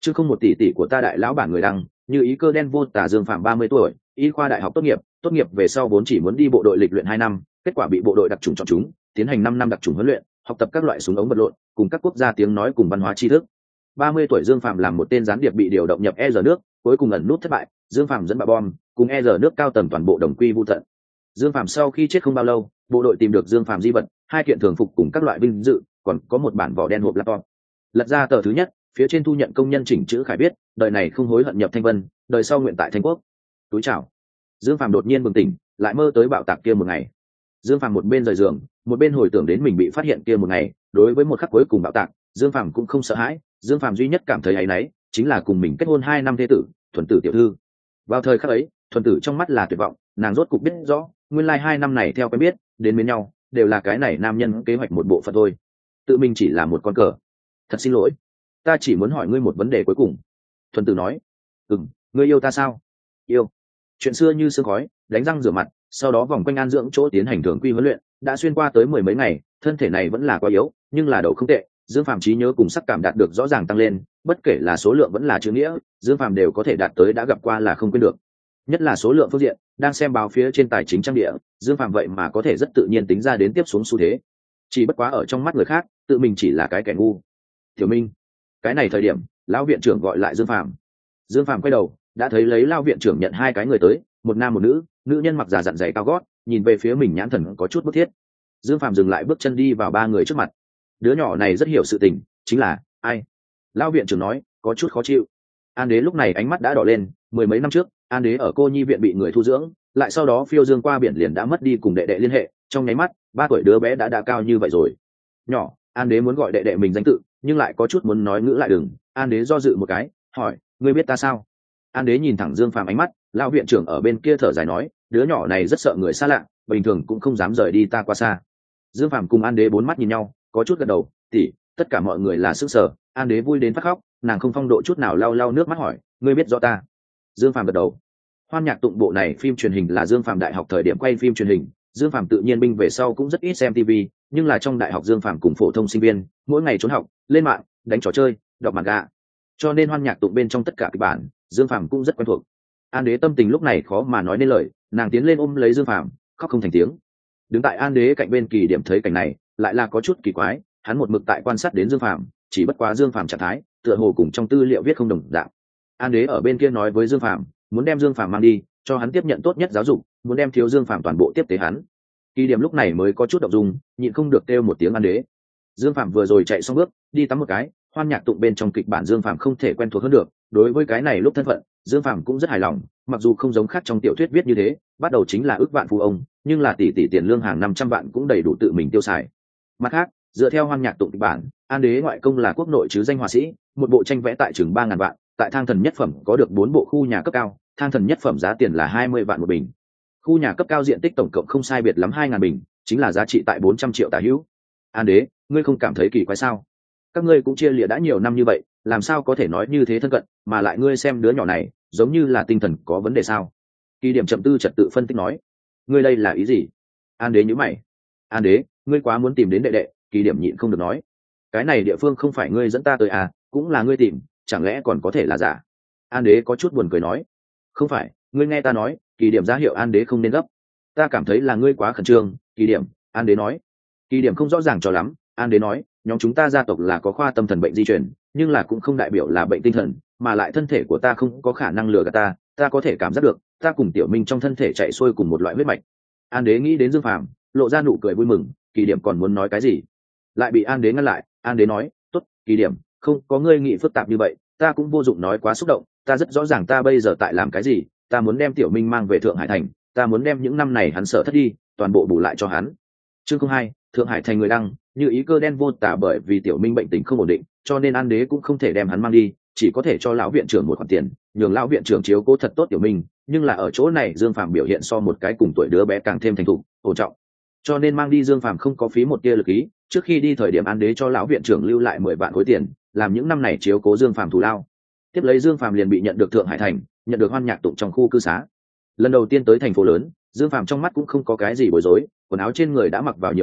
chứ không một tỷ tỷ của ta đại lão bản người đăng, như ý cơ đen vô tả Dương Phạm 30 tuổi, y khoa đại học tốt nghiệp về sau vốn chỉ muốn đi bộ đội lịch luyện 2 năm, kết quả bị bộ đội đặc chủng chọn chúng, tiến hành 5 năm đặc chủng huấn luyện, học tập các loại súng ống vật lộn, cùng các quốc gia tiếng nói cùng văn hóa tri thức. 30 tuổi Dương Phạm làm một tên gián điệp bị điều động nhập ER nước, cuối cùng ẩn nút thất bại, Dương Phạm dẫn bạo bom, cùng ER nước cao tầng toàn bộ đồng quy vu tận. Dương Phạm sau khi chết không bao lâu, bộ đội tìm được Dương Phạm di vật, 2 kiện thường phục cùng các loại vinh dự, còn có một bản vỏ đen hộp laptop. Lật ra tờ thứ nhất, phía trên thu nhận công nhân chỉnh chữ khải viết, đời này không hối hận nhập Thanh Vân, đời sau nguyện tại Thanh Quốc. Túi chào. Dương Phạm đột nhiên bừng tỉnh, lại mơ tới bạo tạc kia một ngày. Dương Phạm một bên rời giường, một bên hồi tưởng đến mình bị phát hiện kia một ngày, đối với một khắc cuối cùng bạo tạc, Dương Phạm cũng không sợ hãi, Dương Phạm duy nhất cảm thấy áy náy, chính là cùng mình kết hôn 2 năm thê tử, Thuần Tử tiểu thư. Vào thời khắc ấy, Thuần Tử trong mắt là tuyệt vọng, nàng rốt cục biết rõ, nguyên lai 2 năm này theo quen biết, đến mến nhau, đều là cái này nam nhân kế hoạch một bộ phận thôi. Tự mình chỉ là một con cờ. Thật xin lỗi, ta chỉ muốn hỏi ngươi một vấn đề cuối cùng. Thuần Tử nói, ngươi yêu ta sao? Yêu. Chuyện xưa như sương khói, đánh răng rửa mặt, sau đó vòng quanh an dưỡng chỗ tiến hành thường quy huấn luyện, đã xuyên qua tới 10 mấy ngày, thân thể này vẫn là quá yếu, nhưng là đầu không tệ. Dương Phạm trí nhớ cùng sắc cảm đạt được rõ ràng tăng lên, bất kể là số lượng vẫn là chữ nghĩa, Dương Phạm đều có thể đạt tới đã gặp qua là không quên được. Nhất là số lượng phương diện, đang xem báo phía trên tài chính trang địa, Dương Phạm vậy mà có thể rất tự nhiên tính ra đến tiếp xuống xu thế. Chỉ bất quá ở trong mắt người khác, tự mình chỉ là cái kẻ ngu. Tiểu Minh. Cái này thời điểm, lão viện trưởng gọi lại Dương Phạm. Dương Phạm quay đầu, đã thấy lấy lão viện trưởng nhận 2 cái người tới, một nam một nữ, nữ nhân mặc già dặn dày cao gót, nhìn về phía mình nhãn thần có chút bức thiết. Dương Phạm dừng lại bước chân đi vào 3 người trước mặt. Đứa nhỏ này rất hiểu sự tình, chính là ai? Lão viện trưởng nói, có chút khó chịu. An Đế lúc này ánh mắt đã đỏ lên, 10 mấy năm trước, An Đế ở cô nhi viện bị người thu dưỡng, lại sau đó phiêu dương qua biển liền đã mất đi cùng đệ đệ liên hệ, trong nháy mắt, 3 tuổi đứa bé đã cao như vậy rồi. Nhỏ, An Đế muốn gọi đệ đệ mình danh tự, nhưng lại có chút muốn nói ngữ lại đừng. An Đế do dự một cái, hỏi, ngươi biết ta sao? An Đế nhìn thẳng Dương Phạm ánh mắt, lão viện trưởng ở bên kia thở dài nói, đứa nhỏ này rất sợ người xa lạ, bình thường cũng không dám rời đi ta qua xa. Dương Phạm cùng An Đế 4 mắt nhìn nhau, có chút gật đầu, tỷ, tất cả mọi người là sức sở. An Đế vui đến phát khóc, nàng không phong độ chút nào lau lau nước mắt hỏi, ngươi biết rõ ta? Dương Phạm gật đầu. Hoan Nhạc Tụng bộ này phim truyền hình là Dương Phạm đại học thời điểm quay phim truyền hình, Dương Phạm tự nhiên binh về sau cũng rất ít xem TV, nhưng là trong đại học Dương Phạm cùng phổ thông sinh viên, mỗi ngày trốn học, lên mạng, đánh trò chơi, đọc manga. Cho nên Hoan Nhạc Tụng bên trong tất cả kịch bản, Dương Phạm cũng rất quen thuộc. An Đế tâm tình lúc này khó mà nói nên lời, nàng tiến lên ôm lấy Dương Phạm, khóc không thành tiếng. Đứng tại An Đế cạnh bên Kỳ Điểm thấy cảnh này, lại là có chút kỳ quái, hắn một mực tại quan sát đến Dương Phạm, chỉ bất quá Dương Phạm trạng thái, tựa hồ cùng trong tư liệu viết không đồng dạng. An Đế ở bên kia nói với Dương Phạm, muốn đem Dương Phạm mang đi, cho hắn tiếp nhận tốt nhất giáo dục, muốn đem thiếu Dương Phạm toàn bộ tiếp tế hắn. Kỳ Điểm lúc này mới có chút động dung, nhịn không được kêu một tiếng An Đế. Dương Phạm vừa rồi chạy xong bước, đi tắm một cái, Hoan Nhạc Tụng bên trong kịch bản Dương Phạm không thể quen thuộc hơn được, đối với cái này lúc thân phận, Dương Phạm cũng rất hài lòng, mặc dù không giống khác trong tiểu thuyết viết như thế, bắt đầu chính là ước vạn phú ông, nhưng là tỷ tiền lương hàng 500 vạn cũng đầy đủ tự mình tiêu xài. Mặt khác, dựa theo Hoan Nhạc Tụng kịch bản, An Đế ngoại công là quốc nội chứ danh họa sĩ, một bộ tranh vẽ tại chừng 3000 vạn, tại Thang Thần nhất phẩm có được 4 bộ khu nhà cấp cao, Thang Thần nhất phẩm giá tiền là 20 vạn một bình. Khu nhà cấp cao diện tích tổng cộng không sai biệt lắm 2000 bình, chính là giá trị tại 400 triệu tả hữu. An Đế, ngươi không cảm thấy kỳ quái sao? Các ngươi cũng chia lìa đã nhiều năm như vậy, làm sao có thể nói như thế thân cận, mà lại ngươi xem đứa nhỏ này, giống như là tinh thần có vấn đề sao? Kỳ Điểm chậm tư trật tự phân tích nói, ngươi đây là ý gì? An Đế nhíu mày. An Đế, ngươi quá muốn tìm đến đệ đệ. Kỳ Điểm nhịn không được nói, cái này địa phương không phải ngươi dẫn ta tới à, cũng là ngươi tìm, chẳng lẽ còn có thể là giả? An Đế có chút buồn cười nói, không phải, ngươi nghe ta nói. Kỳ Điểm ra hiệu An Đế không nên gấp. Ta cảm thấy là ngươi quá khẩn trương. Kỳ Điểm. An Đế nói. Kỳ Điểm không rõ ràng cho lắm. An Đế nói, nhóm chúng ta gia tộc là có khoa tâm thần bệnh di truyền, nhưng là cũng không đại biểu là bệnh tinh thần, mà lại thân thể của ta không có khả năng lừa gạt ta, ta có thể cảm giác được, ta cùng Tiểu Minh trong thân thể chạy xuôi cùng một loại huyết mạch. An Đế nghĩ đến Dương Phạm, lộ ra nụ cười vui mừng. Kỳ Điểm còn muốn nói cái gì, lại bị An Đế ngăn lại. An Đế nói, tốt, Kỳ Điểm, không có ngươi nghĩ phức tạp như vậy, ta cũng vô dụng nói quá xúc động, ta rất rõ ràng ta bây giờ tại làm cái gì, ta muốn đem Tiểu Minh mang về Thượng Hải thành, ta muốn đem những năm này hắn sợ thất đi, toàn bộ bù lại cho hắn. Chương 02, Thượng Hải thành người đăng, như ý cơ đen vô tả bởi vì Tiểu Minh bệnh tình không ổn định, cho nên An Đế cũng không thể đem hắn mang đi, chỉ có thể cho lão viện trưởng một khoản tiền, nhường lão viện trưởng chiếu cố thật tốt Tiểu Minh, nhưng là ở chỗ này Dương Phạm biểu hiện so một cái cùng tuổi đứa bé càng thêm thành thục, ổn trọng. Cho nên mang đi Dương Phạm không có phí một tia lực ý, trước khi đi thời điểm An Đế cho lão viện trưởng lưu lại 10 vạn khối tiền, làm những năm này chiếu cố Dương Phạm thù lao. Tiếp lấy Dương Phạm liền bị nhận được Thượng Hải thành, nhận được Hoan Nhạc Tụng trong khu cư xá. Lần đầu tiên tới thành phố lớn, Dương Phạm trong mắt cũng không có cái gì bối rối, quần áo trên người đã mặc vào nhiều năm,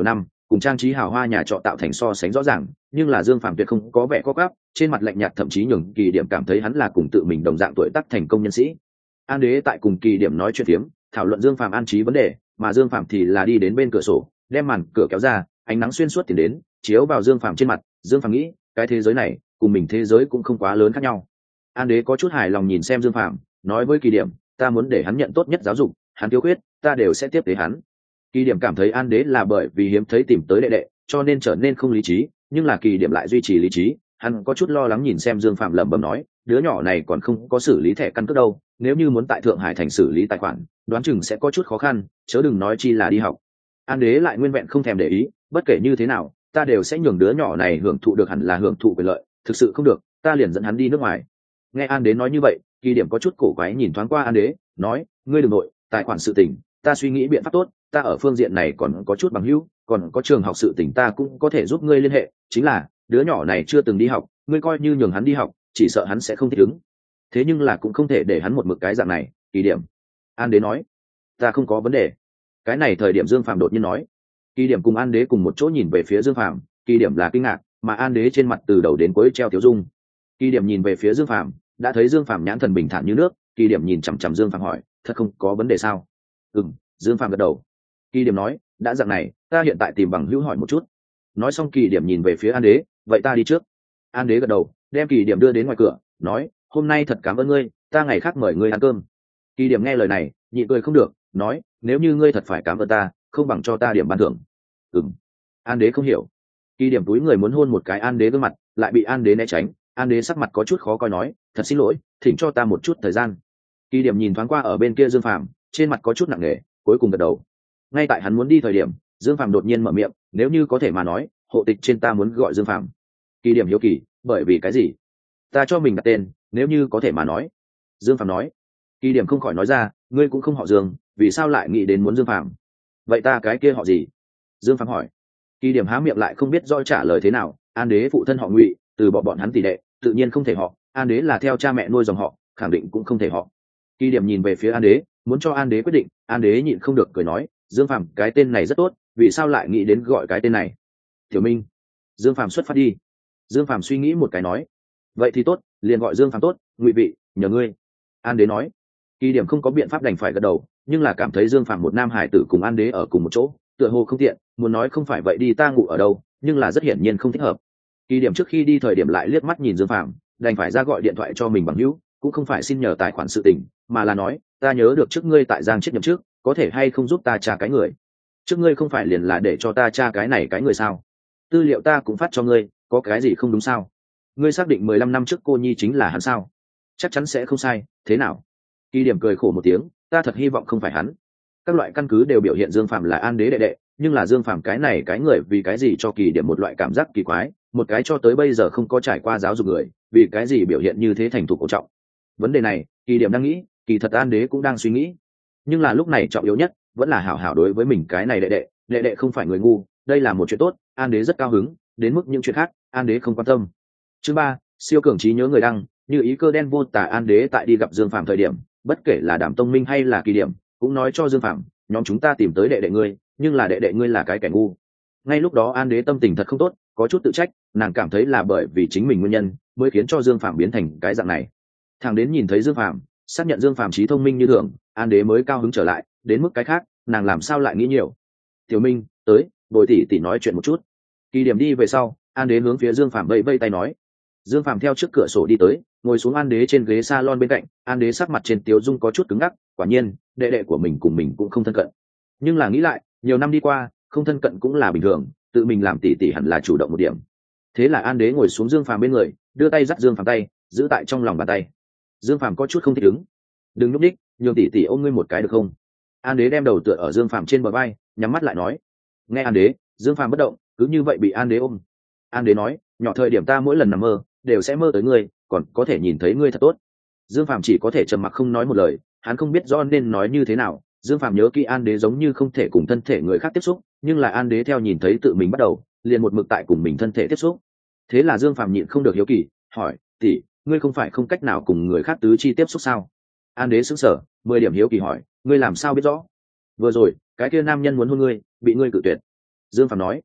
cùng trang trí hào hoa nhà trọ tạo thành so sánh rõ ràng, nhưng là Dương Phàm tuyệt không có vẻ có gáp, trên mặt lạnh nhạt thậm chí nhường Kỳ Điểm cảm thấy hắn là cùng tự mình đồng dạng tuổi tác thành công nhân sĩ. An Đế tại cùng Kỳ Điểm nói chuyện phiếm, thảo luận Dương Phàm an trí vấn đề, mà Dương Phàm thì là đi đến bên cửa sổ, đem màn cửa kéo ra, ánh nắng xuyên suốt tiến đến, chiếu vào Dương Phàm trên mặt. Dương Phàm nghĩ, cái thế giới này cùng mình thế giới cũng không quá lớn khác nhau. An Đế có chút hài lòng nhìn xem Dương Phàm, nói với Kỳ Điểm, ta muốn để hắn nhận tốt nhất giáo dục, hắn thiếu khuyết ta đều sẽ tiếp tế hắn. Kỳ Điểm cảm thấy An Đế là bởi vì hiếm thấy tìm tới đệ đệ cho nên trở nên không lý trí, nhưng là Kỳ Điểm lại duy trì lý trí. Hắn có chút lo lắng nhìn xem Dương Phạm lẩm bẩm nói, đứa nhỏ này còn không có xử lý thẻ căn cước đâu, nếu như muốn tại Thượng Hải thành xử lý tài khoản đoán chừng sẽ có chút khó khăn, chớ đừng nói chi là đi học. An Đế lại nguyên vẹn không thèm để ý, bất kể như thế nào ta đều sẽ nhường đứa nhỏ này hưởng thụ được, hẳn là hưởng thụ quyền lợi, thực sự không được ta liền dẫn hắn đi nước ngoài. Nghe An Đế nói như vậy, Kỳ Điểm có chút cổ quái nhìn thoáng qua An Đế, nói, ngươi đừng nội, tài khoản sự tình ta suy nghĩ biện pháp tốt, ta ở phương diện này còn có chút bằng hữu, còn có trường học sự tình ta cũng có thể giúp ngươi liên hệ, chính là đứa nhỏ này chưa từng đi học, ngươi coi như nhường hắn đi học chỉ sợ hắn sẽ không thích ứng, thế nhưng là cũng không thể để hắn một mực cái dạng này. Kỳ Điểm, An Đế nói, ta không có vấn đề. Cái này thời điểm Dương Phạm đột nhiên nói. Kỳ Điểm cùng An Đế cùng một chỗ nhìn về phía Dương Phạm, Kỳ Điểm là kinh ngạc, mà An Đế trên mặt từ đầu đến cuối treo tiểu dung. Kỳ Điểm nhìn về phía Dương Phạm, đã thấy Dương Phạm nhãn thần bình thản như nước. Kỳ Điểm nhìn chằm chằm Dương Phạm hỏi, thật không có vấn đề sao? Dương Phạm gật đầu. Kỳ Điểm nói, đã dạng này ta hiện tại tìm bằng hữu hỏi một chút. Nói xong Kỳ Điểm nhìn về phía An Đế, vậy ta đi trước. An Đế gật đầu, đem Kỳ Điểm đưa đến ngoài cửa, nói, hôm nay thật cảm ơn ngươi, ta ngày khác mời ngươi ăn cơm. Kỳ Điểm nghe lời này nhịn cười không được, nói, nếu như ngươi thật phải cảm ơn ta, không bằng cho ta điểm ban thưởng. An Đế không hiểu. Kỳ Điểm túi người muốn hôn một cái An Đế gương mặt, lại bị An Đế né tránh. An Đế sắc mặt có chút khó coi nói, thật xin lỗi, thỉnh cho ta một chút thời gian. Kỳ Điểm nhìn thoáng qua ở bên kia Dương Phạm, trên mặt có chút nặng nề, cuối cùng gật đầu. Ngay tại hắn muốn đi thời điểm, Dương Phạm đột nhiên mở miệng, nếu như có thể mà nói, hộ tịch trên ta muốn gọi Dương Phạm. Kỳ Điểm hiếu kỳ, bởi vì cái gì? Ta cho mình đặt tên, nếu như có thể mà nói. Dương Phạm nói. Kỳ Điểm không khỏi nói ra, ngươi cũng không họ Dương, vì sao lại nghĩ đến muốn Dương Phạm? Vậy ta cái kia họ gì? Dương Phạm hỏi. Kỳ Điểm há miệng lại không biết rõ trả lời thế nào. An Đế phụ thân họ Ngụy, từ bọn hắn tỷ đệ tự nhiên không thể họ. An Đế là theo cha mẹ nuôi dòng họ, khẳng định cũng không thể họ. Kỳ Điểm nhìn về phía An Đế, muốn cho An Đế quyết định. An Đế nhịn không được cười nói, Dương Phạm cái tên này rất tốt, vì sao lại nghĩ đến gọi cái tên này? Tiểu Minh. Dương Phạm xuất phát đi. Dương Phạm suy nghĩ một cái nói, vậy thì tốt, liền gọi Dương Phạm tốt. Ngụy vị, nhờ ngươi. An Đế nói. Kỳ Điểm không có biện pháp đành phải gật đầu, nhưng là cảm thấy Dương Phạm một nam hải tử cùng An Đế ở cùng một chỗ, tựa hồ không tiện, muốn nói không phải vậy đi ta ngủ ở đâu, nhưng là rất hiển nhiên không thích hợp. Kỳ Điểm trước khi đi thời điểm lại liếc mắt nhìn Dương Phạm, đành phải ra gọi điện thoại cho mình bằng hữu, cũng không phải xin nhờ tài khoản sự tình, mà là nói, ta nhớ được trước ngươi tại Giang chết nhậm trước, có thể hay không giúp ta tra cái người? Trước ngươi không phải liền là để cho ta tra cái này cái người sao? Tư liệu ta cũng phát cho ngươi, có cái gì không đúng sao? Ngươi xác định 15 năm trước cô nhi chính là hắn sao? Chắc chắn sẽ không sai, thế nào? Kỳ Điểm cười khổ một tiếng, ta thật hy vọng không phải hắn. Các loại căn cứ đều biểu hiện Dương Phạm là An Đế đệ đệ, nhưng là Dương Phạm cái này cái người vì cái gì cho Kỳ Điểm một loại cảm giác kỳ quái, một cái cho tới bây giờ không có trải qua giáo dục người, vì cái gì biểu hiện như thế thành thục cổ trọng. Vấn đề này Kỳ Điểm đang nghĩ, kỳ thật An Đế cũng đang suy nghĩ, nhưng là lúc này trọng yếu nhất vẫn là hảo hảo đối với mình cái này đệ đệ không phải người ngu, đây là một chuyện tốt. An Đế rất cao hứng, đến mức những chuyện khác An Đế không quan tâm. Chương 3, siêu cường trí nhớ người đăng, như ý cơ đen vô tả. An Đế tại đi gặp Dương Phạm thời điểm, bất kể là Đàm Tông Minh hay là Kỳ Điểm cũng nói cho Dương Phạm, nhóm chúng ta tìm tới đệ đệ ngươi, nhưng là đệ đệ ngươi là cái kẻ ngu. Ngay lúc đó An Đế tâm tình thật không tốt, có chút tự trách, nàng cảm thấy là bởi vì chính mình nguyên nhân mới khiến cho Dương Phạm biến thành cái dạng này. Thằng đến nhìn thấy Dương Phạm, xác nhận Dương Phạm trí thông minh như thường, An Đế mới cao hứng trở lại, đến mức cái khác nàng làm sao lại nghĩ nhiều. Tiểu Minh, tới bồi tỷ nói chuyện một chút. Kỳ Điểm đi về sau, An Đế hướng phía Dương Phạm vẫy vẫy tay nói. Dương Phạm theo trước cửa sổ đi tới, ngồi xuống An Đế trên ghế salon bên cạnh. An Đế sắc mặt trên tiếu dung có chút cứng ngắc, quả nhiên đệ đệ của mình cùng mình cũng không thân cận, nhưng là nghĩ lại, nhiều năm đi qua không thân cận cũng là bình thường, tự mình làm tỷ hẳn là chủ động một điểm. Thế là An Đế ngồi xuống Dương Phạm bên người, đưa tay dắt Dương Phạm tay, giữ tại trong lòng bàn tay. Dương Phạm có chút không thích ứng, đừng nhúc đích, nhường tỷ ôm ngươi một cái được không? An Đế đem đầu tựa ở Dương Phạm trên bờ vai, nhắm mắt lại nói. Nghe An Đế, Dương Phạm bất động, cứ như vậy bị An Đế ôm. An Đế nói, nhỏ thời điểm ta mỗi lần nằm mơ đều sẽ mơ tới ngươi, còn có thể nhìn thấy ngươi thật tốt. Dương Phạm chỉ có thể trầm mặc không nói một lời, hắn không biết rõ nên nói như thế nào. Dương Phạm nhớ kỹ An Đế giống như không thể cùng thân thể người khác tiếp xúc, nhưng là An Đế theo nhìn thấy tự mình bắt đầu liền một mực tại cùng mình thân thể tiếp xúc. Thế là Dương Phạm nhịn không được hiếu kỳ, hỏi, tỷ, ngươi không phải không cách nào cùng người khác tứ chi tiếp xúc sao? An Đế sững sờ, 10 điểm hiếu kỳ hỏi, ngươi làm sao biết rõ? Vừa rồi cái kia nam nhân muốn hôn ngươi, bị ngươi cự tuyệt. Dương Phạm nói.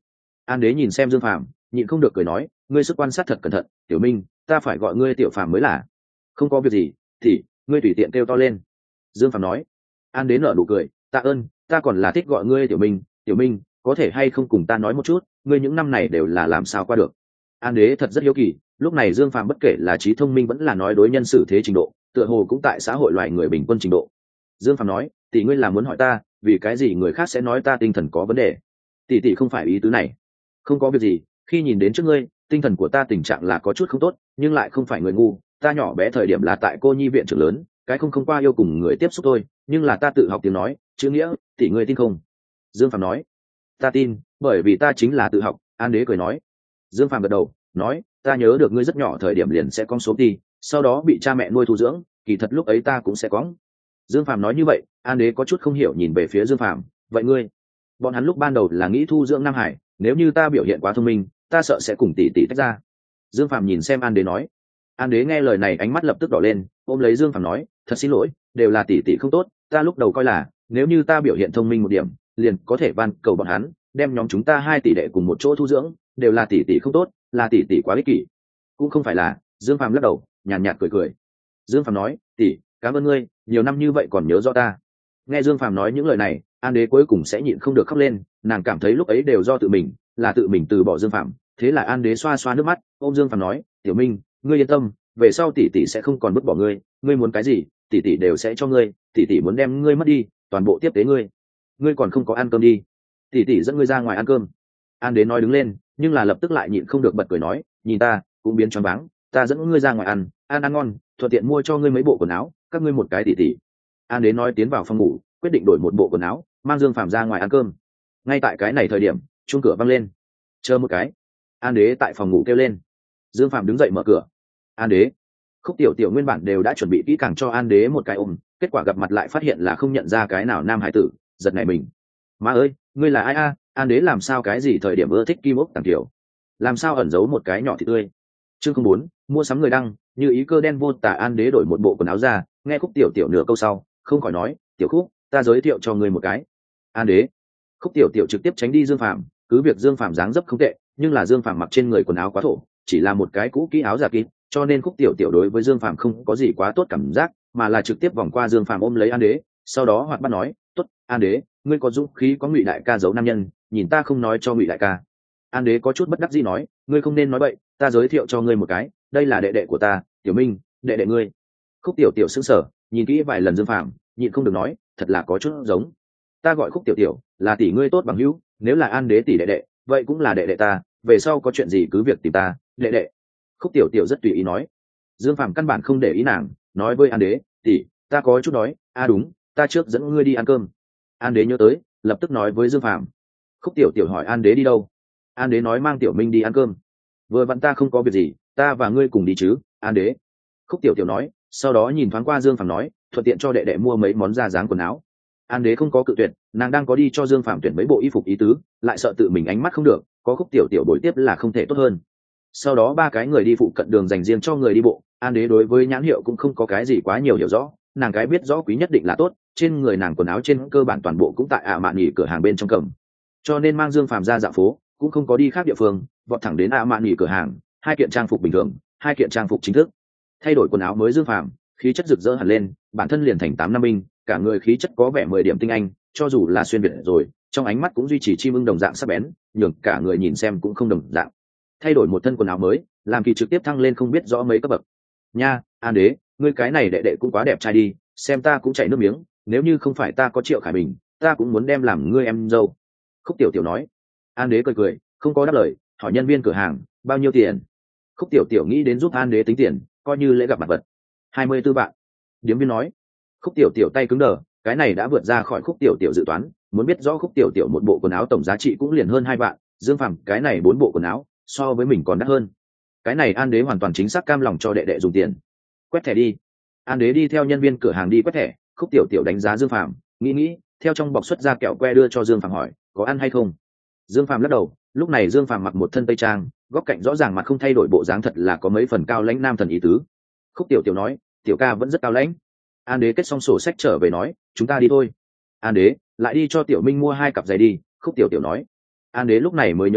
An Đế nhìn xem Dương Phàm, nhịn không được cười nói, ngươi sức quan sát thật cẩn thận, Tiểu Minh, ta phải gọi ngươi Tiểu Phàm mới là. Không có việc gì, thì ngươi tùy tiện kêu to lên. Dương Phàm nói. An Đế nở nụ cười, tạ ơn, ta còn là thích gọi ngươi Tiểu Minh. Tiểu Minh, có thể hay không cùng ta nói một chút, ngươi những năm này đều là làm sao qua được? An Đế thật rất hiếu kỳ, lúc này Dương Phàm bất kể là trí thông minh vẫn là nói đối nhân xử thế trình độ, tựa hồ cũng tại xã hội loài người bình quân trình độ. Dương Phàm nói, tỷ ngươi là muốn hỏi ta, vì cái gì người khác sẽ nói ta tinh thần có vấn đề? Tỷ không phải ý tứ này. Không có việc gì, khi nhìn đến trước ngươi, tinh thần của ta tình trạng là có chút không tốt, nhưng lại không phải người ngu. Ta nhỏ bé thời điểm là tại cô nhi viện trưởng lớn, cái không qua yêu cùng người tiếp xúc thôi, nhưng là ta tự học tiếng nói, chữ nghĩa, tỷ ngươi tin không? Dương Phàm nói, ta tin, bởi vì ta chính là tự học. An Đế cười nói. Dương Phàm gật đầu, nói, ta nhớ được ngươi rất nhỏ thời điểm liền sẽ con số đi, sau đó bị cha mẹ nuôi thu dưỡng, kỳ thật lúc ấy ta cũng sẽ có. Dương Phàm nói như vậy, An Đế có chút không hiểu nhìn về phía Dương Phàm, vậy ngươi? Bọn hắn lúc ban đầu là nghĩ thu dưỡng Nam Hải, nếu như ta biểu hiện quá thông minh, ta sợ sẽ cùng tỷ tỷ tách ra. Dương Phàm nhìn xem An Đế nói. An Đế nghe lời này ánh mắt lập tức đỏ lên, ôm lấy Dương Phàm nói, thật xin lỗi, đều là tỷ tỷ không tốt, ta lúc đầu coi là nếu như ta biểu hiện thông minh một điểm, liền có thể van cầu bọn hắn đem nhóm chúng ta 2 tỷ đệ cùng một chỗ thu dưỡng, đều là tỷ tỷ không tốt, là tỷ tỷ quá ích kỷ. Cũng không phải là. Dương Phàm lắc đầu, nhàn nhạt cười cười. Dương Phàm nói, tỷ, cảm ơn ngươi, nhiều năm như vậy còn nhớ rõ ta. Nghe Dương Phàm nói những lời này, An Đế cuối cùng sẽ nhịn không được khóc lên, nàng cảm thấy lúc ấy đều do tự mình, là tự mình từ bỏ Dương Phàm. Thế là An Đế xoa xoa nước mắt, ôm Dương Phàm nói, Tiểu Minh, ngươi yên tâm, về sau tỷ tỷ sẽ không còn vứt bỏ ngươi, ngươi muốn cái gì, tỷ tỷ đều sẽ cho ngươi, tỷ tỷ muốn đem ngươi mất đi, toàn bộ tiếp tế ngươi. Ngươi còn không có ăn cơm đi, tỷ tỷ dẫn ngươi ra ngoài ăn cơm. An Đế nói đứng lên, nhưng là lập tức lại nhịn không được bật cười nói, nhìn ta cũng biến choáng váng, ta dẫn ngươi ra ngoài ăn ngon, thuận tiện mua cho ngươi mấy bộ quần áo, các ngươi một cái tỷ tỷ. An Đế nói tiến vào phòng ngủ, quyết định đổi một bộ quần áo, mang Dương Phàm ra ngoài ăn cơm. Ngay tại cái này thời điểm, chuông cửa vang lên. Chờ một cái. An Đế tại phòng ngủ kêu lên. Dương Phàm đứng dậy mở cửa. An Đế. Khúc Tiểu Tiểu nguyên bản đều đã chuẩn bị kỹ càng cho An Đế một cái ôm, kết quả gặp mặt lại phát hiện là không nhận ra cái nào nam hải tử, giật nảy mình. Má ơi, ngươi là ai a? An Đế làm sao cái gì thời điểm ưa thích kim ốc tàng tiểu, làm sao ẩn giấu một cái nhỏ thì tươi. Chương 04, mua sắm người đăng, như ý cơ đen vô tả. An Đế đổi một bộ quần áo ra, nghe Khúc Tiểu Tiểu nửa câu sau, không khỏi nói, Tiểu Khúc, ta giới thiệu cho ngươi một cái. An Đế. Khúc Tiểu Tiểu trực tiếp tránh đi Dương Phàm, cứ việc Dương Phàm dáng dấp không tệ, nhưng là Dương Phàm mặc trên người quần áo quá thổ, chỉ là một cái cũ kỹ áo giả kín, cho nên Khúc Tiểu Tiểu đối với Dương Phàm không có gì quá tốt cảm giác, mà là trực tiếp vòng qua Dương Phàm ôm lấy An Đế, sau đó hoạt bát nói, tốt, An Đế, ngươi có dũng khí có Ngụy đại ca giấu nam nhân, nhìn ta không nói cho Ngụy đại ca. An Đế có chút bất đắc dĩ nói, ngươi không nên nói bậy, ta giới thiệu cho ngươi một cái, đây là đệ đệ của ta, Tiểu Minh, đệ đệ ngươi. Khúc Tiểu Tiểu sững sờ, nhìn kỹ vài lần Dương Phàm, nhịn không được nói, thật là có chút giống. Ta gọi Khúc Tiểu Tiểu, là tỷ ngươi tốt bằng hữu, nếu là An Đế tỷ đệ đệ, vậy cũng là đệ đệ ta, về sau có chuyện gì cứ việc tìm ta, đệ đệ. Khúc Tiểu Tiểu rất tùy ý nói. Dương Phàm căn bản không để ý nàng, nói với An Đế, tỷ, ta có chút đói, đúng, ta trước dẫn ngươi đi ăn cơm. An Đế nhớ tới, lập tức nói với Dương Phàm. Khúc Tiểu Tiểu hỏi An Đế đi đâu. An Đế nói mang Tiểu Minh đi ăn cơm. Vừa vặn ta không có việc gì, ta và ngươi cùng đi chứ, An Đế. Khúc Tiểu Tiểu nói, sau đó nhìn thoáng qua Dương Phàm nói, thuận tiện cho đệ đệ mua mấy món da dáng quần áo. An Đế không có cự tuyệt, nàng đang có đi cho Dương Phàm tuyển mấy bộ y phục ý tứ, lại sợ tự mình ánh mắt không được, có Khúc Tiểu Tiểu đối tiếp là không thể tốt hơn. Sau đó 3 cái người đi phụ cận đường dành riêng cho người đi bộ. An Đế đối với nhãn hiệu cũng không có cái gì quá nhiều hiểu rõ, nàng cái biết rõ quý nhất định là tốt, trên người nàng quần áo trên cơ bản toàn bộ cũng tại mạn nghỉ cửa hàng bên trong cầm, cho nên mang Dương Phàm ra dạo phố cũng không có đi khác địa phương, vọt thẳng đến mạn nghỉ cửa hàng, 2 kiện trang phục bình thường, 2 kiện trang phục chính thức. Thay đổi quần áo mới Dương Phàm khí chất rực rỡ hẳn lên, bản thân liền thành 8 năm binh, cả người khí chất có vẻ 10 điểm tinh anh, cho dù là xuyên việt rồi, trong ánh mắt cũng duy trì chim ưng đồng dạng sắc bén, nhường cả người nhìn xem cũng không đồng dạng. Thay đổi một thân quần áo mới, làm Kỳ trực tiếp thăng lên không biết rõ mấy cấp bậc. Nha, An Đế, ngươi cái này đệ đệ cũng quá đẹp trai đi, xem ta cũng chảy nước miếng, nếu như không phải ta có Triệu Khải Bình, ta cũng muốn đem làm ngươi em dâu. Khúc Tiểu Tiểu nói. An Đế cười cười, không có đáp lời, hỏi nhân viên cửa hàng, bao nhiêu tiền. Khúc Tiểu Tiểu nghĩ đến giúp An Đế tính tiền, coi như lễ gặp mặt vật. 24 vạn. Điếm viên nói. Khúc Tiểu Tiểu tay cứng đờ, cái này đã vượt ra khỏi Khúc Tiểu Tiểu dự toán, muốn biết rõ Khúc Tiểu Tiểu một bộ quần áo tổng giá trị cũng liền hơn 2 vạn, Dương Phàm cái này 4 bộ quần áo, so với mình còn đắt hơn. Cái này An Đế hoàn toàn chính xác cam lòng cho đệ đệ dùng tiền. Quét thẻ đi. An Đế đi theo nhân viên cửa hàng đi quét thẻ. Khúc Tiểu Tiểu đánh giá Dương Phàm, nghĩ, theo trong bọc xuất ra kẹo que đưa cho Dương Phàm hỏi, có ăn hay không. Dương Phàm lắc đầu, lúc này Dương Phàm mặc một thân tây trang, góc cạnh rõ ràng mặt không thay đổi, bộ dáng thật là có mấy phần cao lãnh nam thần ý tứ. Khúc Tiểu Tiểu nói, tiểu ca vẫn rất cao lãnh. An Đế kết xong sổ sách trở về nói, chúng ta đi thôi. An Đế lại đi cho Tiểu Minh mua 2 cặp giày đi. Khúc Tiểu Tiểu nói. An Đế lúc này mới nhớ tới,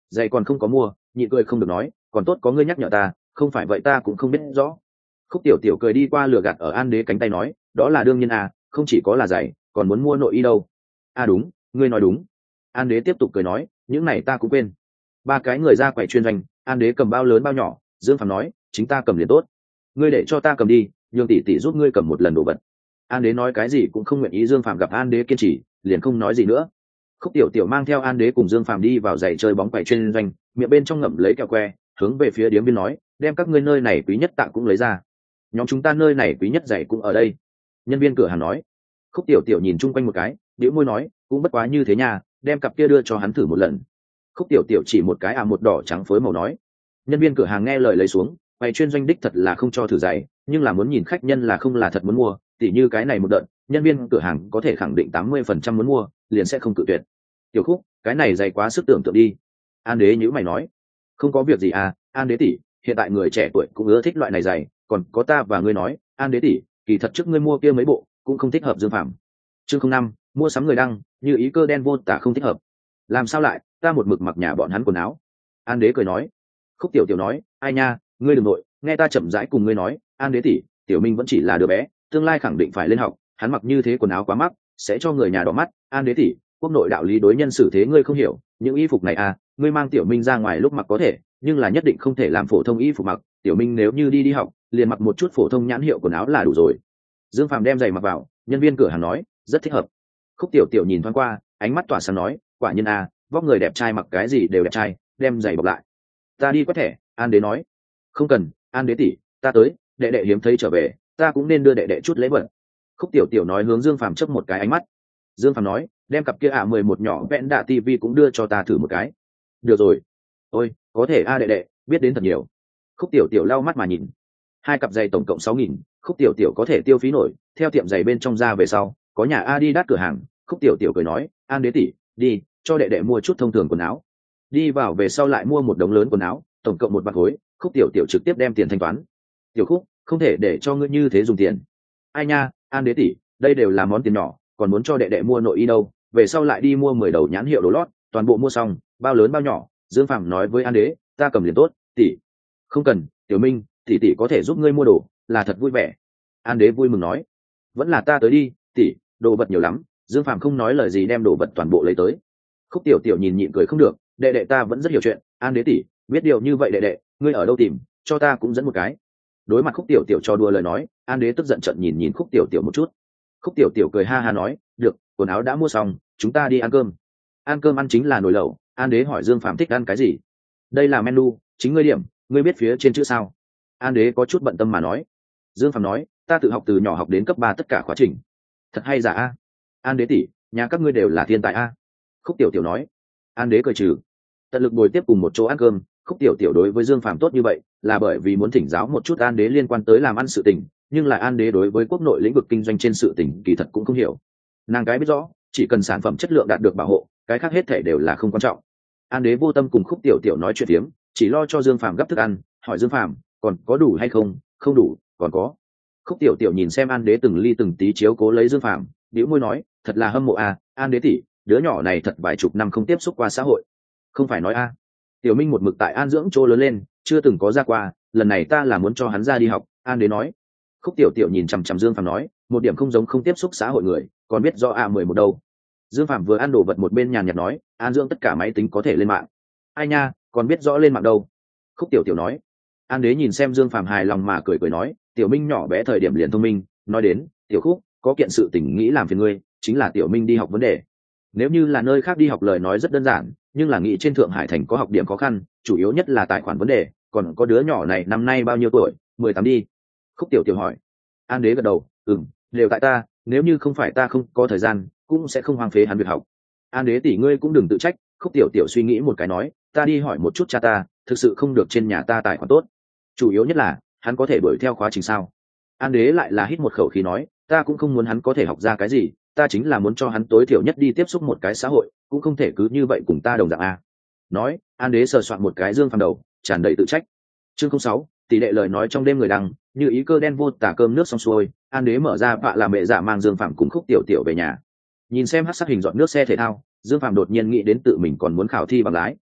Giày còn không có mua, nhị cười không được nói, còn tốt có ngươi nhắc nhở ta, không phải vậy ta cũng không biết rõ. Khúc tiểu tiểu cười đi qua lừa gạt ở An Đế cánh tay nói, đó là đương nhiên à, không chỉ có là giày, còn muốn mua nội y đâu. À đúng, ngươi nói đúng. An Đế tiếp tục cười nói, những này ta cũng quên. Ba cái người ra quầy chuyên doanh, An Đế cầm bao lớn bao nhỏ, Dương Phàm nói, chính ta cầm liền tốt. Ngươi để cho ta cầm đi, nhường tỷ tỷ giúp ngươi cầm một lần đồ vật. An Đế nói cái gì cũng không nguyện ý, Dương Phàm gặp An Đế kiên trì, liền không nói gì nữa. Khúc tiểu tiểu mang theo An Đế cùng Dương Phàm đi vào giày chơi bóng quầy chuyên doanh, miệng bên trong ngậm lấy kẹo que, hướng về phía điếm viên nói, đem các ngươi nơi này quý nhất tạ cũng lấy ra. Nhóm chúng ta nơi này quý nhất giày cũng ở đây. Nhân viên cửa hàng nói. Khúc tiểu tiểu nhìn chung quanh một cái, bĩu môi nói, cũng bất quá như thế nha, đem cặp kia đưa cho hắn thử một lần. Khúc tiểu tiểu chỉ một cái một đỏ trắng phối màu nói. Nhân viên cửa hàng nghe lời lấy xuống, quầy chuyên doanh đích thật là không cho thử giày, nhưng là muốn nhìn khách nhân là không là thật muốn mua, tỉ như cái này một đợt, nhân viên cửa hàng có thể khẳng định 80% muốn mua, liền sẽ không cự tuyệt. Tiểu Khúc, cái này giày quá sức tưởng tượng đi. An Đế nhíu mày nói. Không có việc gì à, An Đế tỷ, hiện tại người trẻ tuổi cũng ưa thích loại này giày, còn có ta và ngươi nói, An Đế tỷ, kỳ thật trước ngươi mua kia mấy bộ cũng không thích hợp Dương Phàm. Chương 05, mua sắm người đăng, như ý cơ đen vô tả không thích hợp. Làm sao lại, ta một mực mặc nhà bọn hắn quần áo. An Đế cười nói. Khúc tiểu tiểu nói, ai nha, ngươi đừng nội, nghe ta chậm rãi cùng ngươi nói, An Đế tỷ, tiểu Minh vẫn chỉ là đứa bé, tương lai khẳng định phải lên học, hắn mặc như thế quần áo quá mắc, sẽ cho người nhà đỏ mắt. An Đế tỷ, quốc nội đạo lý đối nhân xử thế ngươi không hiểu, những y phục này à, ngươi mang tiểu Minh ra ngoài lúc mặc có thể, nhưng là nhất định không thể làm phổ thông y phục mặc, tiểu Minh nếu như đi học liền mặc một chút phổ thông nhãn hiệu quần áo là đủ rồi. Dương Phàm đem giày mặc vào, nhân viên cửa hàng nói, rất thích hợp. Khúc tiểu tiểu nhìn thoáng qua, ánh mắt tỏa sáng nói, quả nhiên à, vóc người đẹp trai mặc cái gì đều đẹp trai, đem giày bọc lại. Ta đi quét thẻ. An Đế nói. Không cần, An Đế tỷ, ta tới, đệ đệ hiếm thấy trở về, ta cũng nên đưa đệ đệ chút lễ vật. Khúc tiểu tiểu nói, hướng Dương Phàm chớp một cái ánh mắt. Dương Phàm nói, đem cặp kia 11 nhỏ vẹn đạ tivi cũng đưa cho ta thử một cái. Được rồi. Ôi, có thể a đệ đệ, biết đến thật nhiều. Khúc tiểu tiểu lau mắt mà nhìn. Hai cặp giày tổng cộng 6.000, Khúc tiểu tiểu có thể tiêu phí nổi, theo tiệm giày bên trong ra về sau, có nhà Adidas cửa hàng, Khúc tiểu tiểu cười nói, An Đế tỷ, đi, cho đệ đệ mua chút thông thường quần áo. Đi vào về sau lại mua một đống lớn quần áo, tổng cộng 1 vạn khối, Khúc tiểu tiểu trực tiếp đem tiền thanh toán. Tiểu Khúc, không thể để cho ngươi như thế dùng tiền. Ai nha, An Đế tỷ, đây đều là món tiền nhỏ, còn muốn cho đệ đệ mua nội y đâu, về sau lại đi mua 10 đầu nhãn hiệu đồ lót, toàn bộ mua xong, bao lớn bao nhỏ. Dương Phàm nói với An Đế, ta cầm liền tốt, tỷ. Không cần, tiểu Minh, tỷ có thể giúp ngươi mua đồ, là thật vui vẻ. An Đế vui mừng nói, vẫn là ta tới đi, tỷ, đồ vật nhiều lắm. Dương Phàm không nói lời gì đem đồ vật toàn bộ lấy tới. Khúc tiểu tiểu nhìn nhịn cười không được, đệ đệ ta vẫn rất hiểu chuyện, An Đế tỷ, biết điều như vậy đệ đệ, ngươi ở đâu tìm, cho ta cũng dẫn một cái. Đối mặt Khúc tiểu tiểu cho đùa lời nói, An Đế tức giận trận nhìn nhìn Khúc tiểu tiểu một chút. Khúc tiểu tiểu cười ha ha nói, được, quần áo đã mua xong, chúng ta đi ăn cơm. Ăn cơm ăn chính là nồi lẩu. An Đế hỏi Dương Phàm thích ăn cái gì. Đây là menu, chính ngươi điểm, ngươi biết phía trên chữ sao? An Đế có chút bận tâm mà nói. Dương Phàm nói, ta tự học từ nhỏ học đến cấp 3 tất cả khóa trình. Thật hay giả a? An Đế tỷ, nhà các ngươi đều là thiên tài a. Khúc tiểu tiểu nói. An Đế cười trừ. Tận lực bồi tiếp cùng một chỗ ăn cơm. Khúc tiểu tiểu đối với Dương Phàm tốt như vậy là bởi vì muốn thỉnh giáo một chút An Đế liên quan tới làm ăn sự tình, nhưng lại An Đế đối với quốc nội lĩnh vực kinh doanh trên sự tình kỳ thật cũng không hiểu. Nàng cái biết rõ, chỉ cần sản phẩm chất lượng đạt được bảo hộ, cái khác hết thể đều là không quan trọng. An Đế vô tâm cùng Khúc tiểu tiểu nói chuyện phiếm, chỉ lo cho Dương Phàm gấp thức ăn, hỏi Dương Phàm còn có đủ hay không. Không đủ, còn có. Khúc tiểu tiểu nhìn xem An Đế từng ly từng tí chiếu cố lấy Dương Phàm, bĩu môi nói, thật là hâm mộ a, An Đế tỷ, đứa nhỏ này thật vài chục năm không tiếp xúc qua xã hội. Không phải nói a. Tiểu Minh một mực tại An dưỡng chỗ lớn lên, chưa từng có ra qua, lần này ta là muốn cho hắn ra đi học. An Đế nói. Khúc tiểu tiểu nhìn chằm chằm Dương Phàm nói, một điểm không giống không tiếp xúc xã hội người, còn biết do A11 đâu. Dương Phàm vừa ăn đồ vật một bên nhàn nhạt nói, An dưỡng tất cả máy tính có thể lên mạng. Ai nha, còn biết rõ lên mạng đâu. Khúc tiểu tiểu nói. An Đế nhìn xem Dương Phàm hài lòng mà cười cười nói, tiểu Minh nhỏ bé thời điểm liền thông minh, nói đến, tiểu Khúc, có kiện sự tình nghĩ làm phiền ngươi, chính là tiểu Minh đi học vấn đề. Nếu như là nơi khác đi học lời nói rất đơn giản, nhưng là nghĩ trên Thượng Hải thành có học điểm khó khăn, chủ yếu nhất là tài khoản vấn đề, còn có đứa nhỏ này năm nay bao nhiêu tuổi, 18 đi. Khúc tiểu tiểu hỏi. An Đế gật đầu, đều tại ta, nếu như không phải ta không có thời gian, cũng sẽ không hoang phế hắn việc học. An Đế tỷ ngươi cũng đừng tự trách. Khúc tiểu tiểu suy nghĩ một cái nói, ta đi hỏi một chút cha ta, thực sự không được trên nhà ta tài khoản tốt. Chủ yếu nhất là hắn có thể đuổi theo khóa trình sao. An Đế lại là hít một khẩu khí nói, ta cũng không muốn hắn có thể học ra cái gì, ta chính là muốn cho hắn tối thiểu nhất đi tiếp xúc một cái xã hội, cũng không thể cứ như vậy cùng ta đồng dạng a. Nói, An Đế sờ soạn một cái Dương Phàm đầu, tràn đầy tự trách. Chương 06, tỷ lệ lời nói trong đêm người đăng, như ý cơ đen vô tả. Cơm nước xong xuôi, An Đế mở ra vạ làm mẹ dạ mang Dương Phàm cùng Khúc tiểu tiểu về nhà. Nhìn xem hắc sắc hình dọn nước xe thể thao, Dương Phàm đột nhiên nghĩ đến tự mình còn muốn khảo thi bằng lái,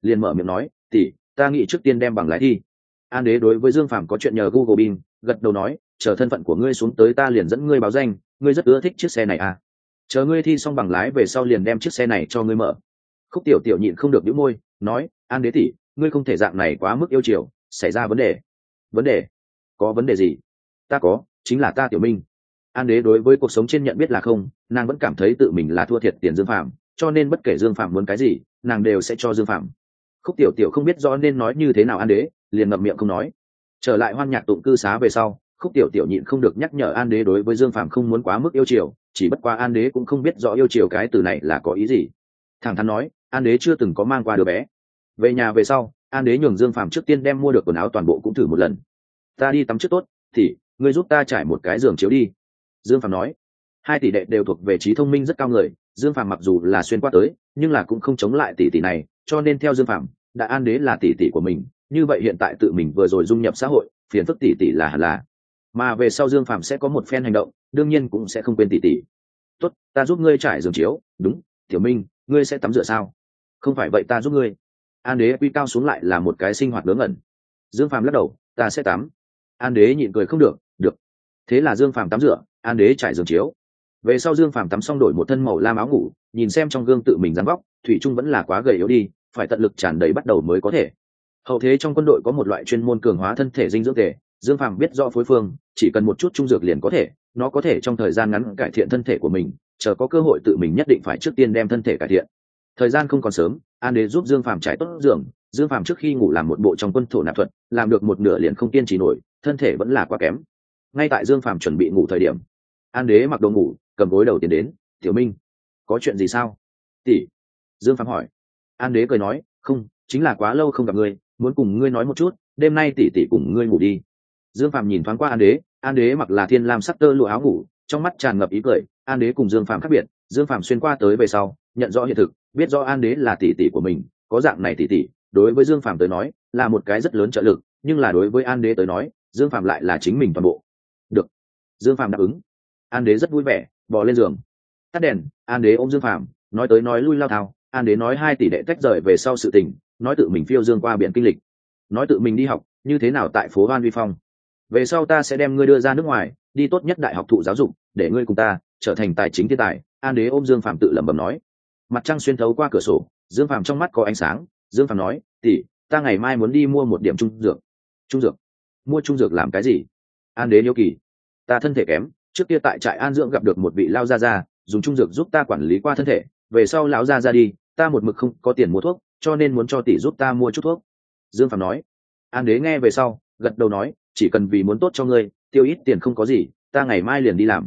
liền mở miệng nói, tỷ, ta nghĩ trước tiên đem bằng lái thi. An Đế đối với Dương Phàm có chuyện nhờ Google Bing, gật đầu nói, chờ thân phận của ngươi xuống tới ta liền dẫn ngươi báo danh, ngươi rất ưa thích chiếc xe này à? Chờ ngươi thi xong bằng lái về sau liền đem chiếc xe này cho ngươi mở. Khúc Tiểu Tiểu nhịn không được nhíu môi, nói, An Đế tỷ, ngươi không thể dạng này quá mức yêu chiều, xảy ra vấn đề. Vấn đề? Có vấn đề gì? Ta có, chính là ta Tiểu Minh. An Đế đối với cuộc sống trên nhận biết là không, nàng vẫn cảm thấy tự mình là thua thiệt tiền Dương Phạm, cho nên bất kể Dương Phạm muốn cái gì, nàng đều sẽ cho Dương Phạm. Khúc Tiểu Tiểu không biết rõ nên nói như thế nào An Đế, liền ngậm miệng không nói. Trở lại Hoan Nhạc tụng cư xá về sau, Khúc Tiểu Tiểu nhịn không được nhắc nhở An Đế đối với Dương Phạm không muốn quá mức yêu chiều, chỉ bất qua An Đế cũng không biết rõ yêu chiều cái từ này là có ý gì. Thẳng thắn nói, An Đế chưa từng có mang qua đứa bé. Về nhà về sau, An Đế nhường Dương Phạm trước tiên đem mua được quần áo toàn bộ cũng thử một lần. Ta đi tắm trước tốt, thì ngươi giúp ta trải một cái giường chiếu đi. Dương Phạm nói. Hai tỷ đệ đều thuộc về trí thông minh rất cao người, Dương Phạm mặc dù là xuyên qua tới, nhưng là cũng không chống lại tỷ tỷ này, cho nên theo Dương Phạm, đã An Đế là tỷ tỷ của mình, như vậy hiện tại tự mình vừa rồi dung nhập xã hội, phiền phức tỷ tỷ là hẳn là. Mà về sau Dương Phạm sẽ có một phen hành động, đương nhiên cũng sẽ không quên tỷ tỷ. Tốt, ta giúp ngươi trải giường chiếu, đúng, Tiểu Minh, ngươi sẽ tắm rửa sao? Không phải vậy ta giúp ngươi. An Đế quy cao xuống lại là một cái sinh hoạt ngớ ngẩn. Dương Phạm lắc đầu, ta sẽ tắm. An Đế nhịn cười không được, được. Thế là Dương Phạm tắm rửa, An Đế trải giường chiếu. Về sau Dương Phạm tắm xong đổi một thân màu lam áo ngủ, nhìn xem trong gương tự mình dáng vóc, thủy chung vẫn là quá gầy yếu đi, phải tận lực tràn đầy bắt đầu mới có thể. Hậu thế trong quân đội có một loại chuyên môn cường hóa thân thể dinh dưỡng tề, Dương Phạm biết rõ phối phương, chỉ cần một chút trung dược liền có thể, nó có thể trong thời gian ngắn cải thiện thân thể của mình, chờ có cơ hội tự mình nhất định phải trước tiên đem thân thể cải thiện. Thời gian không còn sớm, An Đế giúp Dương Phạm trải tốt giường, Dương Phạm trước khi ngủ làm một bộ trong quân thổ nạp thuật, làm được một nửa liền không kiên trì nổi, thân thể vẫn là quá kém. Ngay tại Dương Phạm chuẩn bị ngủ thời điểm, An Đế mặc đồ ngủ, cầm gối đầu tiến đến, Tiểu Minh, có chuyện gì sao? Tỷ. Dương Phạm hỏi. An Đế cười nói, không, chính là quá lâu không gặp ngươi, muốn cùng ngươi nói một chút, đêm nay tỷ tỷ cùng ngươi ngủ đi. Dương Phạm nhìn thoáng qua An Đế mặc là thiên lam sắc tơ lụa áo ngủ, trong mắt tràn ngập ý cười. An Đế cùng Dương Phạm khác biệt, Dương Phạm xuyên qua tới về sau, nhận rõ hiện thực, biết rõ An Đế là tỷ tỷ của mình, có dạng này tỷ tỷ, đối với Dương Phạm tới nói, là một cái rất lớn trợ lực, nhưng là đối với An Đế tới nói, Dương Phạm lại là chính mình toàn bộ. Được. Dương Phạm đáp ứng. An Đế rất vui vẻ, bò lên giường. Tắt đèn, An Đế ôm Dương Phạm, nói tới nói lui lao thao. An Đế nói hai tỷ đệ tách rời về sau sự tình, nói tự mình phiêu dương qua biển kinh lịch, nói tự mình đi học như thế nào tại phố Hoan Vi Phong. Về sau ta sẽ đem ngươi đưa ra nước ngoài, đi tốt nhất đại học thụ giáo dục, để ngươi cùng ta trở thành tài chính thiên tài. An Đế ôm Dương Phạm tự lẩm bẩm nói. Mặt trăng xuyên thấu qua cửa sổ, Dương Phạm trong mắt có ánh sáng. Dương Phạm nói, tỷ, ta ngày mai muốn đi mua một điểm trung dược. Trung dược? Mua trung dược làm cái gì? An Đế hiếu kỳ. Ta thân thể kém, trước kia tại trại an dưỡng gặp được một vị lao gia gia, dùng trung dược giúp ta quản lý qua thân thể, về sau lão gia gia đi, ta một mực không có tiền mua thuốc, cho nên muốn cho tỷ giúp ta mua chút thuốc. Dương Phạm nói. An Đế nghe về sau, gật đầu nói, chỉ cần vì muốn tốt cho ngươi, tiêu ít tiền không có gì, ta ngày mai liền đi làm.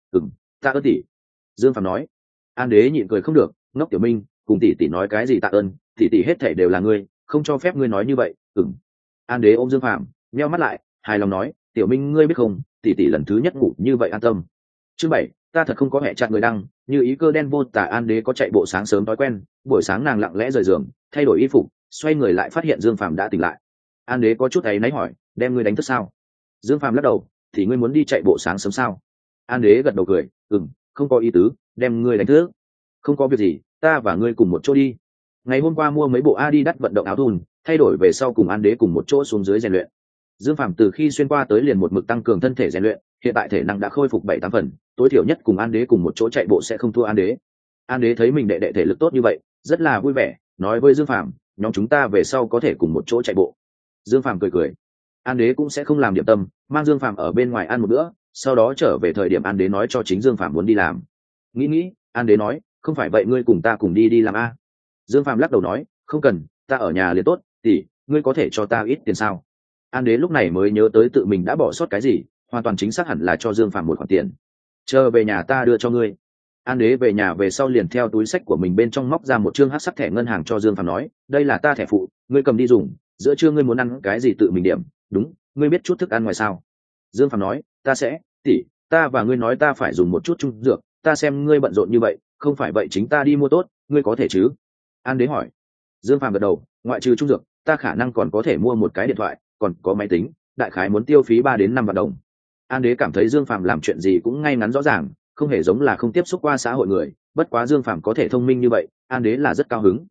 Ta ơn tỷ. Dương Phạm nói. An Đế nhịn cười không được, ngốc Tiểu Minh, cùng tỷ tỷ nói cái gì tạ ơn, tỷ tỷ hết thảy đều là ngươi, không cho phép ngươi nói như vậy. An Đế ôm Dương Phạm, nheo mắt lại, hài lòng nói, Tiểu Minh ngươi biết không, tỷ tỷ lần thứ nhất ngủ như vậy an tâm. Chương 7, ta thật không có hẹ chặt người đăng, như ý cơ đen vô tả. An Đế có chạy bộ sáng sớm thói quen, buổi sáng nàng lặng lẽ rời giường, thay đổi y phục, xoay người lại phát hiện Dương Phạm đã tỉnh lại. An Đế có chút áy náy hỏi, đem ngươi đánh thức sao? Dương Phạm lắc đầu, thì ngươi muốn đi chạy bộ sáng sớm sao? An Đế gật đầu cười, không có ý tứ, đem ngươi đánh thức. Không có việc gì, ta và ngươi cùng một chỗ đi. Ngày hôm qua mua mấy bộ Adidas vận động áo thun, thay đổi về sau cùng An Đế cùng một chỗ xuống dưới rèn luyện. Dương Phạm từ khi xuyên qua tới liền một mực tăng cường thân thể rèn luyện, hiện tại thể năng đã khôi phục 7-8 phần, tối thiểu nhất cùng An Đế cùng một chỗ chạy bộ sẽ không thua An Đế. An Đế thấy mình đệ đệ thể lực tốt như vậy, rất là vui vẻ, nói với Dương Phạm, nhóm chúng ta về sau có thể cùng một chỗ chạy bộ. Dương Phạm cười cười. An Đế cũng sẽ không làm điểm tâm, mang Dương Phạm ở bên ngoài ăn một bữa, sau đó trở về thời điểm An Đế nói cho chính Dương Phạm muốn đi làm. Nghĩ, An Đế nói, không phải vậy ngươi cùng ta cùng đi làm a? Dương Phạm lắc đầu nói, không cần, ta ở nhà liền tốt, tỷ, ngươi có thể cho ta ít tiền sao? An Đế lúc này mới nhớ tới tự mình đã bỏ sót cái gì, hoàn toàn chính xác hẳn là cho Dương Phạm một khoản tiền. Chờ về nhà ta đưa cho ngươi. An Đế về nhà về sau liền theo túi sách của mình bên trong móc ra một chương hắc sắc thẻ ngân hàng cho Dương Phạm nói, đây là ta thẻ phụ, ngươi cầm đi dùng, giữa trưa ngươi muốn ăn cái gì tự mình điểm, đúng, ngươi biết chút thức ăn ngoài sao? Dương Phạm nói, ta sẽ, tỷ, ta và ngươi nói ta phải dùng một chút trung dược, ta xem ngươi bận rộn như vậy, không phải vậy chính ta đi mua tốt, ngươi có thể chứ? An Đế hỏi. Dương Phạm gật đầu, ngoại trừ trung dược, ta khả năng còn có thể mua một cái điện thoại, còn có máy tính, đại khái muốn tiêu phí 3 đến 5 vạn đồng. An Đế cảm thấy Dương Phạm làm chuyện gì cũng ngay ngắn rõ ràng, không hề giống là không tiếp xúc qua xã hội người, bất quá Dương Phạm có thể thông minh như vậy, An Đế là rất cao hứng.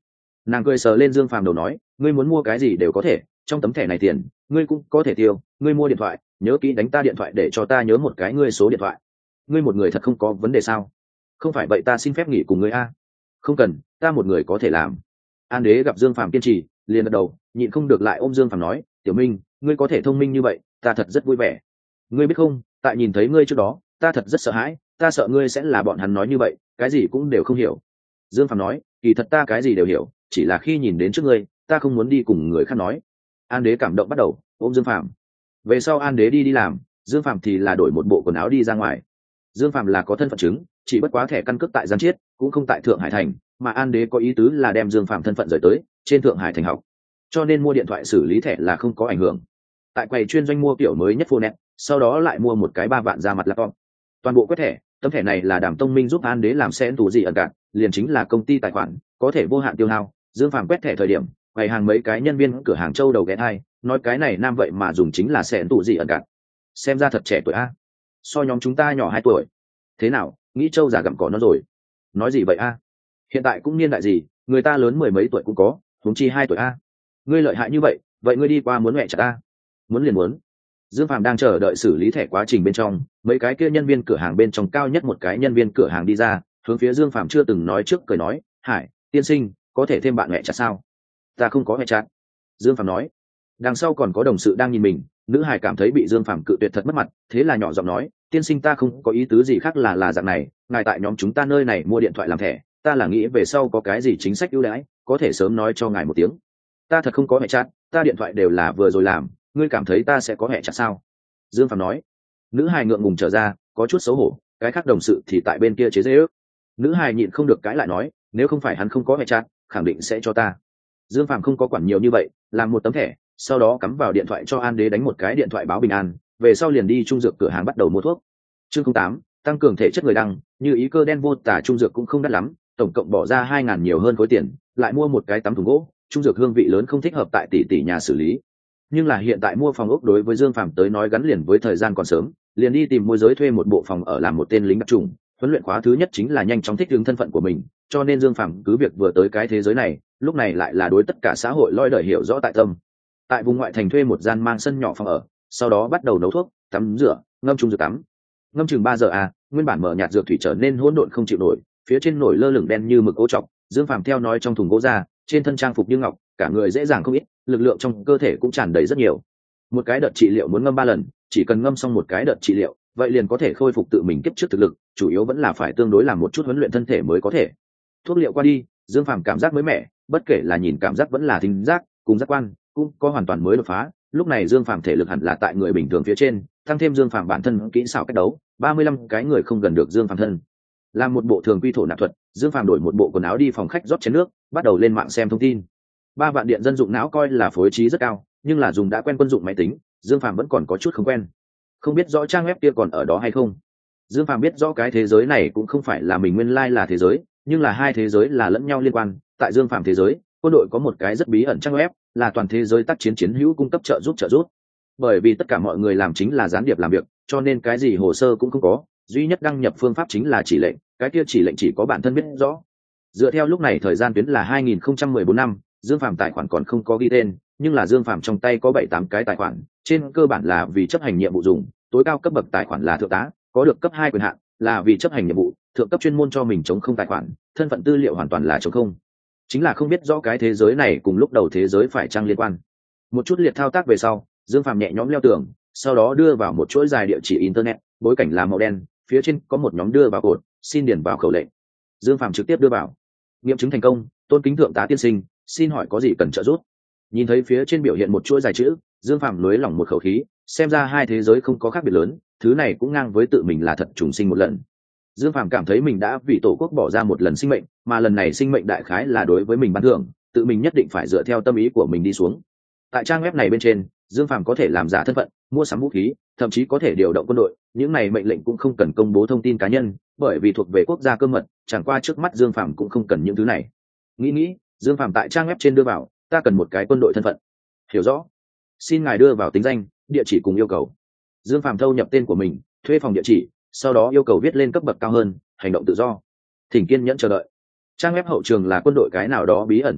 Nàng cười sờ lên Dương Phàm đầu nói, ngươi muốn mua cái gì đều có thể, trong tấm thẻ này tiền ngươi cũng có thể tiêu, ngươi mua điện thoại nhớ kỹ đánh ta điện thoại để cho ta nhớ một cái ngươi số điện thoại. Ngươi một người thật không có vấn đề sao? Không phải vậy ta xin phép nghỉ cùng ngươi a. Không cần, ta một người có thể làm. An Đế gặp Dương Phàm kiên trì, liền gật đầu, nhịn không được lại ôm Dương Phàm nói, tiểu Minh, ngươi có thể thông minh như vậy, ta thật rất vui vẻ. Ngươi biết không, tại nhìn thấy ngươi trước đó, ta thật rất sợ hãi, ta sợ ngươi sẽ là bọn hắn nói như vậy, cái gì cũng đều không hiểu. Dương Phàm nói, kỳ thật ta cái gì đều hiểu, chỉ là khi nhìn đến trước ngươi, ta không muốn đi cùng người khác nói. An Đế cảm động bắt đầu ôm Dương Phàm. Về sau An Đế đi làm, Dương Phàm thì là đổi một bộ quần áo đi ra ngoài. Dương Phàm là có thân phận chứng, chỉ bất quá thẻ căn cước tại Giang Chiết, cũng không tại Thượng Hải thành, mà An Đế có ý tứ là đem Dương Phàm thân phận rời tới trên Thượng Hải thành học, cho nên mua điện thoại xử lý thẻ là không có ảnh hưởng. Tại quầy chuyên doanh mua kiểu mới nhất phone net, sau đó lại mua một cái 3 vạn ra mặt laptop. Toàn bộ quét thẻ, tấm thẻ này là Đàm Tông Minh giúp An Đế làm sen tù gì ẩn cạn, liền chính là công ty tài khoản, có thể vô hạn tiêu hao. Dương Phàm quét thẻ thời điểm, quầy hàng mấy cái nhân viên cửa hàng châu đầu ghé thai, nói cái này nam vậy mà dùng chính là sen tù gì ẩn cạn. Xem ra thật trẻ tuổi a, so nhóm chúng ta nhỏ 2 tuổi. Thế nào, nghĩ châu già gặm cỏ nó rồi? Nói gì vậy a? Hiện tại cũng niên đại gì, người ta lớn 10 mấy tuổi cũng có, huống chi 2 tuổi a. Ngươi lợi hại như vậy, vậy ngươi đi qua muốn mẹ chả ta? Muốn liền muốn. Dương Phàm đang chờ đợi xử lý thẻ quá trình bên trong, mấy cái kia nhân viên cửa hàng bên trong cao nhất một cái nhân viên cửa hàng đi ra, hướng phía Dương Phàm chưa từng nói trước cười nói, Hải tiên sinh, có thể thêm bạn mẹ chặt sao? Ta không có mẹ chặt. Dương Phàm nói. Đằng sau còn có đồng sự đang nhìn mình, nữ Hải cảm thấy bị Dương Phàm cự tuyệt thật mất mặt, thế là nhỏ giọng nói, tiên sinh ta không có ý tứ gì khác, là dạng này, ngài tại nhóm chúng ta nơi này mua điện thoại làm thẻ, ta là nghĩ về sau có cái gì chính sách ưu đãi, có thể sớm nói cho ngài một tiếng. Ta thật không có mẹ chặt, ta điện thoại đều là vừa rồi làm, ngươi cảm thấy ta sẽ có mẹ chặt sao? Dương Phàm nói. Nữ Hải ngượng ngùng trở ra, có chút xấu hổ, cái khác đồng sự thì tại bên kia chế giễu. Nữ Hải nhịn không được cãi lại nói, nếu không phải hắn không có mẹ chặt, khẳng định sẽ cho ta. Dương Phàm không có quản nhiều như vậy, làm một tấm thẻ, sau đó cắm vào điện thoại cho An Đế đánh một cái điện thoại báo bình an, về sau liền đi trung dược cửa hàng bắt đầu mua thuốc. Chương 08, tăng cường thể chất người đăng, như ý cơ đen vô tả trung dược cũng không đắt lắm, tổng cộng bỏ ra 2.000 nhiều hơn khối tiền, lại mua một cái tắm thùng gỗ, trung dược hương vị lớn không thích hợp tại tỷ nhà xử lý. Nhưng là hiện tại mua phòng ốc đối với Dương Phàm tới nói gắn liền với thời gian còn sớm, liền đi tìm môi giới thuê một bộ phòng ở làm một tên lính đặc trùng, huấn luyện khóa thứ nhất chính là nhanh chóng thích ứng thân phận của mình, cho nên Dương Phàm cứ việc vừa tới cái thế giới này, lúc này lại là đối tất cả xã hội loi đời hiểu rõ tại tâm. Tại vùng ngoại thành thuê một gian mang sân nhỏ phòng ở, sau đó bắt đầu nấu thuốc, tắm rửa, ngâm trung dược tắm. Ngâm chừng 3 giờ nguyên bản mở nhạt dược thủy trở nên hỗn độn không chịu nổi, phía trên nổi lơ lửng đen như mực ô trọc, Dương Phàm theo nói trong thùng gỗ ra, trên thân trang phục như ngọc, cả người dễ dàng không ít, lực lượng trong cơ thể cũng tràn đầy rất nhiều. Một cái đợt trị liệu muốn ngâm 3 lần, chỉ cần ngâm xong một cái đợt trị liệu, vậy liền có thể khôi phục tự mình kiếp trước thực lực, chủ yếu vẫn là phải tương đối làm một chút huấn luyện thân thể mới có thể. Thuốc liệu qua đi, Dương Phàm cảm giác mới mẻ, bất kể là nhìn cảm giác vẫn là thính giác, cùng giác quan, cũng có hoàn toàn mới đột phá. Lúc này Dương Phàm thể lực hẳn là tại người bình thường phía trên, tăng thêm Dương Phàm bản thân kỹ xảo cách đấu, 35 cái người không gần được Dương Phàm thân. Làm một bộ thường quy thổ nạp thuật, Dương Phàm đổi một bộ quần áo đi phòng khách rót chén nước, bắt đầu lên mạng xem thông tin. 3 vạn điện dân dụng não coi là phối trí rất cao, nhưng là dùng đã quen quân dụng máy tính, Dương Phàm vẫn còn có chút không quen. Không biết rõ trang web kia còn ở đó hay không. Dương Phàm biết rõ cái thế giới này cũng không phải là mình nguyên lai là thế giới, nhưng là hai thế giới là lẫn nhau liên quan. Tại Dương Phàm thế giới, quân đội có một cái rất bí ẩn trang web, là toàn thế giới tác chiến chiến hữu cung cấp trợ giúp. Bởi vì tất cả mọi người làm chính là gián điệp làm việc, cho nên cái gì hồ sơ cũng không có, duy nhất đăng nhập phương pháp chính là chỉ lệnh, cái kia chỉ lệnh chỉ có bản thân biết rõ. Dựa theo lúc này thời gian tuyến là 2014 năm, Dương Phàm tài khoản còn không có ghi tên, nhưng là Dương Phàm trong tay có 7-8 cái tài khoản, trên cơ bản là vì chấp hành nhiệm vụ dùng, tối cao cấp bậc tài khoản là thượng tá, có được cấp 2 quyền hạn, là vì chấp hành nhiệm vụ, thượng cấp chuyên môn cho mình chống không tài khoản, thân phận tư liệu hoàn toàn là chống không. Chính là không biết rõ cái thế giới này cùng lúc đầu thế giới phải chăng liên quan. Một chút liệt thao tác về sau, Dương Phàm nhẹ nhõm leo tường, sau đó đưa vào một chuỗi dài địa chỉ internet, bối cảnh là màu đen, phía trên có một nhóm đưa vào cột, xin điền vào khẩu lệnh. Dương Phàm trực tiếp đưa vào. Nghiệm chứng thành công, tôn kính thượng tá tiên sinh, xin hỏi có gì cần trợ giúp. Nhìn thấy phía trên biểu hiện một chuỗi dài chữ, Dương Phàm nới lỏng một khẩu khí, xem ra hai thế giới không có khác biệt lớn, thứ này cũng ngang với tự mình là thật trùng sinh một lần. Dương Phàm cảm thấy mình đã vì tổ quốc bỏ ra một lần sinh mệnh, mà lần này sinh mệnh đại khái là đối với mình ban thưởng, tự mình nhất định phải dựa theo tâm ý của mình đi xuống. Tại trang web này bên trên, Dương Phàm có thể làm giả thân phận, mua sắm vũ khí, thậm chí có thể điều động quân đội, những này mệnh lệnh cũng không cần công bố thông tin cá nhân, bởi vì thuộc về quốc gia cơ mật, chẳng qua trước mắt Dương Phàm cũng không cần những thứ này. Nghĩ, Dương Phàm tại trang web trên đưa vào, ta cần một cái quân đội thân phận. Hiểu rõ. Xin ngài đưa vào tính danh, địa chỉ cùng yêu cầu. Dương Phàm thâu nhập tên của mình, thuê phòng địa chỉ, sau đó yêu cầu viết lên cấp bậc cao hơn, hành động tự do. Thỉnh kiên nhẫn chờ đợi. Trang web hậu trường là quân đội cái nào đó bí ẩn tổ chức,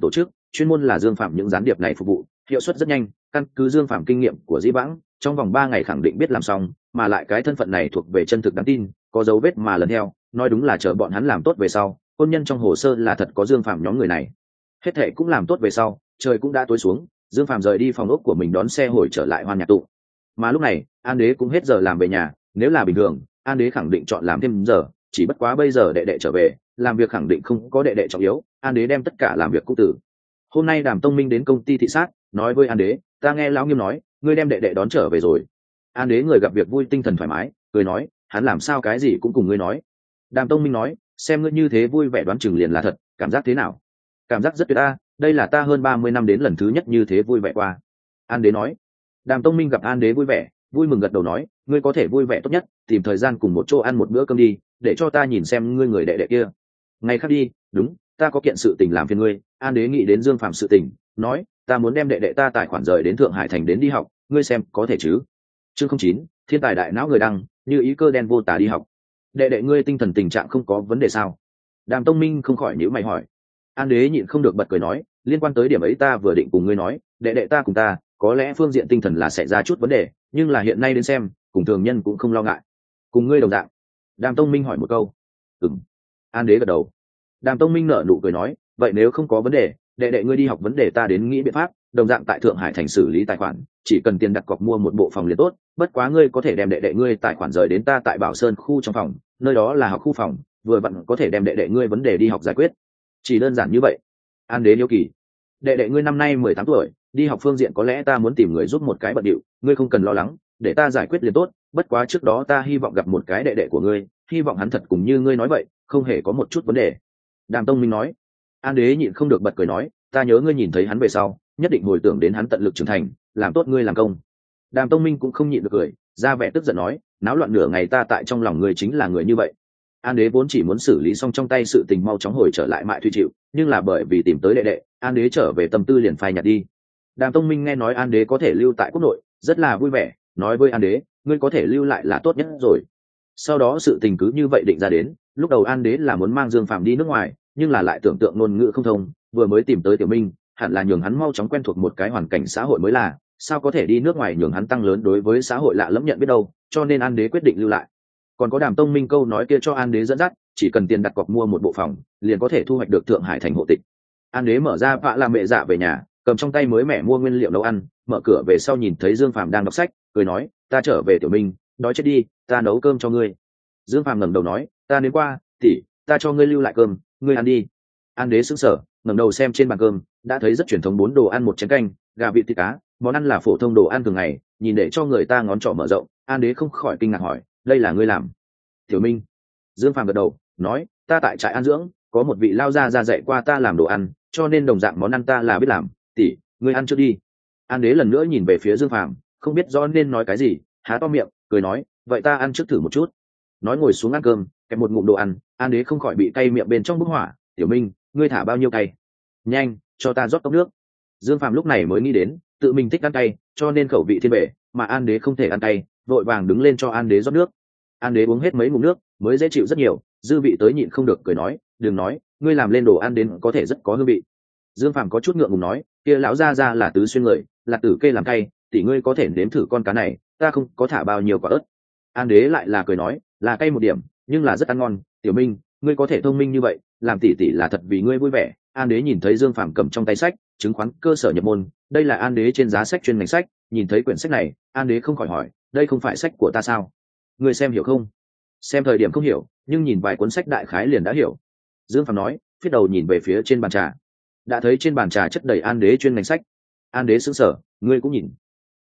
chuyên môn là Dương Phạm những gián điệp này phục vụ, hiệu suất rất nhanh. Căn cứ Dương Phạm kinh nghiệm của Dĩ Vãng, trong vòng 3 ngày khẳng định biết làm xong, mà lại cái thân phận này thuộc về chân thực đáng tin, có dấu vết mà lần theo, nói đúng là chờ bọn hắn làm tốt về sau, hôn nhân trong hồ sơ là thật có Dương Phạm nhóm người này. Hết thệ cũng làm tốt về sau, trời cũng đã tối xuống, Dương Phạm rời đi phòng ốc của mình đón xe hồi trở lại Hoan Nhạc tụ. Mà lúc này, An Đế cũng hết giờ làm về nhà, nếu là bình thường, An Đế khẳng định chọn làm thêm giờ, chỉ bất quá bây giờ đệ đệ trở về, làm việc khẳng định không có đệ đệ trọng yếu, An Đế đem tất cả làm việc cũng tử. Hôm nay Đàm Tông Minh đến công ty thị sát, nói với An Đế, ta nghe lão Nghiêm nói, ngươi đem đệ đệ đón trở về rồi. An Đế người gặp việc vui, tinh thần thoải mái, cười nói, hắn làm sao cái gì cũng cùng ngươi nói. Đàm Tông Minh nói, xem ngươi như thế vui vẻ đoán chừng liền là thật, cảm giác thế nào? Cảm giác rất tuyệt a, đây là ta hơn 30 năm đến lần thứ nhất như thế vui vẻ qua. An Đế nói. Đàm Tông Minh gặp An Đế vui vẻ, vui mừng gật đầu nói, ngươi có thể vui vẻ tốt nhất, tìm thời gian cùng một chỗ ăn một bữa cơm đi, để cho ta nhìn xem ngươi người đệ đệ kia. Ngày khác đi, đúng, ta có kiện sự tình làm phiền ngươi. An Đế nghĩ đến Dương Phạm sự tình, nói, ta muốn đem đệ đệ ta tài khoản rời đến Thượng Hải thành đến đi học, ngươi xem có thể chứ? Chương 09, thiên tài đại não người đăng, như ý cơ đen vô tả đi học. Đệ đệ ngươi tinh thần tình trạng không có vấn đề sao? Đàm Tông Minh không khỏi nhíu mày hỏi. An Đế nhịn không được bật cười nói, liên quan tới điểm ấy ta vừa định cùng ngươi nói, đệ đệ ta cùng ta, có lẽ phương diện tinh thần là xảy ra chút vấn đề, nhưng là hiện nay đến xem, cùng thường nhân cũng không lo ngại. Cùng ngươi đồng dạng. Đàm Tông Minh hỏi một câu. Ừm. An Đế gật đầu. Đàm Tông Minh nở nụ cười nói, vậy nếu không có vấn đề, đệ đệ ngươi đi học vấn đề ta đến nghĩ biện pháp, đồng dạng tại Thượng Hải thành xử lý tài khoản, chỉ cần tiền đặt cọc mua một bộ phòng liền tốt, bất quá ngươi có thể đem đệ đệ ngươi tài khoản rời đến ta tại Bảo Sơn khu trong phòng, nơi đó là học khu phòng, vừa vặn có thể đem đệ đệ ngươi vấn đề đi học giải quyết. Chỉ đơn giản như vậy. An Đế hiếu kỳ. Đệ đệ ngươi năm nay 18 tuổi, đi học phương diện có lẽ ta muốn tìm người giúp một cái bận điệu, ngươi không cần lo lắng, để ta giải quyết liền tốt, bất quá trước đó ta hy vọng gặp một cái đệ đệ của ngươi, hy vọng hắn thật cùng như ngươi nói vậy, không hề có một chút vấn đề. Đàm Tông Minh nói. An Đế nhịn không được bật cười nói, ta nhớ ngươi nhìn thấy hắn về sau, nhất định hồi tưởng đến hắn tận lực trưởng thành, làm tốt ngươi làm công. Đàm Tông Minh cũng không nhịn được cười, ra vẻ tức giận nói, náo loạn nửa ngày ta tại trong lòng ngươi chính là người như vậy. An Đế vốn chỉ muốn xử lý xong trong tay sự tình mau chóng hồi trở lại Mại Thủy chịu, nhưng là bởi vì tìm tới đệ đệ, An Đế trở về tâm tư liền phai nhạt đi. Đàm Tông Minh nghe nói An Đế có thể lưu tại quốc nội, rất là vui vẻ, nói với An Đế, ngươi có thể lưu lại là tốt nhất rồi. Sau đó sự tình cứ như vậy định ra đến, lúc đầu An Đế là muốn mang Dương Phạm đi nước ngoài, nhưng là lại tưởng tượng ngôn ngữ không thông, vừa mới tìm tới Tiểu Minh, hẳn là nhường hắn mau chóng quen thuộc một cái hoàn cảnh xã hội mới là, sao có thể đi nước ngoài nhường hắn tăng lớn đối với xã hội lạ lẫm nhận biết đâu, cho nên An Đế quyết định lưu lại. Còn có Đàm Tông Minh câu nói kia cho An Đế dẫn dắt, chỉ cần tiền đặt cọc mua một bộ phòng, liền có thể thu hoạch được Thượng Hải thành hộ tịch. An Đế mở ra vạ làm mẹ dạ về nhà, cầm trong tay mới mẻ mua nguyên liệu nấu ăn, mở cửa về sau nhìn thấy Dương Phạm đang đọc sách, cười nói, ta trở về Tiểu Minh, đói chết đi, ta nấu cơm cho ngươi. Dương Phạm ngẩng đầu nói, ta đến qua, tỷ, ta cho ngươi lưu lại cơm, ngươi ăn đi. An Đế sững sờ, ngẩng đầu xem trên bàn cơm, đã thấy rất truyền thống 4 đồ ăn một chén canh, gà vịt thịt cá, món ăn là phổ thông đồ ăn thường ngày, nhìn để cho người ta ngón trỏ mở rộng. An Đế không khỏi kinh ngạc hỏi, đây là ngươi làm? Tiểu Minh. Dương Phạm gật đầu, nói, ta tại trại an dưỡng, có một vị lao gia ra dạy qua ta làm đồ ăn, cho nên đồng dạng món ăn ta là biết làm, tỷ, ngươi ăn trước đi. An Đế lần nữa nhìn về phía Dương Phạm, không biết rõ nên nói cái gì, há to miệng, cười nói, vậy ta ăn trước thử một chút. Nói ngồi xuống ăn cơm, kẹp một ngụm đồ ăn, An Đế không khỏi bị cay miệng bên trong bốc hỏa. Tiểu Minh, ngươi thả bao nhiêu cay? Nhanh, cho ta rót cốc nước. Dương Phạm lúc này mới nghĩ đến, tự mình thích ăn cay, cho nên khẩu vị thiên bể, mà An Đế không thể ăn cay, vội vàng đứng lên cho An Đế rót nước. An Đế uống hết mấy ngụm nước, mới dễ chịu rất nhiều, dư vị tới nhịn không được cười nói, đừng nói, ngươi làm lên đồ ăn đến có thể rất có hương vị. Dương Phạm có chút ngượng ngùng nói, kia lão gia ra là tứ xuyên người, là tử kê làm cay, tỷ ngươi có thể nếm thử con cá này, ta không có thả bao nhiêu quả ớt. An Đế lại là cười nói, là cay một điểm, nhưng là rất ăn ngon. Tiểu Minh, ngươi có thể thông minh như vậy, làm tỷ tỷ là thật vì ngươi vui vẻ. An Đế nhìn thấy Dương Phạm cầm trong tay sách, chứng khoán cơ sở nhập môn, đây là An Đế trên giá sách chuyên ngành sách, nhìn thấy quyển sách này, An Đế không khỏi hỏi, đây không phải sách của ta sao? Ngươi xem hiểu không? Xem thời điểm không hiểu, nhưng nhìn vài cuốn sách đại khái liền đã hiểu. Dương Phạm nói, phía đầu nhìn về phía trên bàn trà, đã thấy trên bàn trà chất đầy An Đế chuyên ngành sách. An Đế sững sờ, ngươi cũng nhìn?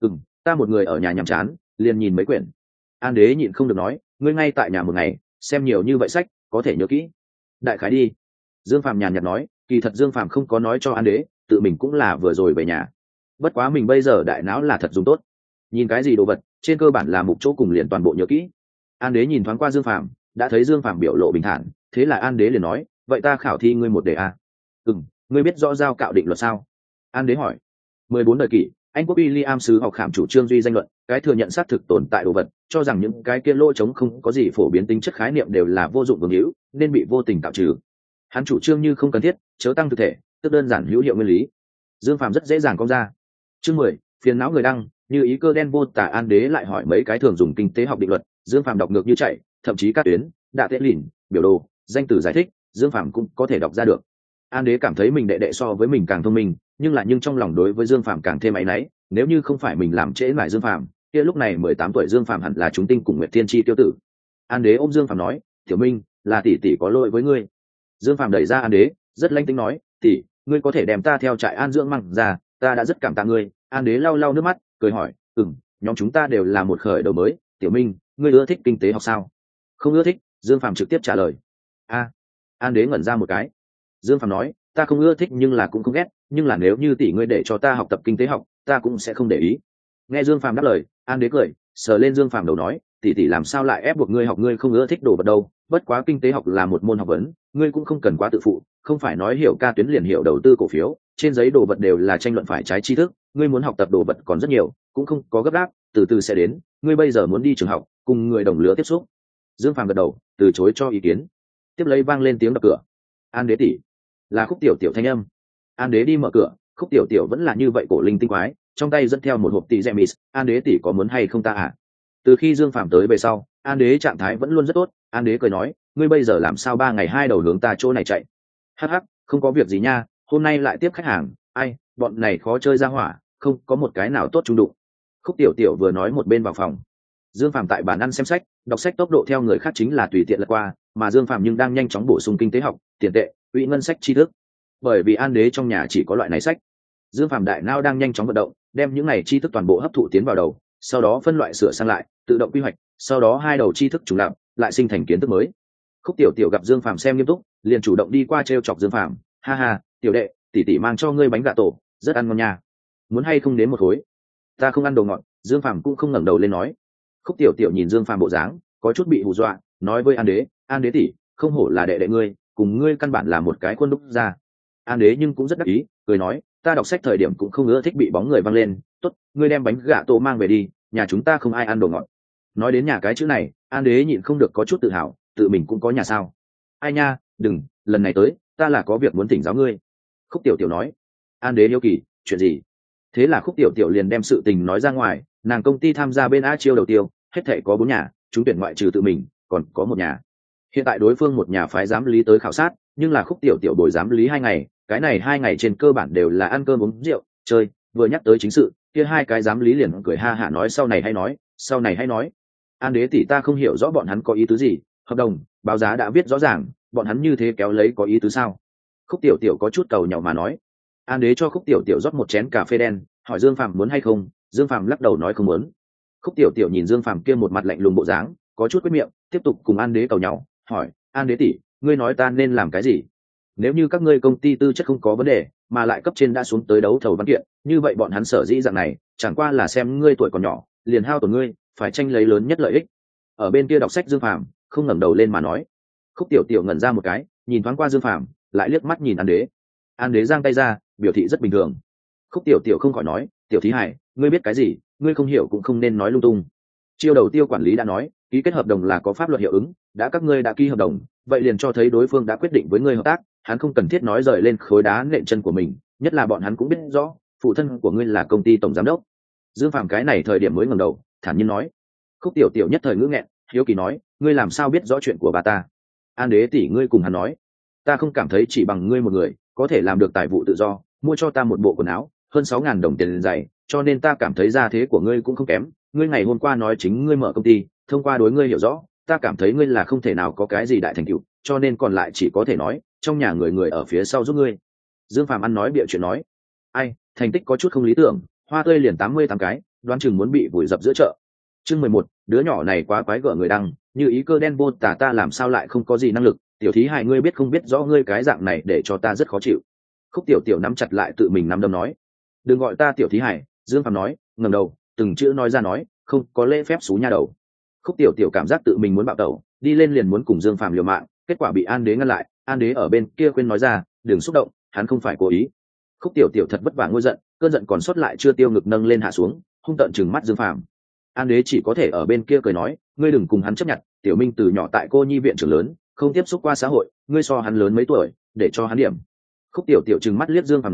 Ta một người ở nhà nhàm chán, liền nhìn mấy quyển. An Đế nhịn không được nói, ngươi ngay tại nhà một ngày, xem nhiều như vậy sách, có thể nhớ kỹ. Đại khái đi. Dương Phạm nhàn nhạt nói, kỳ thật Dương Phạm không có nói cho An Đế, tự mình cũng là vừa rồi về nhà. Bất quá mình bây giờ đại não là thật dùng tốt, nhìn cái gì đồ vật, trên cơ bản là mục chỗ cùng liền toàn bộ nhớ kỹ. An Đế nhìn thoáng qua Dương Phạm, đã thấy Dương Phạm biểu lộ bình thản, thế là An Đế liền nói, vậy ta khảo thi ngươi một đề a. Ngươi biết rõ giao cạo định luật sao? An Đế hỏi. 14 đời kỷ, Anh quốc William sứ học khảm chủ trương duy danh luận, cái thừa nhận xác thực tồn tại đồ vật, cho rằng những cái kia lỗ trống không có gì phổ biến tính chất khái niệm đều là vô dụng vương hữu, nên bị vô tình tạo trừ. Hắn chủ trương như không cần thiết, chớ tăng thực thể, tức đơn giản hữu hiệu nguyên lý, Dương Phàm rất dễ dàng cong ra. Chương 10, phiền não người đăng, như ý cơ đen vô tả. An Đế lại hỏi mấy cái thường dùng kinh tế học định luật, Dương Phàm đọc ngược như chạy, thậm chí các tuyến, đạ tệ lìn, biểu đồ, danh từ giải thích, Dương Phàm cũng có thể đọc ra được. An Đế cảm thấy mình đệ đệ so với mình càng thông minh, nhưng trong lòng đối với Dương Phàm càng thêm áy náy, nếu như không phải mình làm trễ nải Dương Phàm, kia lúc này 18 tuổi Dương Phàm hẳn là chúng tinh cùng Nguyệt Thiên Chi tiêu tử. An Đế ôm Dương Phàm nói, "Tiểu Minh, là tỷ tỷ có lỗi với ngươi." Dương Phàm đẩy ra An Đế, rất lanh tính nói, "Tỷ, ngươi có thể đem ta theo trại an dưỡng măng ra, ta đã rất cảm tạ ngươi." An Đế lau lau nước mắt, cười hỏi, nhóm chúng ta đều là một khởi đầu mới, Tiểu Minh, ngươi ưa thích kinh tế học sao?" "Không ưa thích." Dương Phàm trực tiếp trả lời. An Đế ngẩn ra một cái. Dương Phàm nói, "Ta không ưa thích nhưng là cũng không ghét, nhưng là nếu như tỷ ngươi để cho ta học tập kinh tế học, ta cũng sẽ không để ý." Nghe Dương Phàm đáp lời, An Đế cười, sờ lên Dương Phàm đầu nói, "Tỷ làm sao lại ép buộc ngươi học ngươi không ưa thích đồ vật đâu, bất quá kinh tế học là một môn học vấn, ngươi cũng không cần quá tự phụ, không phải nói hiểu ca tuyến liền hiểu đầu tư cổ phiếu, trên giấy đồ vật đều là tranh luận phải trái tri thức, ngươi muốn học tập đồ vật còn rất nhiều, cũng không có gấp gáp, từ từ sẽ đến, ngươi bây giờ muốn đi trường học, cùng người đồng lứa tiếp xúc." Dương Phàm gật đầu, từ chối cho ý kiến. Tiếp lấy vang lên tiếng đập cửa. "An Đế tỷ." Là Khúc Tiểu Tiểu thanh âm. An Đế đi mở cửa, Khúc Tiểu Tiểu vẫn là như vậy cổ linh tinh quái, trong tay dẫn theo một hộp tỷ Gemis. "An Đế tỷ có muốn hay không ta à?" Từ khi Dương Phàm tới về sau, An Đế trạng thái vẫn luôn rất tốt. An Đế cười nói, "Ngươi bây giờ làm sao 3 ngày 2 đầu hướng ta chỗ này chạy?" "Hắc hắc, không có việc gì nha, hôm nay lại tiếp khách hàng, ai, bọn này khó chơi ra hỏa, không có một cái nào tốt trung đụng." Khúc Tiểu Tiểu vừa nói một bên vào phòng. Dương Phàm tại bàn ăn xem sách, đọc sách tốc độ theo người khác chính là tùy tiện lật qua, mà Dương Phàm nhưng đang nhanh chóng bổ sung kinh tế học, tiền tệ, quỹ ngân sách tri thức. Bởi vì An Đế trong nhà chỉ có loại này sách, Dương Phàm đại não đang nhanh chóng vận động, đem những này tri thức toàn bộ hấp thụ tiến vào đầu, sau đó phân loại sửa sang lại, tự động quy hoạch, sau đó hai đầu tri thức trùng lặp, lại sinh thành kiến thức mới. Khúc Tiểu Tiểu gặp Dương Phàm xem nghiêm túc, liền chủ động đi qua trêu chọc Dương Phàm, "Ha ha, tiểu đệ, tỷ tỷ mang cho ngươi bánh gà tổ, rất ăn ngon nha. Muốn hay không đến một khối?" "Ta không ăn đồ ngọt." Dương Phàm cũng không ngẩng đầu lên nói. Khúc Tiểu Tiểu nhìn Dương Phàm bộ dáng, có chút bị hù dọa, nói với An Đế, "An Đế tỷ, không hổ là đệ đệ ngươi, cùng ngươi căn bản là một cái khuôn đúc ra." An Đế nhưng cũng rất đắc ý, cười nói, "Ta đọc sách thời điểm cũng không ưa thích bị bóng người văng lên, tốt, ngươi đem bánh gà tổ mang về đi, nhà chúng ta không ai ăn đồ ngọt." Nói đến nhà cái chữ này, An Đế nhịn không được có chút tự hào, tự mình cũng có nhà sao? "Ai nha, đừng, lần này tới, ta là có việc muốn thỉnh giáo ngươi." Khúc Tiểu Tiểu nói. An Đế hiếu kỳ, "Chuyện gì?" Thế là Khúc Tiểu Tiểu liền đem sự tình nói ra ngoài, nàng công ty tham gia bên A Chiêu đầu tiêu, hết thể có 4 nhà, trúng tuyển ngoại trừ tự mình, còn có 1 nhà. Hiện tại đối phương một nhà phái giám lý tới khảo sát, nhưng là Khúc Tiểu Tiểu bồi giám lý 2 ngày, cái này 2 ngày trên cơ bản đều là ăn cơm uống rượu, chơi, vừa nhắc tới chính sự, kia 2 cái giám lý liền cười ha hả nói, sau này hay nói, sau này hay nói. "An Đế tỷ, ta không hiểu rõ bọn hắn có ý tứ gì, hợp đồng, báo giá đã viết rõ ràng, bọn hắn như thế kéo lấy có ý tứ sao?" Khúc Tiểu Tiểu có chút cầu nhậu mà nói. An Đế cho Khúc Tiểu Tiểu rót một chén cà phê đen, hỏi Dương Phàm muốn hay không, Dương Phàm lắc đầu nói không muốn. Khúc Tiểu Tiểu nhìn Dương Phàm kia một mặt lạnh lùng bộ dáng, có chút quyết miệng, tiếp tục cùng An Đế cầu nhau, hỏi, "An Đế tỷ, ngươi nói ta nên làm cái gì? Nếu như các ngươi công ty tư chất không có vấn đề, mà lại cấp trên đã xuống tới đấu thầu văn kiện, như vậy bọn hắn sở dĩ dạng này, chẳng qua là xem ngươi tuổi còn nhỏ, liền hao tổn ngươi, phải tranh lấy lớn nhất lợi ích." Ở bên kia đọc sách Dương Phàm không ngẩng đầu lên mà nói. Khúc Tiểu Tiểu ngẩn ra một cái, nhìn thoáng qua Dương Phàm, lại liếc mắt nhìn An Đế. An Đế giang tay ra, biểu thị rất bình thường. Khúc Tiểu Tiểu không khỏi nói, "Tiểu thí hải, ngươi biết cái gì, ngươi không hiểu cũng không nên nói lung tung." Chiêu đầu tiêu quản lý đã nói, ký kết hợp đồng là có pháp luật hiệu ứng, đã các ngươi đã ký hợp đồng, vậy liền cho thấy đối phương đã quyết định với ngươi hợp tác, hắn không cần thiết nói rời lên khối đá nện chân của mình, nhất là bọn hắn cũng biết rõ, phụ thân của ngươi là công ty tổng giám đốc. Dương Phàm cái này thời điểm mới ngẩng đầu, thản nhiên nói. Khúc Tiểu Tiểu nhất thời ngữ nghẹn, hiếu kỳ nói, "Ngươi làm sao biết rõ chuyện của bà ta?" "An Đế tỷ, ngươi cùng hắn nói, ta không cảm thấy chỉ bằng ngươi một người có thể làm được tài vụ tự do, mua cho ta một bộ quần áo hơn 6.000 đồng tiền giày, cho nên ta cảm thấy gia thế của ngươi cũng không kém. Ngươi ngày hôm qua nói chính ngươi mở công ty, thông qua đối ngươi hiểu rõ, ta cảm thấy ngươi là không thể nào có cái gì đại thành tựu, cho nên còn lại chỉ có thể nói trong nhà người ở phía sau giúp ngươi." Dương Phàm ăn nói bịa chuyện nói, "Ai, thành tích có chút không lý tưởng, hoa tươi liền 88 cái, đoán chừng muốn bị vùi dập giữa chợ." Chương 11, đứa nhỏ này quá quái gở người đăng, như ý cơ đen vô tả, ta làm sao lại không có gì năng lực, tiểu thí hại, ngươi biết không biết rõ ngươi cái dạng này để cho ta rất khó chịu. Khúc Tiểu Tiểu nắm chặt lại tự mình nắm đấm nói, "Đừng gọi ta tiểu thí hại." Dương Phàm nói, ngẩng đầu, từng chữ nói ra nói, "Không có lễ phép xú nha đầu." Khúc Tiểu Tiểu cảm giác tự mình muốn bạo tẩu, đi lên liền muốn cùng Dương Phàm liều mạng, kết quả bị An Đế ngăn lại. An Đế ở bên kia khuyên nói ra, "Đừng xúc động, hắn không phải cố ý." Khúc Tiểu Tiểu thật vất vả ngôi giận, cơn giận còn sót lại chưa tiêu, ngực nâng lên hạ xuống, hung tợn trừng mắt Dương Phàm. An Đế chỉ có thể ở bên kia cười nói, "Ngươi đừng cùng hắn chấp nhận, Tiểu Minh từ nhỏ tại cô nhi viện trưởng lớn, không tiếp xúc qua xã hội, ngươi so hắn lớn mấy tuổi, để cho hắn điểm." Khúc Tiểu Tiểu trừng mắt liếc Dương Phàm nói,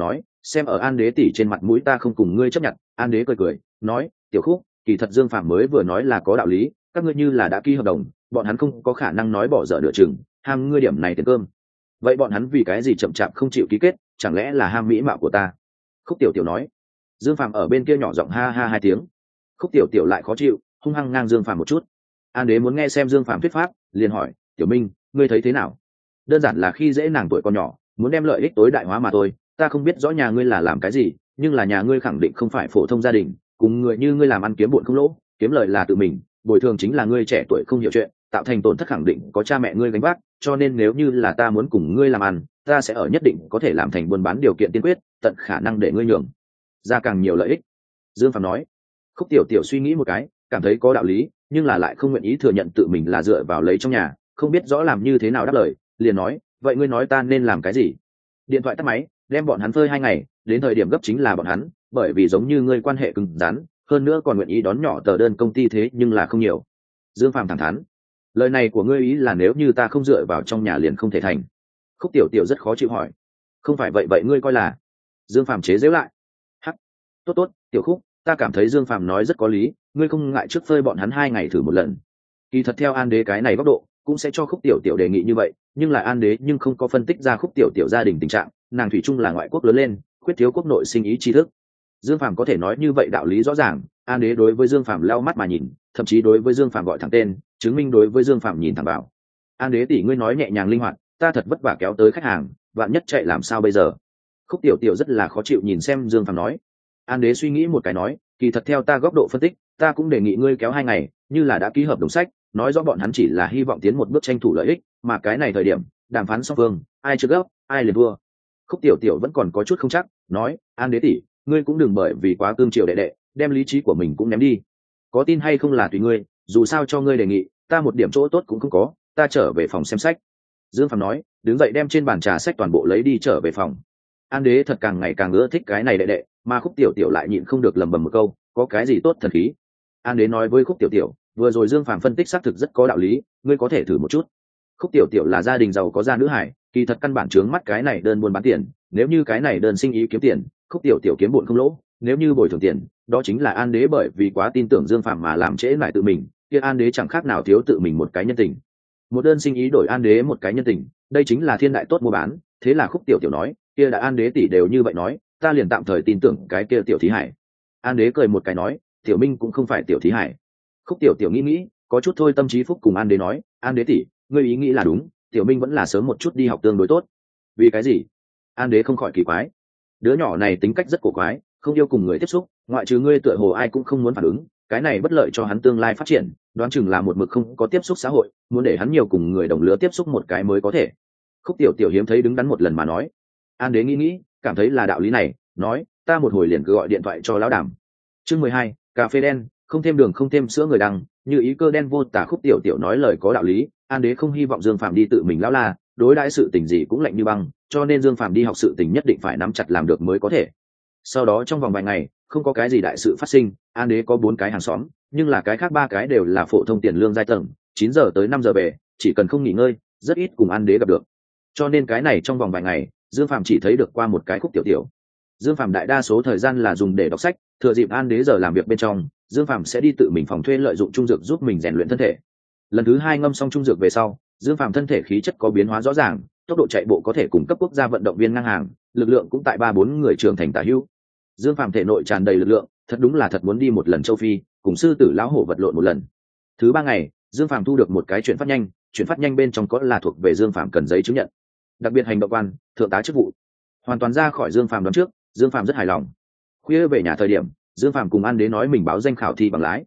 Xem ở An Đế tỷ trên mặt mũi ta không cùng ngươi chấp nhận. An Đế cười cười nói, tiểu Khúc, kỳ thật Dương Phạm mới vừa nói là có đạo lý, các ngươi như là đã ký hợp đồng, bọn hắn không có khả năng nói bỏ dở nửa chừng, ham ngươi điểm này tiền cơm. Vậy bọn hắn vì cái gì chậm chạp không chịu ký kết, chẳng lẽ là ham mỹ mạo của ta? Khúc Tiểu Tiểu nói. Dương Phạm ở bên kia nhỏ giọng ha ha hai tiếng. Khúc Tiểu Tiểu lại khó chịu, hung hăng ngang Dương Phạm một chút. An Đế muốn nghe xem Dương Phạm thuyết pháp, liền hỏi, tiểu Minh, ngươi thấy thế nào? Đơn giản là khi dễ nàng tuổi còn nhỏ, muốn đem lợi ích tối đại hóa mà thôi. Ta không biết rõ nhà ngươi là làm cái gì, nhưng là nhà ngươi khẳng định không phải phổ thông gia đình, cùng người như ngươi làm ăn kiếm bộn không lỗ, kiếm lời là tự mình, bồi thường chính là ngươi trẻ tuổi không hiểu chuyện, tạo thành tổn thất khẳng định có cha mẹ ngươi gánh vác, cho nên nếu như là ta muốn cùng ngươi làm ăn, ta sẽ ở nhất định có thể làm thành buôn bán điều kiện tiên quyết, tận khả năng để ngươi nhường ra càng nhiều lợi ích. Dương Phạm nói. Khúc Tiểu Tiểu suy nghĩ một cái, cảm thấy có đạo lý, nhưng là lại không nguyện ý thừa nhận tự mình là dựa vào lấy trong nhà, không biết rõ làm như thế nào đáp lời, liền nói, vậy ngươi nói ta nên làm cái gì? Điện thoại tắt máy, đem bọn hắn phơi 2 ngày, đến thời điểm gấp chính là bọn hắn, bởi vì giống như ngươi quan hệ cứng rắn, hơn nữa còn nguyện ý đón nhỏ tờ đơn công ty thế nhưng là không nhiều. Dương Phạm thẳng thắn. Lời này của ngươi ý là nếu như ta không dựa vào trong nhà liền không thể thành. Khúc Tiểu Tiểu rất khó chịu hỏi. Không phải vậy ngươi coi là? Dương Phạm chế giễu lại. Hắc, tốt tốt, Tiểu Khúc, ta cảm thấy Dương Phạm nói rất có lý, ngươi không ngại trước phơi bọn hắn 2 ngày thử một lần. Kỳ thật theo An Đế cái này góc độ, cũng sẽ cho Khúc Tiểu Tiểu đề nghị như vậy, nhưng là An Đế nhưng không có phân tích ra Khúc Tiểu Tiểu gia đình tình trạng, nàng thủy chung là ngoại quốc lớn lên, khuyết thiếu quốc nội sinh ý tri thức. Dương Phạm có thể nói như vậy đạo lý rõ ràng, An Đế đối với Dương Phạm lau mắt mà nhìn, thậm chí đối với Dương Phạm gọi thẳng tên, chứng minh đối với Dương Phạm nhìn thẳng vào. An Đế tỷ ngươi nói nhẹ nhàng linh hoạt, ta thật vất vả kéo tới khách hàng, vạn nhất chạy làm sao bây giờ? Khúc Tiểu Tiểu rất là khó chịu nhìn xem Dương Phạm nói. An Đế suy nghĩ một cái nói, kỳ thật theo ta góc độ phân tích, ta cũng đề nghị ngươi kéo 2 ngày, như là đã ký hợp đồng sách, nói rõ bọn hắn chỉ là hy vọng tiến một bước tranh thủ lợi ích, mà cái này thời điểm đàm phán song phương, ai trước gấp, ai liền thua. Khúc Tiểu Tiểu vẫn còn có chút không chắc, nói, An Đế tỷ, ngươi cũng đừng bởi vì quá cương triều đệ đệ, đem lý trí của mình cũng ném đi. Có tin hay không là tùy ngươi, dù sao cho ngươi đề nghị, ta một điểm chỗ tốt cũng không có, ta trở về phòng xem sách. Dương Phạm nói, đứng dậy đem trên bàn trà sách toàn bộ lấy đi trở về phòng. An Đế thật càng ngày càng ưa thích cái này đệ đệ, mà Khúc Tiểu Tiểu lại nhịn không được lẩm bẩm một câu, có cái gì tốt thần khí. An Đế nói với Khúc Tiểu Tiểu, vừa rồi Dương Phạm phân tích xác thực rất có đạo lý, ngươi có thể thử một chút. Khúc Tiểu Tiểu là gia đình giàu có gia nữ hải, kỳ thật căn bản chướng mắt cái này đơn buôn bán tiền, nếu như cái này đơn sinh ý kiếm tiền, Khúc Tiểu Tiểu kiếm bộn không lỗ, nếu như bồi thường tiền, đó chính là An Đế bởi vì quá tin tưởng Dương Phạm mà làm trễ lại tự mình, kia An Đế chẳng khác nào thiếu tự mình một cái nhân tình. Một đơn sinh ý đổi An Đế một cái nhân tình, đây chính là thiên đại tốt mua bán, thế là Khúc Tiểu Tiểu nói, kia đã An Đế tỷ đều như vậy nói, ta liền tạm thời tin tưởng cái kia Tiểu Thí Hải. An Đế cười một cái nói, Tiểu Minh cũng không phải Tiểu Thí Hải. Khúc Tiểu Tiểu nghĩ, có chút thôi tâm trí phúc cùng An Đế nói, An Đế tỷ, ngươi ý nghĩ là đúng, Tiểu Minh vẫn là sớm một chút đi học tương đối tốt. Vì cái gì? An Đế không khỏi kỳ quái. Đứa nhỏ này tính cách rất cổ quái, không yêu cùng người tiếp xúc, ngoại trừ ngươi tựa hồ ai cũng không muốn phản ứng, cái này bất lợi cho hắn tương lai phát triển, đoán chừng là một mực không có tiếp xúc xã hội, muốn để hắn nhiều cùng người đồng lứa tiếp xúc một cái mới có thể. Khúc Tiểu Tiểu hiếm thấy đứng đắn một lần mà nói. An Đế nghĩ, cảm thấy là đạo lý này, nói, ta một hồi liền cứ gọi điện thoại cho lão Đàm. Chương 12, cà phê đen, không thêm đường không thêm sữa người đăng, như ý cơ đen vô tả. Khúc Tiểu Tiểu nói lời có đạo lý, An Đế không hy vọng Dương Phạm đi tự mình lão la, đối đãi sự tình gì cũng lạnh như băng, cho nên Dương Phạm đi học sự tình nhất định phải nắm chặt làm được mới có thể. Sau đó trong vòng vài ngày, không có cái gì đại sự phát sinh, An Đế có 4 cái hàng xóm, nhưng là cái khác 3 cái đều là phổ thông tiền lương giai tầng, 9 giờ tới 5 giờ về, chỉ cần không nghỉ ngơi, rất ít cùng An Đế gặp được. Cho nên cái này trong vòng vài ngày, Dương Phạm chỉ thấy được qua một cái Khúc Tiểu Tiểu. Dương Phạm đại đa số thời gian là dùng để đọc sách, thừa dịp An Đế giờ làm việc bên trong, Dương Phạm sẽ đi tự mình phòng thuê lợi dụng trung dược giúp mình rèn luyện thân thể. Lần thứ 2 ngâm xong trung dược về sau, Dương Phạm thân thể khí chất có biến hóa rõ ràng, tốc độ chạy bộ có thể cùng cấp quốc gia vận động viên ngang hàng, lực lượng cũng tại 3-4 người trưởng thành tả hữu. Dương Phạm thể nội tràn đầy lực lượng, thật đúng là thật muốn đi một lần châu Phi, cùng sư tử lão hổ vật lộn một lần. Thứ 3 ngày, Dương Phạm thu được một cái chuyển phát nhanh bên trong có là thuộc về Dương Phạm cần giấy chứng nhận, đặc biệt hành động quan, thượng tá chức vụ, hoàn toàn ra khỏi Dương Phạm đoán trước. Dương Phạm rất hài lòng. Khuya về nhà thời điểm, Dương Phạm cùng An Đế nói mình báo danh khảo thi bằng lái.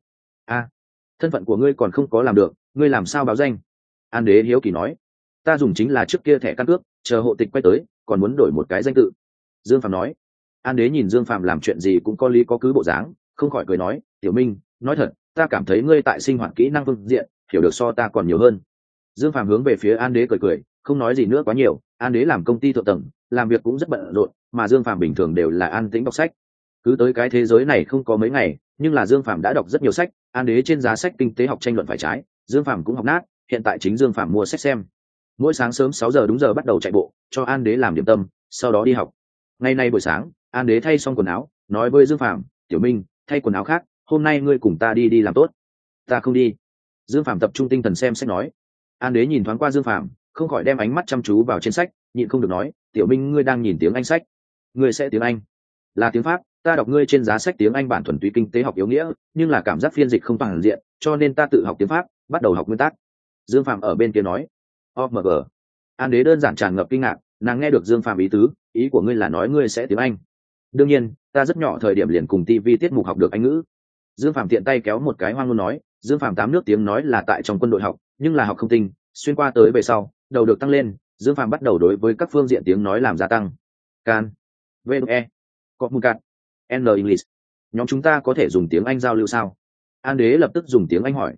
Thân phận của ngươi còn không có làm được, ngươi làm sao báo danh? An Đế hiếu kỳ nói, ta dùng chính là trước kia thẻ căn cước, chờ hộ tịch quay tới, còn muốn đổi một cái danh tự. Dương Phạm nói. An Đế nhìn Dương Phạm làm chuyện gì cũng có lý có cứ bộ dáng, không khỏi cười nói, Tiểu Minh, nói thật, ta cảm thấy ngươi tại sinh hoạt kỹ năng phương diện hiểu được so ta còn nhiều hơn. Dương Phạm hướng về phía An Đế cười, không nói gì nữa quá nhiều. An Đế làm công ty thượng tầng, làm việc cũng rất bận rộn, mà Dương Phạm bình thường đều là an tĩnh đọc sách. Cứ tới cái thế giới này không có mấy ngày, nhưng là Dương Phạm đã đọc rất nhiều sách. An Đế trên giá sách kinh tế học tranh luận phải trái, Dương Phạm cũng học nát, hiện tại chính Dương Phạm mua sách xem. Mỗi sáng sớm 6 giờ đúng giờ bắt đầu chạy bộ, cho An Đế làm điểm tâm, sau đó đi học. Ngày nay buổi sáng, An Đế thay xong quần áo nói với Dương Phàm, tiểu minh thay quần áo khác, hôm nay ngươi cùng ta đi làm tốt. Ta không đi. Dương Phàm tập trung tinh thần xem sách nói. An Đế nhìn thoáng qua Dương Phàm, không khỏi đem ánh mắt chăm chú vào trên sách, nhịn không được nói, tiểu minh ngươi đang nhìn tiếng Anh sách. Ngươi sẽ tiếng Anh? Là tiếng Pháp, ta đọc ngươi trên giá sách tiếng Anh bản thuần túy kinh tế học yếu nghĩa, nhưng là cảm giác phiên dịch không toàn diện, cho nên ta tự học tiếng Pháp, bắt đầu học nguyên tắc. Dương Phàm ở bên kia nói. OMG. An Đế đơn giản tràn ngập kinh ngạc, nàng nghe được Dương Phàm ý tứ, ý của ngươi là nói ngươi sẽ tiếng Anh? Đương nhiên, ta rất nhỏ thời điểm liền cùng TV tiết mục học được Anh ngữ. Dương Phàm tiện tay kéo một cái hoang ngôn nói, Dương Phàm 8 nước tiếng nói là tại trong quân đội học, nhưng là học không tinh, xuyên qua tới về sau, đầu được tăng lên, Dương Phàm bắt đầu đối với các phương diện tiếng nói làm gia tăng. Can, VE, Comunicat, N English. Nhóm chúng ta có thể dùng tiếng Anh giao lưu sao? An Đế lập tức dùng tiếng Anh hỏi.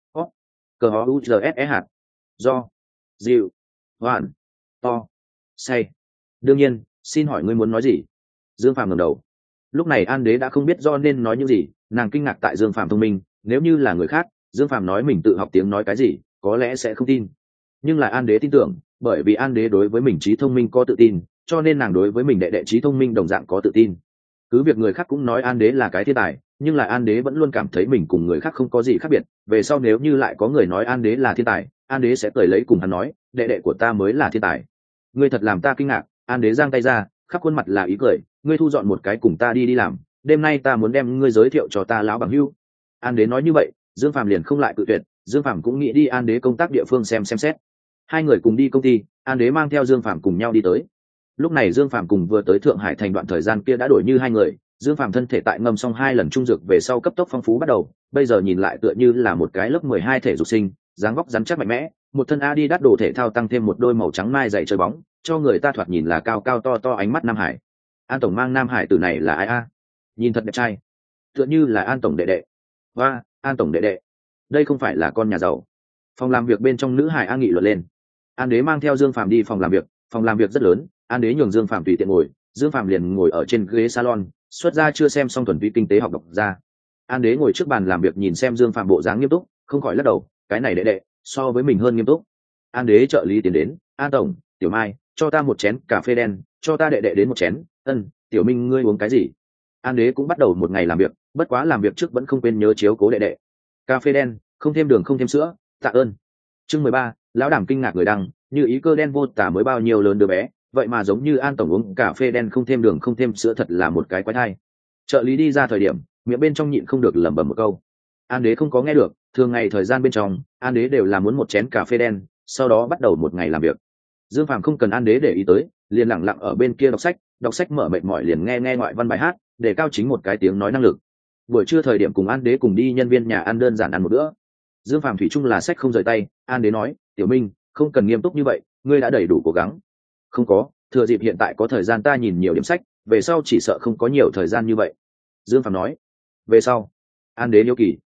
Cờ ho UZSE hạt. Do. Dịu. Hoàn. To. Say. Đương nhiên, xin hỏi ngươi muốn nói gì? Dương Phàm ngẩng đầu. Lúc này An Đế đã không biết do nên nói những gì, nàng kinh ngạc tại Dương Phàm thông minh, nếu như là người khác, Dương Phàm nói mình tự học tiếng nói cái gì, có lẽ sẽ không tin. Nhưng là An Đế tin tưởng, bởi vì An Đế đối với mình trí thông minh có tự tin, cho nên nàng đối với mình đệ đệ trí thông minh đồng dạng có tự tin. Cứ việc người khác cũng nói An Đế là cái thiên tài, nhưng là An Đế vẫn luôn cảm thấy mình cùng người khác không có gì khác biệt. Về sau nếu như lại có người nói An Đế là thiên tài, An Đế sẽ cười lấy cùng hắn nói, đệ đệ của ta mới là thiên tài. Ngươi thật làm ta kinh ngạc. An Đế giang tay ra, khắp khuôn mặt là ý cười, ngươi thu dọn một cái cùng ta đi làm, đêm nay ta muốn đem ngươi giới thiệu cho ta lão bằng hữu. An Đế nói như vậy, Dương Phàm liền không lại cự tuyệt, Dương Phàm cũng nghĩ đi An Đế công tác địa phương xem xét. Hai người cùng đi công ty, An Đế mang theo Dương Phàm cùng nhau đi tới. Lúc này Dương Phàm cùng vừa tới Thượng Hải thành đoạn thời gian kia đã đổi như hai người, Dương Phàm thân thể tại ngâm xong 2 lần trung dược về sau cấp tốc phong phú bắt đầu, bây giờ nhìn lại tựa như là một cái lớp 12 thể dục sinh, dáng vóc rắn chắc mạnh mẽ, một thân Adidas đồ thể thao tăng thêm một đôi màu trắng mai giày chơi bóng, cho người ta thoạt nhìn là cao cao to to ánh mắt Nam Hải. An tổng mang Nam Hải từ này là ai a? Nhìn thật đẹp trai, tựa như là An tổng đệ đệ. Và An tổng đệ đệ, đây không phải là con nhà giàu. Phòng làm việc bên trong nữ hải An nghị luận lên. An Đế mang theo Dương Phàm đi phòng làm việc rất lớn, An Đế nhường Dương Phàm tùy tiện ngồi, Dương Phàm liền ngồi ở trên ghế salon, xuất ra chưa xem xong thuần vi kinh tế học đọc ra. An Đế ngồi trước bàn làm việc nhìn xem Dương Phàm bộ dáng nghiêm túc, không khỏi lắc đầu, cái này đệ đệ so với mình hơn nghiêm túc. An Đế trợ lý tiến đến, An tổng, Tiểu Mai, cho ta một chén cà phê đen, cho ta đệ đệ đến một chén. Tiểu Minh ngươi uống cái gì? An Đế cũng bắt đầu một ngày làm việc, bất quá làm việc trước vẫn không quên nhớ chiếu cố đệ đệ. Cà phê đen, không thêm đường không thêm sữa, tạ ơn. Chương 13, lão đàm kinh ngạc người đăng, như ý cơ đen vô tả mới bao nhiêu lớn đứa bé, vậy mà giống như An tổng uống cà phê đen không thêm đường không thêm sữa thật là một cái quái thai. Trợ lý đi ra thời điểm, miệng bên trong nhịn không được lẩm bẩm một câu. An Đế không có nghe được, thường ngày thời gian bên trong, An Đế đều là muốn một chén cà phê đen, sau đó bắt đầu một ngày làm việc. Dương Phàm không cần An Đế để ý tới, liền lặng lặng ở bên kia đọc sách mở mệt mỏi liền nghe ngoại văn bài hát, để cao chính một cái tiếng nói năng lực. Buổi trưa thời điểm cùng An Đế cùng đi nhân viên nhà ăn đơn giản ăn một bữa. Dương Phàm thủy chung là sách không rời tay, An Đế nói, Tiểu Minh, không cần nghiêm túc như vậy, ngươi đã đầy đủ cố gắng. Không có, thừa dịp hiện tại có thời gian ta nhìn nhiều điểm sách, về sau chỉ sợ không có nhiều thời gian như vậy. Dương Phàm nói. Về sau? An Đế hiếu kỳ.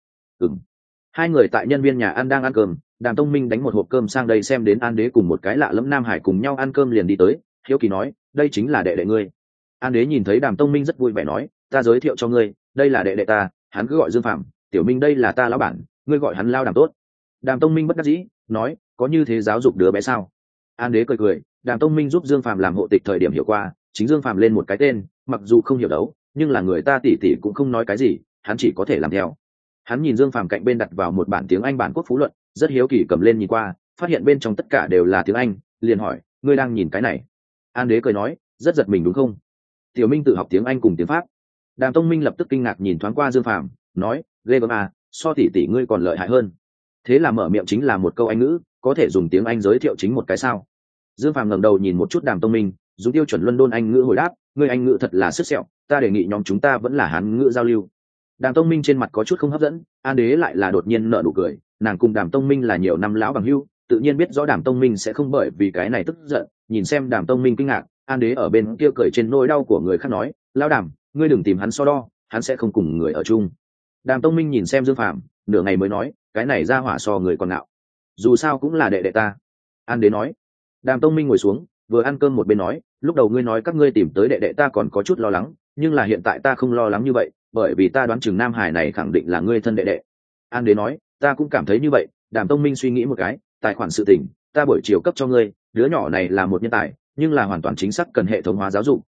Hai người tại nhân viên nhà ăn đang ăn cơm, Đàm Tông Minh đánh một hộp cơm sang đây xem đến An Đế cùng một cái lạ lẫm Nam Hải cùng nhau ăn cơm liền đi tới, hiếu kỳ nói, đây chính là đệ đệ ngươi. An Đế nhìn thấy Đàm Tông Minh rất vui vẻ nói, ta giới thiệu cho ngươi, đây là đệ đệ ta, hắn cứ gọi Dương Phạm, Tiểu Minh đây là ta lão bản, ngươi gọi hắn Lao Đàm tốt. Đàm Tông Minh bất đắc dĩ nói, có như thế giáo dục đứa bé sao? An Đế cười cười, Đàm Tông Minh giúp Dương Phạm làm hộ tịch thời điểm hiểu qua, chính Dương Phạm lên một cái tên, mặc dù không hiểu đấu, nhưng là người ta tỉ cũng không nói cái gì, hắn chỉ có thể làm theo. Hắn nhìn Dương Phạm cạnh bên đặt vào một bản tiếng Anh bản quốc phú luận, rất hiếu kỳ cầm lên nhìn qua, phát hiện bên trong tất cả đều là tiếng Anh, liền hỏi, ngươi đang nhìn cái này? An Đế cười nói, rất giật mình đúng không? Tiểu Minh tự học tiếng Anh cùng tiếng Pháp. Đàm Tông Minh lập tức kinh ngạc nhìn thoáng qua Dương Phạm, nói, ghê gớm à, so tỷ ngươi còn lợi hại hơn. Thế là mở miệng chính là một câu Anh ngữ, có thể dùng tiếng Anh giới thiệu chính một cái sao? Dương Phạm ngẩng đầu nhìn một chút Đàm Tông Minh, dùng tiêu chuẩn London Anh ngữ hồi đáp, ngươi Anh ngữ thật là sức sẹo, ta đề nghị nhóm chúng ta vẫn là Hán ngữ giao lưu. Đàm Tông Minh trên mặt có chút không hấp dẫn, An Đế lại là đột nhiên nở nụ cười, nàng cùng Đàm Tông Minh là nhiều năm lão bằng hữu, tự nhiên biết rõ Đàm Tông Minh sẽ không bởi vì cái này tức giận, nhìn xem Đàm Tông Minh kinh ngạc, An Đế ở bên kia cười trên nỗi đau của người khác nói, lão Đàm, ngươi đừng tìm hắn so đo, hắn sẽ không cùng người ở chung. Đàm Tông Minh nhìn xem Dương Phạm, nửa ngày mới nói, cái này ra hỏa so người còn ngạo, dù sao cũng là đệ đệ ta. An Đế nói. Đàm Tông Minh ngồi xuống, vừa ăn cơm một bên nói, lúc đầu ngươi nói các ngươi tìm tới đệ đệ ta còn có chút lo lắng, nhưng là hiện tại ta không lo lắng như vậy, bởi vì ta đoán chừng Nam Hải này khẳng định là ngươi thân đệ đệ. An Đế nói, ta cũng cảm thấy như vậy. Đàm Tông Minh suy nghĩ một cái, tài khoản sự tình ta buổi chiều cấp cho ngươi, đứa nhỏ này là một nhân tài, nhưng là hoàn toàn chính xác cần hệ thống hóa giáo dục,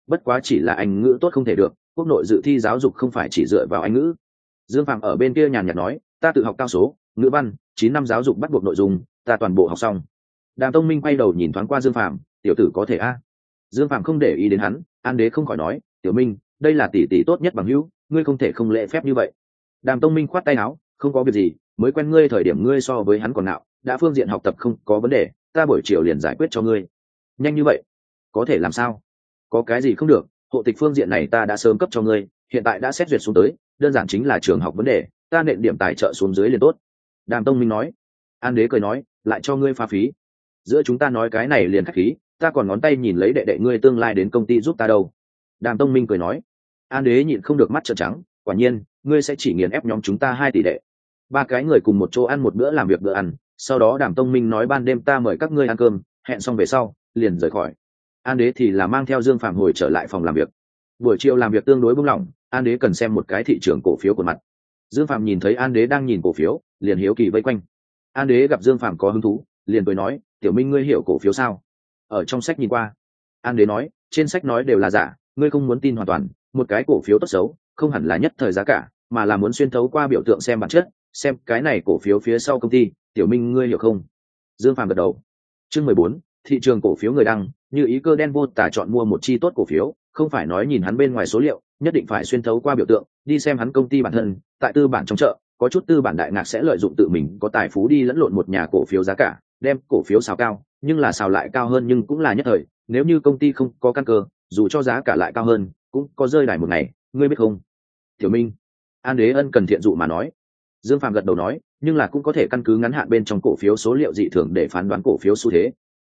bất quá chỉ là Anh ngữ tốt không thể được, quốc nội dự thi giáo dục không phải chỉ dựa vào Anh ngữ. Dương Phạm ở bên kia nhàn nhạt nói, ta tự học cao số, ngữ văn, 9 năm giáo dục bắt buộc nội dung, ta toàn bộ học xong. Đàm Tông Minh quay đầu nhìn thoáng qua Dương Phạm, tiểu tử có thể a. Dương Phạm không để ý đến hắn, An Đế không khỏi nói, tiểu Minh, đây là tỷ tỷ tốt nhất bằng hữu, ngươi không thể không lễ phép như vậy. Đàm Tông Minh khoát tay áo, không có việc gì, mới quen ngươi thời điểm ngươi so với hắn còn nạo, đã phương diện học tập không có vấn đề, ta buổi chiều liền giải quyết cho ngươi. Nhanh như vậy? Có thể làm sao? Có cái gì không được, hộ tịch phương diện này ta đã sớm cấp cho ngươi, hiện tại đã xét duyệt xuống tới, đơn giản chính là trường học vấn đề, ta nện điểm tài trợ xuống dưới liền tốt. Đàm Tông Minh nói. An Đế cười nói, lại cho ngươi pha phí. Giữa chúng ta nói cái này liền khách khí, ta còn ngón tay nhìn lấy đệ đệ ngươi tương lai đến công ty giúp ta đâu. Đàm Tông Minh cười nói. An Đế nhịn không được mắt trợn trắng, quả nhiên ngươi sẽ chỉ nghiền ép nhóm chúng ta 2 tỷ đệ. 3 cái người cùng một chỗ ăn một bữa làm việc bữa ăn, sau đó Đàm Tông Minh nói ban đêm ta mời các ngươi ăn cơm, hẹn xong về sau liền rời khỏi. An Đế thì là mang theo Dương Phạm hồi trở lại phòng làm việc. Buổi chiều làm việc tương đối buông lỏng, An Đế cần xem một cái thị trường cổ phiếu của mặt. Dương Phạm nhìn thấy An Đế đang nhìn cổ phiếu, liền hiếu kỳ vây quanh. An Đế gặp Dương Phạm có hứng thú, liền cười nói, tiểu Minh ngươi hiểu cổ phiếu sao? Ở trong sách nhìn qua. An Đế nói, trên sách nói đều là giả, ngươi không muốn tin hoàn toàn, một cái cổ phiếu tốt xấu không hẳn là nhất thời giá cả, mà là muốn xuyên thấu qua biểu tượng xem bản chất, xem cái này cổ phiếu phía sau công ty, tiểu Minh ngươi hiểu không? Dương Phạm gật đầu. Chương 14, thị trường cổ phiếu người đăng, như ý cơ đen vô tả chọn mua một chi tốt cổ phiếu, không phải nói nhìn hắn bên ngoài số liệu, nhất định phải xuyên thấu qua biểu tượng, đi xem hắn công ty bản thân, tại tư bản trong chợ, có chút tư bản đại ngạc sẽ lợi dụng tự mình có tài phú đi lẫn lộn một nhà cổ phiếu giá cả, đem cổ phiếu xào cao, nhưng là xào lại cao hơn nhưng cũng là nhất thời, nếu như công ty không có căn cơ, dù cho giá cả lại cao hơn, cũng có rơi đài một ngày, ngươi biết không? Tiểu Minh. An Đế ân cần thiện dụ mà nói. Dương Phạm gật đầu nói, nhưng là cũng có thể căn cứ ngắn hạn bên trong cổ phiếu số liệu dị thường để phán đoán cổ phiếu xu thế.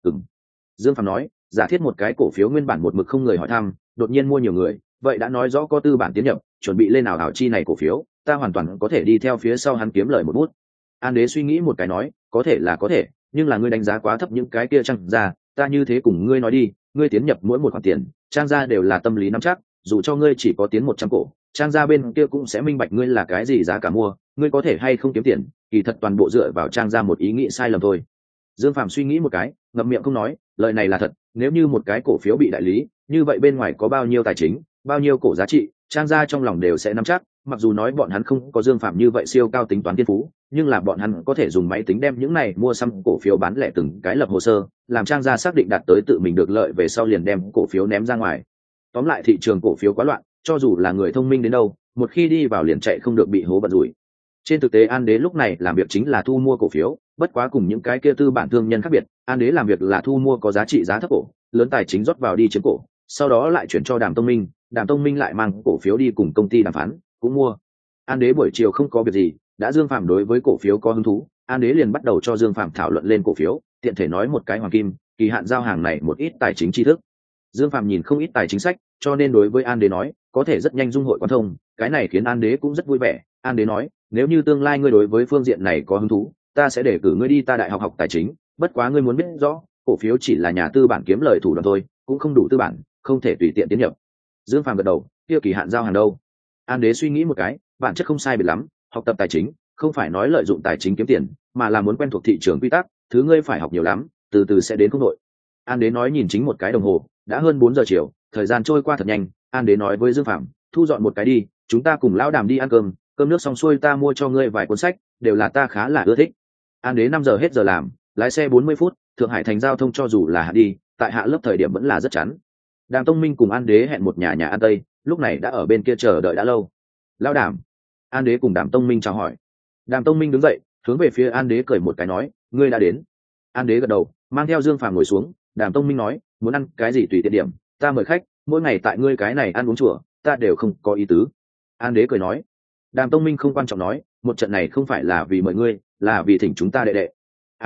Dương Phạm nói, giả thiết một cái cổ phiếu nguyên bản một mực không người hỏi thăm, đột nhiên mua nhiều người, vậy đã nói rõ có tư bản tiến nhập, chuẩn bị lên ảo chi này cổ phiếu, ta hoàn toàn có thể đi theo phía sau hắn kiếm lời một bút. An Đế suy nghĩ một cái nói, có thể là có thể, nhưng là ngươi đánh giá quá thấp những cái kia trang ra, ta như thế cùng ngươi nói đi, ngươi tiến nhập mỗi một khoản tiền, trang ra đều là tâm lý nắm chắc, dù cho ngươi chỉ có tiến 100 cổ, trang ra bên kia cũng sẽ minh bạch ngươi là cái gì giá cả mua, ngươi có thể hay không kiếm tiền, kỳ thật toàn bộ dựa vào trang ra một ý nghĩ sai lầm thôi. Dương Phạm suy nghĩ một cái, ngậm miệng không nói, lời này là thật, nếu như một cái cổ phiếu bị đại lý, như vậy bên ngoài có bao nhiêu tài chính, bao nhiêu cổ giá trị, trang ra trong lòng đều sẽ nắm chắc, mặc dù nói bọn hắn không có Dương Phạm như vậy siêu cao tính toán thiên phú, nhưng là bọn hắn có thể dùng máy tính đem những này mua xăm cổ phiếu bán lẻ từng cái lập hồ sơ, làm trang ra xác định đạt tới tự mình được lợi về sau liền đem cổ phiếu ném ra ngoài. Tóm lại thị trường cổ phiếu quá loạn, cho dù là người thông minh đến đâu, một khi đi vào liền chạy không được bị hố bật rủi. Trên thực tế An Đế lúc này làm việc chính là thu mua cổ phiếu, bất quá cùng những cái kia tư bản thương nhân khác biệt, An Đế làm việc là thu mua có giá trị giá thấp cổ, lớn tài chính rót vào đi chiếm cổ, sau đó lại chuyển cho Đàm Tông Minh, Đàm Tông Minh lại mang cổ phiếu đi cùng công ty đàm phán, cũng mua. An Đế buổi chiều không có việc gì, đã Dương Phạm đối với cổ phiếu có hứng thú, An Đế liền bắt đầu cho Dương Phạm thảo luận lên cổ phiếu, tiện thể nói một cái hoàng kim, kỳ hạn giao hàng này một ít tài chính tri thức. Dương Phạm nhìn không ít tài chính sách, cho nên đối với An Đế nói, có thể rất nhanh dung hội quan thông, cái này khiến An Đế cũng rất vui vẻ. An Đế nói, nếu như tương lai ngươi đối với phương diện này có hứng thú, ta sẽ để cử ngươi đi ta đại học học tài chính, bất quá ngươi muốn biết rõ, cổ phiếu chỉ là nhà tư bản kiếm lời thủ đoạn thôi, cũng không đủ tư bản, không thể tùy tiện tiến nhập. Dương Phạm gật đầu, kia kỳ hạn giao hàng đâu? An Đế suy nghĩ một cái, bản chất không sai biệt lắm, học tập tài chính, không phải nói lợi dụng tài chính kiếm tiền, mà là muốn quen thuộc thị trường quy tắc, thứ ngươi phải học nhiều lắm, từ từ sẽ đến không đội. An Đế nói nhìn chính một cái đồng hồ, đã hơn 4 giờ chiều, thời gian trôi qua thật nhanh. An Đế nói với Dương Phạm, thu dọn một cái đi, chúng ta cùng lão Đàm đi ăn cơm, cơm nước xong xuôi ta mua cho ngươi vài cuốn sách, đều là ta khá là ưa thích. An Đế 5 giờ hết giờ làm, lái xe 40 phút, Thượng Hải thành giao thông cho dù là hạ đi, tại hạ lớp thời điểm vẫn là rất chán. Đàm Tông Minh cùng An Đế hẹn một nhà ăn Tây, lúc này đã ở bên kia chờ đợi đã lâu. Lão Đàm. An Đế cùng Đàm Tông Minh chào hỏi. Đàm Tông Minh đứng dậy, hướng về phía An Đế cười một cái nói, ngươi đã đến. An Đế gật đầu, mang theo Dương Phàm ngồi xuống. Đàm Tông Minh nói, muốn ăn cái gì tùy tiện điểm, ta mời khách, mỗi ngày tại ngươi cái này ăn uống chùa, ta đều không có ý tứ. An Đế cười nói. Đàm Tông Minh không quan trọng nói, một trận này không phải là vì mời ngươi, là vì thỉnh chúng ta đệ đệ.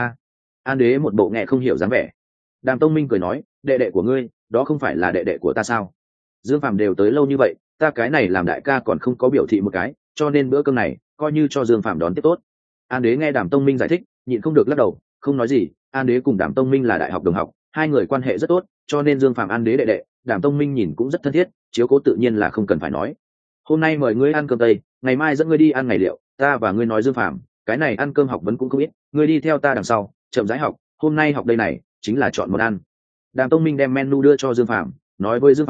An Đế một bộ nghe không hiểu dáng vẻ. Đàm Tông Minh cười nói, đệ đệ của ngươi, đó không phải là đệ đệ của ta sao? Dương Phàm đều tới lâu như vậy, ta cái này làm đại ca còn không có biểu thị một cái, cho nên bữa cơm này coi như cho Dương Phàm đón tiếp tốt. An Đế nghe Đàm Tông Minh giải thích, nhịn không được lắc đầu, không nói gì. An Đế cùng Đàm Tông Minh là đại học đồng học, hai người quan hệ rất tốt, cho nên Dương Phàm An Đế đệ đệ, Đàm Tông Minh nhìn cũng rất thân thiết, chiếu cố tự nhiên là không cần phải nói. Hôm nay mời ngươi ăn cơm tây, ngày mai dẫn ngươi đi ăn ngày liệu, ta và ngươi nói Dương Phàm, cái này ăn cơm học vấn cũng không ít, ngươi đi theo ta đằng sau, chậm rãi học, hôm nay học đây này chính là chọn món ăn. Đàm Tông Minh đem menu đưa cho Dương Phàm, nói với Dương Phàm,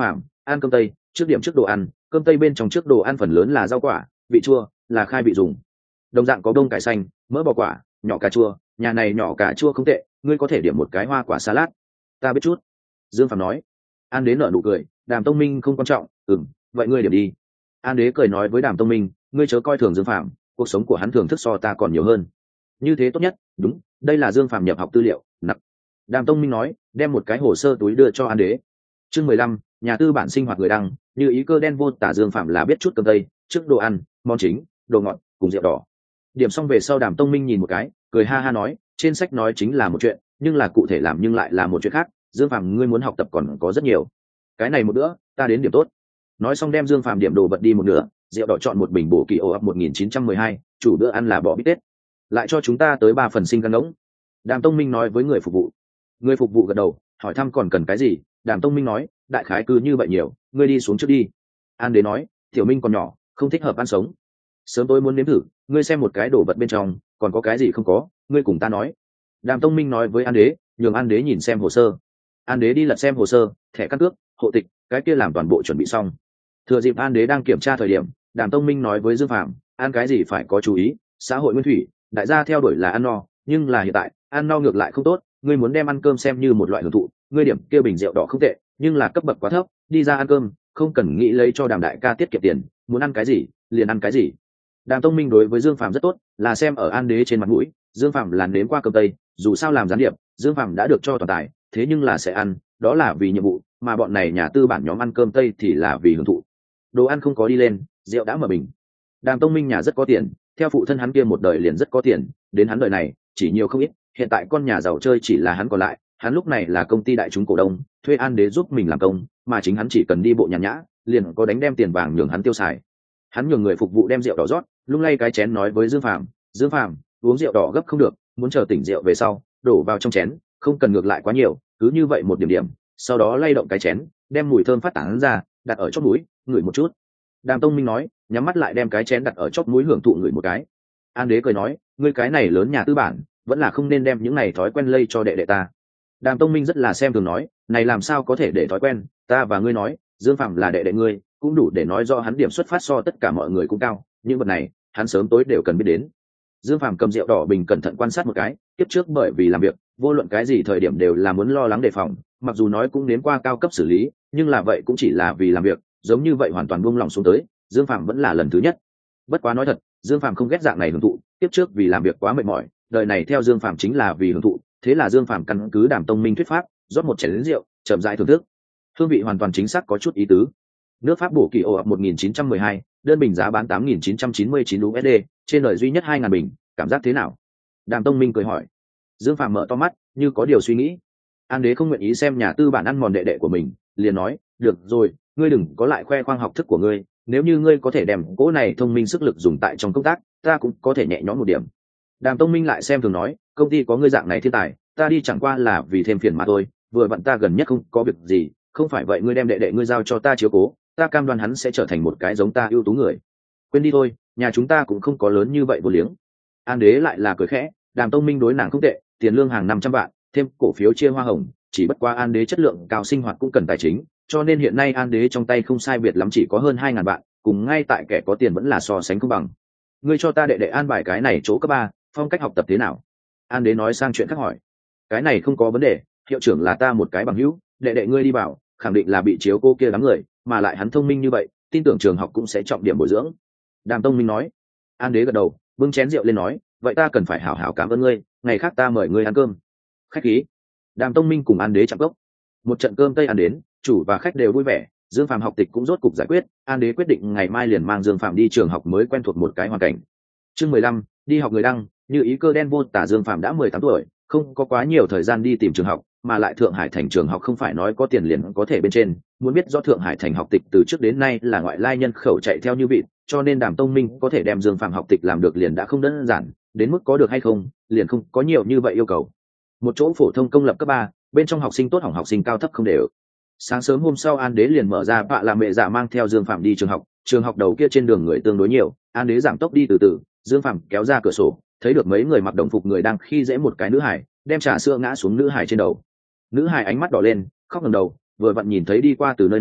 ăn cơm tây, trước điểm trước đồ ăn, cơm tây bên trong trước đồ ăn phần lớn là rau quả, vị chua, là khai vị dùng. Đồng dạng có đông cải xanh, mỡ bò quả, nhỏ cà chua, nhà này nhỏ cà chua không tệ, ngươi có thể điểm một cái hoa quả salad. Ta biết chút. Dương Phàm nói. An Đế nở nụ cười, Đàm Tông Minh không quan trọng, vậy ngươi điểm đi. An Đế cười nói với Đàm Tông Minh, ngươi chớ coi thường Dương Phàm, cuộc sống của hắn thưởng thức so ta còn nhiều hơn. Như thế tốt nhất, đúng, đây là Dương Phàm nhập học tư liệu, nặng. Đàm Tông Minh nói, đem một cái hồ sơ túi đưa cho An Đế. Chương 15, nhà tư bản sinh hoạt người đăng, như ý cơ đen vô tả. Dương Phàm là biết chút cơm tây, trước đồ ăn, món chính, đồ ngọt, cùng rượu đỏ. Điểm xong về sau, Đàm Tông Minh nhìn một cái, cười ha ha nói, trên sách nói chính là một chuyện, nhưng là cụ thể làm nhưng lại là một chuyện khác. Dương Phàm, ngươi muốn học tập còn có rất nhiều. Cái này một bữa, ta đến điểm tốt. Nói xong đem Dương Phàm điểm đồ vật đi một nửa, rượu đỏ chọn một bình bổ kỳ ổ ập 1912, chủ bữa ăn là bò bít tết. Lại cho chúng ta tới 3 phần sinh gan ngỗng. Đàm Tông Minh nói với người phục vụ. Người phục vụ gật đầu, hỏi thăm còn cần cái gì. Đàm Tông Minh nói, đại khái cứ như vậy nhiều, ngươi đi xuống trước đi. An Đế nói, Tiểu Minh còn nhỏ, không thích hợp ăn sống. Sớm tối muốn nếm thử, ngươi xem một cái đồ vật bên trong, còn có cái gì không có, ngươi cùng ta nói. Đàm Tông Minh nói với An Đế, nhường An Đế nhìn xem hồ sơ. An Đế đi lật xem hồ sơ, thẻ căn cước, hộ tịch, cái kia làm toàn bộ chuẩn bị xong. Thừa dịp An Đế đang kiểm tra thời điểm, Đàm Tông Minh nói với Dương Phạm, ăn cái gì phải có chú ý, xã hội nguyên thủy, đại gia theo đuổi là ăn no, nhưng là hiện tại, ăn no ngược lại không tốt, ngươi muốn đem ăn cơm xem như một loại hưởng thụ, ngươi điểm kia bình rượu đỏ không tệ, nhưng là cấp bậc quá thấp, đi ra ăn cơm, không cần nghĩ lấy cho Đàm đại ca tiết kiệm tiền, muốn ăn cái gì, liền ăn cái gì. Đàm Tông Minh đối với Dương Phạm rất tốt, là xem ở An Đế trên mặt mũi, Dương Phạm là nếm qua cơm tây, dù sao làm gián điệp, Dương Phạm đã được cho toàn tài, thế nhưng là sẽ ăn, đó là vì nhiệm vụ, mà bọn này nhà tư bản nhóm ăn cơm tây thì là vì hưởng thụ. Đồ ăn không có đi lên, rượu đã mở bình. Đàm Tông Minh nhà rất có tiền, theo phụ thân hắn kia một đời liền rất có tiền, đến hắn đời này chỉ nhiều không ít, hiện tại con nhà giàu chơi chỉ là hắn còn lại, hắn lúc này là công ty đại chúng cổ đông, thuê An Đế giúp mình làm công, mà chính hắn chỉ cần đi bộ nhàn nhã, liền có đánh đem tiền vàng nhường hắn tiêu xài. Hắn nhường người phục vụ đem rượu đỏ rót, lung lay cái chén nói với Dương Phạm, Dương Phạm, uống rượu đỏ gấp không được, muốn chờ tỉnh rượu về sau, đổ vào trong chén, không cần ngược lại quá nhiều, cứ như vậy một điểm điểm, sau đó lay động cái chén, đem mùi thơm phát tán ra, đặt ở chóp mũi, ngửi một chút. Đàm Tông Minh nói, nhắm mắt lại đem cái chén đặt ở chóp mũi hưởng thụ ngửi một cái. An Đế cười nói, ngươi cái này lớn nhà tư bản, vẫn là không nên đem những này thói quen lây cho đệ đệ ta. Đàm Tông Minh rất là xem thường nói, này làm sao có thể để thói quen, ta và ngươi nói, Dương Phạm là đệ đệ ngươi, cũng đủ để nói do hắn điểm xuất phát so tất cả mọi người cũng cao, những vật này, hắn sớm tối đều cần biết đến. Dương Phạm cầm rượu đỏ bình cẩn thận quan sát một cái, tiếp trước bởi vì làm việc, vô luận cái gì thời điểm đều là muốn lo lắng đề phòng, mặc dù nói cũng đến qua cao cấp xử lý, nhưng là vậy cũng chỉ là vì làm việc, giống như vậy hoàn toàn buông lòng xuống tới, Dương Phạm vẫn là lần thứ nhất. Bất quá nói thật, Dương Phạm không ghét dạng này hưởng thụ, tiếp trước vì làm việc quá mệt mỏi, đời này theo Dương Phạm chính là vì hưởng thụ, thế là Dương Phạm căn cứ Đàm Tông Minh thuyết pháp, rót một chén rượu, chậm rãi thưởng thức. Hương vị hoàn toàn chính xác có chút ý tứ. Nước Pháp bổ kỳ ổ ập 1912, đơn bình giá bán 8.999 USD, trên đời duy nhất 2.000 bình, cảm giác thế nào? Đàm Tông Minh cười hỏi. Dương Phạm mở to mắt, như có điều suy nghĩ. An Đế không nguyện ý xem nhà tư bản ăn mòn đệ đệ của mình, liền nói, được rồi, ngươi đừng có lại khoe khoang học thức của ngươi, nếu như ngươi có thể đem cỗ này thông minh sức lực dùng tại trong công tác, ta cũng có thể nhẹ nhõm một điểm. Đàm Tông Minh lại xem thường nói, công ty có ngươi dạng này thiên tài, ta đi chẳng qua là vì thêm phiền mà thôi, vừa vặn ta gần nhất không có việc gì, không phải vậy ngươi đem đệ đệ ngươi giao cho ta chiếu cố, ta cam đoan hắn sẽ trở thành một cái giống ta ưu tú người. Quên đi thôi, nhà chúng ta cũng không có lớn như vậy vô liếng. An Đế lại là cười khẽ, Đàm Tông Minh đối nàng không tệ, tiền lương hàng 500 vạn, thêm cổ phiếu chia hoa hồng, chỉ bất qua An Đế chất lượng cao sinh hoạt cũng cần tài chính, cho nên hiện nay An Đế trong tay không sai biệt lắm chỉ có hơn 2.000 vạn, cùng ngay tại kẻ có tiền vẫn là so sánh không bằng. Ngươi cho ta đệ đệ an bài cái này chỗ cấp 3, phong cách học tập thế nào? An Đế nói sang chuyện khác hỏi. Cái này không có vấn đề, hiệu trưởng là ta một cái bằng hữu, đệ đệ ngươi đi vào, khẳng định là bị chiếu cô kia lắm người, mà lại hắn thông minh như vậy, tin tưởng trường học cũng sẽ trọng điểm bồi dưỡng. Đàm Tông Minh nói. An Đế gật đầu, bưng chén rượu lên nói, vậy ta cần phải hảo hảo cảm ơn ngươi, ngày khác ta mời ngươi ăn cơm. Khách khí. Đàm Tông Minh cùng An Đế chạm cốc. Một trận cơm tây ăn đến, chủ và khách đều vui vẻ, Dương Phạm học tịch cũng rốt cục giải quyết, An Đế quyết định ngày mai liền mang Dương Phạm đi trường học mới quen thuộc một cái hoàn cảnh. Chương 15, đi học người đăng, như ý cơ đen vô tả. Dương Phạm đã 18 tuổi, không có quá nhiều thời gian đi tìm trường học, mà lại Thượng Hải thành trường học không phải nói có tiền liền có thể bên trên, muốn biết do Thượng Hải thành học tịch từ trước đến nay là ngoại lai nhân khẩu chạy theo như vịt, cho nên Đàm Tông Minh có thể đem Dương Phạm học tịch làm được liền đã không đơn giản, đến mức có được hay không, liền không có nhiều như vậy yêu cầu. Một chỗ phổ thông công lập cấp 3, bên trong học sinh tốt hỏng học sinh cao thấp không đều. Sáng sớm hôm sau An Đế liền mở ra bạ làm mẹ dạ mang theo Dương Phạm đi trường học đầu kia trên đường người tương đối nhiều, An Đế giảm tốc đi từ từ, Dương Phạm kéo ra cửa sổ, thấy được mấy người mặc đồng phục người đang khi dễ một cái nữ hải, đem trà sữa ngã xuống nữ hải trên đầu. Nữ hải ánh mắt đỏ lên, khóc ngẩng đầu, vừa vặn nhìn thấy đi qua từ nơi này,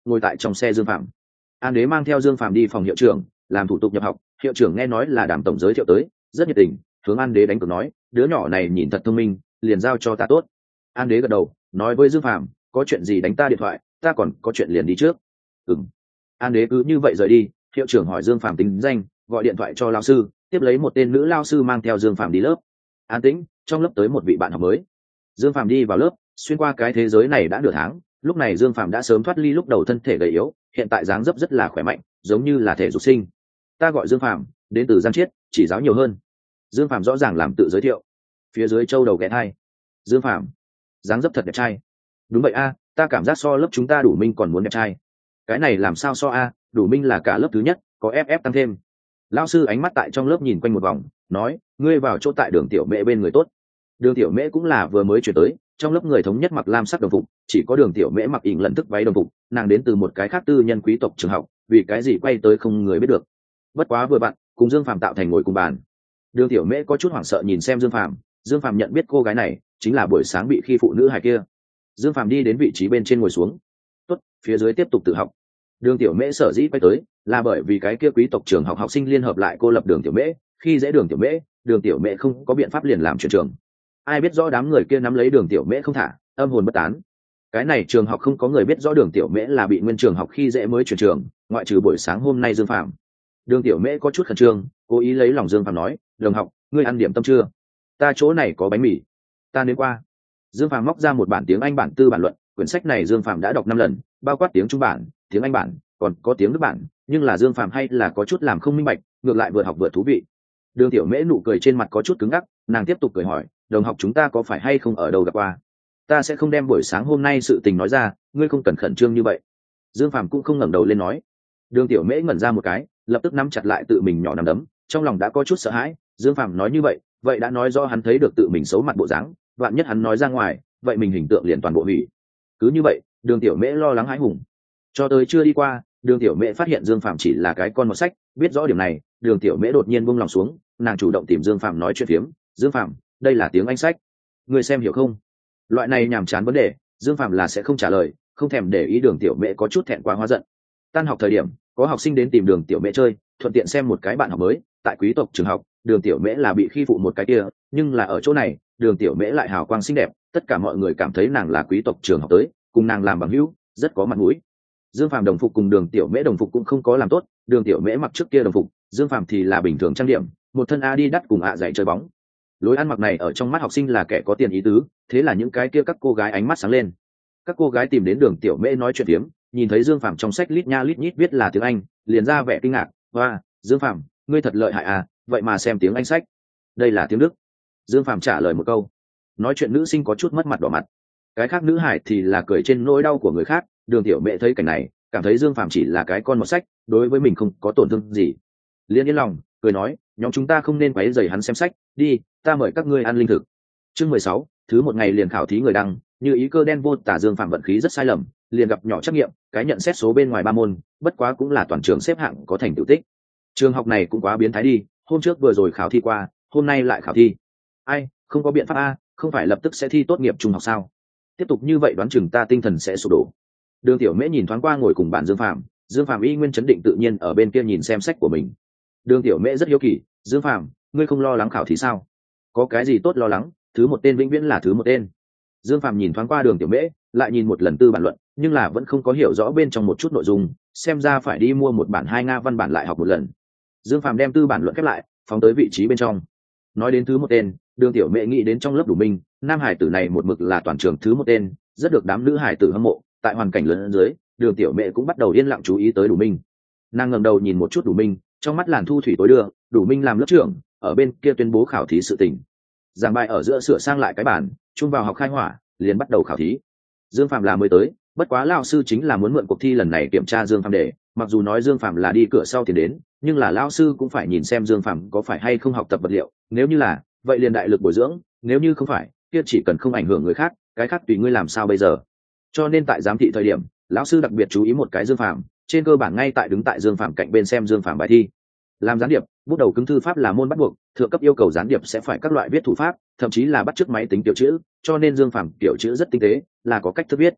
ngồi tại trong xe Dương Phạm. An Đế mang theo Dương Phạm đi phòng hiệu trưởng làm thủ tục nhập học. Hiệu trưởng nghe nói là Đàm tổng giới thiệu tới, rất nhiệt tình, hướng An Đế đánh cược nói, đứa nhỏ này nhìn thật thông minh, liền giao cho ta tốt. An Đế gật đầu, nói với Dương Phạm, có chuyện gì đánh ta điện thoại, ta còn có chuyện liền đi trước. An Đế cứ như vậy rời đi. Hiệu trưởng hỏi Dương Phạm tính danh, gọi điện thoại cho lao sư, tiếp lấy một tên nữ lao sư mang theo Dương Phạm đi lớp. An tĩnh, trong lớp tới một vị bạn học mới. Dương Phạm đi vào lớp, xuyên qua cái thế giới này đã nửa tháng, lúc này Dương Phạm đã sớm thoát ly lúc đầu thân thể gầy yếu, hiện tại dáng dấp rất là khỏe mạnh, giống như là thể dục sinh. Ta gọi Dương Phạm, đến từ Giang Chiết, chỉ giáo nhiều hơn. Dương Phạm rõ ràng làm tự giới thiệu. Phía dưới châu đầu ghé thai. Dương Phạm, dáng dấp thật đẹp trai. Đúng vậy a, ta cảm giác so lớp chúng ta Đủ Minh còn muốn đẹp trai. Cái này làm sao so a, Đủ Minh là cả lớp thứ nhất, có ff tăng thêm. Lão sư ánh mắt tại trong lớp nhìn quanh một vòng, nói, ngươi vào chỗ tại Đường Tiểu Mễ bên người tốt. Đường Tiểu Mễ cũng là vừa mới chuyển tới, trong lớp người thống nhất mặc lam sắc đồng phục, chỉ có Đường Tiểu Mễ mặc ỉn lẫn thức váy đồng phục, nàng đến từ một cái khác tư nhân quý tộc trường học, vì cái gì quay tới không người biết được. Bất quá vừa bạn, cùng Dương Phạm tạo thành ngồi cùng bàn. Đường Tiểu Mễ có chút hoảng sợ nhìn xem Dương Phạm, Dương Phạm nhận biết cô gái này chính là buổi sáng bị khi phụ nữ hài kia. Dương Phạm đi đến vị trí bên trên ngồi xuống. Tốt, phía dưới tiếp tục tự học. Đường Tiểu Mễ sở dĩ quay tới là bởi vì cái kia quý tộc trường học học sinh liên hợp lại cô lập Đường Tiểu Mễ, khi dễ Đường Tiểu Mễ, Đường Tiểu Mễ không có biện pháp liền làm chuyển trường. Ai biết rõ đám người kia nắm lấy Đường Tiểu Mễ không thả, âm hồn bất tán. Cái này trường học không có người biết rõ Đường Tiểu Mễ là bị nguyên trường học khi dễ mới chuyển trường, ngoại trừ buổi sáng hôm nay Dương Phạm. Đường Tiểu Mễ có chút khẩn trương, cố ý lấy lòng Dương Phạm nói, đồng học, ngươi ăn điểm tâm chưa? Ta chỗ này có bánh mì, ta nếm qua. Dương Phạm móc ra một bản tiếng Anh bản tư bản luận, quyển sách này Dương Phạm đã đọc 5 lần, bao quát tiếng Trung bản, tiếng Anh bản, còn có tiếng Đức bản, nhưng là Dương Phạm hay là có chút làm không minh bạch, ngược lại vừa học vừa thú vị. Đường Tiểu Mễ nụ cười trên mặt có chút cứng ngắc, nàng tiếp tục cười hỏi, đồng học chúng ta có phải hay không ở đâu gặp qua? Ta sẽ không đem buổi sáng hôm nay sự tình nói ra, ngươi không cần khẩn trương như vậy. Dương Phạm cũng không ngẩng đầu lên nói. Đường Tiểu Mễ ngẩn ra một cái, lập tức nắm chặt lại tự mình nhỏ nắm đấm, trong lòng đã có chút sợ hãi. Dương Phạm nói như vậy, vậy đã nói rõ hắn thấy được tự mình xấu mặt bộ dáng, vạn nhất hắn nói ra ngoài, vậy mình hình tượng liền toàn bộ hủy. Cứ như vậy, Đường Tiểu Mễ lo lắng hãi hùng. Cho tới chưa đi qua, Đường Tiểu Mễ phát hiện Dương Phạm chỉ là cái con một sách, biết rõ điểm này, Đường Tiểu Mễ đột nhiên buông lòng xuống, nàng chủ động tìm Dương Phạm nói chuyện phiếm. Dương Phạm, đây là tiếng Anh sách, ngươi xem hiểu không? Loại này nhàm chán vấn đề, Dương Phạm là sẽ không trả lời, không thèm để ý. Đường Tiểu Mễ có chút thẹn quá hóa giận. Tan học thời điểm, có học sinh đến tìm Đường Tiểu Mễ chơi, thuận tiện xem một cái bạn học mới. Tại quý tộc trường học, Đường Tiểu Mễ là bị khi phụ một cái kia, nhưng là ở chỗ này, Đường Tiểu Mễ lại hào quang xinh đẹp, tất cả mọi người cảm thấy nàng là quý tộc trường học tới, cùng nàng làm bằng hữu, rất có mặt mũi. Dương Phạm đồng phục cùng Đường Tiểu Mễ đồng phục cũng không có làm tốt, Đường Tiểu Mễ mặc trước kia đồng phục, Dương Phạm thì là bình thường trang điểm, một thân Adidas cùng giày chơi bóng. Lối ăn mặc này ở trong mắt học sinh là kẻ có tiền ý tứ, thế là những cái kia các cô gái ánh mắt sáng lên. Các cô gái tìm đến Đường Tiểu Mễ nói chuyện phiếm, nhìn thấy Dương Phạm trong sách lít nha lít nhít viết là tiếng Anh, liền ra vẻ kinh ngạc, "Wow, Dương Phạm, ngươi thật lợi hại à, vậy mà xem tiếng Anh sách." "Đây là tiếng Đức." Dương Phạm trả lời một câu. Nói chuyện nữ sinh có chút mất mặt đỏ mặt. Cái khác nữ hải thì là cười trên nỗi đau của người khác. Đường Tiểu Mễ thấy cảnh này, cảm thấy Dương Phạm chỉ là cái con một sách, đối với mình không có tổn thương gì, liền yên lòng cười nói, nhóm chúng ta không nên quấy rầy hắn xem sách, đi, ta mời các ngươi ăn linh thực. Chương 16, thứ một ngày liền khảo thí người đăng, như ý cơ đen vô tả. Dương Phạm vận khí rất sai lầm, liền gặp nhỏ trắc nghiệm, cái nhận xét số bên ngoài 3 môn, bất quá cũng là toàn trường xếp hạng có thành tựu tích. Trường học này cũng quá biến thái đi, hôm trước vừa rồi khảo thi qua, hôm nay lại khảo thi. Ai, không có biện pháp a, không phải lập tức sẽ thi tốt nghiệp trung học sao? Tiếp tục như vậy đoán chừng ta tinh thần sẽ sụp đổ. Đường Tiểu Mễ nhìn thoáng qua ngồi cùng bạn Dương Phạm, Dương Phạm y nguyên chấn định tự nhiên ở bên kia nhìn xem sách của mình. Đường Tiểu Mễ rất hiếu kỳ, Dương Phạm, ngươi không lo lắng khảo thí sao? Có cái gì tốt lo lắng, thứ một tên vĩnh viễn là thứ một tên. Dương Phạm nhìn thoáng qua Đường Tiểu Mễ, lại nhìn một lần tư bản luận, nhưng là vẫn không có hiểu rõ bên trong một chút nội dung, xem ra phải đi mua một bản 2 Nga văn bản lại học một lần. Dương Phạm đem tư bản luận khép lại, phóng tới vị trí bên trong. Nói đến thứ một tên, Đường Tiểu Mễ nghĩ đến trong lớp Đủ Minh, nam hải tử này một mực là toàn trường thứ một tên, rất được đám nữ hải tử hâm mộ. Tại hoàn cảnh lớn dưới, Đường Tiểu Mễ cũng bắt đầu yên lặng chú ý tới Đủ Minh. Nàng ngẩng đầu nhìn một chút Đủ Minh, trong mắt làn thu thủy tối đưa. Đủ Minh làm lớp trưởng, ở bên kia tuyên bố khảo thí sự tình. Giảng bài ở giữa sửa sang lại cái bản, chung vào học khai hỏa, liền bắt đầu khảo thí. Dương Phạm là mới tới, bất quá lão sư chính là muốn mượn cuộc thi lần này kiểm tra Dương Phạm để, mặc dù nói Dương Phạm là đi cửa sau tiền đến, nhưng là lão sư cũng phải nhìn xem Dương Phạm có phải hay không học tập vật liệu, nếu như là, vậy liền đại lực bồi dưỡng, nếu như không phải, kia chỉ cần không ảnh hưởng người khác, cái khác tùy ngươi làm sao bây giờ. Cho nên tại giám thị thời điểm, lão sư đặc biệt chú ý một cái Dương Phạm, trên cơ bản ngay tại đứng tại Dương Phạm cạnh bên xem Dương Phạm bài thi. Làm gián điệp, bút đầu cứng thư pháp là môn bắt buộc, thượng cấp yêu cầu gián điệp sẽ phải các loại viết thủ pháp, thậm chí là bắt chước máy tính tiểu chữ, cho nên Dương Phạm tiểu chữ rất tinh tế, là có cách thức viết.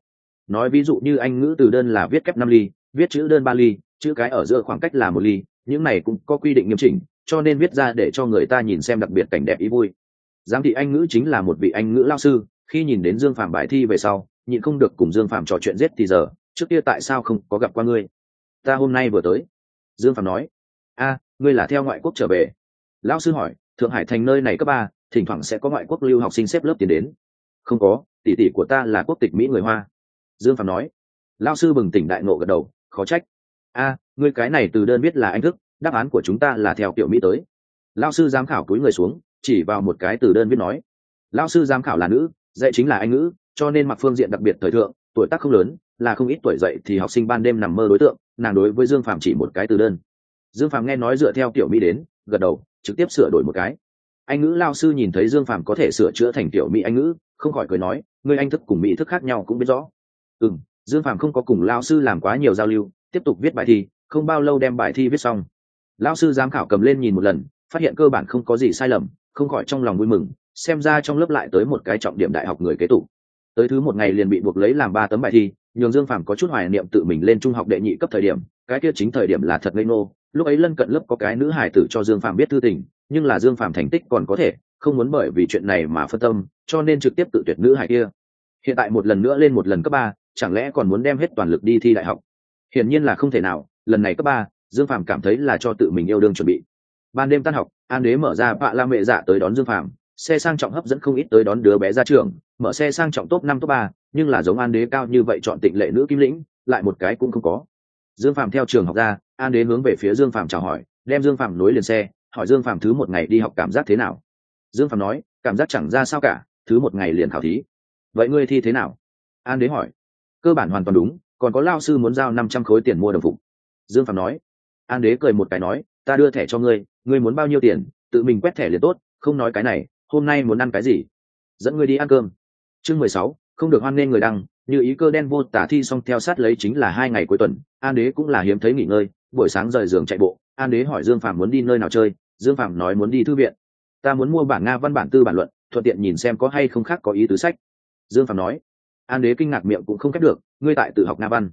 nói ví dụ như anh ngữ từ đơn là viết kép 5 ly, viết chữ đơn 3 ly, chữ cái ở giữa khoảng cách là 1 ly, những này cũng có quy định nghiêm chỉnh, cho nên viết ra để cho người ta nhìn xem đặc biệt cảnh đẹp ý vui. Giám thị anh ngữ chính là một vị anh ngữ lao sư, khi nhìn đến Dương Phàm bài thi về sau, nhịn không được cùng Dương Phàm trò chuyện giết thì giờ, trước kia tại sao không có gặp qua ngươi? Ta hôm nay vừa tới. Dương Phàm nói. A, ngươi là theo ngoại quốc trở về? Lão sư hỏi. Thượng Hải thành nơi này cấp 3, thỉnh thoảng sẽ có ngoại quốc lưu học sinh xếp lớp tiến đến. Không có, tỷ tỷ của ta là quốc tịch Mỹ người Hoa. Dương Phàm nói. Lão sư bừng tỉnh đại ngộ gật đầu, khó trách. A, ngươi cái này từ đơn viết là anh thức, đáp án của chúng ta là theo kiểu Mỹ tới. Lão sư giám khảo cúi người xuống, chỉ vào một cái từ đơn viết nói. Lão sư giám khảo là nữ, dạy chính là anh ngữ, cho nên mặc phương diện đặc biệt thời thượng, tuổi tác không lớn, là không ít tuổi dậy thì học sinh ban đêm nằm mơ đối tượng. Nàng đối với Dương Phàm chỉ một cái từ đơn. Dương Phàm nghe nói dựa theo tiểu Mỹ đến, gật đầu, trực tiếp sửa đổi một cái. Anh ngữ lao sư nhìn thấy Dương Phàm có thể sửa chữa thành tiểu Mỹ anh ngữ, không khỏi cười nói, ngươi anh thức cùng Mỹ thức khác nhau cũng biết rõ. Dương Phàm không có cùng lao sư làm quá nhiều giao lưu, tiếp tục viết bài thi, không bao lâu đem bài thi viết xong. Lao sư giám khảo cầm lên nhìn một lần, phát hiện cơ bản không có gì sai lầm, không khỏi trong lòng vui mừng, xem ra trong lớp lại tới một cái trọng điểm đại học người kế tục. Tới thứ một ngày liền bị buộc lấy làm 3 tấm bài thi, nhường Dương Phàm có chút hoài niệm tự mình lên trung học đệ nhị cấp thời điểm, cái kia chính thời điểm là thật ngây ngô, lúc ấy lân cận lớp có cái nữ hải tử cho Dương Phàm biết thư tình, nhưng là Dương Phàm thành tích còn có thể, không muốn bởi vì chuyện này mà phân tâm, cho nên trực tiếp tự tuyệt nữ hải kia. Hiện tại một lần nữa lên một lần cấp 3, chẳng lẽ còn muốn đem hết toàn lực đi thi đại học? Hiển nhiên là không thể nào, lần này cấp 3, Dương Phàm cảm thấy là cho tự mình yêu đương chuẩn bị. Ban đêm tan học, An Đế mở ra bạ la mẹ dạ tới đón Dương Phàm, xe sang trọng hấp dẫn không ít tới đón đứa bé ra trường, mở xe sang trọng top 5 top 3, nhưng là giống An Đế cao như vậy chọn tịnh lệ nữ kim lĩnh, lại một cái cũng không có. Dương Phàm theo trường học ra, An Đế hướng về phía Dương Phàm chào hỏi, đem Dương Phàm nối liền xe, hỏi Dương Phàm thứ một ngày đi học cảm giác thế nào. Dương Phàm nói, cảm giác chẳng ra sao cả, thứ một ngày liền khảo thí. Vậy ngươi thi thế nào? An Đế hỏi. Cơ bản hoàn toàn đúng, còn có lao sư muốn giao 500 khối tiền mua đồng phục. Dương Phàm nói. An Đế cười một cái nói, ta đưa thẻ cho ngươi, ngươi muốn bao nhiêu tiền, tự mình quét thẻ liền tốt, không nói cái này, hôm nay muốn ăn cái gì? Dẫn ngươi đi ăn cơm. Chương 16, không được hoan nghênh người đăng, như ý cơ đen vô tả thi xong theo sát lấy chính là 2 ngày cuối tuần, An Đế cũng là hiếm thấy nghỉ ngơi, buổi sáng rời giường chạy bộ, An Đế hỏi Dương Phàm muốn đi nơi nào chơi, Dương Phàm nói muốn đi thư viện. Ta muốn mua bản Nga văn bản tư bản luận, thuận tiện nhìn xem có hay không khác có ý tứ sách. Dương Phàm nói. An Đế kinh ngạc miệng cũng không khép được, ngươi tại tự học Nga văn?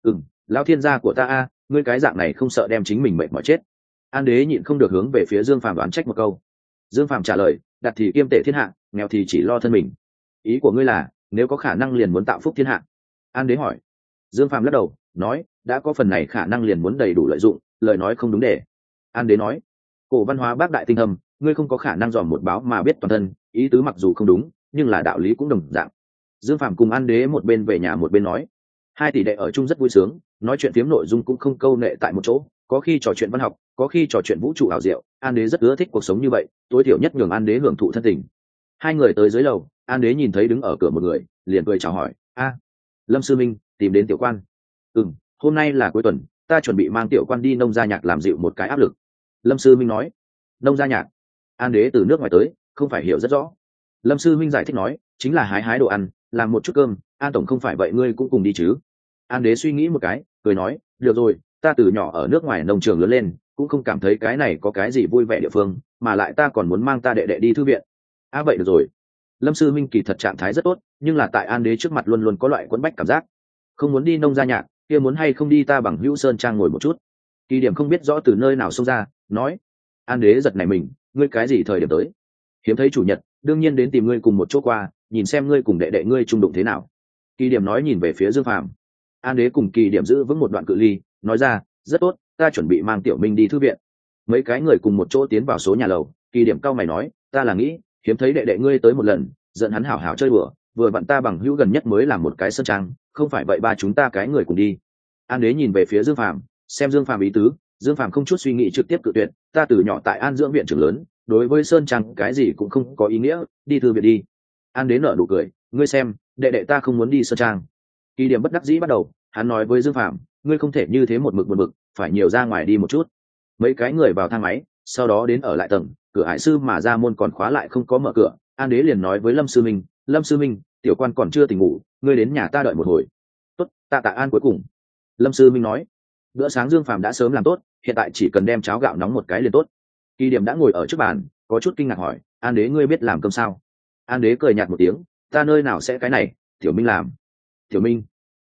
Lão thiên gia của ta a, ngươi cái dạng này không sợ đem chính mình mệt mỏi chết? An Đế nhịn không được hướng về phía Dương Phàm đoán trách một câu. Dương Phàm trả lời, đặt thì kiêm tệ thiên hạ, nghèo thì chỉ lo thân mình. Ý của ngươi là nếu có khả năng liền muốn tạo phúc thiên hạ? An Đế hỏi. Dương Phàm lắc đầu nói, đã có phần này khả năng liền muốn đầy đủ lợi dụng, lời nói không đúng để. An Đế nói, cổ văn hóa bác đại tinh thâm, ngươi không có khả năng dòm một báo mà biết toàn thân, ý tứ mặc dù không đúng nhưng là đạo lý cũng đồng dạng. Dương Phàm cùng An Đế một bên về nhà một bên nói, 2 tỷ đệ ở chung rất vui sướng, nói chuyện phiếm nội dung cũng không câu nệ tại một chỗ, có khi trò chuyện văn học, có khi trò chuyện vũ trụ ảo diệu. An Đế rất ưa thích cuộc sống như vậy, tối thiểu nhất nhường An Đế hưởng thụ thân tình. 2 người tới dưới lầu, An Đế nhìn thấy đứng ở cửa một người, liền cười chào hỏi, Lâm sư minh, tìm đến tiểu quan? Hôm nay là cuối tuần, ta chuẩn bị mang tiểu quan đi nông gia nhạc làm dịu một cái áp lực. Lâm sư minh nói. Nông gia nhạc? An Đế từ nước ngoài tới, không phải hiểu rất rõ. Lâm sư minh giải thích nói, chính là hái hái đồ ăn, làm một chút cơm. An tổng không phải vậy ngươi cũng cùng đi chứ? An Đế suy nghĩ một cái, cười nói, được rồi, ta từ nhỏ ở nước ngoài nông trường lớn lên, cũng không cảm thấy cái này có cái gì vui vẻ địa phương, mà lại ta còn muốn mang ta đệ đệ đi thư viện. Vậy được rồi. Lâm sư minh kỳ thật trạng thái rất tốt, nhưng là tại An Đế trước mặt luôn luôn có loại quẫn bách cảm giác. Không muốn đi nông gia nhạc, kia muốn hay không đi ta bằng hữu sơn trang ngồi một chút? Kỳ điểm không biết rõ từ nơi nào xông ra, nói. An Đế giật nảy mình, ngươi cái gì thời điểm tới? Hiếm thấy chủ nhật, đương nhiên đến tìm ngươi cùng một chỗ qua, nhìn xem ngươi cùng đệ đệ ngươi chung đụng thế nào. Kỳ điểm nói nhìn về phía Dương Phàm. An Đế cùng Kỳ điểm giữ vững một đoạn cự ly, nói ra, rất tốt, ta chuẩn bị mang tiểu minh đi thư viện. Mấy cái người cùng một chỗ tiến vào số nhà lầu, Kỳ điểm cau mày nói, ta là nghĩ hiếm thấy đệ đệ ngươi tới một lần, dẫn hắn hảo hảo chơi đùa, vừa vặn ta bằng hữu gần nhất mới làm một cái sân trang, không phải vậy ba chúng ta cái người cùng đi. An Đế nhìn về phía Dương Phàm, xem Dương Phàm ý tứ, Dương Phàm không chút suy nghĩ trực tiếp cự tuyệt, ta từ nhỏ tại An dưỡng viện trưởng lớn, đối với sơn trang cái gì cũng không có ý nghĩa, đi thư viện đi. An Đế nở nụ cười, ngươi xem, đệ đệ ta không muốn đi sơn trang. Kỳ điểm bất đắc dĩ bắt đầu, hắn nói với Dương Phàm, ngươi không thể như thế một mực phải nhiều ra ngoài đi một chút. Mấy cái người vào thang máy, sau đó đến ở lại tầng, cửa hải sư mà ra môn còn khóa lại không có mở cửa. An Đế liền nói với Lâm sư minh, tiểu quan còn chưa tỉnh ngủ, ngươi đến nhà ta đợi một hồi. Tốt, tạ An cuối cùng. Lâm sư minh nói. Bữa sáng Dương Phàm đã sớm làm tốt, hiện tại chỉ cần đem cháo gạo nóng một cái liền tốt. Kỳ điểm đã ngồi ở trước bàn, có chút kinh ngạc hỏi, An Đế ngươi biết làm cơm sao? An Đế cười nhạt một tiếng, ta nơi nào sẽ cái này, Tiểu Minh làm. Tiểu Minh?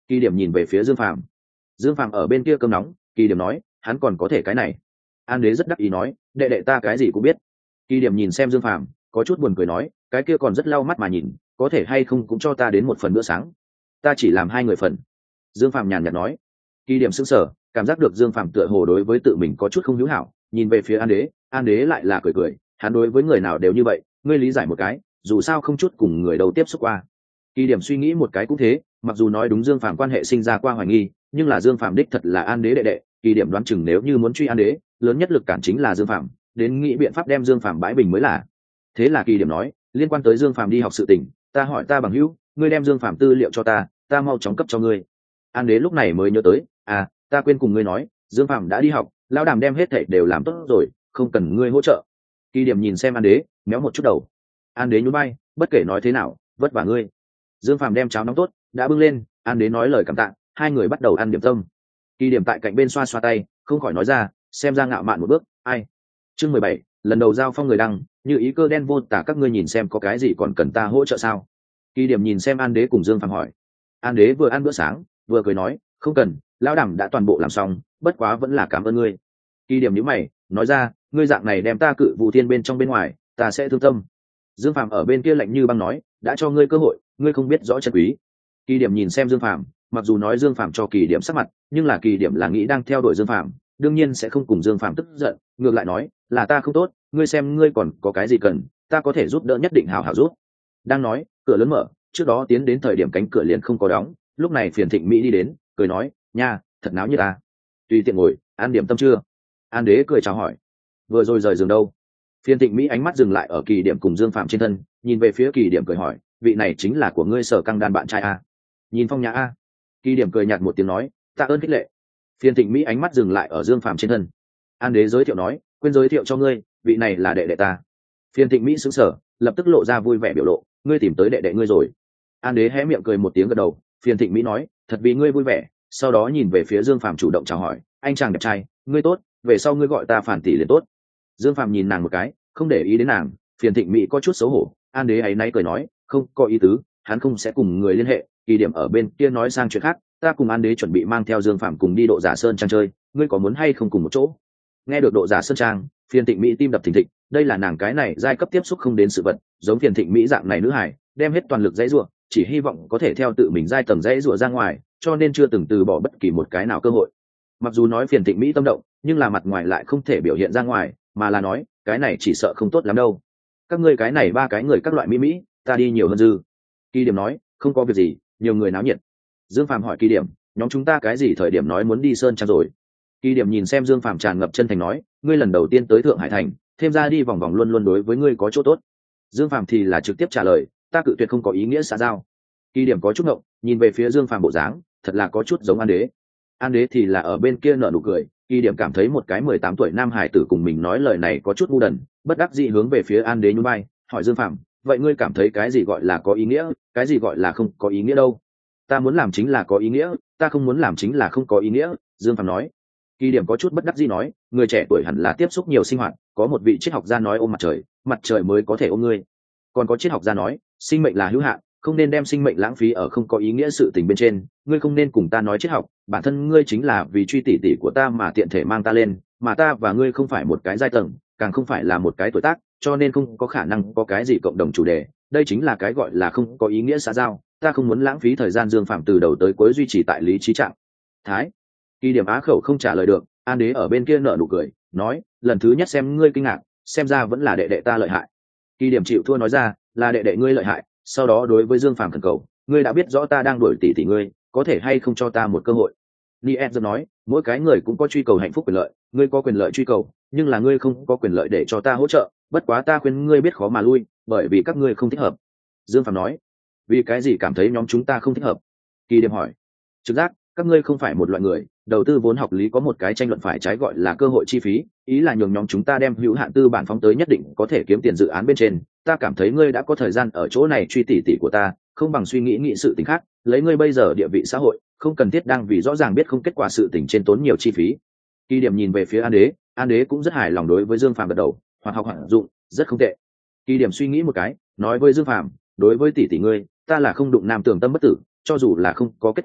Kỳ điểm nhìn về phía Dương Phàm. Dương Phàm ở bên kia cơm nóng, Kỳ điểm nói hắn còn có thể cái này. An đế rất đắc ý nói đệ đệ ta cái gì cũng biết. Kỳ điểm nhìn xem Dương Phàm có chút buồn cười nói cái kia còn rất lau mắt mà nhìn, có thể hay không cũng cho ta đến một phần bữa sáng, ta chỉ làm 2 người phần. Dương Phàm nhàn nhạt nói. Kỳ điểm sững sờ, cảm giác được Dương Phàm tựa hồ đối với tự mình có chút không hữu hảo, nhìn về phía An đế lại là cười cười, hắn đối với người nào đều như vậy, ngươi lý giải một cái, dù sao không chút cùng người đầu tiếp xúc qua. Kỳ điểm suy nghĩ một cái cũng thế, mặc dù nói đúng Dương Phàm quan hệ sinh ra qua hoài nghi, nhưng là Dương Phàm đích thật là An đế đệ đệ, Kỳ điểm đoán chừng nếu như muốn truy An đế, lớn nhất lực cản chính là Dương Phàm, đến nghĩ biện pháp đem Dương Phàm bãi bình mới là. Thế là Kỳ điểm nói, liên quan tới Dương Phàm đi học sự tình, ta hỏi ta bằng hữu, ngươi đem Dương Phàm tư liệu cho ta mau chóng cấp cho ngươi. An đế lúc này mới nhớ tới, ta quên cùng ngươi nói, Dương Phàm đã đi học, lão đàm đem hết thảy đều làm tốt rồi, không cần ngươi hỗ trợ. Kỳ điểm nhìn xem An đế, méo một chút đầu. An đế nhún vai, bất kể nói thế nào, vất vả ngươi. Dương Phàm đem cháo nóng tốt đã bưng lên, An đế nói lời cảm tạ, hai người bắt đầu ăn điểm tâm. Kỳ điểm tại cạnh bên xoa xoa tay, không khỏi nói ra, xem ra ngạo mạn một bước, ai. Chương 17, lần đầu giao phong người đăng, như ý cơ đen vô tả, các ngươi nhìn xem có cái gì còn cần ta hỗ trợ sao? Kỳ điểm nhìn xem An đế cùng Dương Phàm hỏi. An đế vừa ăn bữa sáng vừa cười nói, không cần, lão đàm đã toàn bộ làm xong, bất quá vẫn là cảm ơn ngươi. Kỳ điểm nhíu mày nói ra, ngươi dạng này đem ta cự vụ thiên bên trong bên ngoài, ta sẽ thương tâm. Dương Phàm ở bên kia lạnh như băng nói, đã cho ngươi cơ hội, ngươi không biết rõ chân quý. Kỳ điểm nhìn xem Dương Phàm, mặc dù nói Dương Phàm cho Kỳ điểm sắc mặt, nhưng là Kỳ điểm là nghĩ đang theo đuổi Dương Phàm, đương nhiên sẽ không cùng Dương Phàm tức giận, ngược lại nói, là ta không tốt, ngươi xem ngươi còn có cái gì cần, ta có thể giúp đỡ nhất định hào hào giúp. Đang nói, cửa lớn mở, trước đó tiến đến thời điểm cánh cửa liền không có đóng, lúc này Phiền Thịnh Mỹ đi đến, cười nói, nha, thật náo như ta. Tùy tiện ngồi, ăn điểm tâm chưa? An đế cười chào hỏi. Vừa rồi rời giường đâu? Phiền Thịnh Mỹ ánh mắt dừng lại ở Kỳ điểm cùng Dương Phàm trên thân, nhìn về phía Kỳ điểm cười hỏi, vị này chính là của ngươi Sở Căng Đan bạn trai a? Nhìn phong nhã a. Kỳ điểm cười nhạt một tiếng nói, tạ ơn khích lệ. Phiền Thịnh Mỹ ánh mắt dừng lại ở Dương Phàm trên thân. An đế giới thiệu nói, quên giới thiệu cho ngươi, vị này là đệ đệ ta. Phiền Thịnh Mỹ sững sờ, lập tức lộ ra vui vẻ biểu lộ, ngươi tìm tới đệ đệ ngươi rồi. An đế hé miệng cười một tiếng gật đầu. Phiền Thịnh Mỹ nói, thật vì ngươi vui vẻ. Sau đó nhìn về phía Dương Phàm chủ động chào hỏi, anh chàng đẹp trai, ngươi tốt, về sau ngươi gọi ta Phản tỷ liền tốt. Dương Phàm nhìn nàng một cái, không để ý đến nàng. Phiền Thịnh Mỹ có chút xấu hổ. An đế ấy nay cười nói, không có ý tứ, hắn không sẽ cùng người liên hệ. Kỳ điểm ở bên kia nói sang chuyện khác, ta cùng An đế chuẩn bị mang theo Dương Phàm cùng đi Độ Giả Sơn Trang chơi, ngươi có muốn hay không cùng một chỗ? Nghe được Độ Giả Sơn Trang, Phiền Thịnh Mỹ tim đập thình thịch, đây là nàng cái này giai cấp tiếp xúc không đến sự vật, giống Phiền Thịnh Mỹ dạng này nữ hải, đem hết toàn lực dãy rủa, chỉ hy vọng có thể theo tự mình giai tầng dãy rủa ra ngoài, cho nên chưa từng từ bỏ bất kỳ một cái nào cơ hội. Mặc dù nói Phiền Thịnh Mỹ tâm động, nhưng là mặt ngoài lại không thể biểu hiện ra ngoài, mà là nói, cái này chỉ sợ không tốt lắm đâu. Các ngươi cái này 3 cái người các loại mỹ, ta đi nhiều hơn dư. Kỳ điểm nói, không có việc gì, nhiều người náo nhiệt. Dương Phàm hỏi Kỳ điểm, nhóm chúng ta cái gì thời điểm nói muốn đi Sơn Trang rồi? Kỳ điểm nhìn xem Dương Phàm tràn ngập chân thành nói, ngươi lần đầu tiên tới Thượng Hải thành, thêm ra đi vòng vòng luôn luôn đối với ngươi có chỗ tốt. Dương Phàm thì là trực tiếp trả lời, ta cự tuyệt không có ý nghĩa xã giao. Kỳ điểm có chút ngộng, nhìn về phía Dương Phàm bộ dáng, thật là có chút giống An đế. An đế thì là ở bên kia nở nụ cười. Kỳ điểm cảm thấy một cái 18 tuổi nam hải tử cùng mình nói lời này có chút ngu đần, bất đắc dĩ hướng về phía An đế nhún vai, hỏi Dương Phàm, vậy ngươi cảm thấy cái gì gọi là có ý nghĩa, cái gì gọi là không có ý nghĩa đâu? Ta muốn làm chính là có ý nghĩa, ta không muốn làm chính là không có ý nghĩa. Dương Phàm nói. Kỳ điểm có chút bất đắc dĩ nói, người trẻ tuổi hẳn là tiếp xúc nhiều sinh hoạt, có một vị triết học gia nói ôm mặt trời mới có thể ôm ngươi. Còn có triết học gia nói, sinh mệnh là hữu hạn, không nên đem sinh mệnh lãng phí ở không có ý nghĩa sự tình bên trên, ngươi không nên cùng ta nói triết học, bản thân ngươi chính là vì truy tỷ tỷ của ta mà tiện thể mang ta lên, mà ta và ngươi không phải một cái giai tầng, càng không phải là một cái tuổi tác, cho nên không có khả năng có cái gì cộng đồng chủ đề, đây chính là cái gọi là không có ý nghĩa xã giao, ta không muốn lãng phí thời gian. Dương Phàm từ đầu tới cuối duy trì tại lý trí trạng thái. Kỳ điểm á khẩu không trả lời được. An đế ở bên kia nở nụ cười nói, lần thứ nhất xem ngươi kinh ngạc, xem ra vẫn là đệ đệ ta lợi hại. Kỳ điểm chịu thua nói ra, là đệ đệ ngươi lợi hại. Sau đó đối với Dương Phàm khẩn cầu, ngươi đã biết rõ ta đang đuổi tỷ tỷ ngươi, có thể hay không cho ta một cơ hội? Nied nói, mỗi cái người cũng có truy cầu hạnh phúc quyền lợi, ngươi có quyền lợi truy cầu, nhưng là ngươi không có quyền lợi để cho ta hỗ trợ, bất quá ta khuyên ngươi biết khó mà lui, bởi vì các ngươi không thích hợp. Dương Phàm nói, vì cái gì cảm thấy nhóm chúng ta không thích hợp? Kỳ điểm hỏi. Trực giác, các ngươi không phải một loại người, đầu tư vốn học lý có một cái tranh luận phải trái gọi là cơ hội chi phí, ý là nhường nhóm chúng ta đem hữu hạn tư bản phóng tới nhất định có thể kiếm tiền dự án bên trên. Ta cảm thấy ngươi đã có thời gian ở chỗ này truy tỷ tỷ của ta, không bằng suy nghĩ sự tình khác, lấy ngươi bây giờ địa vị xã hội, không cần thiết đang vì rõ ràng biết không kết quả sự tình trên tốn nhiều chi phí. Kỳ điểm nhìn về phía An đế cũng rất hài lòng đối với Dương Phàm gật đầu, hoạt học hoạt dụng, rất không tệ. Kỳ điểm suy nghĩ một cái, nói với Dương Phàm, đối với tỷ tỷ ngươi, ta là không đụng nam tưởng tâm bất tử, cho dù là không có kết quả,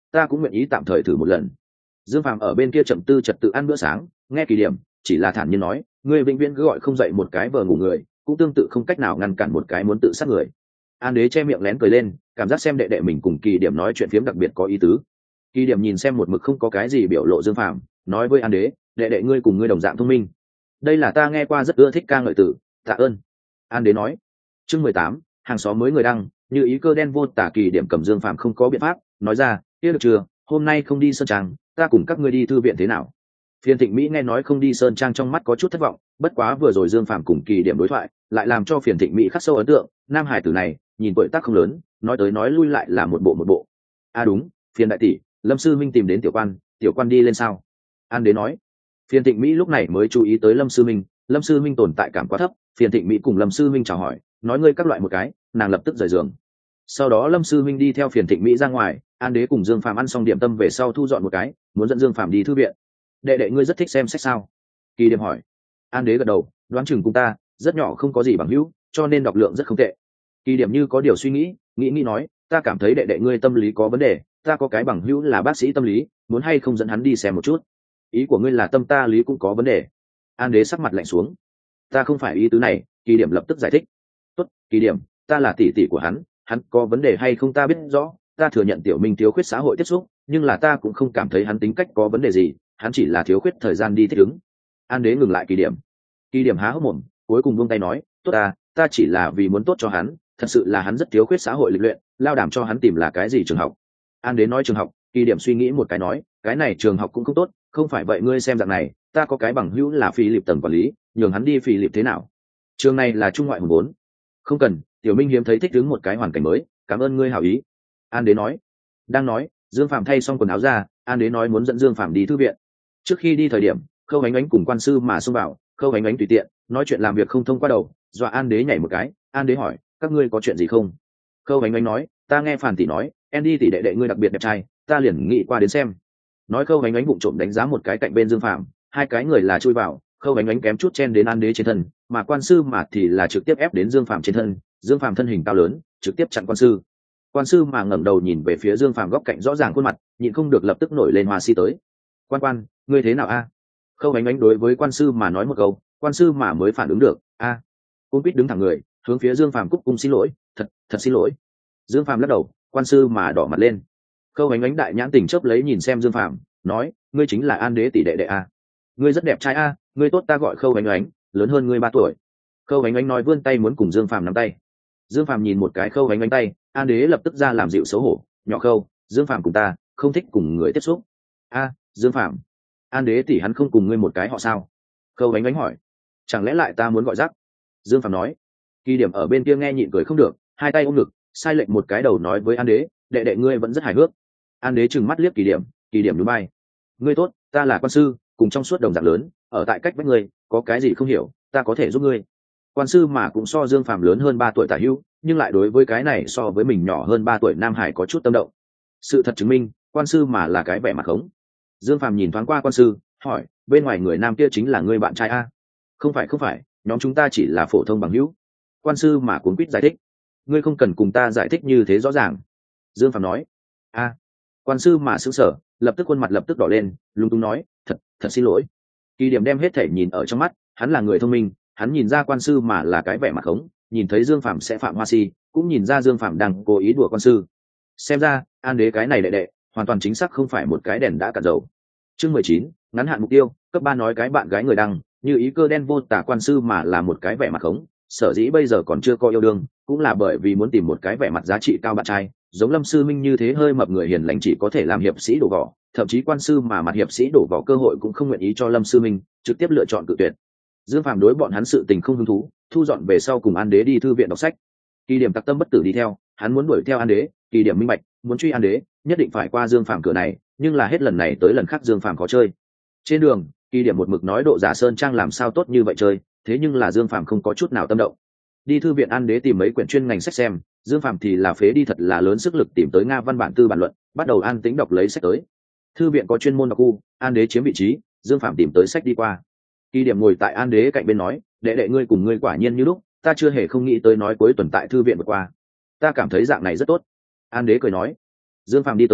ta cũng nguyện ý tạm thời thử một lần. Dương Phàm ở bên kia chậm tư trật tự ăn bữa sáng, nghe Kỳ Điểm chỉ là thản nhiên nói, ngươi vĩnh viễn cứ gọi không dậy một cái vờ ngủ người, cũng tương tự không cách nào ngăn cản một cái muốn tự sát người. An Đế che miệng lén cười lên, cảm giác xem đệ đệ mình cùng Kỳ Điểm nói chuyện phiếm đặc biệt có ý tứ. Kỳ Điểm nhìn xem một mực không có cái gì biểu lộ Dương Phàm, nói với An Đế, đệ đệ ngươi cùng ngươi đồng dạng thông minh, đây là ta nghe qua rất ưa thích ca ngợi tử, tạ ơn. An Đế nói. Chương 18, hàng xóm mới người đăng, như ý cơ đen vô tả. Kỳ Điểm cầm Dương Phàm không có biện pháp, nói ra, kia được chưa, hôm nay không đi sơn trang, ta cùng các ngươi đi thư viện thế nào? Phiền Thịnh Mỹ nghe nói không đi sơn trang trong mắt có chút thất vọng, bất quá vừa rồi Dương Phàm cùng Kỳ Điểm đối thoại lại làm cho Phiền Thịnh Mỹ khắc sâu ấn tượng. Nam hải tử này nhìn tuổi tác không lớn, nói tới nói lui lại là một bộ. Đúng, Phiền đại tỷ, Lâm sư minh tìm đến tiểu quan đi lên sao? An Đế nói. Phiền Thịnh Mỹ lúc này mới chú ý tới Lâm sư minh tồn tại cảm quá thấp. Phiền Thịnh Mỹ cùng Lâm sư minh chào hỏi, nói ngươi các loại một cái, nàng lập tức rời giường. Sau đó Lâm sư minh đi theo Phiền Thịnh Mỹ ra ngoài. An Đế cùng Dương Phàm ăn xong điểm tâm về sau thu dọn một cái, muốn dẫn Dương Phàm đi thư viện. Đệ đệ ngươi rất thích xem sách sao? Kỳ Điểm hỏi. An Đế gật đầu, đoán chừng cùng ta rất nhỏ không có gì bằng hữu, cho nên đọc lượng rất không tệ. Kỳ Điểm như có điều suy nghĩ nói, ta cảm thấy đệ đệ ngươi tâm lý có vấn đề, ta có cái bằng hữu là bác sĩ tâm lý, muốn hay không dẫn hắn đi xem một chút? Ý của ngươi là tâm ta lý cũng có vấn đề? An Đế sắc mặt lạnh xuống. Ta không phải ý tứ này. Kỳ Điểm lập tức giải thích. Tốt, Kỳ Điểm, ta là tỷ tỷ của hắn có vấn đề hay không ta biết rõ, ta thừa nhận tiểu minh thiếu khuyết xã hội tiếp xúc, nhưng là ta cũng không cảm thấy hắn tính cách có vấn đề gì, hắn chỉ là thiếu khuyết thời gian đi thích ứng. An Đế ngừng lại Kỳ Điểm há hốc mồm, cuối cùng buông tay nói, tốt ta chỉ là vì muốn tốt cho hắn, thật sự là hắn rất thiếu khuyết xã hội lịch luyện, lao đảm cho hắn tìm là cái gì trường học. An Đế nói trường học. Kỳ Điểm suy nghĩ một cái nói, cái này trường học cũng không tốt, không phải vậy ngươi xem dạng này, ta có cái bằng hữu là Phi Lịp tầng quản lý, nhường hắn đi Phi Lịp thế nào? Trường này là trung ngoại hùng 4. Không cần, tiểu minh hiếm thấy thích ứng một cái hoàn cảnh mới, cảm ơn ngươi hảo ý. An Đế nói. Đang nói, Dương Phàm thay xong quần áo ra, An Đế nói muốn dẫn Dương Phàm đi thư viện. Trước khi đi thời điểm, Khâu Ánh Ánh cùng quan sư mà xông vào, Khâu Ánh Ánh tùy tiện nói chuyện làm việc không thông qua đầu, dọa An Đế nhảy một cái. An Đế hỏi, các ngươi có chuyện gì không? Khâu Ánh Ánh nói, ta nghe Phàn tỷ nói, Andy tỷ đệ đệ ngươi đặc biệt đẹp trai, ta liền nghĩ qua đến xem. Nói Khâu Ánh Ánh vụng trộm đánh giá một cái cạnh bên Dương Phàm, hai cái người là chui vào, Khâu Ánh Ánh kém chút chen đến An Đế trên thân, mà quan sư mà thì là trực tiếp ép đến Dương Phàm trên thân. Dương Phàm thân hình cao lớn, trực tiếp chặn quan sư mà ngẩng đầu nhìn về phía Dương Phàm góc cạnh rõ ràng khuôn mặt, nhịn không được lập tức nổi lên hoa si tới. Quan, ngươi thế nào a? Khâu Ánh Ánh đối với quan sư mà nói một câu, quan sư mà mới phản ứng được, a. Cung quýt đứng thẳng người, hướng phía Dương Phàm cúc cung xin lỗi, thật xin lỗi. Dương Phàm lắc đầu, quan sư mà đỏ mặt lên. Khâu Ánh Ánh đại nhãn tình chớp lấy nhìn xem Dương Phàm, nói, ngươi chính là An Đế tỷ đệ đệ a? Ngươi rất đẹp trai a, ngươi tốt, ta gọi Khâu Ánh Ánh, lớn hơn ngươi 3 tuổi. Khâu Ánh Ánh nói vươn tay muốn cùng Dương Phàm nắm tay. Dương Phàm nhìn một cái Khâu Ánh Ánh tay, An Đế lập tức ra làm dịu xấu hổ, nhỏ Khâu, Dương Phàm cùng ta không thích cùng người tiếp xúc. Dương Phàm, An Đế tỷ hắn không cùng ngươi một cái họ sao? Khâu Ánh Ánh hỏi. Chẳng lẽ lại ta muốn gọi rắc? Dương Phàm nói. Kỳ Điểm ở bên kia nghe nhịn cười không được, hai tay ôm ngực, sai lệnh một cái đầu nói với An Đế, đệ đệ ngươi vẫn rất hài hước. An Đế trừng mắt liếc Kỳ Điểm núi bay. Ngươi tốt, ta là quan sư, cùng trong suốt đồng dạng lớn, ở tại cách vách ngươi, có cái gì không hiểu, ta có thể giúp ngươi. Quan sư mà cũng so Dương Phàm lớn hơn 3 tuổi tả hữu, nhưng lại đối với cái này so với mình nhỏ hơn 3 tuổi Nam Hải có chút tâm động. Sự thật chứng minh, quan sư mà là cái vẻ mặt khống. Dương Phàm nhìn thoáng qua quan sư, hỏi, bên ngoài người nam kia chính là ngươi bạn trai a? Không phải, nhóm chúng ta chỉ là phổ thông bằng hữu. Quan sư mà cuống quýt giải thích. Ngươi không cần cùng ta giải thích như thế rõ ràng. Dương Phàm nói. Quan sư mà sững sờ, lập tức khuôn mặt lập tức đỏ lên, lúng túng nói, thật xin lỗi. Kỳ Điểm đem hết thể nhìn ở trong mắt, hắn là người thông minh, hắn nhìn ra quan sư mà là cái vẻ mặt khống, nhìn thấy Dương Phàm sẽ phạm hoa si, cũng nhìn ra Dương Phàm đang cố ý đùa quan sư. Xem ra, An Đế cái này đệ đệ, hoàn toàn chính xác không phải một cái đèn đã cạn dầu. Chương 19, ngắn hạn mục tiêu, cấp 3 nói cái bạn gái người đăng, như ý cơ đen vô tả. Quan sư mà là một cái vẻ mặt khống, sở dĩ bây giờ còn chưa có yêu đương, cũng là bởi vì muốn tìm một cái vẻ mặt giá trị cao bạn trai, giống Lâm sư minh như thế hơi mập người hiền lành chỉ có thể làm hiệp sĩ đổ vỏ, thậm chí quan sư mà mặt hiệp sĩ đổ vỏ cơ hội cũng không nguyện ý cho Lâm sư minh, trực tiếp lựa chọn cự tuyệt. Dương Phàm đối bọn hắn sự tình không hứng thú, thu dọn về sau cùng An Đế đi thư viện đọc sách. Kỳ Điểm tặc tâm bất tử đi theo, hắn muốn đuổi theo An Đế. Kỳ Điểm minh bạch, muốn truy An Đế, nhất định phải qua Dương Phàm cửa này, nhưng là hết lần này tới lần khác Dương Phàm khó chơi. Trên đường, Kỳ Điểm một mực nói độ giả sơn trang làm sao tốt như vậy chơi, thế nhưng là Dương Phàm không có chút nào tâm động. Đi thư viện An Đế tìm mấy quyển chuyên ngành sách xem, Dương Phàm thì là phế đi thật là lớn sức lực tìm tới Nga văn bản tư bản luận, bắt đầu an tĩnh đọc lấy sách tới. Thư viện có chuyên môn đọc khu, An Đế chiếm vị trí, Dương Phàm tìm tới sách đi qua. Kỳ Điểm ngồi tại An Đế cạnh bên nói, đệ đệ ngươi cùng ngươi quả nhiên như lúc, ta chưa hề không nghĩ tới nói cuối tuần tại thư viện vừa qua, ta cảm thấy dạng này rất tốt. An Đế cười nói. Dương Phàm đi tới,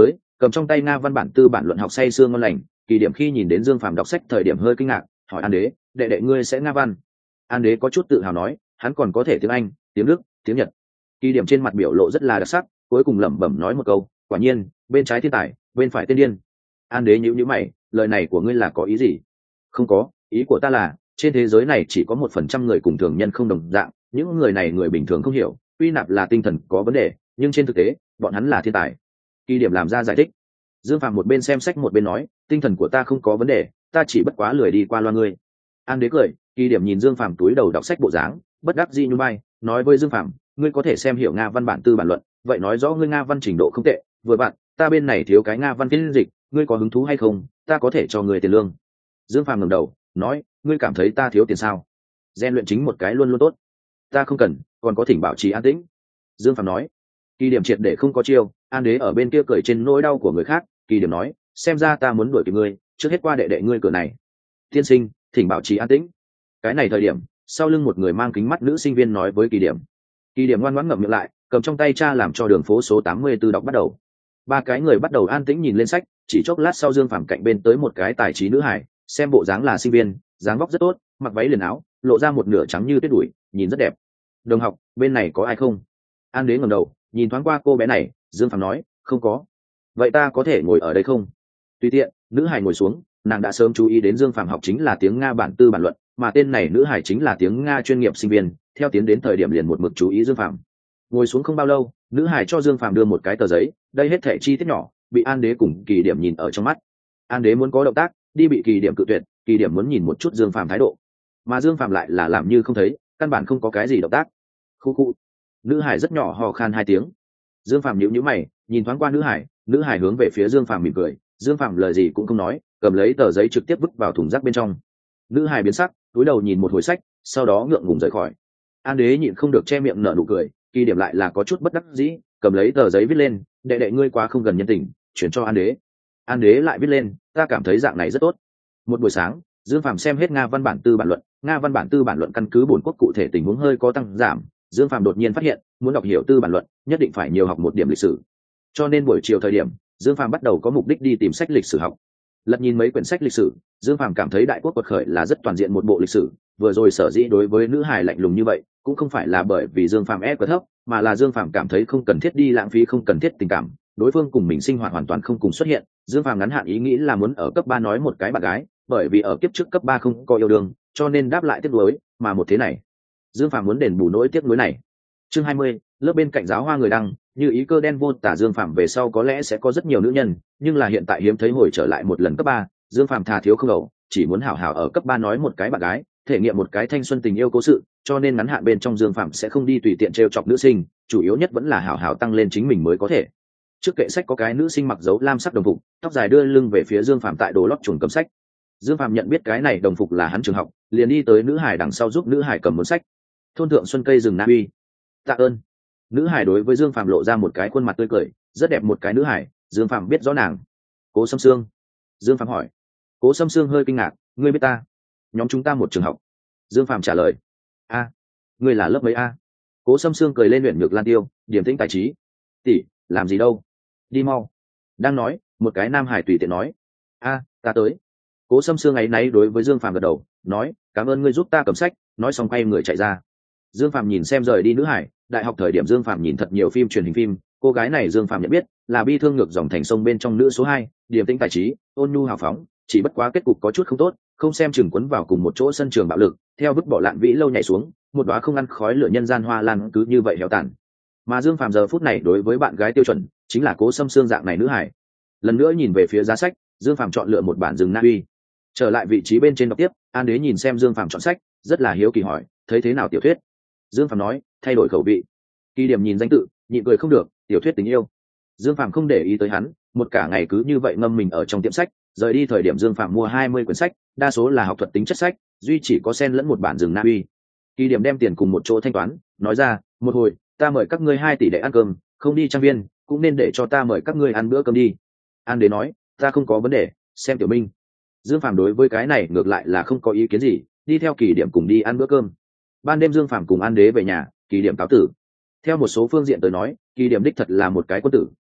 cầm trong tay nga văn bản tư bản luận học say sương ngon lành. Kỳ điểm khi nhìn đến Dương Phàm đọc sách thời điểm hơi kinh ngạc, hỏi An Đế, đệ đệ ngươi sẽ nga văn? An Đế có chút tự hào nói, hắn còn có thể tiếng Anh, tiếng Đức, tiếng Nhật. Kỳ điểm trên mặt biểu lộ rất là đặc sắc, cuối cùng lẩm bẩm nói một câu, quả nhiên, bên trái thiên tài, bên phải tiên điên. An Đế nhíu nhíu mày, lời này của ngươi là có ý gì? Không có, ý của ta là, trên thế giới này chỉ có 1% người cùng thường nhân không đồng dạng, những người này người bình thường không hiểu, quy nạp là tinh thần có vấn đề, nhưng trên thực tế, bọn hắn là thiên tài. Kỳ điểm làm ra giải thích. Dương Phạm một bên xem sách một bên nói, tinh thần của ta không có vấn đề, ta chỉ bất quá lười đi qua loa ngươi. An Đế cười, Kỳ điểm nhìn Dương Phạm túi đầu đọc sách bộ dáng, bất đắc dĩ nhún vai, nói với Dương Phạm, ngươi có thể xem hiểu nga văn bản tư bản luận, vậy nói rõ ngươi nga văn trình độ không tệ, vừa bạn, ta bên này thiếu cái nga văn phiên dịch, ngươi có hứng thú hay không, ta có thể cho ngươi tiền lương. Dương Phạm ngẩng đầu, nói, ngươi cảm thấy ta thiếu tiền sao? Rèn luyện chính một cái luôn luôn tốt. Ta không cần, còn có thỉnh bảo trì an tĩnh. Dương Phạm nói. Kỳ điểm triệt để không có chiêu, An Đế ở bên kia cười trên nỗi đau của người khác. Kỳ điểm nói, xem ra ta muốn đuổi kịp ngươi, trước hết qua đệ đệ ngươi cửa này. Tiên sinh, thỉnh bảo trì an tĩnh. Cái này thời điểm, sau lưng một người mang kính mắt nữ sinh viên nói với Kỳ điểm. Kỳ điểm ngoan ngoãn ngậm miệng lại, cầm trong tay cha làm cho đường phố số 84 đọc bắt đầu. Ba cái người bắt đầu an tĩnh nhìn lên sách, chỉ chốc lát sau Dương Phàm cạnh bên tới một cái tài trí nữ hải, xem bộ dáng là sinh viên, dáng vóc rất tốt, mặc váy liền áo, lộ ra một nửa trắng như tuyết đùi, nhìn rất đẹp. Đồng học, bên này có ai không? An Đế ngẩng đầu, nhìn thoáng qua cô bé này, Dương Phàm nói, không có. Vậy ta có thể ngồi ở đây không? Tùy tiện. Nữ hải ngồi xuống, nàng đã sớm chú ý đến Dương Phàm học chính là tiếng Nga bản tư bản luận, mà tên này nữ hải chính là tiếng Nga chuyên nghiệp sinh viên, theo tiến đến thời điểm liền một mực chú ý Dương Phàm. Ngồi xuống không bao lâu, nữ hải cho Dương Phàm đưa một cái tờ giấy, đây hết thảy chi tiết nhỏ, bị An Đế cùng Kỳ điểm nhìn ở trong mắt. An Đế muốn có động tác, đi bị Kỳ điểm cự tuyệt, Kỳ điểm muốn nhìn một chút Dương Phàm thái độ, mà Dương Phàm lại là làm như không thấy, căn bản không có cái gì động tác. Khu khu. Nữ hải rất nhỏ hò khan 2 tiếng. Dương Phàm nhíu nhíu mày, nhìn thoáng qua nữ hải hướng về phía Dương Phàm mỉm cười, Dương Phàm lời gì cũng không nói, cầm lấy tờ giấy trực tiếp vứt vào thùng rác bên trong. Nữ hải biến sắc, cúi đầu nhìn một hồi sách, sau đó ngượng ngùng rời khỏi. An Đế nhịn không được che miệng nở nụ cười, Kỳ điểm lại là có chút bất đắc dĩ, cầm lấy tờ giấy viết lên, đệ đệ ngươi quá không gần nhân tình, chuyển cho An Đế. An Đế lại viết lên, ta cảm thấy dạng này rất tốt. Một buổi sáng, Dương Phàm xem hết Nga văn bản tư bản luận, Nga văn bản tư bản luận căn cứ bổn quốc cụ thể tình huống hơi có tăng giảm, Dương Phàm đột nhiên phát hiện, muốn đọc hiểu tư bản luận, nhất định phải nhiều học một điểm lịch sử. Cho nên buổi chiều thời điểm, Dương Phàm bắt đầu có mục đích đi tìm sách lịch sử học. Lật nhìn mấy quyển sách lịch sử, Dương Phàm cảm thấy đại quốc quật khởi là rất toàn diện một bộ lịch sử, vừa rồi sở dĩ đối với nữ hài lạnh lùng như vậy, cũng không phải là bởi vì Dương Phàm ép quá thấp, mà là Dương Phàm cảm thấy không cần thiết đi lãng phí không cần thiết tình cảm, đối phương cùng mình sinh hoạt hoàn toàn không cùng xuất hiện. Dương Phàm ngắn hạn ý nghĩ là muốn ở cấp 3 nói một cái bạn gái, bởi vì ở kiếp trước cấp 3 không có yêu đương, cho nên đáp lại tiếc nuối, mà một thế này, Dương Phàm muốn đền bù nỗi tiếc nuối này. Chương 20, lớp bên cạnh giáo hoa người đăng, như ý cơ đen vô tả. Dương Phàm về sau có lẽ sẽ có rất nhiều nữ nhân, nhưng là hiện tại hiếm thấy hồi trở lại một lần cấp 3, Dương Phàm thà thiếu không ẩu, chỉ muốn hảo hảo ở cấp 3 nói một cái bạn gái, thể nghiệm một cái thanh xuân tình yêu cố sự, cho nên ngắn hạn bên trong Dương Phàm sẽ không đi tùy tiện trêu chọc nữ sinh, chủ yếu nhất vẫn là hảo hảo tăng lên chính mình mới có thể. Trước kệ sách có cái nữ sinh mặc dấu lam sắc đồng phục, tóc dài đưa lưng về phía Dương Phàm tại đồ lót chuồng cầm sách. Dương Phàm nhận biết cái này đồng phục là hắn trường học, liền đi tới nữ hải đằng sau giúp nữ hải cầm cuốn sách. Thôn thượng xuân cây rừng Na Uy. Tạ ơn. Nữ hải đối với Dương Phàm lộ ra một cái khuôn mặt tươi cười, rất đẹp một cái nữ hải, Dương Phàm biết rõ nàng. Cố Sâm Sương. Dương Phàm hỏi. Cố Sâm Sương hơi kinh ngạc, ngươi biết ta? Nhóm chúng ta một trường học. Dương Phàm trả lời. A, ngươi là lớp mấy A? Cố Sâm Sương cười lên luyện ngược Lan Tiêu, điềm tĩnh tài trí. Tỷ, làm gì đâu? Đi mau. Đang nói, một cái nam hải tùy tiện nói. A, ta tới. Cố Sâm Sương ấy náy đối với Dương Phàm gật đầu, nói, cảm ơn ngươi giúp ta cầm sách, nói xong quay người chạy ra. Dương Phàm nhìn xem rời đi nữ hải, đại học thời điểm Dương Phàm nhìn thật nhiều phim truyền hình phim, cô gái này Dương Phàm nhận biết là bi thương ngược dòng thành sông bên trong nữ số 2, điềm tĩnh tài trí, ôn nhu hào phóng, chỉ bất quá kết cục có chút không tốt, không xem chừng quấn vào cùng một chỗ sân trường bạo lực, theo vứt bỏ lạn vĩ lâu nhảy xuống, một đóa không ăn khói lửa nhân gian hoa lan cứ như vậy héo tàn. Mà Dương Phàm giờ phút này đối với bạn gái tiêu chuẩn chính là Cố Sâm Sương dạng này nữ hải. Lần nữa nhìn về phía giá sách, Dương Phàm chọn lựa một bản rừng Na Uy. Trở lại vị trí bên trên đọc tiếp, An Đế nhìn xem Dương Phàm chọn sách, rất là hiếu kỳ hỏi, thấy thế nào tiểu thuyết? Dương Phàm nói, thay đổi khẩu vị. Kỳ điểm nhìn danh tự, nhịn cười không được, tiểu thuyết tình yêu. Dương Phàm không để ý tới hắn, một cả ngày cứ như vậy ngâm mình ở trong tiệm sách, rời đi thời điểm Dương Phàm mua 20 quyển sách, đa số là học thuật tính chất sách, duy chỉ có xen lẫn một bản rừng Na Uy. Kỳ điểm đem tiền cùng một chỗ thanh toán, nói ra, một hồi, ta mời các ngươi 2 tỷ để ăn cơm, không đi trang viên, cũng nên để cho ta mời các ngươi ăn bữa cơm đi. An Đế nói, ta không có vấn đề, xem Tiểu Minh. Dương Phàm đối với cái này ngược lại là không có ý kiến gì, đi theo Kỳ điểm cùng đi ăn bữa cơm. Ban đêm Dương Phàm cùng An Đế về nhà, Kỳ điểm cáo tử. Theo một số phương diện tới nói, Kỳ điểm đích thật là một cái quân tử,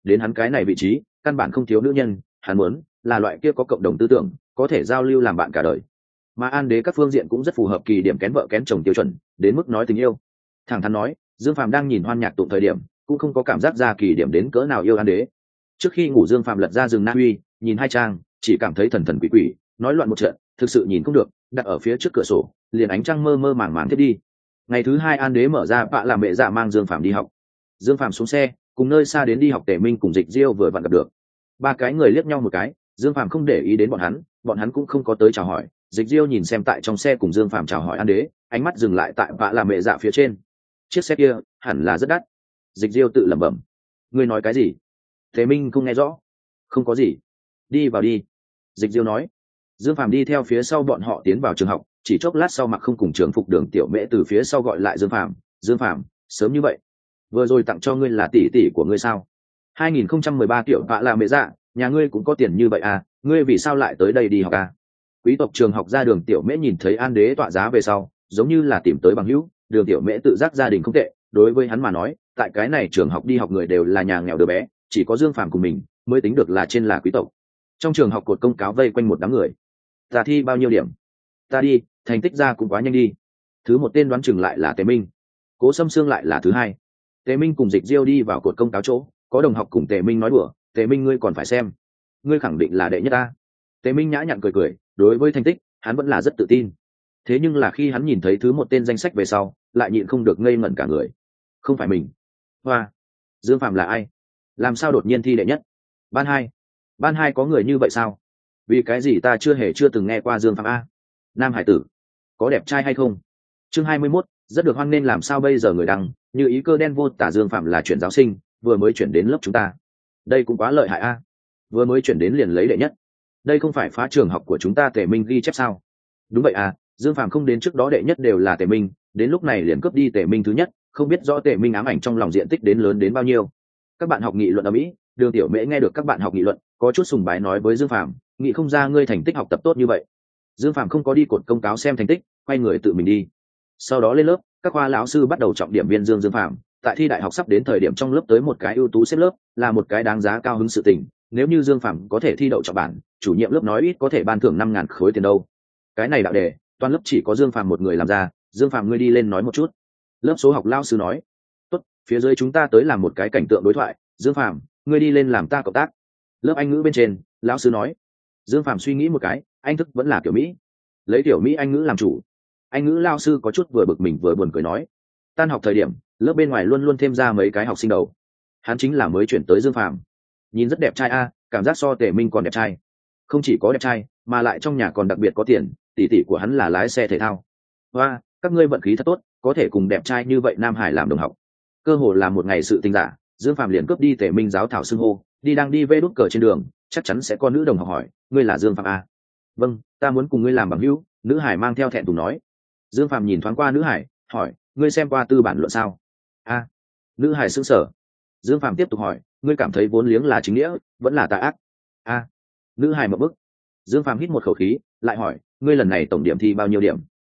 đến hắn cái này vị trí căn bản không thiếu nữ nhân, hắn muốn là loại kia có cộng đồng tư tưởng, có thể giao lưu làm bạn cả đời. Mà An Đế các phương diện cũng rất phù hợp kỳ điểm kén vợ kén chồng tiêu chuẩn, đến mức nói tình yêu. Thẳng thắn nói, Dương Phàm đang nhìn Hoan Nhạc Tụng thời điểm, cũng không có cảm giác ra kỳ điểm đến cỡ nào yêu An Đế. Trước khi ngủ Dương Phàm lật ra rừng Na Uy, nhìn hai trang, chỉ cảm thấy thần thần quỷ quỷ, nói loạn một trận, thực sự nhìn không được, đặt ở phía trước cửa sổ, liền ánh trăng mơ mơ màng màng thiết đi. Ngày thứ hai An Đế mở ra bạ làm mẹ dạ mang Dương Phàm đi học. Dương Phàm xuống xe, cùng nơi xa đến đi học Tề Minh cùng Dịch Diêu vừa vặn gặp được. Ba cái người liếc nhau một cái, Dương Phàm không để ý đến bọn hắn cũng không có tới chào hỏi. Dịch Diêu nhìn xem tại trong xe cùng Dương Phàm chào hỏi An Đế, ánh mắt dừng lại tại bạ làm mẹ dạ phía trên. Chiếc xe kia hẳn là rất đắt. Dịch Diêu tự lẩm bẩm. Ngươi nói cái gì? Tề Minh không nghe rõ. Không có gì, đi vào đi. Dịch Diêu nói. Dương Phàm đi theo phía sau bọn họ tiến vào trường học, chỉ chốc lát sau mặc không cùng trường phục Đường Tiểu Mễ từ phía sau gọi lại Dương Phàm. Dương Phàm, sớm như vậy? Vừa rồi tặng cho ngươi là tỷ tỷ của ngươi sao? 2013 tiểu vạ là mẹ dạ, nhà ngươi cũng có tiền như vậy à, ngươi vì sao lại tới đây đi học à? Quý tộc trường học ra Đường Tiểu Mễ nhìn thấy An Đế tọa giá về sau, giống như là tìm tới bằng hữu. Đường Tiểu Mễ tự giác gia đình không tệ, đối với hắn mà nói, tại cái này trường học đi học người đều là nhà nghèo đứa bé, chỉ có Dương Phàm cùng mình mới tính được là trên là quý tộc. Trong trường học cột công cáo vây quanh một đám người. Ta thi bao nhiêu điểm? Ta đi, thành tích ra cũng quá nhanh đi. Thứ một tên đoán chừng lại là Tề Minh, Cố Sâm Sương lại là thứ hai. Tề Minh cùng Dịch Diêu đi vào cột công cáo chỗ, có đồng học cùng Tề Minh nói đùa, Tề Minh ngươi còn phải xem, ngươi khẳng định là đệ nhất ta. Tề Minh nhã nhặn cười cười, đối với thành tích hắn vẫn là rất tự tin. Thế nhưng là khi hắn nhìn thấy thứ một tên danh sách về sau, lại nhịn không được ngây ngẩn cả người. Không phải mình. Hoa, Dương Phàm là ai? Làm sao đột nhiên thi đệ nhất? Ban hai có người như vậy sao? Vì cái gì ta chưa từng nghe qua Dương Phàm a? Nam hải tử, có đẹp trai hay không? Chương 21, rất được hoan nên làm sao bây giờ người đăng, như ý cơ đen vô tả Dương Phàm là chuyển giáo sinh, vừa mới chuyển đến lớp chúng ta. Đây cũng quá lợi hại a. Vừa mới chuyển đến liền lấy đệ nhất. Đây không phải phá trường học của chúng ta Tề Minh ghi chép sao? Đúng vậy à, Dương Phàm không đến trước đó đệ nhất đều là Tề Minh, đến lúc này liền cướp đi Tề Minh thứ nhất, không biết rõ Tề Minh ám ảnh trong lòng diện tích đến lớn đến bao nhiêu. Các bạn học nghị luận ở Mỹ, Đường Tiểu Mễ nghe được các bạn học nghị luận, có chút sùng bái nói với Dương Phàm, nghĩ không ra ngươi thành tích học tập tốt như vậy. Dương Phàm không có đi cột công cáo xem thành tích, quay người tự mình đi. Sau đó lên lớp, các khoa lão sư bắt đầu trọng điểm viên Dương Phàm. Tại thi đại học sắp đến thời điểm trong lớp tới một cái ưu tú xếp lớp, là một cái đáng giá cao hứng sự tình. Nếu như Dương Phàm có thể thi đậu trọng bản, chủ nhiệm lớp nói ít có thể ban thưởng 5.000 khối tiền đâu. Cái này đạo đề, toàn lớp chỉ có Dương Phàm một người làm ra. Dương Phàm ngươi đi lên nói một chút. Lớp số học lão sư nói. Tốt, phía dưới chúng ta tới làm một cái cảnh tượng đối thoại. Dương Phàm, ngươi đi lên làm ta cộng tác. Lớp Anh ngữ bên trên, lão sư nói. Dương Phàm suy nghĩ một cái, anh thức vẫn là kiểu Mỹ, lấy kiểu Mỹ Anh ngữ làm chủ. Anh ngữ lao sư có chút vừa bực mình vừa buồn cười nói. Tan học thời điểm, lớp bên ngoài luôn luôn thêm ra mấy cái học sinh đầu. Hắn chính là mới chuyển tới Dương Phàm, nhìn rất đẹp trai a, cảm giác so Tề Minh còn đẹp trai. Không chỉ có đẹp trai, mà lại trong nhà còn đặc biệt có tiền, tỷ tỷ của hắn là lái xe thể thao. Hoa, các ngươi vận khí thật tốt, có thể cùng đẹp trai như vậy Nam Hải làm đồng học. Cơ hồ là một ngày sự tình giả, Dương Phàm liền cướp đi Tề Minh giáo thảo xưng hô, đang đi vê đút cờ trên đường, chắc chắn sẽ có nữ đồng học hỏi, ngươi là Dương Phàm a? Vâng, ta muốn cùng ngươi làm bằng hữu. Nữ hải mang theo thẹn thùng nói. Dương Phàm nhìn thoáng qua nữ hải, hỏi, ngươi xem qua tư bản luận sao? A. Nữ hải sững sờ. Dương Phàm tiếp tục hỏi, ngươi cảm thấy vốn liếng là chính nghĩa vẫn là tà ác? A. Nữ hải mở bức. Dương Phàm hít một khẩu khí, lại hỏi, ngươi lần này tổng điểm thi bao nhiêu điểm?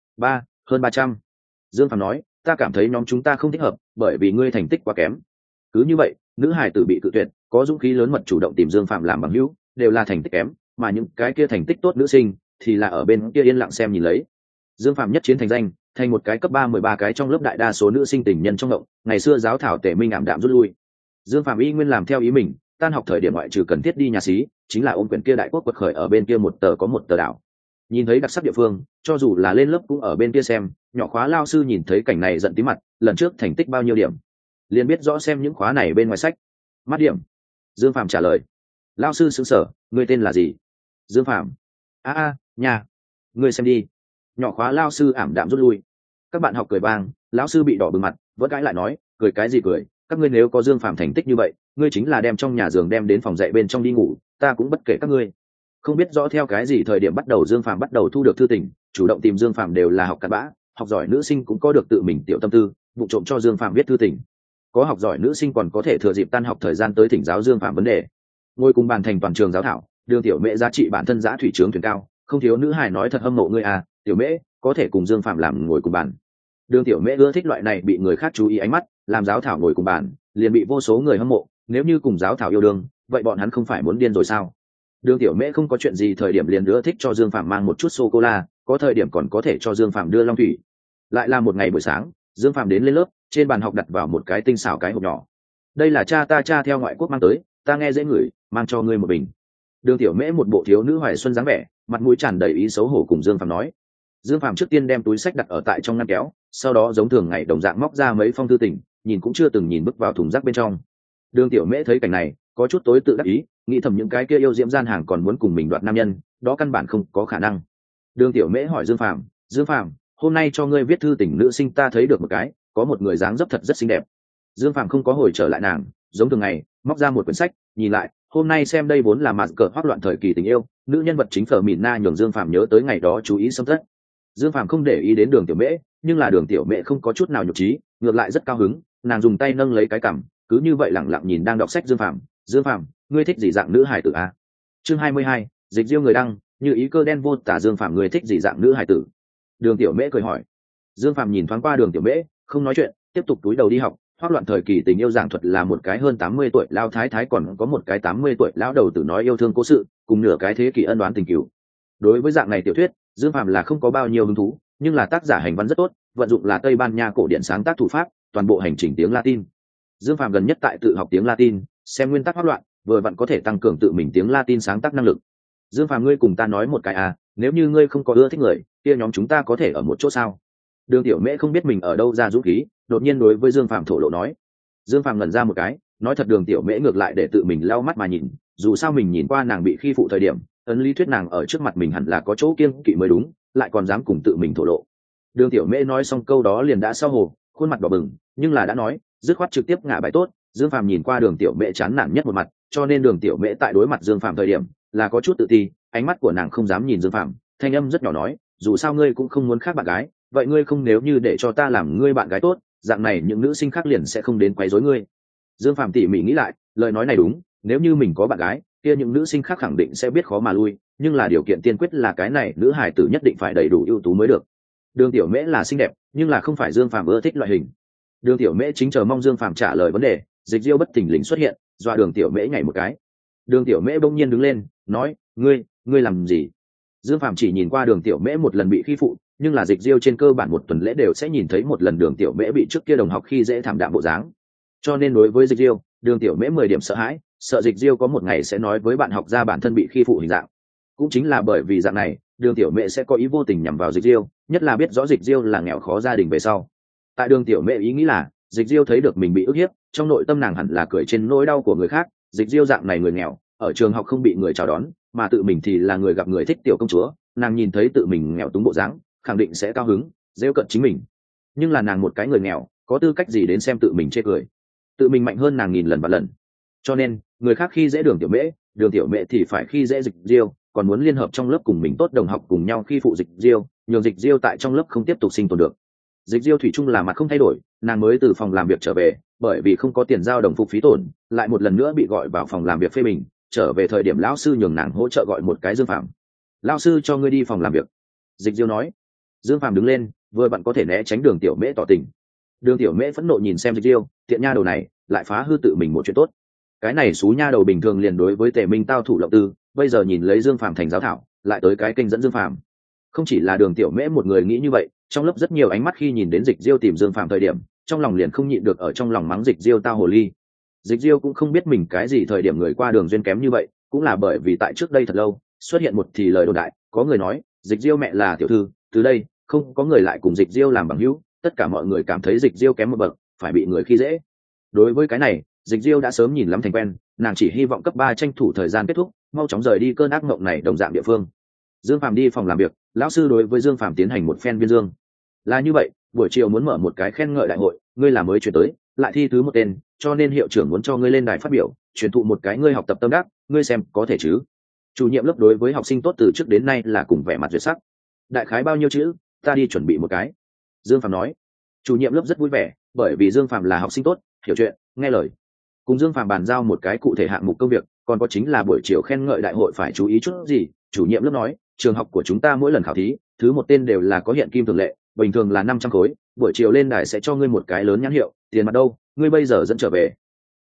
Hơn 300. Dương Phàm nói, ta cảm thấy nhóm chúng ta không thích hợp, bởi vì ngươi thành tích quá kém. Cứ như vậy, nữ hải tử bị cự tuyệt, có dũng khí lớn mật chủ động tìm Dương Phàm làm bằng hữu, đều là thành tích kém, mà những cái kia thành tích tốt nữ sinh thì là ở bên kia yên lặng xem nhìn lấy. Dương Phàm nhất chiến thành danh, thành một cái cấp 13 cái trong lớp đại đa số nữ sinh tình nhân trong động. Ngày xưa giáo thảo Tề Minh ảm đạm rút lui. Dương Phàm y nguyên làm theo ý mình, tan học thời điểm ngoại trừ cần thiết đi nhà xí, chính là ôm quyển kia Đại Quốc quật khởi ở bên kia một tờ có một tờ đảo. Nhìn thấy đặc sắc địa phương, cho dù là lên lớp cũng ở bên kia xem. Nhỏ khóa lao sư nhìn thấy cảnh này giận tí mặt, lần trước thành tích bao nhiêu điểm, liền biết rõ xem những khóa này bên ngoài sách. Mắt điểm. Dương Phàm trả lời. Lao sư sững sờ, ngươi tên là gì? Dương Phàm. Nhà. Ngươi xem đi. Nhỏ khóa lao sư ảm đạm rút lui. Các bạn học cười vang, lão sư bị đỏ bừng mặt, vẫn cãi lại nói, cười cái gì cười, các ngươi nếu có Dương Phàm thành tích như vậy, ngươi chính là đem trong nhà giường đem đến phòng dạy bên trong đi ngủ, ta cũng bất kể các ngươi. Không biết rõ theo cái gì thời điểm bắt đầu Dương Phàm bắt đầu thu được thư tình, chủ động tìm Dương Phàm đều là học cặn bã, học giỏi nữ sinh cũng có được tự mình tiểu tâm tư, vụ trộm cho Dương Phàm viết thư tình. Có học giỏi nữ sinh còn có thể thừa dịp tan học thời gian tới thỉnh giáo Dương Phàm vấn đề. Ngồi cùng bàn thành toàn trường giáo thảo, Đường Tiểu Mễ giá trị bản thân giá thủy trướng thuyền cao, không thiếu nữ hài nói thật hâm mộ ngươi à, Tiểu Mễ có thể cùng Dương Phàm làm ngồi cùng bàn. Đường Tiểu Mễ ưa thích loại này bị người khác chú ý ánh mắt, làm giáo thảo ngồi cùng bàn, liền bị vô số người hâm mộ, nếu như cùng giáo thảo yêu đương vậy bọn hắn không phải muốn điên rồi sao? Đường Tiểu Mễ không có chuyện gì thời điểm liền nữa thích cho Dương Phạm mang một chút sô cô la, có thời điểm còn có thể cho Dương Phạm đưa long thủy. Lại là một ngày buổi sáng, Dương Phạm đến lên lớp, trên bàn học đặt vào một cái tinh xảo cái hộp nhỏ. Đây là cha theo ngoại quốc mang tới, ta nghe dễ ngửi, mang cho ngươi một bình. Đường Tiểu Mễ một bộ thiếu nữ hoài xuân dáng vẻ, mặt mũi tràn đầy ý xấu hổ cùng Dương Phạm nói. Dương Phạm trước tiên đem túi sách đặt ở tại trong ngăn kéo, sau đó giống thường ngày đồng dạng móc ra mấy phong thư tình, nhìn cũng chưa từng nhìn bước vào thùng rác bên trong. Đường Tiểu Mễ thấy cảnh này, có chút tối tự đắc ý, nghĩ thầm những cái kia yêu diễm gian hàng còn muốn cùng mình đoạt nam nhân, đó căn bản không có khả năng. Đường Tiểu Mễ hỏi Dương Phạm, hôm nay cho ngươi viết thư tình nữ sinh ta thấy được một cái, có một người dáng dấp thật rất xinh đẹp. Dương Phạm không có hồi trở lại nàng, giống thường ngày móc ra một quyển sách, nhìn lại, hôm nay xem đây vốn là mạt cờ hoác loạn thời kỳ tình yêu, nữ nhân vật chính Phở Mìn Na nhường Dương Phạm nhớ tới ngày đó chú ý xâm tất. Dương Phạm không để ý đến Đường Tiểu Mễ, nhưng là Đường Tiểu Mễ không có chút nào nhục trí, ngược lại rất cao hứng, nàng dùng tay nâng lấy cái cằm, cứ như vậy lẳng lặng nhìn đang đọc sách Dương Phạm, ngươi thích gì dạng nữ hài tử a? Chương 22, dịch diêu người đăng, như ý cơ đen vô tả Dương Phạm, ngươi thích gì dạng nữ hài tử? Đường Tiểu Mễ cười hỏi. Dương Phạm nhìn thoáng qua Đường Tiểu Mễ, không nói chuyện, tiếp tục túi đầu đi học. Hoác loạn thời kỳ tình yêu giảng thuật là một cái hơn 80 tuổi lao thái thái còn có một cái 80 tuổi lão đầu tử nói yêu thương cố sự, cùng nửa cái thế kỷ ân oán tình cửu. Đối với dạng này tiểu thuyết, Dương Phạm là không có bao nhiêu hứng thú, nhưng là tác giả hành văn rất tốt, vận dụng là Tây Ban Nha cổ điển sáng tác thủ pháp, toàn bộ hành trình tiếng Latin. Dương Phạm gần nhất tại tự học tiếng Latin, xem nguyên tắc hoác loạn, vừa vặn có thể tăng cường tự mình tiếng Latin sáng tác năng lực. Dương Phạm, ngươi cùng ta nói một cái à, nếu như ngươi không có ưa thích người, kia nhóm chúng ta có thể ở một chỗ sao? Đường Tiểu Mễ không biết mình ở đâu ra dũng khí, đột nhiên đối với Dương Phạm thổ lộ nói. Dương Phạm ngẩn ra một cái, nói thật Đường Tiểu Mễ ngược lại để tự mình lau mắt mà nhìn, dù sao mình nhìn qua nàng bị khi phụ thời điểm, ấn lý thuyết nàng ở trước mặt mình hẳn là có chỗ kiêng kỵ mới đúng, lại còn dám cùng tự mình thổ lộ. Đường Tiểu Mễ nói xong câu đó liền đã sau hồ, khuôn mặt đỏ bừng, nhưng là đã nói, dứt khoát trực tiếp ngả bài tốt. Dương Phạm nhìn qua Đường Tiểu Mễ chán nản nhất một mặt, cho nên Đường Tiểu Mễ tại đối mặt Dương Phạm thời điểm là có chút tự ti, ánh mắt của nàng không dám nhìn Dương Phạm, thanh âm rất nhỏ nói, dù sao ngươi cũng không muốn khác bạn gái, vậy ngươi không nếu như để cho ta làm ngươi bạn gái tốt, dạng này những nữ sinh khác liền sẽ không đến quấy rối ngươi. Dương Phạm tỉ mỉ nghĩ lại, lời nói này đúng, nếu như mình có bạn gái, kia những nữ sinh khác khẳng định sẽ biết khó mà lui, nhưng là điều kiện tiên quyết là cái này nữ hài tử nhất định phải đầy đủ ưu tú mới được. Đường Tiểu Mễ là xinh đẹp, nhưng là không phải Dương Phạm ưa thích loại hình. Đường Tiểu Mễ chính chờ mong Dương Phạm trả lời vấn đề, dịch diêu bất thình lình xuất hiện, dọa Đường Tiểu Mễ nhảy một cái. Đường Tiểu Mễ bỗng nhiên đứng lên, nói, ngươi làm gì? Dương Phạm chỉ nhìn qua Đường Tiểu Mễ một lần bị khi phụ, nhưng là dịch diêu trên cơ bản một tuần lễ đều sẽ nhìn thấy một lần Đường Tiểu Mễ bị trước kia đồng học khi dễ thảm đạm bộ dáng. Cho nên đối với dịch diêu, Đường Tiểu Mễ 10 điểm sợ hãi, sợ dịch diêu có một ngày sẽ nói với bạn học ra bản thân bị khi phụ hình dạng. Cũng chính là bởi vì dạng này, Đường Tiểu Mễ sẽ có ý vô tình nhằm vào dịch diêu, nhất là biết rõ dịch diêu là nghèo khó gia đình về sau. Tại Đường Tiểu Mễ ý nghĩ là, dịch diêu thấy được mình bị ức hiếp, trong nội tâm nàng hẳn là cười trên nỗi đau của người khác. Dịch diêu dạng này người nghèo, ở trường học không bị người chào đón, mà tự mình thì là người gặp người thích tiểu công chúa, nàng nhìn thấy tự mình nghèo túng bộ dáng, khẳng định sẽ cao hứng, giễu cợt chính mình. Nhưng là nàng một cái người nghèo, có tư cách gì đến xem tự mình chê cười? Tự mình mạnh hơn nàng nghìn lần và lần. Cho nên, người khác khi dễ Đường Tiểu Mễ thì phải khi dễ dịch diêu, còn muốn liên hợp trong lớp cùng mình tốt đồng học cùng nhau khi phụ dịch diêu, nhường dịch diêu tại trong lớp không tiếp tục sinh tồn được. Dịch diêu thủy chung là mặt không thay đổi, nàng mới từ phòng làm việc trở về, bởi vì không có tiền giao đồng phục phí tổn, lại một lần nữa bị gọi vào phòng làm việc phê bình. Trở về thời điểm lão sư nhường nàng hỗ trợ gọi một cái Dương Phạm. Lão sư cho ngươi đi phòng làm việc. Dịch diêu nói. Dương Phạm đứng lên, vừa bạn có thể né tránh Đường Tiểu Mễ tỏ tình. Đường Tiểu Mễ phẫn nộ nhìn xem dịch diêu, tiện nha đầu này lại phá hư tự mình một chuyện tốt. Cái này xú nha đầu bình thường liền đối với Tề Minh tao thủ lộng tư, bây giờ nhìn lấy Dương Phạm thành giáo thảo, lại tới cái kênh dẫn Dương Phạm. Không chỉ là Đường Tiểu Mễ một người nghĩ như vậy, trong lớp rất nhiều ánh mắt khi nhìn đến dịch diêu tìm Dương Phạm thời điểm, trong lòng liền không nhịn được ở trong lòng mắng dịch diêu tao hồ ly. Dịch diêu cũng không biết mình cái gì thời điểm người qua đường duyên kém như vậy, cũng là bởi vì tại trước đây thật lâu xuất hiện một thì lời đồn đại, có người nói dịch diêu mẹ là tiểu thư, từ đây không có người lại cùng dịch diêu làm bằng hữu, tất cả mọi người cảm thấy dịch diêu kém một bậc, phải bị người khi dễ. Đối với cái này, dịch diêu đã sớm nhìn lắm thành quen, nàng chỉ hy vọng cấp 3 tranh thủ thời gian kết thúc, mau chóng rời đi cơn ác mộng này đồng dạng địa phương. Dương Phạm đi phòng làm việc, lão sư đối với Dương Phạm tiến hành một phen viên dương. Là như vậy, buổi chiều muốn mở một cái khen ngợi đại hội, ngươi là mới chuyển tới, lại thi thứ một tên, cho nên hiệu trưởng muốn cho ngươi lên đài phát biểu, truyền thụ một cái ngươi học tập tâm đắc, ngươi xem có thể chứ? Chủ nhiệm lớp đối với học sinh tốt từ trước đến nay là cùng vẻ mặt duyệt sắc. Đại khái bao nhiêu chữ, ta đi chuẩn bị một cái. Dương Phạm nói. Chủ nhiệm lớp rất vui vẻ, bởi vì Dương Phạm là học sinh tốt, hiểu chuyện, nghe lời. Cùng Dương Phạm bàn giao một cái cụ thể hạng mục công việc, còn có chính là buổi chiều khen ngợi đại hội phải chú ý chút gì. Chủ nhiệm lớp nói, trường học của chúng ta mỗi lần khảo thí, thứ một tên đều là có hiện kim thường lệ, bình thường là 500 khối, buổi chiều lên đài sẽ cho ngươi một cái lớn nhãn hiệu, tiền mặt đâu, ngươi bây giờ dẫn trở về.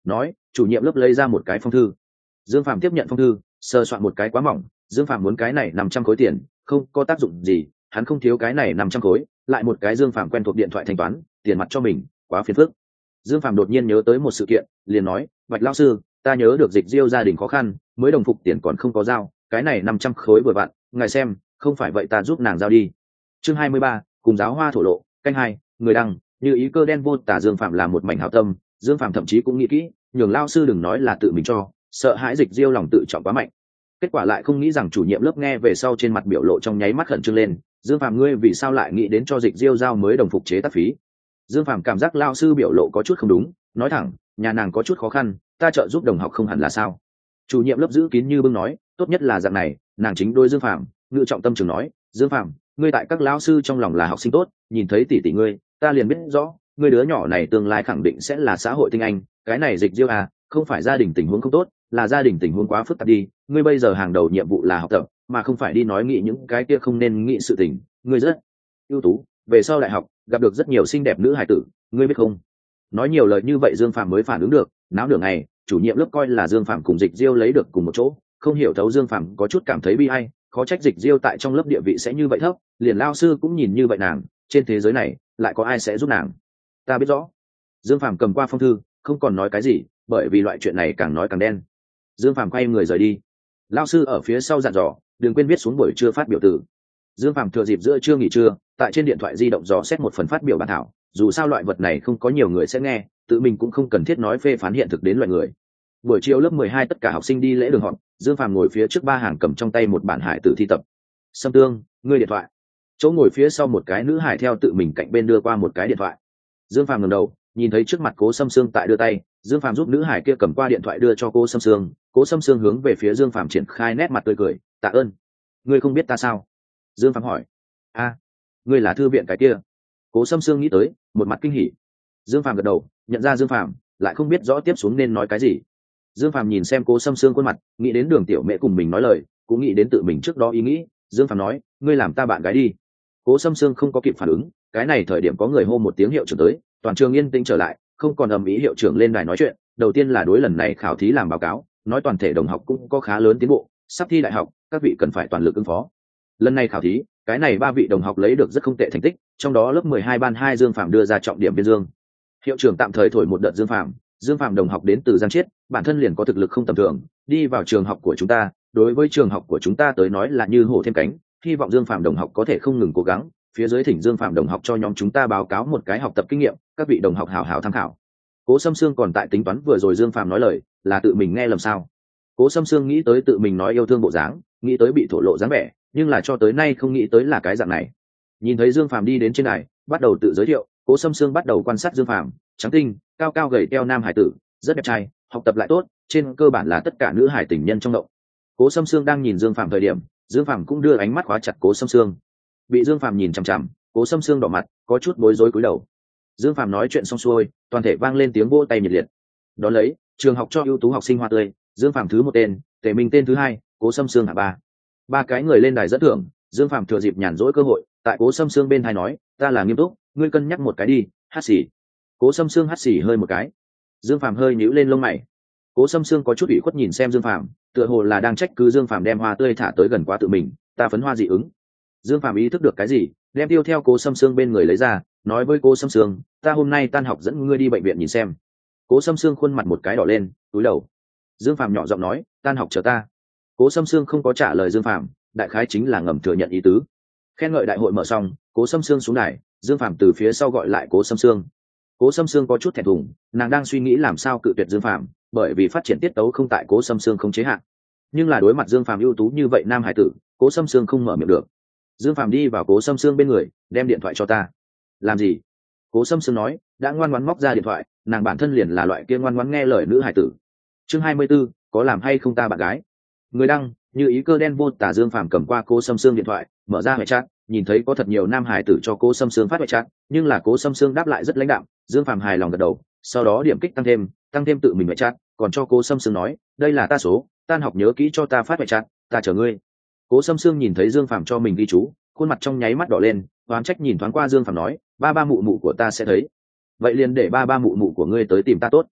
nói chủ nhiệm lớp lấy ra một cái phong thư. Dương Phạm tiếp nhận phong thư, sờ soạn một cái quá mỏng. Dương Phạm muốn cái này 500 khối tiền, không có tác dụng gì, hắn không thiếu cái này 500 khối, lại một cái Dương Phạm quen thuộc điện thoại thanh toán tiền mặt cho mình, quá phiền phức. Dương Phạm đột nhiên nhớ tới một sự kiện, liền nói Bạch lão sư, ta nhớ được Dịch Diêu gia đình khó khăn, mới đồng phục tiền còn không có giao, cái này 500 khối vừa vặn, ngài xem, không phải vậy ta giúp nàng giao đi. Chương 23, cùng giáo hoa thổ lộ, canh 2, người đăng, như ý cơ đen vô tả. Dương Phạm là một mảnh hảo tâm, Dương Phạm thậm chí cũng nghĩ kỹ, nhường lao sư đừng nói là tự mình cho, sợ hãi Dịch Diêu lòng tự trọng quá mạnh. Kết quả lại không nghĩ rằng chủ nhiệm lớp nghe về sau trên mặt biểu lộ trong nháy mắt khẩn trương lên. Dương Phạm ngươi vì sao lại nghĩ đến cho Dịch Diêu giao mới đồng phục chế tác phí? Dương Phạm cảm giác lao sư biểu lộ có chút không đúng, nói thẳng, nhà nàng có chút khó khăn, ta trợ giúp đồng học không hẳn là sao? Chủ nhiệm lớp giữ kín như bưng nói, tốt nhất là dạng này, nàng chính đôi Dương Phạm, ngự trọng tâm trường nói, Dương Phạm, ngươi tại các lão sư trong lòng là học sinh tốt, nhìn thấy tỷ tỷ ngươi, ta liền biết rõ, ngươi đứa nhỏ này tương lai khẳng định sẽ là xã hội tinh anh, cái này Dịch Diêu à, không phải gia đình tình huống không tốt, là gia đình tình huống quá phức tạp đi, ngươi bây giờ hàng đầu nhiệm vụ là học tập, mà không phải đi nói nghĩ những cái kia không nên nghĩ sự tình, ngươi rất ưu tú, về sau đại học gặp được rất nhiều xinh đẹp nữ hài tử, ngươi biết không? Nói nhiều lời như vậy Dương Phạm mới phản ứng được, náo nửa ngày, chủ nhiệm lớp coi là Dương Phạm cùng Dịch Diêu lấy được cùng một chỗ, không hiểu thấu Dương Phạm có chút cảm thấy bi ai, khó trách Dịch Diêu tại trong lớp địa vị sẽ như vậy thấp, liền lao sư cũng nhìn như vậy nàng, trên thế giới này lại có ai sẽ giúp nàng? Ta biết rõ. Dương Phạm cầm qua phong thư, không còn nói cái gì, bởi vì loại chuyện này càng nói càng đen. Dương Phạm quay người rời đi. Lao sư ở phía sau dặn dò, đừng quên viết xuống buổi trưa phát biểu từ. Dương Phạm thừa dịp giữa trưa nghỉ trưa, tại trên điện thoại di động dò xét một phần phát biểu bản thảo, dù sao loại vật này không có nhiều người sẽ nghe, tự mình cũng không cần thiết nói phê phán hiện thực đến loại người. Buổi chiều lớp 12 tất cả học sinh đi lễ đường họp, Dương Phạm ngồi phía trước ba hàng cầm trong tay một bản hải tử thi tập. Sâm Tương, ngươi điện thoại. Chỗ ngồi phía sau một cái nữ hải theo tự mình cạnh bên đưa qua một cái điện thoại. Dương Phạm ngẩng đầu, nhìn thấy trước mặt Cố Sâm Sương tại đưa tay, Dương Phạm giúp nữ hải kia cầm qua điện thoại đưa cho Cố Sâm Sương. Cố Sâm Sương hướng về phía Dương Phạm triển khai nét mặt tươi cười, tạ ơn. Ngươi không biết ta sao? Dương Phạm hỏi. A, ngươi là thư viện cái kia? Cố Sâm Sương nghĩ tới, một mặt kinh hỉ. Dương Phạm gật đầu, nhận ra Dương Phạm, lại không biết rõ tiếp xuống nên nói cái gì. Dương Phạm nhìn xem Cố Sâm Sương khuôn mặt, nghĩ đến Đường Tiểu Mẹ cùng mình nói lời, cũng nghĩ đến tự mình trước đó ý nghĩ. Dương Phạm nói, ngươi làm ta bạn gái đi. Cố Sâm Sương không có kịp phản ứng, cái này thời điểm có người hô một tiếng hiệu trưởng tới, toàn trường yên tĩnh trở lại, không còn ầm ĩ. Hiệu trưởng lên đài nói chuyện, đầu tiên là đối lần này khảo thí làm báo cáo, nói toàn thể đồng học cũng có khá lớn tiến bộ, sắp thi đại học, các vị cần phải toàn lực ứng phó. Lần này khảo thí, cái này ba vị đồng học lấy được rất không tệ thành tích, trong đó lớp 12 ban 2 Dương Phạm đưa ra trọng điểm biên dương. Hiệu trưởng tạm thời thổi một đợt Dương Phạm. Dương Phạm đồng học đến từ Giang Chiết, bản thân liền có thực lực không tầm thường, đi vào trường học của chúng ta, đối với trường học của chúng ta tới nói là như hổ thêm cánh, hy vọng Dương Phạm đồng học có thể không ngừng cố gắng. Phía dưới thỉnh Dương Phạm đồng học cho nhóm chúng ta báo cáo một cái học tập kinh nghiệm, các vị đồng học hảo hảo tham khảo. Cố Sâm Sương còn tại tính toán vừa rồi Dương Phạm nói lời là tự mình nghe lầm sao. Cố Sâm Sương nghĩ tới tự mình nói yêu thương bộ dáng, nghĩ tới bị thổ lộ dáng vẻ, nhưng là cho tới nay không nghĩ tới là cái dạng này. Nhìn thấy Dương Phạm đi đến trên này, bắt đầu tự giới thiệu, Cố Sâm Sương bắt đầu quan sát Dương Phạm, trắng tinh, cao cao gầy teo nam hải tử, rất đẹp trai, học tập lại tốt, trên cơ bản là tất cả nữ hải tình nhân trong động. Cố Sâm Sương đang nhìn Dương Phạm thời điểm, Dương Phạm cũng đưa ánh mắt khóa chặt Cố Sâm Sương. Bị Dương Phạm nhìn chằm chằm, Cố Sâm Sương đỏ mặt, có chút bối rối cúi đầu. Dương Phạm nói chuyện xong xuôi, toàn thể vang lên tiếng vỗ tay nhiệt liệt. Đón lấy, trường học cho ưu tú học sinh hoa tươi, Dương Phạm thứ 1 tên, Tề Minh tên thứ 2, Cố Sâm Sương hạng 3. Ba cái người lên đài dẫn thưởng. Dương Phạm thừa dịp nhàn rỗi cơ hội, tại Cố Sâm Sương bên tai nói, ta là nghiêm túc, ngươi cân nhắc một cái đi, hắt xì. Cố Sâm Sương hắt xì hơi một cái. Dương Phạm hơi nhíu lên lông mày. Cố Sâm Sương có chút ủy khuất nhìn xem Dương Phạm, tựa hồ là đang trách cứ Dương Phạm đem hoa tươi thả tới gần quá tự mình, ta phấn hoa dị ứng. Dương Phạm ý thức được cái gì, đem tiêu theo Cố Sâm Sương bên người lấy ra, nói với Cố Sâm Sương, ta hôm nay tan học dẫn ngươi đi bệnh viện nhìn xem. Cố Sâm Sương khuôn mặt một cái đỏ lên, cúi đầu. Dương Phạm nhỏ giọng nói, tan học chờ ta. Cố Sâm Sương không có trả lời Dương Phạm, đại khái chính là ngầm thừa nhận ý tứ. Khen ngợi đại hội mở xong, Cố Sâm Sương xuống đài, Dương Phạm từ phía sau gọi lại Cố Sâm Sương. Cố Sâm Sương có chút thẹn thùng, nàng đang suy nghĩ làm sao cự tuyệt Dương Phạm, bởi vì phát triển tiết tấu không tại Cố Sâm Sương không chế hạn. Nhưng là đối mặt Dương Phạm ưu tú như vậy nam hải tử, Cố Sâm Sương không mở miệng được. Dương Phạm đi vào Cố Sâm Sương bên người, đem điện thoại cho ta. Làm gì? Cố Sâm Sương nói, đã ngoan ngoãn móc ra điện thoại, nàng bản thân liền là loại kia ngoan ngoãn nghe lời nữ hải tử. Chương 24, có làm hay không ta bạn gái? Người đăng, như ý cơ đen vô tả. Dương Phạm cầm qua Cố Sâm Sương điện thoại, mở ra hệ chat, nhìn thấy có thật nhiều nam hải tử cho Cố Sâm Sương phát hệ chat, nhưng là Cố Sâm Sương đáp lại rất lãnh đạm. Dương Phạm hài lòng gật đầu, sau đó điểm kích tăng thêm tự mình hệ chat, còn cho Cố Sâm Sương nói, đây là ta số, tan học nhớ kỹ cho ta phát hệ chat, ta chờ ngươi. Cố Sâm Sương nhìn thấy Dương Phạm cho mình ghi chú, khuôn mặt trong nháy mắt đỏ lên, oán trách nhìn thoáng qua Dương Phạm nói, ba ba mụ mụ của ta sẽ thấy. Vậy liền để ba ba mụ mụ của ngươi tới tìm ta tốt.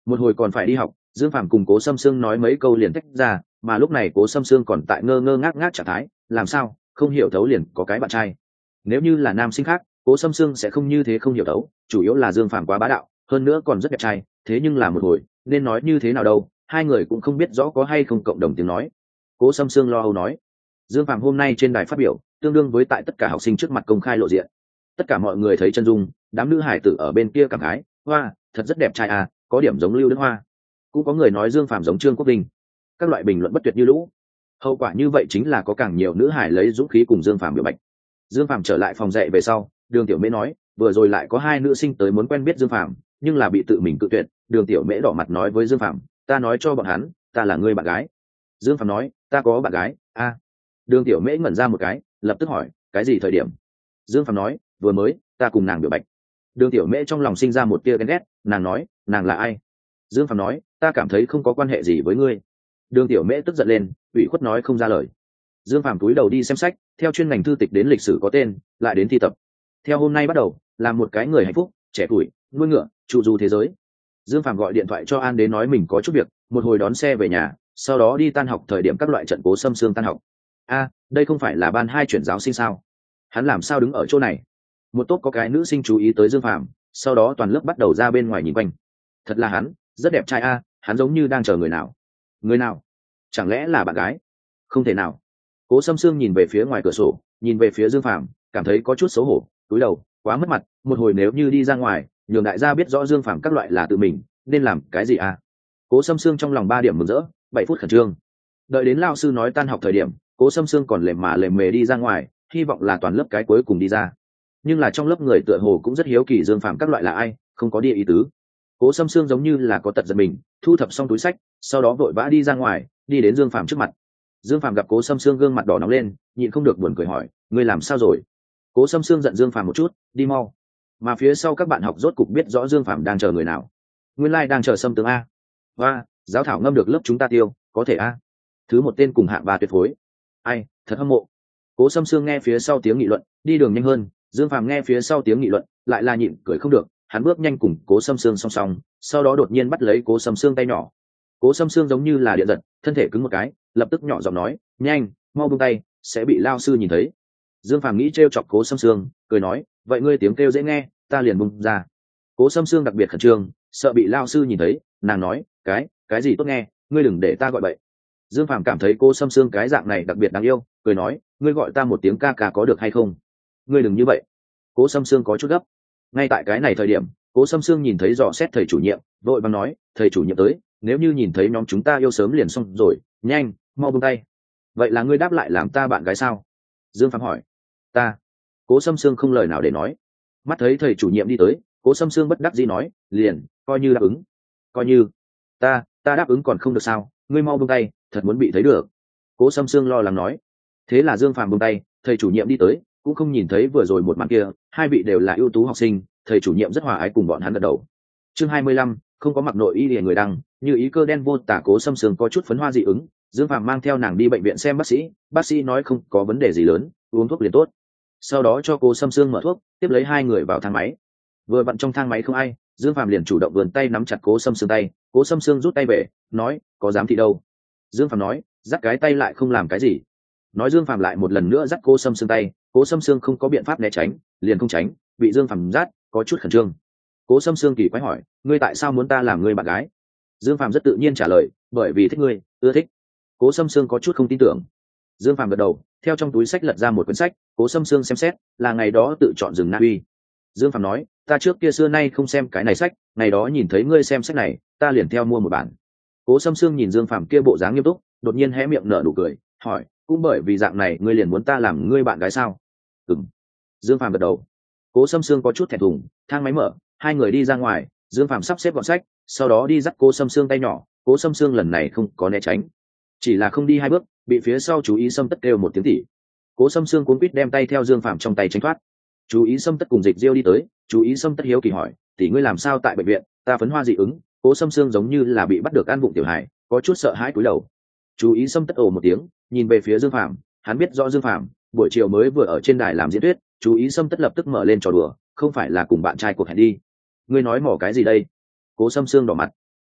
Một hồi còn phải đi học, Dương Phàm cùng Cố Sâm Sương nói mấy câu liền tách ra, mà lúc này Cố Sâm Sương còn tại ngơ ngơ ngác ngác trạng thái, làm sao không hiểu thấu liền có cái bạn trai. Nếu như là nam sinh khác, Cố Sâm Sương sẽ không như thế không hiểu thấu, chủ yếu là Dương Phàm quá bá đạo, hơn nữa còn rất đẹp trai, thế nhưng là một hồi nên nói như thế nào đâu, hai người cũng không biết rõ có hay không cộng đồng tiếng nói. Cố Sâm Sương lo âu nói, Dương Phàm hôm nay trên đài phát biểu tương đương với tại tất cả học sinh trước mặt công khai lộ diện, tất cả mọi người thấy chân dung, đám nữ hải tử ở bên kia cảm khái, hoa thật rất đẹp trai à, có điểm giống Lưu Đức Hoa. Cũng có người nói Dương Phàm giống Trương Quốc Vinh. Các loại bình luận bất tuyệt như lũ. Hậu quả như vậy chính là có càng nhiều nữ hải lấy dũng khí cùng Dương Phàm biểu bạch. Dương Phàm trở lại phòng dạy về sau, Đường Tiểu Mễ nói, vừa rồi lại có hai nữ sinh tới muốn quen biết Dương Phàm, nhưng là bị tự mình cự tuyệt. Đường Tiểu Mễ đỏ mặt nói với Dương Phàm, ta nói cho bọn hắn, ta là người bạn gái. Dương Phàm nói, ta có bạn gái. A. Đường Tiểu Mễ ngẩn ra một cái, lập tức hỏi, cái gì thời điểm? Dương Phàm nói, vừa mới, ta cùng nàng biểu bạch. Đường Tiểu Mễ trong lòng sinh ra một tia ghen ghét, nàng nói, nàng là ai? Dương Phàm nói, ta cảm thấy không có quan hệ gì với ngươi. Đường Tiểu Mễ tức giận lên, ủy khuất nói không ra lời. Dương Phàm cúi đầu đi xem sách, theo chuyên ngành thư tịch đến lịch sử có tên, lại đến thi tập. Theo hôm nay bắt đầu, làm một cái người hạnh phúc, trẻ tuổi, nuôi ngựa, trụ du thế giới. Dương Phàm gọi điện thoại cho An đến nói mình có chút việc, một hồi đón xe về nhà, sau đó đi tan học thời điểm các loại trận Cố Sâm Sương tan học. A, đây không phải là ban 2 chuyển giáo sinh sao? Hắn làm sao đứng ở chỗ này? Một tốt có cái nữ sinh chú ý tới Dương Phàm, sau đó toàn lớp bắt đầu ra bên ngoài nhìn quanh. Thật là hắn, rất đẹp trai a, hắn giống như đang chờ người nào. Người nào? Chẳng lẽ là bạn gái? Không thể nào. Cố Sâm Sương nhìn về phía ngoài cửa sổ, nhìn về phía Dương Phàm, cảm thấy có chút xấu hổ, cúi đầu, quá mất mặt, một hồi nếu như đi ra ngoài, nhường đại gia biết rõ Dương Phàm các loại là tự mình, nên làm cái gì a? Cố Sâm Sương trong lòng 3 điểm mừng rỡ, 7 phút khẩn trương. Đợi đến lao sư nói tan học thời điểm, Cố Sâm Sương còn lềm mề đi ra ngoài, hy vọng là toàn lớp cái cuối cùng đi ra. Nhưng là trong lớp người tựa hồ cũng rất hiếu kỳ Dương Phàm các loại là ai, không có đi ý tứ. Cố Sâm Sương giống như là có tật giật mình, thu thập xong túi sách, sau đó vội vã đi ra ngoài, đi đến Dương Phàm trước mặt. Dương Phàm gặp Cố Sâm Sương gương mặt đỏ nóng lên, nhịn không được buồn cười hỏi, ngươi làm sao rồi? Cố Sâm Sương giận Dương Phàm một chút, đi mau. Mà phía sau các bạn học rốt cục biết rõ Dương Phàm đang chờ người nào. Nguyên lai đang chờ Sâm Tướng a. Và giáo thảo ngâm được lớp chúng ta tiêu, có thể a. Thứ một tên cùng hạng 3 tuyệt phối. Ai, thật hâm mộ. Cố Sâm Sương nghe phía sau tiếng nghị luận, đi đường nhanh hơn. Dương Phàm nghe phía sau tiếng nghị luận, lại là nhịn cười không được, hắn bước nhanh cùng Cố Sâm Sương song song, sau đó đột nhiên bắt lấy Cố Sâm Sương tay nhỏ. Cố Sâm Sương giống như là điện giật, thân thể cứng một cái, lập tức nhỏ giọng nói, nhanh, mau buông tay, sẽ bị lao sư nhìn thấy. Dương Phàm nghĩ trêu chọc Cố Sâm Sương, cười nói, vậy ngươi tiếng kêu dễ nghe, ta liền buông ra. Cố Sâm Sương đặc biệt khẩn trương, sợ bị lao sư nhìn thấy, nàng nói, cái gì tốt nghe, ngươi đừng để ta gọi bậy. Dương Phàm cảm thấy Cố Sâm Sương cái dạng này đặc biệt đáng yêu, cười nói, ngươi gọi ta một tiếng ca ca có được hay không? Ngươi đừng như vậy. Cố Sâm Sương có chút gấp. Ngay tại cái này thời điểm, Cố Sâm Sương nhìn thấy dò xét thầy chủ nhiệm, vội vàng nói, thầy chủ nhiệm tới, nếu như nhìn thấy nhóm chúng ta yêu sớm liền xong rồi, nhanh, mau buông tay. Vậy là ngươi đáp lại làm ta bạn gái sao? Dương Phàm hỏi. Ta. Cố Sâm Sương không lời nào để nói. Mắt thấy thầy chủ nhiệm đi tới, Cố Sâm Sương bất đắc dĩ nói, liền, coi như đáp ứng. Coi như. Ta đáp ứng còn không được sao? Ngươi mau buông tay, thật muốn bị thấy được. Cố Sâm Sương lo lắng nói. Thế là Dương Phàm buông tay, thầy chủ nhiệm đi tới, cũng không nhìn thấy vừa rồi một màn kia, hai vị đều là ưu tú học sinh, thầy chủ nhiệm rất hòa ái cùng bọn hắn gật đầu. Chương 25, không có mặc nội y liền người đăng, như ý cơ đen vô tả. Cố Sâm Sương có chút phấn hoa dị ứng, Dương Phàm mang theo nàng đi bệnh viện xem bác sĩ nói không có vấn đề gì lớn, uống thuốc liền tốt. Sau đó cho Cố Sâm Sương mở thuốc, tiếp lấy hai người vào thang máy. Vừa vặn trong thang máy không ai, Dương Phàm liền chủ động vươn tay nắm chặt Cố Sâm Sương tay, Cố Sâm Sương rút tay về, nói, có dám thị đâu. Dương Phàm nói, dắt cái tay lại không làm cái gì. Nói Dương Phàm lại một lần nữa dắt Cố Sâm Sương tay, Cố Sâm Sương không có biện pháp né tránh, liền không tránh, bị Dương Phàm dắt, có chút khẩn trương. Cố Sâm Sương kỳ quái hỏi, ngươi tại sao muốn ta làm ngươi bạn gái? Dương Phàm rất tự nhiên trả lời, bởi vì thích ngươi, ưa thích. Cố Sâm Sương có chút không tin tưởng. Dương Phàm gật đầu, theo trong túi sách lật ra một quyển sách, Cố Sâm Sương xem xét, là ngày đó tự chọn rừng Na Uy. Dương Phàm nói, ta trước kia xưa nay không xem cái này sách, ngày đó nhìn thấy ngươi xem sách này, ta liền theo mua một bản. Cố Sâm Sương nhìn Dương Phàm kia bộ dáng nghiêm túc, đột nhiên hé miệng nở nụ cười, hỏi, cũng bởi vì dạng này ngươi liền muốn ta làm ngươi bạn gái sao? Ừm. Dương Phàm gật đầu. Cố Sâm Sương có chút thẹn thùng, thang máy mở, hai người đi ra ngoài, Dương Phàm sắp xếp gọn sách, sau đó đi dắt Cố Sâm Sương tay nhỏ. Cố Sâm Sương lần này không có né tránh, chỉ là không đi 2 bước, bị phía sau chú ý Sâm Tất kêu một tiếng tỉ. Cố Sâm Sương cuống quýt đem tay theo Dương Phàm trong tay tránh thoát. Chú ý Sâm Tất cùng Dịch Diêu đi tới, chú ý Sâm Tất hiếu kỳ hỏi, tỷ ngươi làm sao tại bệnh viện? Ta phấn hoa dị ứng. Cố Sâm Sương giống như là bị bắt được ăn vụng tiểu hải, có chút sợ hãi cúi đầu. Chú ý Sâm Tất ồ một tiếng, nhìn về phía Dương Phàm, hắn biết rõ Dương Phàm buổi chiều mới vừa ở trên đài làm diễn thuyết. Chú ý Sâm Tất lập tức mở lên trò đùa, không phải là cùng bạn trai cuộc hẹn đi. Ngươi nói mỏ cái gì đây? Cố Sâm Sương đỏ mặt.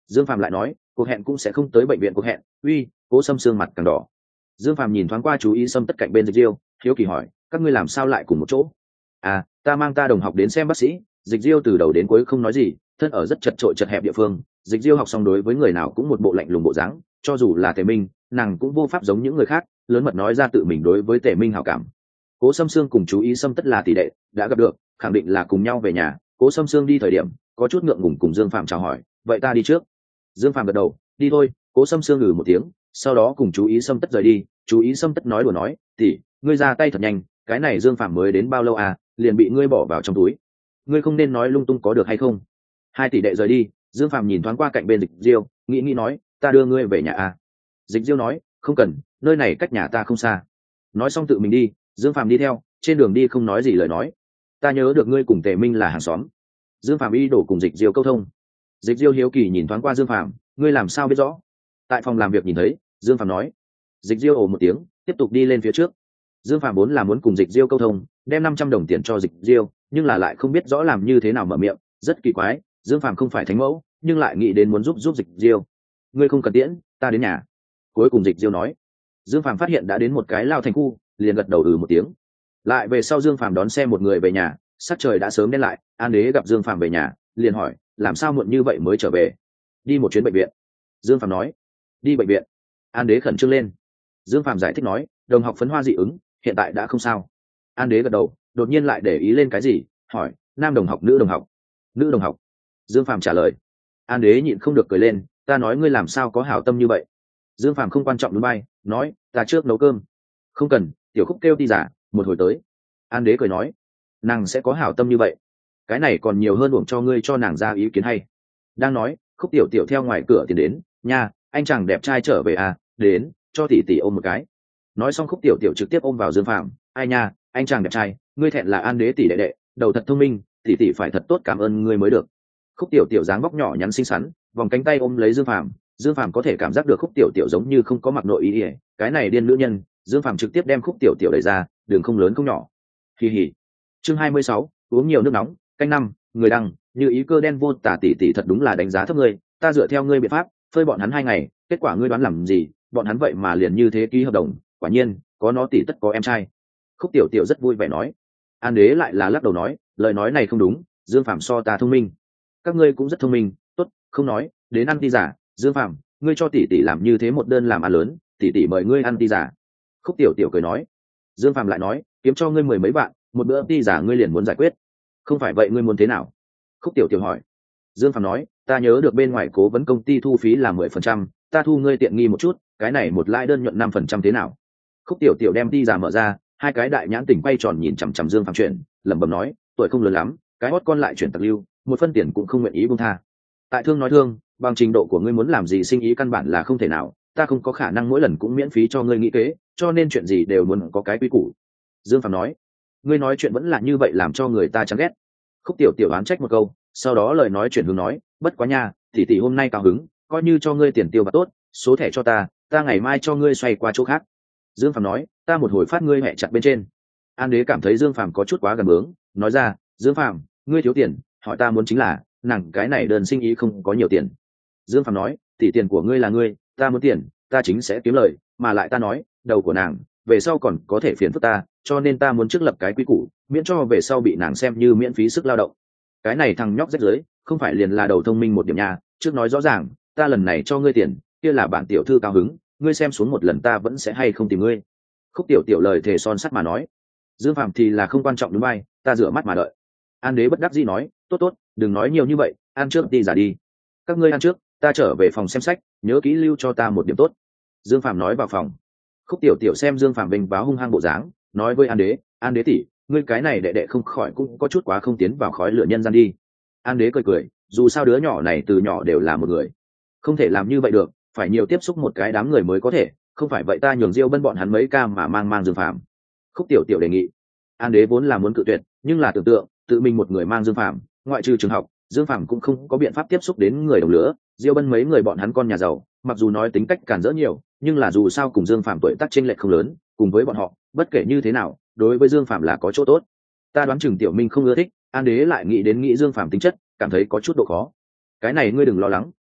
Dương Phạm lại nói cuộc hẹn cũng sẽ không tới bệnh viện cuộc hẹn. Uy, Cố Sâm Sương mặt càng đỏ. Dương Phạm nhìn thoáng qua chú ý Sâm tất cạnh bên Dịch Diêu, hiếu kỳ hỏi các ngươi làm sao lại cùng một chỗ? À, ta mang ta đồng học đến xem bác sĩ. Dịch Diêu từ đầu đến cuối không nói gì, thân ở rất chật trội chật hẹp địa phương. Dịch Diêu học xong đối với người nào cũng một bộ lạnh lùng bộ dáng, cho dù là Tề Minh, nàng cũng vô pháp giống những người khác lớn mật nói ra tự mình đối với Tề Minh hảo cảm. Cố Sâm Sương cùng chú ý Sâm tất là tỷ đệ, đã gặp được, khẳng định là cùng nhau về nhà. Cố Sâm Sương đi thời điểm có chút ngượng ngùng cùng Dương Phạm chào hỏi, vậy ta đi trước. Dương Phạm gật đầu, đi thôi. Cố Sâm Sương ngừ một tiếng, sau đó cùng chú ý Sâm tất rời đi. Chú ý Sâm tất nói đùa nói, tỷ, ngươi ra tay thật nhanh, cái này Dương Phạm mới đến bao lâu à, liền bị ngươi bỏ vào trong túi. Ngươi không nên nói lung tung có được hay không? Hai tỷ đệ rời đi, Dương Phạm nhìn thoáng qua cạnh bên Dịch Diêu, nghĩ nói, ta đưa ngươi về nhà à? Dịch Diêu nói, không cần, nơi này cách nhà ta không xa. Nói xong tự mình đi. Dương Phạm đi theo, trên đường đi không nói gì lời nói. Ta nhớ được ngươi cùng Tề Minh là hàng xóm. Dương Phạm ý đồ cùng Dịch Diêu câu thông. Dịch Diêu hiếu kỳ nhìn thoáng qua Dương Phạm, ngươi làm sao biết rõ? Tại phòng làm việc nhìn thấy. Dương Phạm nói. Dịch Diêu ồ một tiếng, tiếp tục đi lên phía trước. Dương Phạm vốn là muốn cùng Dịch Diêu câu thông, đem 500 đồng tiền cho Dịch Diêu, nhưng là lại không biết rõ làm như thế nào mở miệng, rất kỳ quái. Dương Phạm không phải thánh mẫu, nhưng lại nghĩ đến muốn giúp Dịch Diêu. Ngươi không cần tiễn, ta đến nhà. Cuối cùng Dịch Diêu nói. Dương Phạm phát hiện đã đến một cái lao thành khu, liền gật đầu một tiếng. Lại về sau Dương Phạm đón xe một người về nhà, sắc trời đã sớm đen lại. An Đế gặp Dương Phạm về nhà, liền hỏi, làm sao muộn như vậy mới trở về? Đi một chuyến bệnh viện. Dương Phạm nói. Đi bệnh viện? An Đế khẩn trương lên. Dương Phạm giải thích nói, đồng học phấn hoa dị ứng, hiện tại đã không sao. An Đế gật đầu, đột nhiên lại để ý lên cái gì, hỏi, nam đồng học nữ đồng học? Nữ đồng học. Dương Phạm trả lời. An Đế nhịn không được cười lên, ta nói ngươi làm sao có hảo tâm như vậy? Dương Phạm không quan trọng núi bay, nói, ta trước nấu cơm. Không cần, Tiểu Khúc kêu đi giả, một hồi tới. An Đế cười nói, nàng sẽ có hảo tâm như vậy, cái này còn nhiều hơn uổng cho ngươi cho nàng ra ý kiến hay. Đang nói, Khúc Tiểu Tiểu theo ngoài cửa tiến đến, nha, anh chàng đẹp trai trở về à, đến, cho tỷ tỷ ôm một cái. Nói xong Khúc Tiểu Tiểu trực tiếp ôm vào Dương Phạm, ai nha, anh chàng đẹp trai, ngươi thẹn là An Đế tỷ đệ đệ, đầu thật thông minh, tỷ tỷ phải thật tốt cảm ơn ngươi mới được. Khúc Tiểu Tiểu dáng vóc nhỏ nhắn xinh xắn, vòng cánh tay ôm lấy Dương Phạm. Dương Phạm có thể cảm giác được Khúc Tiểu Tiểu giống như không có mặc nội ý, cái này điên nữ nhân. Dương Phạm trực tiếp đem Khúc Tiểu Tiểu đẩy ra, đường không lớn không nhỏ. Kỳ hỉ. Chương 26, uống nhiều nước nóng, canh năm, người đăng, như ý cơ đen vô tả tỷ tỷ thật đúng là đánh giá thấp ngươi, ta dựa theo ngươi biện pháp, phơi bọn hắn 2 ngày, kết quả ngươi đoán làm gì, bọn hắn vậy mà liền như thế ký hợp đồng, quả nhiên, có nó tỷ tất có em trai. Khúc Tiểu Tiểu rất vui vẻ nói. An Đế lại là lắc đầu nói, lời nói này không đúng, Dương Phạm so ta thông minh. Các ngươi cũng rất thông minh, tốt, không nói, đến ăn ti giả. Dương Phạm, ngươi cho tỷ tỷ làm như thế một đơn làm ăn lớn, tỷ tỷ mời ngươi ăn ti giả. Khúc Tiểu Tiểu cười nói. Dương Phạm lại nói, kiếm cho ngươi 10 mấy vạn, một bữa ti giả ngươi liền muốn giải quyết. Không phải vậy ngươi muốn thế nào? Khúc Tiểu Tiểu hỏi. Dương Phạm nói, ta nhớ được bên ngoài cố vấn công ty thu phí là 10%, ta thu ngươi tiện nghi một chút, cái này một lãi đơn nhuận 5% thế nào? Khúc Tiểu Tiểu đem ti giả mở ra, hai cái đại nhãn tỉnh quay tròn nhìn chằm chằm Dương Phạm chuyện, lẩm bẩm nói, tuổi không lớn lắm, cái hót con lại chuyển tặc lưu, một phân tiền cũng không nguyện ý buông tha. Tại thương nói thương, bằng trình độ của ngươi muốn làm gì sinh ý căn bản là không thể nào, ta không có khả năng mỗi lần cũng miễn phí cho ngươi nghĩ kế, cho nên chuyện gì đều muốn có cái quy củ. Dương Phạm nói, ngươi nói chuyện vẫn là như vậy làm cho người ta chán ghét. Khúc Tiểu Tiểu oán trách một câu, sau đó lời nói chuyển hướng nói, bất quá nha, tỷ tỷ hôm nay cao hứng, coi như cho ngươi tiền tiêu vặt tốt, số thẻ cho ta ngày mai cho ngươi xoay qua chỗ khác. Dương Phạm nói, ta một hồi phát ngươi hẹ chặt bên trên. An Đế cảm thấy Dương Phạm có chút quá gần bướng, nói ra, Dương Phạm, ngươi thiếu tiền, hỏi ta muốn chính là, nàng cái này đơn sinh ý không có nhiều tiền. Dương Phạm nói, tỷ tiền của ngươi là ngươi, ta muốn tiền, ta chính sẽ kiếm lời, mà lại ta nói, đầu của nàng, về sau còn có thể phiền phức ta, cho nên ta muốn trước lập cái quy củ, miễn cho về sau bị nàng xem như miễn phí sức lao động. Cái này thằng nhóc rách rưới, không phải liền là đầu thông minh một điểm nhà, trước nói rõ ràng, ta lần này cho ngươi tiền, kia là bản tiểu thư cao hứng, ngươi xem xuống một lần ta vẫn sẽ hay không tìm ngươi. Khúc Tiểu Tiểu lời thề son sắt mà nói. Dương Phạm thì là không quan trọng đúng bay, ta rửa mắt mà đợi. An Đế bất đắc dĩ nói, tốt tốt, đừng nói nhiều như vậy, ăn trước đi giả đi. Các ngươi ăn trước, ta trở về phòng xem sách, nhớ kỹ lưu cho ta một điểm tốt. Dương Phạm nói vào phòng. Khúc Tiểu Tiểu xem Dương Phạm bình báo hung hăng bộ dáng, nói với An Đế tỷ, ngươi cái này đệ đệ không khỏi cũng có chút quá không tiến vào khói lửa nhân gian đi. An Đế cười cười, dù sao đứa nhỏ này từ nhỏ đều là một người, không thể làm như vậy được, phải nhiều tiếp xúc một cái đám người mới có thể, không phải vậy ta nhường Diêu Bân bọn hắn mấy ca mà mang Dương Phạm. Khúc Tiểu Tiểu đề nghị. An Đế vốn là muốn cự tuyệt, nhưng là tưởng tượng tự mình một người mang Dương Phạm, ngoại trừ trường học, Dương Phạm cũng không có biện pháp tiếp xúc đến người đồng lứa. Diêu Bân mấy người bọn hắn con nhà giàu, mặc dù nói tính cách cản rỡ nhiều, nhưng là dù sao cùng Dương Phạm tuổi tác chênh lệch không lớn, cùng với bọn họ, bất kể như thế nào, đối với Dương Phạm là có chỗ tốt. Ta đoán chừng Tiểu Minh không ưa thích. An Đế lại nghĩ Dương Phạm tính chất, cảm thấy có chút độ khó. Cái này ngươi đừng lo lắng,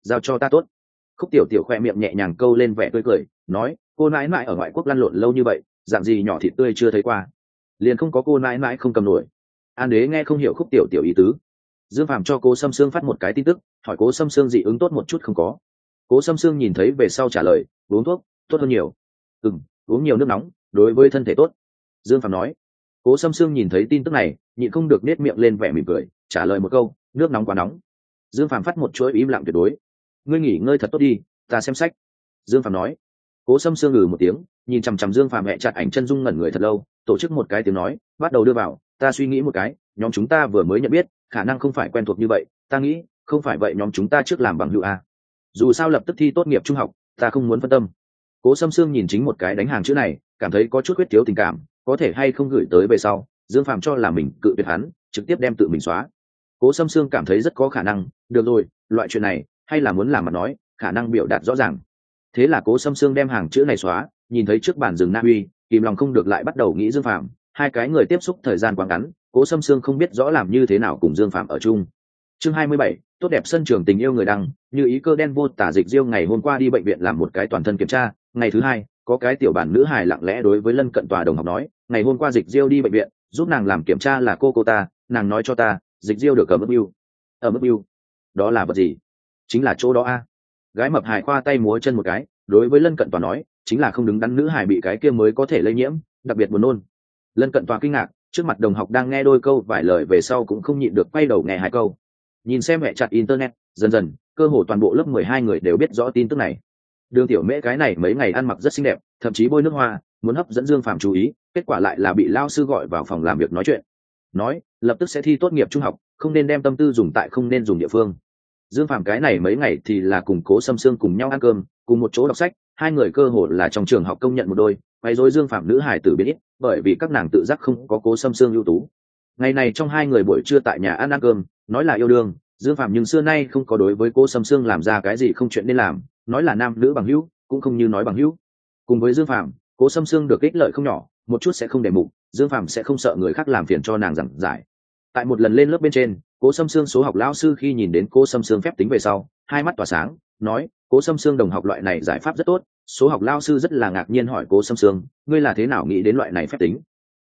giao cho ta tốt. Khúc tiểu tiểu khoe miệng nhẹ nhàng câu lên vẻ tươi cười, nói cô nãi nãi ở ngoại quốc lăn lộn lâu như vậy, dạng gì nhỏ thịt tươi chưa thấy qua, liền không có cô nãi nãi không cầm nổi. An đế nghe không hiểu khúc tiểu tiểu ý tứ. Dương Phàm cho Cố Sâm Sương phát một cái tin tức, hỏi Cố Sâm Sương dị ứng tốt một chút không có. Cố Sâm Sương nhìn thấy về sau trả lời, uống thuốc tốt hơn nhiều. Uống nhiều nước nóng đối với thân thể tốt, Dương Phàm nói. Cố Sâm Sương nhìn thấy tin tức này, nhịn không được nết miệng lên vẻ mỉm cười, trả lời một câu, nước nóng quá nóng. Dương Phàm phát một chuỗi im lặng tuyệt đối. Ngươi nghỉ ngơi thật tốt đi, ta xem sách. Dương Phàm nói. Cố Sâm Sương một tiếng, nhìn chằm chằm Dương Phàm mẹ chặt ảnh chân dung ngẩn người thật lâu, tổ chức một cái tiếng nói, bắt đầu đưa vào. Ta suy nghĩ một cái, nhóm chúng ta vừa mới nhận biết, khả năng không phải quen thuộc như vậy. Ta nghĩ, không phải vậy nhóm chúng ta trước làm bằng hữu a. Dù sao lập tức thi tốt nghiệp trung học, ta không muốn phân tâm. Cố Sâm Sương nhìn chính một cái đánh hàng chữ này, cảm thấy có chút huyết thiếu tình cảm, có thể hay không gửi tới về sau. Dương Phàm cho là mình cự tuyệt hắn, trực tiếp đem tự mình xóa. Cố Sâm Sương cảm thấy rất có khả năng, được rồi, loại chuyện này hay là muốn làm mà nói, khả năng biểu đạt rõ ràng. Thế là Cố Sâm Sương đem hàng chữ này xóa, nhìn thấy trước bàn rừng Na Uy, kìm lòng không được lại bắt đầu nghĩ Dương Phàm. Hai cái người tiếp xúc thời gian quá ngắn, Cố Sâm Sương không biết rõ làm như thế nào cùng Dương Phàm ở chung. Chương 27, tốt đẹp sân trường tình yêu người đăng, như ý cơ đen vô tả dịch diêu ngày hôm qua đi bệnh viện làm một cái toàn thân kiểm tra, ngày thứ hai, có cái tiểu bản nữ hài lặng lẽ đối với lân cận tòa đồng học nói, ngày hôm qua dịch diêu đi bệnh viện, giúp nàng làm kiểm tra là cô ta, nàng nói cho ta, dịch diêu được ở mức yêu. Ở mức yêu? Đó là vật gì? Chính là chỗ đó a. Gái mập hài khoa tay múa chân một cái, đối với lân cận tòa nói, chính là không đứng đắn nữ hài bị cái kia mới có thể lây nhiễm, đặc biệt buồn nôn. Lân cận tòa kinh ngạc, trước mặt đồng học đang nghe đôi câu vài lời về sau cũng không nhịn được quay đầu nghe hai câu. Nhìn xem mẹ chặt internet, dần dần cơ hồ toàn bộ lớp 12 người đều biết rõ tin tức này. Đường tiểu mễ cái này mấy ngày ăn mặc rất xinh đẹp, thậm chí bôi nước hoa, muốn hấp dẫn Dương Phàm chú ý, kết quả lại là bị lao sư gọi vào phòng làm việc nói chuyện, nói lập tức sẽ thi tốt nghiệp trung học, không nên đem tâm tư dùng tại không nên dùng địa phương. Dương Phàm cái này mấy ngày thì là cùng Cố Sâm Sương cùng nhau ăn cơm, cùng một chỗ đọc sách, hai người cơ hồ là trong trường học công nhận một đôi, quấy rối Dương Phàm nữ hài tử biết ít, bởi vì các nàng tự giác không có Cố Sâm Sương ưu tú. Ngày này trong hai người buổi trưa tại nhà ăn cơm, nói là yêu đương, Dương Phàm nhưng xưa nay không có đối với Cố Sâm Sương làm ra cái gì không chuyện nên làm, nói là nam nữ bằng hữu, cũng không như nói bằng hữu. Cùng với Dương Phàm, Cố Sâm Sương được ích lợi không nhỏ, một chút sẽ không để mục, Dương Phàm sẽ không sợ người khác làm phiền cho nàng giảng giải. Tại một lần lên lớp bên trên, Cố Sâm Sương số học lão sư khi nhìn đến Cố Sâm Sương phép tính về sau, hai mắt tỏa sáng, nói, Cố Sâm Sương đồng học loại này giải pháp rất tốt. Số học lão sư rất là ngạc nhiên hỏi Cố Sâm Sương, ngươi là thế nào nghĩ đến loại này phép tính?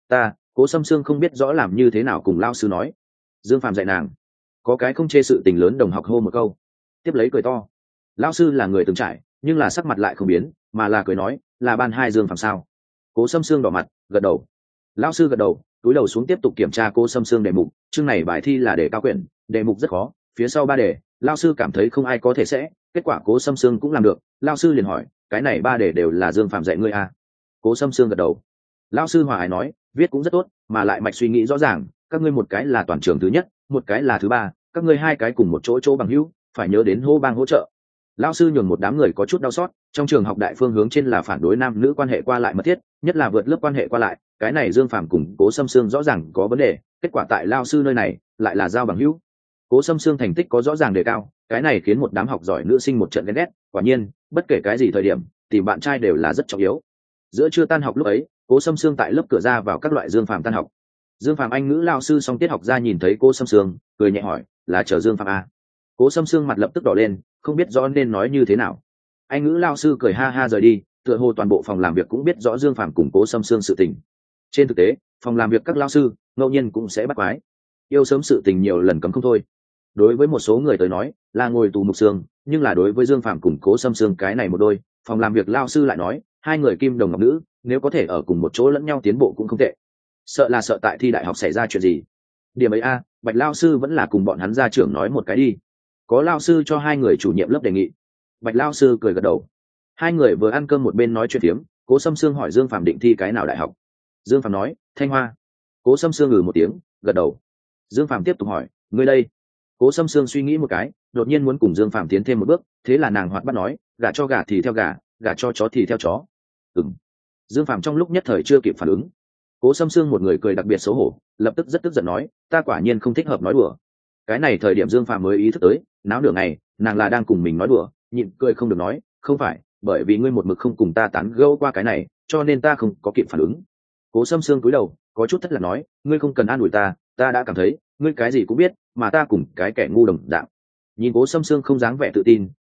Cố Sâm Sương không biết rõ làm như thế nào cùng lão sư nói. Dương Phàm dạy nàng, có cái không chê sự tình lớn đồng học hô một câu, tiếp lấy cười to. Lão sư là người từng trải, nhưng là sắc mặt lại không biến, mà là cười nói, là ban hai Dương Phàm sao? Cố Sâm Sương đỏ mặt, gật đầu. Lão sư gật đầu, túi đầu xuống tiếp tục kiểm tra Cố Sâm Sương đề mục. Chương này bài thi là đề cao quyển, đề mục rất khó, phía sau ba đề, lão sư cảm thấy không ai có thể sẽ, kết quả Cố Sâm Sương cũng làm được. Lão sư liền hỏi, cái này ba đề đều là Dương Phàm dạy ngươi à? Cố Sâm Sương gật đầu. Lão sư hòa ái nói, viết cũng rất tốt, mà lại mạch suy nghĩ rõ ràng, các ngươi một cái là toàn trường thứ nhất, một cái là thứ ba, các ngươi hai cái cùng một chỗ bằng hữu, phải nhớ đến hô bang hỗ trợ. Lão sư nhường một đám người có chút đau xót, trong trường học đại phương hướng trên là phản đối nam nữ quan hệ qua lại mật thiết, nhất là vượt lớp quan hệ qua lại, cái này Dương Phàm cùng Cố Sâm Sương rõ ràng có vấn đề, kết quả tại lão sư nơi này lại là giao bằng hữu. Cố Sâm Sương thành tích có rõ ràng đề cao, cái này khiến một đám học giỏi nữ sinh một trận ghen ghét, quả nhiên, bất kể cái gì thời điểm, tìm bạn trai đều là rất trọng yếu. Giữa trưa tan học lúc ấy, Cố Sâm Sương tại lớp cửa ra vào các loại Dương Phàm tan học. Dương Phàm anh ngữ lão sư xong tiết học ra nhìn thấy Cố Sâm Sương, cười nhẹ hỏi, là chờ Dương Phàm à? Cố Sâm Sương mặt lập tức đỏ lên, không biết rõ nên nói như thế nào. Anh ngữ lão sư cười ha ha rời đi, tựa hồ toàn bộ phòng làm việc cũng biết rõ Dương Phàm cùng Cố Sâm Sương sự tình. Trên thực tế, phòng làm việc các lão sư ngẫu nhiên cũng sẽ bắt quái. Yêu sớm sự tình nhiều lần cấm không thôi. Đối với một số người tới nói, là ngồi tù mục xương, nhưng là đối với Dương Phàm cùng Cố Sâm Sương cái này một đôi, phòng làm việc lão sư lại nói, hai người kim đồng ngọc nữ, nếu có thể ở cùng một chỗ lẫn nhau tiến bộ cũng không tệ. Sợ là sợ tại thi đại học xảy ra chuyện gì. Điểm ấy a, Bạch lão sư vẫn là cùng bọn hắn gia trưởng nói một cái đi. Có lão sư cho hai người chủ nhiệm lớp đề nghị. Bạch lão sư cười gật đầu. Hai người vừa ăn cơm một bên nói chuyện tiếm, Cố Sâm Sương hỏi Dương Phàm định thi cái nào đại học. Dương Phàm nói, Thanh Hoa. Cố Sâm Sương một tiếng, gật đầu. Dương Phàm tiếp tục hỏi, ngươi đây? Cố Sâm Sương suy nghĩ một cái, đột nhiên muốn cùng Dương Phàm tiến thêm một bước, thế là nàng hoạt bát nói, gả cho gà thì theo gà, gả cho chó thì theo chó. Dương Phàm trong lúc nhất thời chưa kịp phản ứng. Cố Sâm Sương một người cười đặc biệt xấu hổ, lập tức rất tức giận nói, ta quả nhiên không thích hợp nói đùa. Cái này thời điểm Dương Phàm mới ý thức tới, náo nửa ngày, nàng là đang cùng mình nói đùa, nhịn cười không được nói, không phải, bởi vì ngươi một mực không cùng ta tán gẫu qua cái này, cho nên ta không có kịp phản ứng. Cố Sâm Sương cúi đầu, có chút thất lạc nói, ngươi không cần an ủi ta, ta đã cảm thấy, ngươi cái gì cũng biết, mà ta cùng cái kẻ ngu đồng dạng. Nhìn Cố Sâm Sương không dáng vẻ tự tin,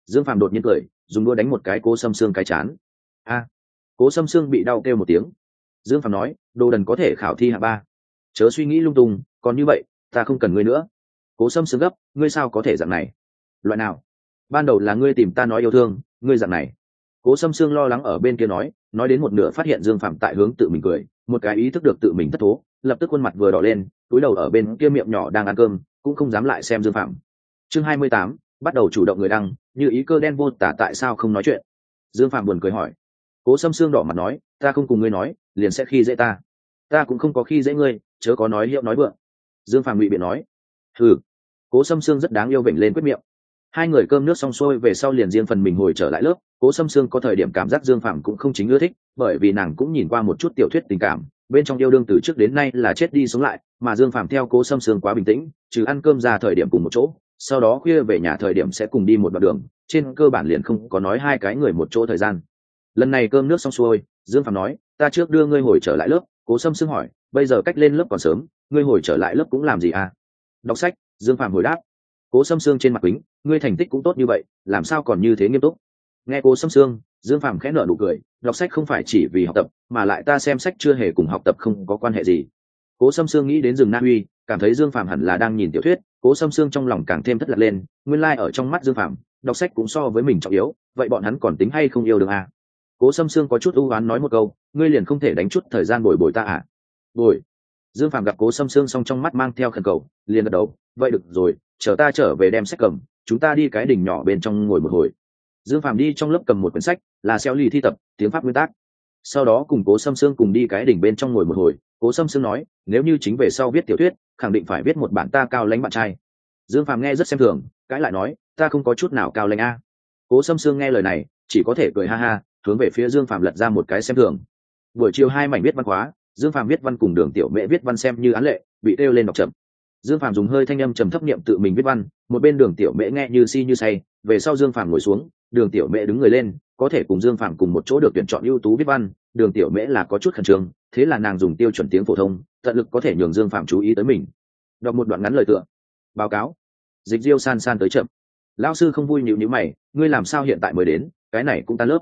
Dương Phàm đột nhiên cười, dùng đũa đánh một cái Cố Sâm Sương cái chán. A! Cố Sâm Sương bị đau kêu một tiếng. Dương Phàm nói, đồ đần có thể khảo thi hạng 3. Chớ suy nghĩ lung tung, còn như vậy ta không cần ngươi nữa. Cố Sâm Sương gấp, ngươi sao có thể dạng này? Loại nào? Ban đầu là ngươi tìm ta nói yêu thương, ngươi dạng này. Cố Sâm Sương lo lắng ở bên kia nói đến một nửa phát hiện Dương Phàm tại hướng tự mình cười, một cái ý thức được tự mình thất thố, lập tức khuôn mặt vừa đỏ lên, cúi đầu ở bên kia miệng nhỏ đang ăn cơm, cũng không dám lại xem Dương Phàm. Chương 28, bắt đầu chủ động người đăng, như ý cơ đen vô tả tại sao không nói chuyện? Dương Phàm buồn cười hỏi. Cố Sâm Sương đỏ mặt nói, ta không cùng ngươi nói, liền sẽ khi dễ ta. Ta cũng không có khi dễ ngươi, chớ có nói hiệu nói vượng. Dương Phàm ngụy biện nói. Hừ. Cố Sâm Sương rất đáng yêu vểnh lên quyết miệng. Hai người cơm nước xong xuôi về sau liền riêng phần mình hồi trở lại lớp. Cố Sâm Sương có thời điểm cảm giác Dương Phàm cũng không chính ưa thích, bởi vì nàng cũng nhìn qua một chút tiểu thuyết tình cảm, bên trong yêu đương từ trước đến nay là chết đi sống lại, mà Dương Phàm theo Cố Sâm Sương quá bình tĩnh, trừ ăn cơm ra thời điểm cùng một chỗ, sau đó khuya về nhà thời điểm sẽ cùng đi một đoạn đường, trên cơ bản liền không có nói hai cái người một chỗ thời gian. Lần này cơm nước xong xuôi, Dương Phàm nói, ta trước đưa ngươi hồi trở lại lớp. Cố Sâm Sương hỏi, bây giờ cách lên lớp còn sớm, ngươi hồi trở lại lớp cũng làm gì à? Đọc sách. Dương Phàm hồi đáp. Cố Sâm Sương trên mặt kính, ngươi thành tích cũng tốt như vậy, làm sao còn như thế nghiêm túc? Nghe Cố Sâm Sương, Dương Phàm khẽ nở nụ cười, đọc sách không phải chỉ vì học tập, mà lại ta xem sách chưa hề cùng học tập không có quan hệ gì. Cố Sâm Sương nghĩ đến rừng Na Uy, cảm thấy Dương Phàm hẳn là đang nhìn tiểu thuyết, Cố Sâm Sương trong lòng càng thêm thất lạc lên, nguyên lai ở trong mắt Dương Phàm, đọc sách cũng so với mình trọng yếu, vậy bọn hắn còn tính hay không yêu được à? Cố Sâm Sương có chút ưu oán nói một câu, ngươi liền không thể đánh chút thời gian bồi bồi ta à? Bồi. Dương Phàm gặp Cố Sâm Sương xong trong mắt mang theo khẩn cầu, liền gật đầu, vậy được rồi, chờ ta trở về đem sách cầm, chúng ta đi cái đỉnh nhỏ bên trong ngồi một hồi. Dương Phàm đi trong lớp cầm một quyển sách, là xeo lì thi tập, tiếng Pháp nguyên tắc. Sau đó cùng Cố Sâm Sương cùng đi cái đỉnh bên trong ngồi một hồi, Cố Sâm Sương nói, nếu như chính về sau viết tiểu thuyết, khẳng định phải viết một bản ta cao lãnh bạn trai. Dương Phàm nghe rất xem thường, cãi lại nói, ta không có chút nào cao lãnh a. Cố Sâm Sương nghe lời này, chỉ có thể cười ha ha, hướng về phía Dương Phàm lật ra một cái xem thường. Buổi chiều hai mảnh viết văn khóa, Dương Phàm viết văn cùng Đường Tiểu Mễ viết văn xem như án lệ, bị kêu lên đọc chậm. Dương Phàm dùng hơi thanh âm trầm thấp niệm tự mình viết văn, một bên Đường Tiểu Mễ nghe như si như say, về sau Dương Phàm ngồi xuống, Đường Tiểu Mễ đứng người lên, có thể cùng Dương Phàm cùng một chỗ được tuyển chọn ưu tú viết văn, Đường Tiểu Mễ là có chút khẩn trương, thế là nàng dùng tiêu chuẩn tiếng phổ thông, tận lực có thể nhường Dương Phàm chú ý tới mình. Đọc một đoạn ngắn lời tựa. Báo cáo. Dịch Diêu san san tới chậm. Lão sư không vui nhíu nhíu mày, ngươi làm sao hiện tại mới đến, cái này cũng tan lớp.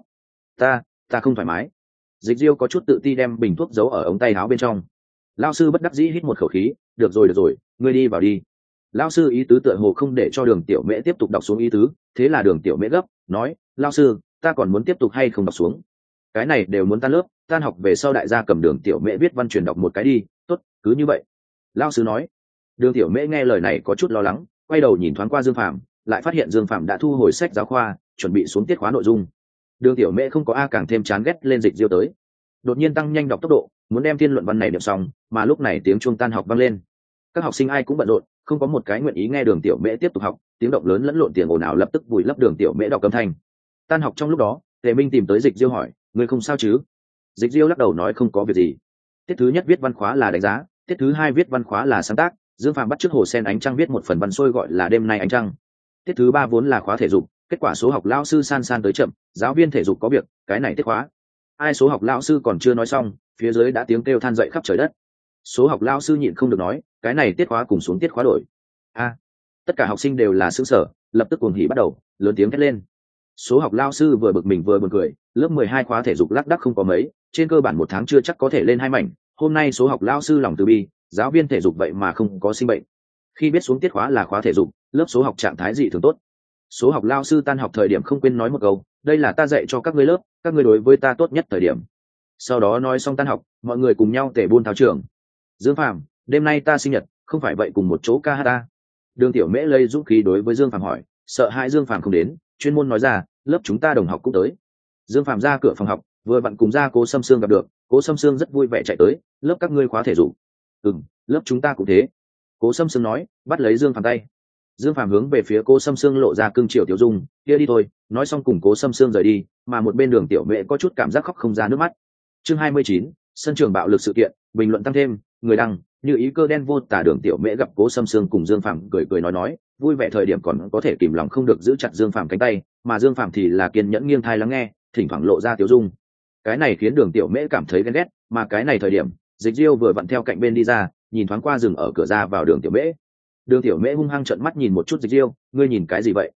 Ta không thoải mái. Dịch Diêu có chút tự ti đem bình thuốc giấu ở ống tay áo bên trong. Lão sư bất đắc dĩ hít một khẩu khí, được rồi, ngươi đi vào đi. Lão sư ý tứ tựa hồ không để cho Đường Tiểu Mễ tiếp tục đọc xuống ý tứ, thế là Đường Tiểu Mễ gấp, nói, lão sư, ta còn muốn tiếp tục hay không đọc xuống? Cái này đều muốn tan lớp, tan học về sau đại gia cầm Đường Tiểu Mễ viết văn truyền đọc một cái đi, tốt, cứ như vậy. Lão sư nói. Đường Tiểu Mễ nghe lời này có chút lo lắng, quay đầu nhìn thoáng qua Dương Phàm, lại phát hiện Dương Phàm đã thu hồi sách giáo khoa, chuẩn bị xuống tiết khóa nội dung. Đường Tiểu Mễ không có a càng thêm chán ghét lên Dịch Diêu tới. Đột nhiên tăng nhanh đọc tốc độ, muốn đem thiên luận văn này niệm xong, mà lúc này tiếng chuông tan học vang lên. Các học sinh ai cũng bận rộn, không có một cái nguyện ý nghe Đường Tiểu Mễ tiếp tục học, tiếng động lớn lẫn lộn tiền ồn ào lập tức vùi lấp Đường Tiểu Mễ đọc âm thanh. Tan học trong lúc đó, Tề Minh tìm tới Dịch Diêu hỏi, ngươi không sao chứ? Dịch Diêu lắc đầu nói không có việc gì. Tiết thứ nhất viết văn khóa là đánh giá, tiết thứ hai viết văn khóa là sáng tác, Dương Phàm bắt chước Hồ Sen Ánh Trăng viết một phần văn xuôi gọi là Đêm nay ánh trăng. Tiết thứ ba vốn là khóa thể dục, kết quả số học lão sư san san tới chậm, giáo viên thể dục có việc, cái này tiết khóa. Ai số học lão sư còn chưa nói xong, phía dưới đã tiếng kêu than dậy khắp trời đất. Số học lão sư nhịn không được nói, cái này tiết khóa cùng xuống tiết khóa đổi. A, tất cả học sinh đều là sững sờ, lập tức cuồng hỉ bắt đầu, lớn tiếng thét lên. Số học lão sư vừa bực mình vừa buồn cười, lớp 12 khóa thể dục lác đác không có mấy, trên cơ bản một tháng chưa chắc có thể lên hai mảnh, hôm nay số học lão sư lòng từ bi, giáo viên thể dục vậy mà không có sinh bệnh. Khi biết xuống tiết khóa là khóa thể dục, lớp số học trạng thái dị thường tốt. Số học lão sư tan học thời điểm không quên nói một câu, đây là ta dạy cho các ngươi lớp, các ngươi đối với ta tốt nhất thời điểm. Sau đó nói xong tan học, mọi người cùng nhau tề buôn thao trường. Dương Phàm, đêm nay ta sinh nhật, không phải vậy cùng một chỗ ca hát ta? Đường Tiểu Mễ lây dũng khí đối với Dương Phàm hỏi, sợ hãi Dương Phàm không đến, chuyên môn nói ra, lớp chúng ta đồng học cũng tới. Dương Phàm ra cửa phòng học, vừa vặn cùng ra Cố Sâm Sương gặp được, Cố Sâm Sương rất vui vẻ chạy tới, lớp các ngươi khóa thể dục. Lớp chúng ta cũng thế. Cố Sâm Sương nói, bắt lấy Dương Phàm tay. Dương Phàm hướng về phía Cố Sâm Sương lộ ra cưng chiều tiểu dung, kia đi thôi, nói xong cùng Cố Sâm Sương rời đi, mà một bên Đường Tiểu Mễ có chút cảm giác khóc không ra nước mắt. Chương 29, sân trường bạo lực sự kiện, bình luận tăng thêm, người đăng, như ý cơ đen vô tả. Đường Tiểu Mễ gặp Cố Sâm Sương cùng Dương Phàm cười cười nói, vui vẻ thời điểm còn có thể kìm lòng không được giữ chặt Dương Phàm cánh tay, mà Dương Phàm thì là kiên nhẫn nghiêng thai lắng nghe, thỉnh thoảng lộ ra tiểu dung. Cái này khiến Đường Tiểu Mễ cảm thấy ghen ghét, mà cái này thời điểm, Dịch Diêu vừa vặn theo cạnh bên đi ra, nhìn thoáng qua dừng ở cửa ra vào Đường Tiểu Mễ. Đường Tiểu Mễ hung hăng trợn mắt nhìn một chút Dịch Diêu, ngươi nhìn cái gì vậy?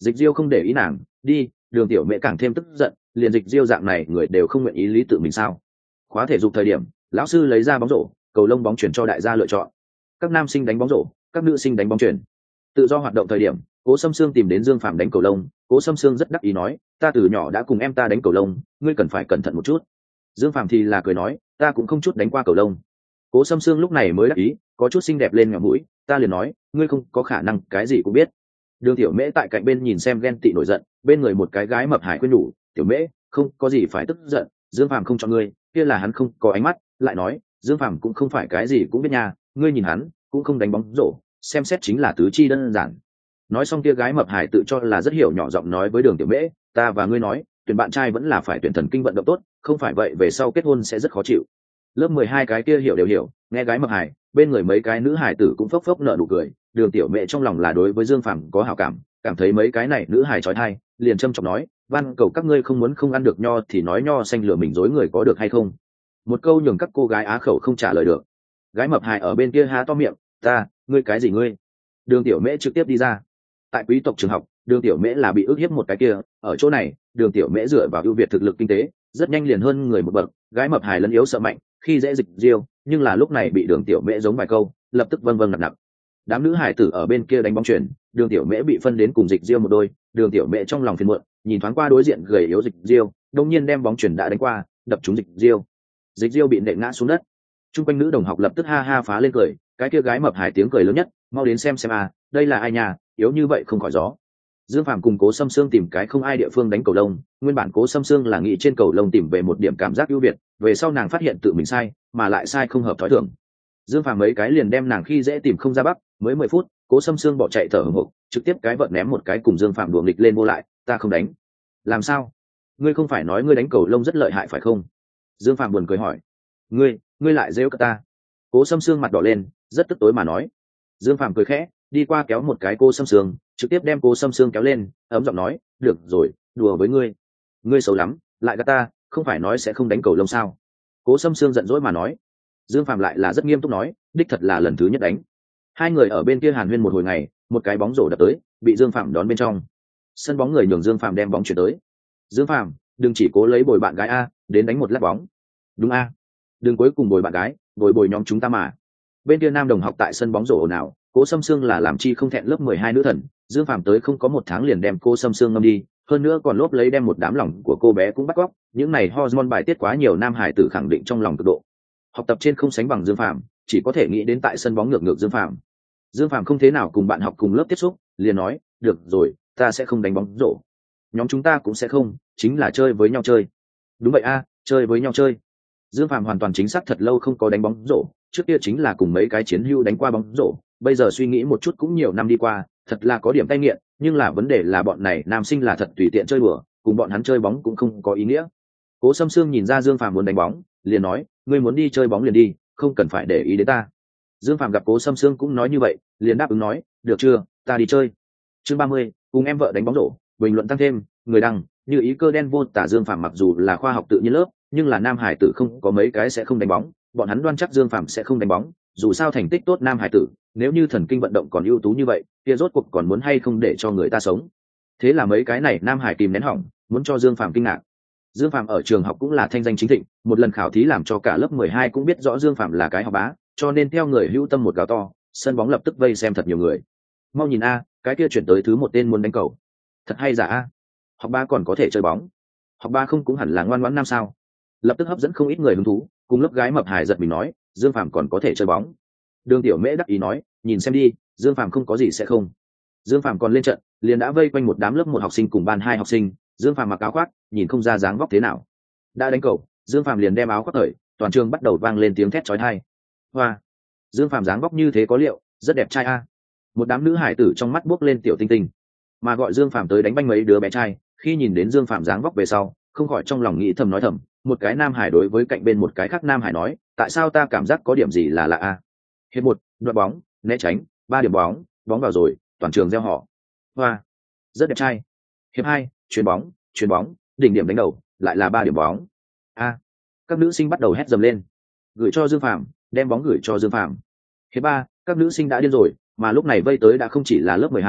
Dịch Diêu không để ý nàng, đi. Đường Tiểu Mễ càng thêm tức giận, liền Dịch Diêu dạng này người đều không nguyện ý lý tự mình sao? Khóa thể dục thời điểm, lão sư lấy ra bóng rổ, cầu lông bóng chuyển cho đại gia lựa chọn. Các nam sinh đánh bóng rổ, các nữ sinh đánh bóng chuyển. Tự do hoạt động thời điểm, Cố Sâm Sương tìm đến Dương Phàm đánh cầu lông. Cố Sâm Sương rất đắc ý nói, ta từ nhỏ đã cùng em ta đánh cầu lông, ngươi cần phải cẩn thận một chút. Dương Phàm thì là cười nói, ta cũng không chút đánh qua cầu lông. Cố Sâm Sương lúc này mới đắc ý, có chút xinh đẹp lên ngậm mũi, ta liền nói, ngươi không có khả năng cái gì cũng biết. Đường Tiểu Mễ tại cạnh bên nhìn xem ghen tị nổi giận, bên người một cái gái mập hải khuyên nhủ, Tiểu Mễ, không có gì phải tức giận, Dương Phàm không chọn ngươi, kia là hắn không có ánh mắt, lại nói, Dương Phàm cũng không phải cái gì cũng biết nha, ngươi nhìn hắn, cũng không đánh bóng rổ, xem xét chính là tứ chi đơn giản. Nói xong kia gái mập hải tự cho là rất hiểu, nhỏ giọng nói với Đường Tiểu Mễ, ta và ngươi nói, tuyển bạn trai vẫn là phải tuyển thần kinh vận động tốt, không phải vậy về sau kết hôn sẽ rất khó chịu. Lớp 12 cái kia hiểu đều hiểu, nghe gái mập hải, bên người mấy cái nữ hải tử cũng phốc phốc nở nụ cười. Đường Tiểu Mễ trong lòng là đối với Dương Phàm có hảo cảm, cảm thấy mấy cái này nữ hải trói thai, liền trâm trọng nói, van cầu các ngươi không muốn không ăn được nho thì nói nho xanh lửa mình dối người có được hay không. Một câu nhường các cô gái á khẩu không trả lời được. Gái mập hải ở bên kia há to miệng, ta, ngươi cái gì ngươi? Đường Tiểu Mễ trực tiếp đi ra. Tại quý tộc trường học, Đường Tiểu Mễ là bị ức hiếp một cái kia, ở chỗ này, Đường Tiểu Mễ dựa vào ưu việt thực lực kinh tế, rất nhanh liền hơn người một bậc. Gái mập hài lẫn yếu sợ mạnh, khi dễ Dịch Diêu, nhưng là lúc này bị Đường Tiểu Mễ giống vài câu, lập tức vâng vâng nặng nặng. Đám nữ hải tử ở bên kia đánh bóng chuyền, Đường Tiểu Mễ bị phân đến cùng Dịch Diêu một đôi. Đường Tiểu Mễ trong lòng phiền muộn, nhìn thoáng qua đối diện gầy yếu Dịch Diêu, đột nhiên đem bóng chuyền đã đánh qua, đập trúng Dịch Diêu. Dịch Diêu bị nện ngã xuống đất. Trung quanh nữ đồng học lập tức ha ha phá lên cười, cái kia gái mập hài tiếng cười lớn nhất, mau đến xem à, đây là ai nhà, yếu như vậy không khỏi gió. Dương Phàm cùng Cố Sâm Sương tìm cái không ai địa phương đánh cầu lông, nguyên bản Cố Sâm Sương là nghĩ trên cầu lông tìm về một điểm cảm giác ưu việt, về sau nàng phát hiện tự mình sai, mà lại sai không hợp thói thường. Dương Phàm mấy cái liền đem nàng khi dễ tìm không ra bắc, mới 10 phút, Cố Sâm Sương bỏ chạy thở hổn hển, trực tiếp cái vợt ném một cái cùng Dương Phàm đùa nghịch lên vô lại, ta không đánh. Làm sao? Ngươi không phải nói ngươi đánh cầu lông rất lợi hại phải không? Dương Phàm buồn cười hỏi. Ngươi lại giễu ta. Cố Sâm Sương mặt đỏ lên, rất tức tối mà nói. Dương Phàm cười khẽ, đi qua kéo một cái Cố Sâm Sương, trực tiếp đem Cố Sâm Sương kéo lên, ấm giọng nói, được rồi, đùa với ngươi xấu lắm, lại gạt ta, không phải nói sẽ không đánh cầu lông sao? Cố Sâm Sương giận dỗi mà nói. Dương Phàm lại là rất nghiêm túc nói, đích thật là lần thứ nhất đánh. Hai người ở bên kia hàn huyên một hồi ngày, một cái bóng rổ đập tới, bị Dương Phàm đón bên trong. Sân bóng người nhường Dương Phàm đem bóng chuyển tới. Dương Phàm, đừng chỉ cố lấy bồi bạn gái a, đến đánh một lát bóng. Đúng a, đừng cuối cùng bồi bạn gái, bồi nhóm chúng ta mà. Bên kia nam đồng học tại sân bóng rổ nào, Cố Sâm Sương là làm chi không thẹn lớp 12 nữ thần, Dương Phàm tới không có một tháng liền đem cô Sâm Sương ngâm đi, hơn nữa còn lốp lấy đem một đám lòng của cô bé cũng bắt cóc, những này hormone bài tiết quá nhiều, nam hải tử khẳng định trong lòng cực độ. Học tập trên không sánh bằng Dương Phàm, chỉ có thể nghĩ đến tại sân bóng ngược Dương Phàm. Dương Phàm không thế nào cùng bạn học cùng lớp tiếp xúc, liền nói, được rồi, ta sẽ không đánh bóng rổ. Nhóm chúng ta cũng sẽ không, chính là chơi với nhau chơi. Đúng vậy a, chơi với nhau chơi. Dương Phàm hoàn toàn chính xác thật lâu không có đánh bóng rổ, trước kia chính là cùng mấy cái chiến hữu đánh qua bóng rổ, bây giờ suy nghĩ một chút cũng nhiều năm đi qua, thật là có điểm tay nghiện, nhưng là vấn đề là bọn này nam sinh là thật tùy tiện chơi đùa, cùng bọn hắn chơi bóng cũng không có ý nghĩa. Cố Sâm Sương nhìn ra Dương Phàm muốn đánh bóng, liền nói, ngươi muốn đi chơi bóng liền đi, không cần phải để ý đến ta. Dương Phàm gặp Cố Sâm Sương cũng nói như vậy, liền đáp ứng nói, được chưa, ta đi chơi. Chương 30, cùng em vợ đánh bóng rổ, bình luận tăng thêm, người đăng, như ý cơ đen vô tả. Dương Phàm mặc dù là khoa học tự nhiên lớp, nhưng là nam hải tử không có mấy cái sẽ không đánh bóng, bọn hắn đoan chắc Dương Phàm sẽ không đánh bóng, dù sao thành tích tốt nam hải tử, nếu như thần kinh vận động còn ưu tú như vậy, kia rốt cuộc còn muốn hay không để cho người ta sống. Thế là mấy cái này nam hải kìm nén hỏng, muốn cho Dương Phàm kinh ngạc. Dương Phàm ở trường học cũng là thanh danh chính thịnh, một lần khảo thí làm cho cả lớp 12 cũng biết rõ Dương Phàm là cái học bá, cho nên theo người hữu tâm một gào to, sân bóng lập tức vây xem thật nhiều người. Mau nhìn a, cái kia chuyển tới thứ một tên muốn đánh cầu. Thật hay giả a. Học bá còn có thể chơi bóng. Học bá không cũng hẳn là ngoan ngoãn nam sao? Lập tức hấp dẫn không ít người hứng thú, cùng lớp gái mập hài giật mình nói, Dương Phàm còn có thể chơi bóng. Đường Tiểu Mễ đắc ý nói, nhìn xem đi, Dương Phàm không có gì sẽ không. Dương Phàm còn lên trận, liền đã vây quanh một đám lớp 1 học sinh cùng ban 2 học sinh, Dương Phàm mặc áo khoác, nhìn không ra dáng vóc thế nào. Đã đánh cầu, Dương Phàm liền đem áo khoác cởi, toàn trường bắt đầu vang lên tiếng thét chói tai. Hoa, Dương Phàm dáng vóc như thế có liệu, rất đẹp trai a. Một đám nữ hải tử trong mắt buốc lên tiểu tinh tinh, mà gọi Dương Phàm tới đánh banh mấy đứa bé trai, khi nhìn đến Dương Phàm dáng vóc về sau, không khỏi trong lòng nghĩ thầm nói thầm, một cái nam hải đối với cạnh bên một cái khác nam hải nói, tại sao ta cảm giác có điểm gì là lạ a. Hiệp 1, đoạt bóng, né tránh, 3 điểm bóng, bóng vào rồi, toàn trường reo hò. Hoa, rất đẹp trai. Hiệp 2, chuyền bóng, đỉnh điểm đánh đầu, lại là 3 điểm bóng. A, các nữ sinh bắt đầu hét dầm lên. Gửi cho Dương Phàm, đem bóng gửi cho Dương Phàm. Hiệp 3, các nữ sinh đã điên rồi, mà lúc này vây tới đã không chỉ là lớp 12,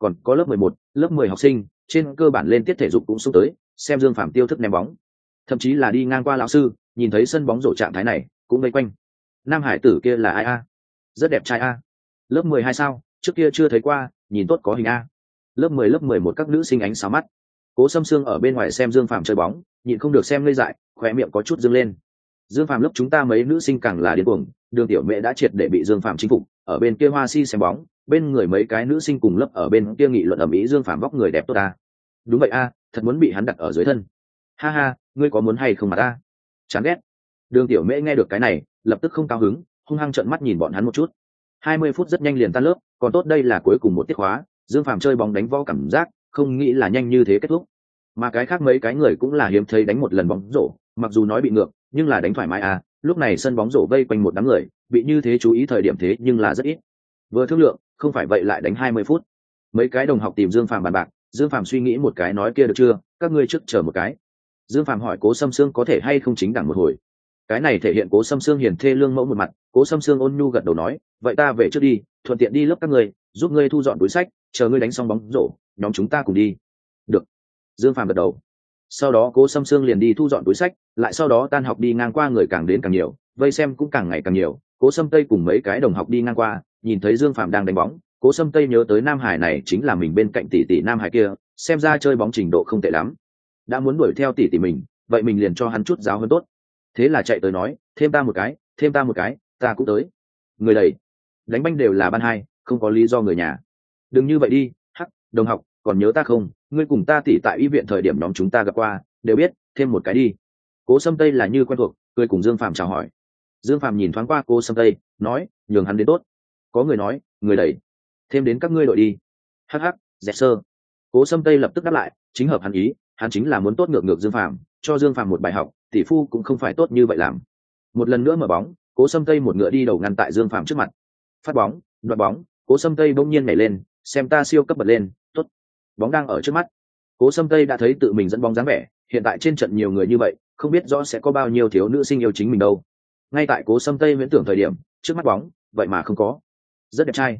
còn có lớp 11, lớp 10 học sinh trên cơ bản lên tiết thể dục cũng xuống tới xem Dương Phàm tiêu thức ném bóng, thậm chí là đi ngang qua lão sư nhìn thấy sân bóng rổ trạng thái này cũng vây quanh. Nam hải tử kia là ai a? Rất đẹp trai a. Lớp 12 sao, trước kia chưa thấy qua, nhìn tốt có hình a. Lớp 10 lớp 11 các nữ sinh ánh sáng mắt. Cố Sâm Sương ở bên ngoài xem Dương Phàm chơi bóng, nhịn không được xem ngây dại, khóe miệng có chút dương lên. Dương Phàm lớp chúng ta mấy nữ sinh càng là điên cuồng, Đường Tiểu Mẹ đã triệt để bị Dương Phàm chinh phục, ở bên kia hoa si xem bóng, bên người mấy cái nữ sinh cùng lớp ở bên kia nghị luận ầm ĩ Dương Phàm vóc người đẹp tốt ta. Đúng vậy a, thật muốn bị hắn đặt ở dưới thân. Ha ha, ngươi có muốn hay không mà ta? Chán ghét. Đường Tiểu Mẹ nghe được cái này, lập tức không cao hứng, hung hăng trợn mắt nhìn bọn hắn một chút. 20 phút rất nhanh liền tan lớp, còn tốt đây là cuối cùng một tiết khóa, Dương Phàm chơi bóng đánh võ cảm giác, không nghĩ là nhanh như thế kết thúc. Mà cái khác mấy cái người cũng là hiếm thấy đánh một lần bóng rổ, mặc dù nói bị ngược, nhưng là đánh thoải mái à, lúc này sân bóng rổ vây quanh một đám người, bị như thế chú ý thời điểm thế nhưng là rất ít. Vừa thương lượng, không phải vậy lại đánh 20 phút. Mấy cái đồng học tìm Dương Phàm bàn bạc, Dương Phàm suy nghĩ một cái nói kia được chưa, các ngươi trước chờ một cái. Dương Phàm hỏi Cố Sâm Sương có thể hay không chính đẳng một hồi. Cái này thể hiện Cố Sâm Sương hiền thê lương mẫu một mặt, Cố Sâm Sương ôn nhu gật đầu nói, vậy ta về trước đi, thuận tiện đi lớp các ngươi, giúp ngươi thu dọn túi sách, chờ ngươi đánh xong bóng rổ, nhóm chúng ta cùng đi. Được. Dương Phàm gật đầu. Sau đó Cố Sâm Sương liền đi thu dọn túi sách, lại sau đó tan học đi ngang qua người càng đến càng nhiều, vây xem cũng càng ngày càng nhiều. Cố Sâm Tây cùng mấy cái đồng học đi ngang qua, nhìn thấy Dương Phàm đang đánh bóng, Cố Sâm Tây nhớ tới Nam Hải này chính là mình bên cạnh tỷ tỷ Nam Hải kia, xem ra chơi bóng trình độ không tệ lắm. Đã muốn đuổi theo tỷ tỷ mình, vậy mình liền cho hắn chút giáo hơn tốt. Thế là chạy tới nói, thêm ta một cái, thêm ta một cái, ta cũng tới. Người đầy, đánh banh đều là ban hai, không có lý do người nhà. Đừng như vậy đi, hắc, đồng học, còn nhớ ta không? Ngươi cùng ta tỉ tại y viện thời điểm nhóm chúng ta gặp qua, đều biết, thêm một cái đi. Cố Sâm Tây là như quen thuộc, cười cùng Dương Phàm chào hỏi. Dương Phàm nhìn thoáng qua Cố Sâm Tây, nói, nhường hắn đến tốt. Có người nói, người đẩy, thêm đến các ngươi đội đi. Hắc hắc, dẹt sơ. Cố Sâm Tây lập tức đáp lại, chính hợp hắn ý, hắn chính là muốn tốt ngược ngược Dương Phàm, cho Dương Phàm một bài học, tỷ phu cũng không phải tốt như vậy làm. Một lần nữa mở bóng, Cố Sâm Tây một ngựa đi đầu ngăn tại Dương Phàm trước mặt. Phát bóng, đoạt bóng, Cố Sâm Tây bỗng nhiên nhảy lên, xem ta siêu cấp bật lên, tốt. Bóng đang ở trước mắt. Cố Sâm Tây đã thấy tự mình dẫn bóng dáng vẻ, hiện tại trên trận nhiều người như vậy, không biết rõ sẽ có bao nhiêu thiếu nữ sinh yêu chính mình đâu. Ngay tại Cố Sâm Tây viễn tưởng thời điểm, trước mắt bóng, vậy mà không có. Rất đẹp trai.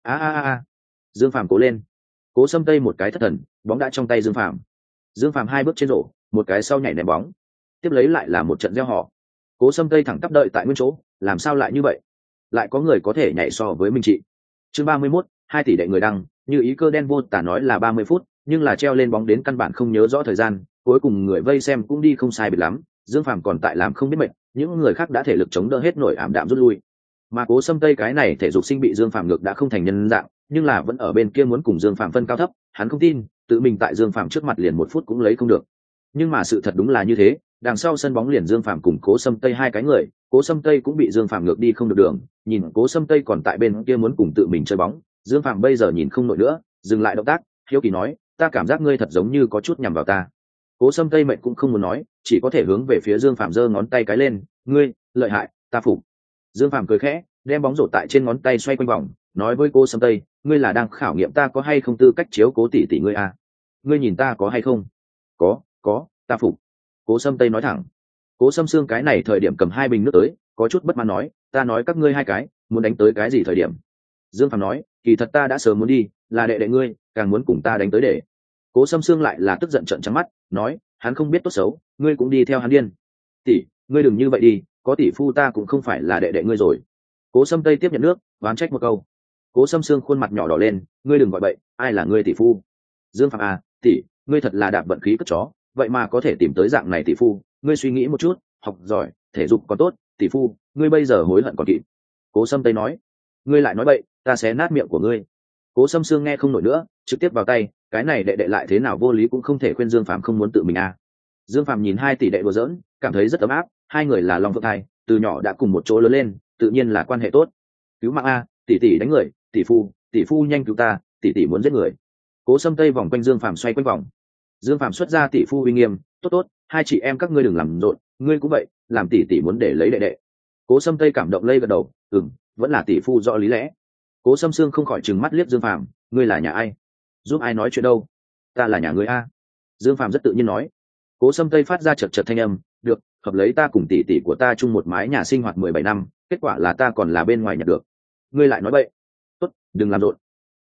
A. Dương Phàm cố lên. Cố Sâm Tây một cái thất thần, bóng đã trong tay Dương Phàm. Dương Phàm hai bước trên rổ, một cái sau nhảy ném bóng. Tiếp lấy lại là một trận gieo họ. Cố Sâm Tây thẳng tắp đợi tại nguyên chỗ, làm sao lại như vậy? Lại có người có thể nhảy so với Minh Trị. Chương 31, 2 tỷ đệ người đăng, như ý cơ đen vô tả nói là 30 phút, nhưng là treo lên bóng đến căn bản không nhớ rõ thời gian, cuối cùng người vây xem cũng đi không sai biệt lắm, Dương Phàm còn tại làm không biết mệt, những người khác đã thể lực chống đỡ hết nổi ảm đạm rút lui. Mà Cố Sâm Tây cái này thể dục sinh bị Dương Phàm ngược đã không thành nhân dạng, nhưng là vẫn ở bên kia muốn cùng Dương Phàm phân cao thấp, hắn không tin, tự mình tại Dương Phàm trước mặt liền 1 phút cũng lấy không được. Nhưng mà sự thật đúng là như thế, đằng sau sân bóng liền Dương Phàm cùng Cố Sâm Tây hai cái người, Cố Sâm Tây cũng bị Dương Phàm ngược đi không được đường, nhìn Cố Sâm Tây còn tại bên kia muốn cùng tự mình chơi bóng, Dương Phàm bây giờ nhìn không nổi nữa, dừng lại động tác, hiếu kỳ nói, ta cảm giác ngươi thật giống như có chút nhằm vào ta. Cố Sâm Tây mệnh cũng không muốn nói, chỉ có thể hướng về phía Dương Phàm giơ ngón tay cái lên, ngươi lợi hại, ta phục. Dương Phàm cười khẽ, đem bóng rổ tại trên ngón tay xoay quanh vòng, nói với Cố Sâm Tây, ngươi là đang khảo nghiệm ta có hay không tư cách chiếu cố tỷ tỷ ngươi à? Ngươi nhìn ta có hay không? Có, ta phục. Cố Sâm Tây nói thẳng. Cố Sâm Sương cái này thời điểm cầm 2 bình nước tới, có chút bất mãn nói, ta nói các ngươi hai cái, muốn đánh tới cái gì thời điểm? Dương Phàm nói, kỳ thật ta đã sớm muốn đi, là đệ đệ ngươi, càng muốn cùng ta đánh tới để. Cố Sâm Sương lại là tức giận trợn trắng mắt, nói, hắn không biết tốt xấu, ngươi cũng đi theo hắn điên. Tỷ, ngươi đừng như vậy đi, có tỷ phu ta cũng không phải là đệ đệ ngươi rồi. Cố Sâm Tây tiếp nhận nước, oán trách một câu. Cố Sâm Sương khuôn mặt nhỏ đỏ lên, ngươi đừng gọi bậy, ai là ngươi tỷ phu? Dương Phàm à, tỷ, ngươi thật là đạp vận khí cất chó, vậy mà có thể tìm tới dạng này tỷ phu, ngươi suy nghĩ một chút, học giỏi, thể dục còn tốt, tỷ phu, ngươi bây giờ hối hận còn kịp. Cố Sâm Tây nói, ngươi lại nói bậy, ta xé nát miệng của ngươi. Cố Sâm Sương nghe không nổi nữa, trực tiếp vào tay, cái này đệ đệ lại thế nào vô lý cũng không thể khuyên Dương Phàm không muốn tự mình à. Dương Phàm nhìn 2 tỷ đệ đùa giỡn, cảm thấy rất ấm áp, hai người là long phượng thai, từ nhỏ đã cùng một chỗ lớn lên, tự nhiên là quan hệ tốt. Cứu mạng a, tỷ tỷ đánh người, tỷ phu nhanh cứu ta, tỷ tỷ muốn giết người. Cố Sâm Tây vòng quanh Dương Phàm xoay quanh vòng. Dương Phàm xuất ra tỷ phu uy nghiêm, tốt, hai chị em các ngươi đừng làm rộn, ngươi cũng vậy, làm tỷ tỷ muốn để lấy đệ đệ. Cố Sâm Tây cảm động lây gật đầu, vẫn là tỷ phu rõ lý lẽ. Cố Sâm Sương không khỏi trừng mắt liếc Dương Phàm, ngươi là nhà ai? Giúp ai nói chuyện đâu? Ta là nhà ngươi a. Dương Phàm rất tự nhiên nói. Cố Sâm Tây phát ra chật chật thanh âm, được, hợp lấy ta cùng tỷ tỷ của ta chung một mái nhà sinh hoạt 17 năm, kết quả là ta còn là bên ngoài nhặt được. Ngươi lại nói bậy. Tốt, đừng làm rộn.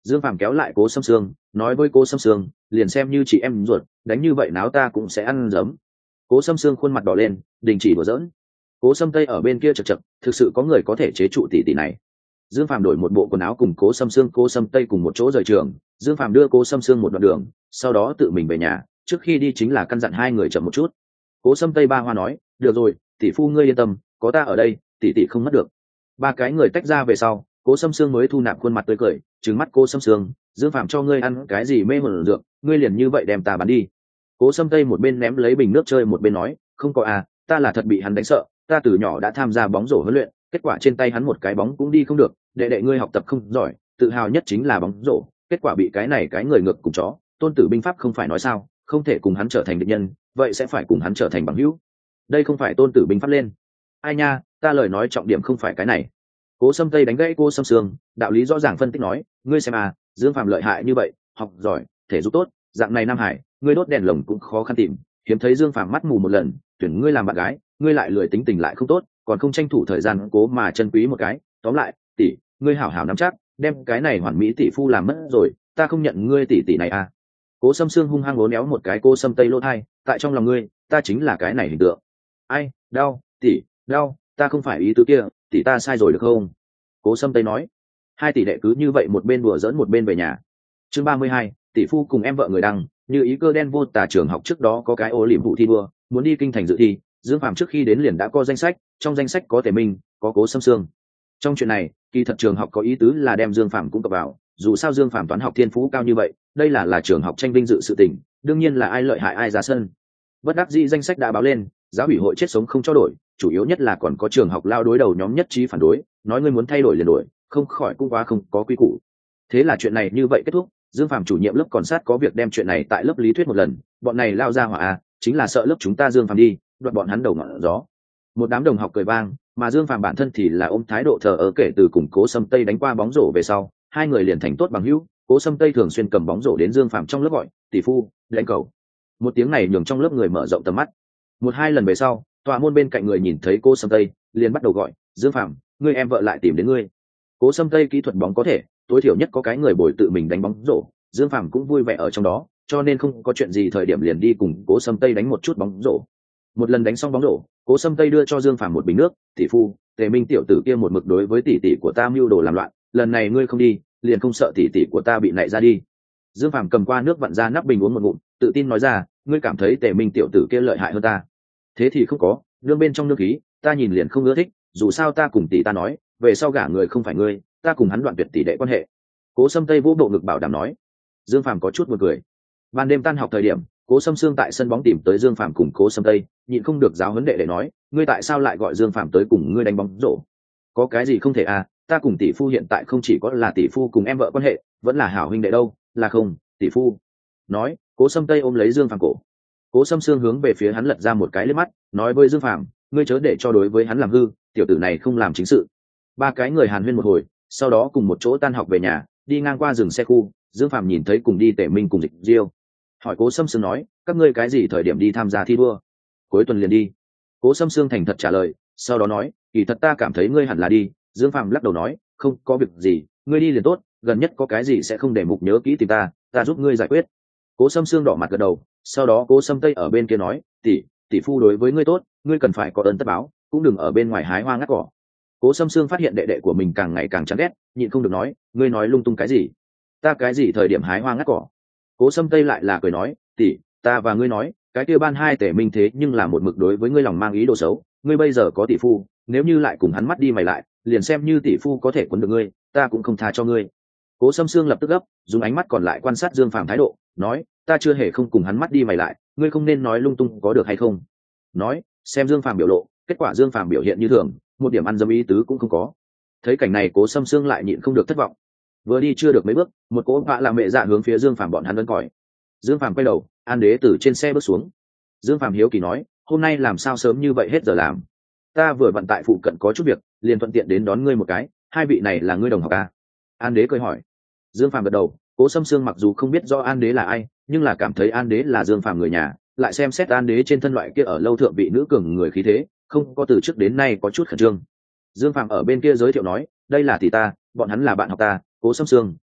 Dương Phàm kéo lại Cố Sâm Sương, nói với Cố Sâm Sương, liền xem như chị em ruột, đánh như vậy náo ta cũng sẽ ăn giấm. Cố Sâm Sương khuôn mặt đỏ lên, đình chỉ đùa giỡn. Cố Sâm Tây ở bên kia chậc chậc, thực sự có người có thể chế trụ tỷ tỷ này. Dương Phàm đổi một bộ quần áo cùng Cố Sâm Sương, Cố Sâm Tây cùng một chỗ rời trường. Dương Phàm đưa Cố Sâm Sương một đoạn đường, sau đó tự mình về nhà. Trước khi đi chính là căn dặn hai người chậm một chút. Cố Sâm Tây ba hoa nói, được rồi, tỷ phu ngươi yên tâm, có ta ở đây, tỷ tỷ không mất được. Ba cái người tách ra về sau, Cố Sâm Sương mới thu nạp khuôn mặt tươi cười, trừng mắt Cố Sâm Sương, Dương Phàm cho ngươi ăn cái gì mê hồn dược, ngươi liền như vậy đem ta bán đi. Cố Sâm Tây một bên ném lấy bình nước chơi một bên nói, không có à, ta là thật bị hắn đánh sợ, ta từ nhỏ đã tham gia bóng rổ huấn luyện, kết quả trên tay hắn một cái bóng cũng đi không được, đệ đệ ngươi học tập không giỏi, tự hào nhất chính là bóng rổ, kết quả bị cái này cái người ngược cùng chó, Tôn Tử binh pháp không phải nói sao, không thể cùng hắn trở thành địch nhân, vậy sẽ phải cùng hắn trở thành bằng hữu. Đây không phải Tôn Tử binh pháp lên. Ai nha, ta lời nói trọng điểm không phải cái này. Cố Sâm Tây đánh gãy Cố Sâm Sương, đạo lý rõ ràng phân tích nói, ngươi xem à, Dương Phàm lợi hại như vậy, học giỏi, thể dục tốt, dạng này Nam Hải, ngươi đốt đèn lồng cũng khó khăn tìm, hiếm thấy Dương Phàm mắt mù một lần, tuyển ngươi làm bạn gái, ngươi lại lười tính tình lại không tốt, còn không tranh thủ thời gian cố mà chân quý một cái, tóm lại, tỷ, ngươi hảo hảo nắm chắc, đem cái này hoàn mỹ tỷ phu làm mất rồi, ta không nhận ngươi tỷ tỷ này à. Cố Sâm Sương hung hăng uốn éo một cái Cố Sâm Tây lỗ thai, tại trong lòng ngươi, ta chính là cái này hình tượng. Ai, đau, tỷ, đau, ta không phải ý tứ kia, tỷ ta sai rồi được không? Cố Sâm Tây nói. Hai tỷ đệ cứ như vậy một bên đùa giỡn một bên về nhà. Chương 32, tỷ phu cùng em vợ người đăng, như ý cơ đen vô tà trường học trước đó có cái ô liễm vụ thi đua, muốn đi kinh thành dự thi, Dương Phàm trước khi đến liền đã có danh sách, trong danh sách có Tề Minh, có Cố Sâm Sương. Trong chuyện này, kỳ thật trường học có ý tứ là đem Dương Phàm cũng cập vào, dù sao Dương Phàm toán học thiên phú cao như vậy, đây là trường học tranh vinh dự sự tình, đương nhiên là ai lợi hại ai ra sân. Bất đắc dĩ danh sách đã báo lên, giáo ủy hội chết sống không cho đổi, chủ yếu nhất là còn có trường học lao đối đầu nhóm nhất trí phản đối, nói ngươi muốn thay đổi liền đổi, không khỏi cũng quá không có quy củ. Thế là chuyện này như vậy kết thúc. Dương Phàm chủ nhiệm lớp còn sát có việc đem chuyện này tại lớp lý thuyết một lần, bọn này lao ra hỏa à, chính là sợ lớp chúng ta Dương Phàm đi đoạt bọn hắn đầu ngọn gió. Một đám đồng học cười vang, mà Dương Phàm bản thân thì là ôm thái độ thờ ơ. Kể từ cùng Cố Sâm Tây đánh qua bóng rổ về sau, hai người liền thành tốt bằng hữu. Cố Sâm Tây thường xuyên cầm bóng rổ đến Dương Phàm trong lớp gọi, tỷ phu, đánh cầu. Một tiếng này nhường trong lớp người mở rộng tầm mắt. Một hai lần về sau, tòa môn bên cạnh người nhìn thấy Cố Sâm Tây, liền bắt đầu gọi, Dương Phàm, ngươi em vợ lại tìm đến ngươi. Cố Sâm Tây kỹ thuật bóng có thể, tối thiểu nhất có cái người bồi tự mình đánh bóng rổ, Dương Phàm cũng vui vẻ ở trong đó, cho nên không có chuyện gì thời điểm liền đi cùng Cố Sâm Tây đánh một chút bóng rổ. Một lần đánh xong bóng rổ, Cố Sâm Tây đưa cho Dương Phàm một bình nước, tỷ phu, Tề Minh tiểu tử kia một mực đối với tỷ tỷ của ta mưu đồ làm loạn, lần này ngươi không đi, liền không sợ tỷ tỷ của ta bị nảy ra đi. Dương Phàm cầm qua nước vặn ra nắp bình uống một ngụm, tự tin nói ra, ngươi cảm thấy Tề Minh tiểu tử kia lợi hại hơn ta? Thế thì không có, nương bên trong nước khí, ta nhìn liền không ưa thích, dù sao ta cùng tỷ ta nói, về sau gả người không phải ngươi, ta cùng hắn đoạn tuyệt tỷ đệ quan hệ. Cố Sâm Tây vỗ bộ ngực bảo đảm nói. Dương Phàm có chút buồn cười. Ban đêm tan học thời điểm, Cố Sâm Sương tại sân bóng tìm tới Dương Phàm cùng Cố Sâm Tây, nhịn không được giáo huấn đệ để nói, ngươi tại sao lại gọi Dương Phàm tới cùng ngươi đánh bóng rổ? Có cái gì không thể à, ta cùng tỷ phu hiện tại không chỉ có là tỷ phu cùng em vợ quan hệ, vẫn là hảo huynh đệ đâu, là không, tỷ phu. Nói, Cố Sâm Tây ôm lấy Dương Phàm cổ. Cố Sâm Sương hướng về phía hắn lật ra một cái liếc mắt, nói với Dương Phàm, ngươi chớ để cho đối với hắn làm hư, tiểu tử này không làm chính sự. Ba cái người hàn huyên một hồi, sau đó cùng một chỗ tan học về nhà, đi ngang qua rừng xe khu, Dương Phàm nhìn thấy cùng đi Tề Minh cùng Dịch Diêu, hỏi Cố Sâm Sương nói, các ngươi cái gì thời điểm đi tham gia thi đua? Cuối tuần liền đi. Cố Sâm Sương thành thật trả lời, sau đó nói, kỳ thật ta cảm thấy ngươi hẳn là đi. Dương Phàm lắc đầu nói, không có việc gì, ngươi đi liền tốt, gần nhất có cái gì sẽ không để mục nhớ kỹ tìm ta giúp ngươi giải quyết. Cố Sâm Sương đỏ mặt gật đầu, sau đó Cố Sâm Tây ở bên kia nói, tỷ phu đối với ngươi tốt, ngươi cần phải có ơn tất báo, cũng đừng ở bên ngoài hái hoa ngắt cỏ. Cố Sâm Sương phát hiện đệ đệ của mình càng ngày càng chán ghét, nhịn không được nói, ngươi nói lung tung cái gì? Ta cái gì thời điểm hái hoa ngắt cỏ? Cố Sâm Tây lại là cười nói, tỷ, ta và ngươi nói, cái kia ban hai Tề Minh thế nhưng là một mực đối với ngươi lòng mang ý đồ xấu, ngươi bây giờ có tỷ phu, nếu như lại cùng hắn mắt đi mày lại, liền xem như tỷ phu có thể quấn được ngươi, ta cũng không tha cho ngươi. Cố Sâm Sương lập tức gấp, dùng ánh mắt còn lại quan sát Dương Phàm thái độ, nói, ta chưa hề không cùng hắn mắt đi mày lại, ngươi không nên nói lung tung có được hay không? Nói, xem Dương Phàm biểu lộ, kết quả Dương Phàm biểu hiện như thường, một điểm ăn dấm ý tứ cũng không có. Thấy cảnh này Cố Sâm Sương lại nhịn không được thất vọng. Vừa đi chưa được mấy bước, một cỗ vạ là mẹ dạ hướng phía Dương Phàm bọn hắn ấn còi. Dương Phàm quay đầu, An Đế từ trên xe bước xuống. Dương Phàm hiếu kỳ nói, hôm nay làm sao sớm như vậy hết giờ làm? Ta vừa vận tại phụ cận có chút việc, liền thuận tiện đến đón ngươi một cái, hai vị này là ngươi đồng học à? An Đế cười hỏi. Dương Phàm gật đầu. Cố Sâm Sương mặc dù không biết do An Đế là ai, nhưng là cảm thấy An Đế là Dương Phàm người nhà, lại xem xét An Đế trên thân loại kia ở lâu thượng vị nữ cường người khí thế, không có từ trước đến nay có chút khẩn trương. Dương Phàm ở bên kia giới thiệu nói, đây là tỷ ta, bọn hắn là bạn học ta, Cố Sâm Sương,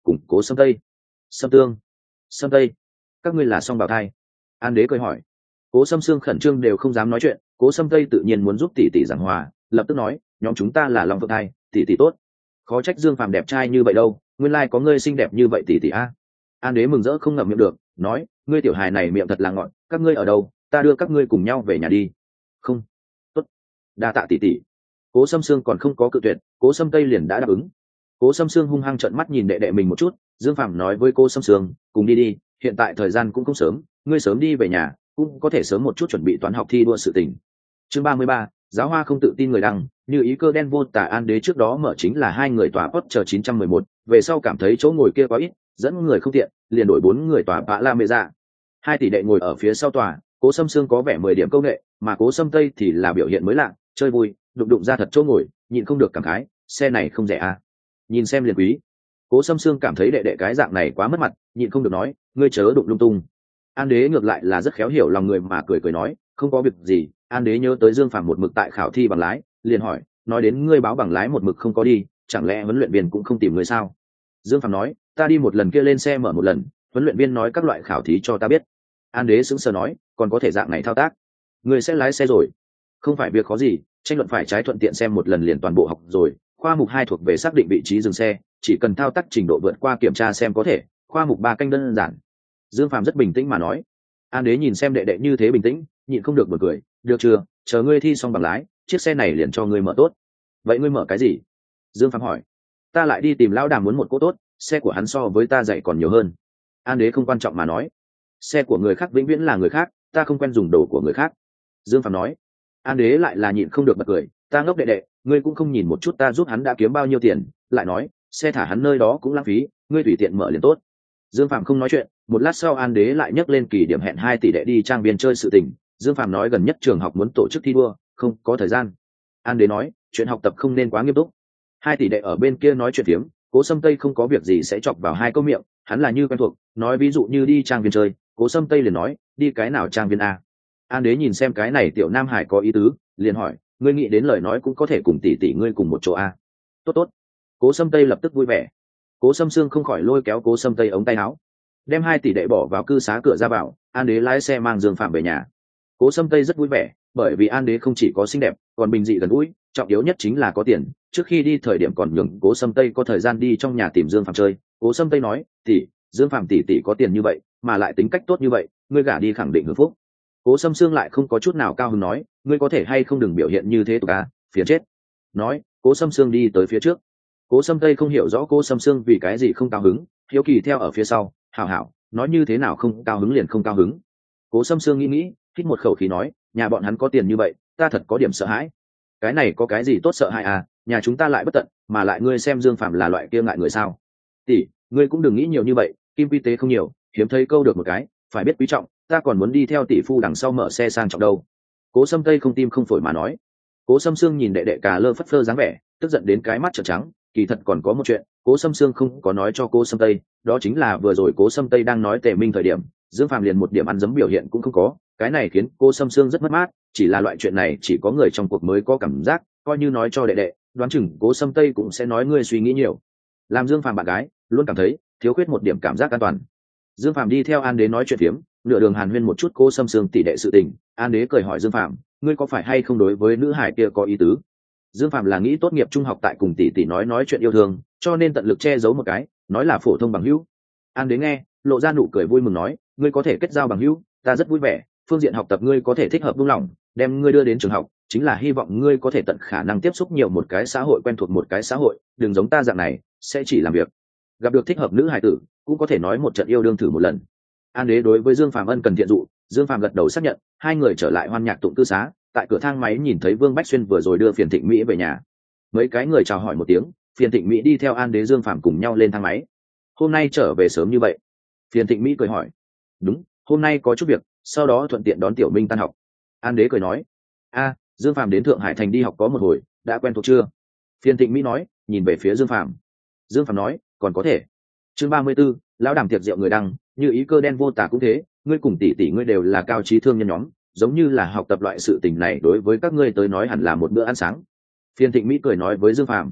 củng cố sâm tây. Sâm tương, sâm tây, các ngươi là song bào thai? An đế cười hỏi. Cố Sâm Sương khẩn trương đều không dám nói chuyện, Cố Sâm Tây tự nhiên muốn giúp tỷ tỷ giảng hòa, lập tức nói, nhóm chúng ta là Long Phượng thai, tỷ tỷ tốt. Khó trách Dương Phàm đẹp trai như vậy đâu, nguyên lai có ngươi xinh đẹp như vậy tỷ tỷ a. An đế mừng rỡ không ngậm miệng được, nói, ngươi tiểu hài này miệng thật là ngọt, các ngươi ở đâu, ta đưa các ngươi cùng nhau về nhà đi. Không, tốt, đa tạ tỷ tỷ. Cố Sâm Sương còn không có cự tuyệt, Cố Sâm Tây liền đã đáp ứng. Cố Sâm Sương hung hăng trợn mắt nhìn đệ đệ mình một chút, Dương Phàm nói với Cố Sâm Sương, cùng đi đi, hiện tại thời gian cũng không sớm, ngươi sớm đi về nhà, cũng có thể sớm một chút chuẩn bị toán học thi đua sự tình. Chương 33, giáo hoa không tự tin người đăng, như ý cơ đen vô tả. An đế trước đó mở chính là hai người tòa Porsche 911, về sau cảm thấy chỗ ngồi kia quá ít, dẫn người không tiện, liền đổi 4 người tòa bạ la mê ra. Hai tỷ đệ ngồi ở phía sau tòa, Cố Sâm Sương có vẻ 10 điểm công nghệ, mà Cố Sâm Tây thì là biểu hiện mới lạ, chơi vui, đụng đụng ra thật chỗ ngồi, nhịn không được cảm khái, xe này không rẻ à? Nhìn xem liền quý. Cố Sâm Sương cảm thấy đệ đệ cái dạng này quá mất mặt, nhịn không được nói, ngươi chớ đụng lung tung. An đế ngược lại là rất khéo hiểu lòng người mà cười cười nói, không có việc gì. An đế nhớ tới Dương Phàm một mực tại khảo thi bằng lái, liền hỏi, nói đến ngươi báo bằng lái một mực không có đi, chẳng lẽ huấn luyện viên cũng không tìm ngươi sao? Dương Phàm nói, ta đi một lần kia lên xe mở một lần, huấn luyện viên nói các loại khảo thí cho ta biết. An đế sững sờ nói, còn có thể dạng này thao tác? Ngươi sẽ lái xe rồi? Không phải việc khó gì, tranh luận phải trái thuận tiện xem một lần liền toàn bộ học rồi. Khoa mục 2 thuộc về xác định vị trí dừng xe, chỉ cần thao tác trình độ vượt qua kiểm tra xem có thể. Khoa mục 3 canh đơn giản. Dương Phàm rất bình tĩnh mà nói. An đế nhìn xem đệ đệ như thế bình tĩnh, nhịn không được bật cười, được chưa, chờ ngươi thi xong bằng lái, chiếc xe này liền cho ngươi mở tốt. Vậy ngươi mở cái gì? Dương Phàm hỏi. Ta lại đi tìm lão đàm muốn một cỗ tốt, xe của hắn so với ta dạy còn nhiều hơn. An đế không quan trọng mà nói. Xe của người khác vĩnh viễn là người khác, ta không quen dùng đồ của người khác. Dương Phàm nói. An đế lại là nhịn không được bật cười, ta ngốc đệ đệ, ngươi cũng không nhìn một chút ta giúp hắn đã kiếm bao nhiêu tiền, lại nói, xe thả hắn nơi đó cũng lãng phí, ngươi tùy tiện mở liền tốt. Dương Phàm không nói chuyện, một lát sau An đế lại nhắc lên kỳ điểm hẹn 2 tỷ đệ đi trang viên chơi sự tình. Dương Phàm nói gần nhất trường học muốn tổ chức thi đua, không có thời gian. An đế nói, chuyện học tập không nên quá nghiêm túc. 2 tỷ đệ ở bên kia nói chuyện phiếm, Cố Sâm Tây không có việc gì sẽ chọc vào 2 câu miệng, hắn là như quen thuộc, nói ví dụ như đi trang viên chơi, Cố Sâm Tây liền nói, đi cái nào trang viên a? An đế nhìn xem cái này tiểu nam hải có ý tứ, liền hỏi, ngươi nghĩ đến lời nói cũng có thể cùng tỷ tỷ ngươi cùng một chỗ a? Tốt tốt. Cố Sâm Tây lập tức vui vẻ. Cố Sâm Sương không khỏi lôi kéo Cố Sâm Tây ống tay áo, đem 2 tỷ đệ bỏ vào cư xá cửa ra vào. An đế lái xe mang Dương Phạm về nhà. Cố Sâm Tây rất vui vẻ, bởi vì An đế không chỉ có xinh đẹp, còn bình dị gần gũi, trọng yếu nhất chính là có tiền. Trước khi đi thời điểm còn nhường Cố Sâm Tây có thời gian đi trong nhà tìm Dương Phạm chơi. Cố Sâm Tây nói, tỷ, Dương Phạm tỷ tỷ có tiền như vậy, mà lại tính cách tốt như vậy, ngươi gả đi khẳng định hưởng phúc. Cố Sâm Sương lại không có chút nào cao hứng nói, ngươi có thể hay không đừng biểu hiện như thế tục à, phiền chết. Nói, Cố Sâm Sương đi tới phía trước. Cố Sâm Tây không hiểu rõ Cố Sâm Sương vì cái gì không cao hứng, hiếu kỳ theo ở phía sau, hảo hảo, nói như thế nào không cao hứng liền không cao hứng. Cố Sâm Sương nghĩ, hít một khẩu khí nói, nhà bọn hắn có tiền như vậy, ta thật có điểm sợ hãi. Cái này có cái gì tốt sợ hãi à, nhà chúng ta lại bất tận, mà lại ngươi xem Dương Phạm là loại kia ngại người sao? Tỷ, ngươi cũng đừng nghĩ nhiều như vậy, kim quy tế không nhiều, hiếm thấy câu được một cái, phải biết quý trọng, ta còn muốn đi theo tỷ phu đằng sau mở xe sang trọng đâu. Cố Sâm Tây không tim không phổi mà nói. Cố Sâm Sương nhìn đệ đệ cà lơ phất phơ dáng vẻ, tức giận đến cái mắt trợn trắng. Kỳ thật còn có một chuyện, Cố Sâm Sương không có nói cho Cố Sâm Tây, đó chính là vừa rồi Cố Sâm Tây đang nói Tề Minh thời điểm, Dương Phàm liền một điểm ăn dấm biểu hiện cũng không có, cái này khiến Cố Sâm Sương rất mất mát. Chỉ là loại chuyện này chỉ có người trong cuộc mới có cảm giác, coi như nói cho đệ đệ, đoán chừng Cố Sâm Tây cũng sẽ nói ngươi suy nghĩ nhiều. Làm Dương Phàm bạn gái, luôn cảm thấy thiếu khuyết một điểm cảm giác an toàn. Dương Phàm đi theo An đế nói chuyện phiếm, nửa đường hàn huyên một chút Cố Sâm Sương tỷ đệ sự tình. An đế cười hỏi Dương Phàm, ngươi có phải hay không đối với nữ hải kia có ý tứ? Dương Phàm là nghĩ tốt nghiệp trung học tại cùng tỷ tỷ nói chuyện yêu thương, cho nên tận lực che giấu một cái, nói là phổ thông bằng hữu. An đế nghe, lộ ra nụ cười vui mừng nói, ngươi có thể kết giao bằng hữu, ta rất vui vẻ. Phương diện học tập ngươi có thể thích hợp buông lỏng, đem ngươi đưa đến trường học, chính là hy vọng ngươi có thể tận khả năng tiếp xúc nhiều một cái xã hội, quen thuộc một cái xã hội, đừng giống ta dạng này, sẽ chỉ làm việc. Gặp được thích hợp nữ hài tử, cũng có thể nói một trận yêu đương thử một lần. An đế đối với Dương Phàm ân cần thiện dụ, Dương Phàm gật đầu xác nhận. Hai người trở lại Hoan Nhạc Tụng cư xá, tại cửa thang máy nhìn thấy Vương Bách Xuyên vừa rồi đưa Phiền Thịnh Mỹ về nhà. Mấy cái người chào hỏi một tiếng, Phiền Thịnh Mỹ đi theo An đế Dương Phàm cùng nhau lên thang máy. Hôm nay trở về sớm như vậy? Phiền Thịnh Mỹ cười hỏi. Đúng, hôm nay có chút việc, sau đó thuận tiện đón Tiểu Minh tan học. An đế cười nói. A, Dương Phàm đến Thượng Hải thành đi học có một hồi, đã quen thuộc chưa? Phiền Thịnh Mỹ nói, nhìn về phía Dương Phàm. Dương Phàm nói, còn có thể. Chương 34, lão đàm tiệc rượu người đăng, như ý cơ đen vô tả cũng thế, ngươi cùng tỷ tỷ ngươi đều là cao trí thương nhân nhóm, giống như là học tập loại sự tình này đối với các ngươi tới nói hẳn là một bữa ăn sáng. Phiền Thịnh Mỹ cười nói với Dương Phàm.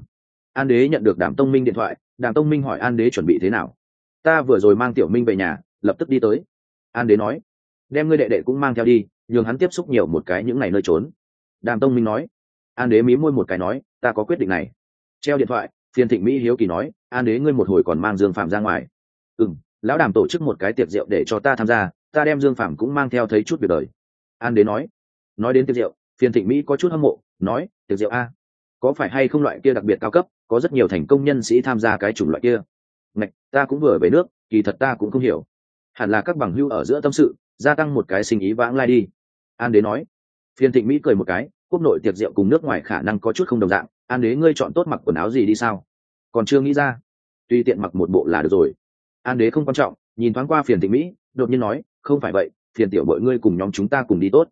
An đế nhận được Đàm Tông Minh điện thoại. Đàm Tông Minh hỏi An đế chuẩn bị thế nào. Ta vừa rồi mang Tiểu Minh về nhà, lập tức đi tới. An đế nói. Đem ngươi đệ đệ cũng mang theo đi, nhường hắn tiếp xúc nhiều một cái những ngày nơi trốn. Đàm Tông Minh nói. An đế mí môi một cái nói, ta có quyết định này. Treo điện thoại. Phiền Thịnh Mỹ hiếu kỳ nói, An đế ngươi một hồi còn mang Dương Phạm ra ngoài. Lão Đàm tổ chức một cái tiệc rượu để cho ta tham gia, ta đem Dương Phạm cũng mang theo thấy chút việc đời. An đế nói. Nói đến tiệc rượu, Phiền Thịnh Mỹ có chút hâm mộ, nói, tiệc rượu a, có phải hay không loại kia đặc biệt cao cấp, có rất nhiều thành công nhân sĩ tham gia cái chủng loại kia. Ngạch, ta cũng vừa về nước, kỳ thật ta cũng không hiểu. Hẳn là các bằng hữu ở giữa tâm sự, gia tăng một cái sinh ý vãng lai đi. An đế nói. Phiền Thịnh Mỹ cười một cái, quốc nội tiệc rượu cùng nước ngoài khả năng có chút không đồng dạng. An đế ngươi chọn tốt mặc quần áo gì đi sao? Còn chưa nghĩ ra. Tùy tiện mặc một bộ là được rồi. An đế không quan trọng, nhìn thoáng qua Phiền Thịnh Mỹ, đột nhiên nói, không phải vậy, Phiền tiểu bội ngươi cùng nhóm chúng ta cùng đi tốt.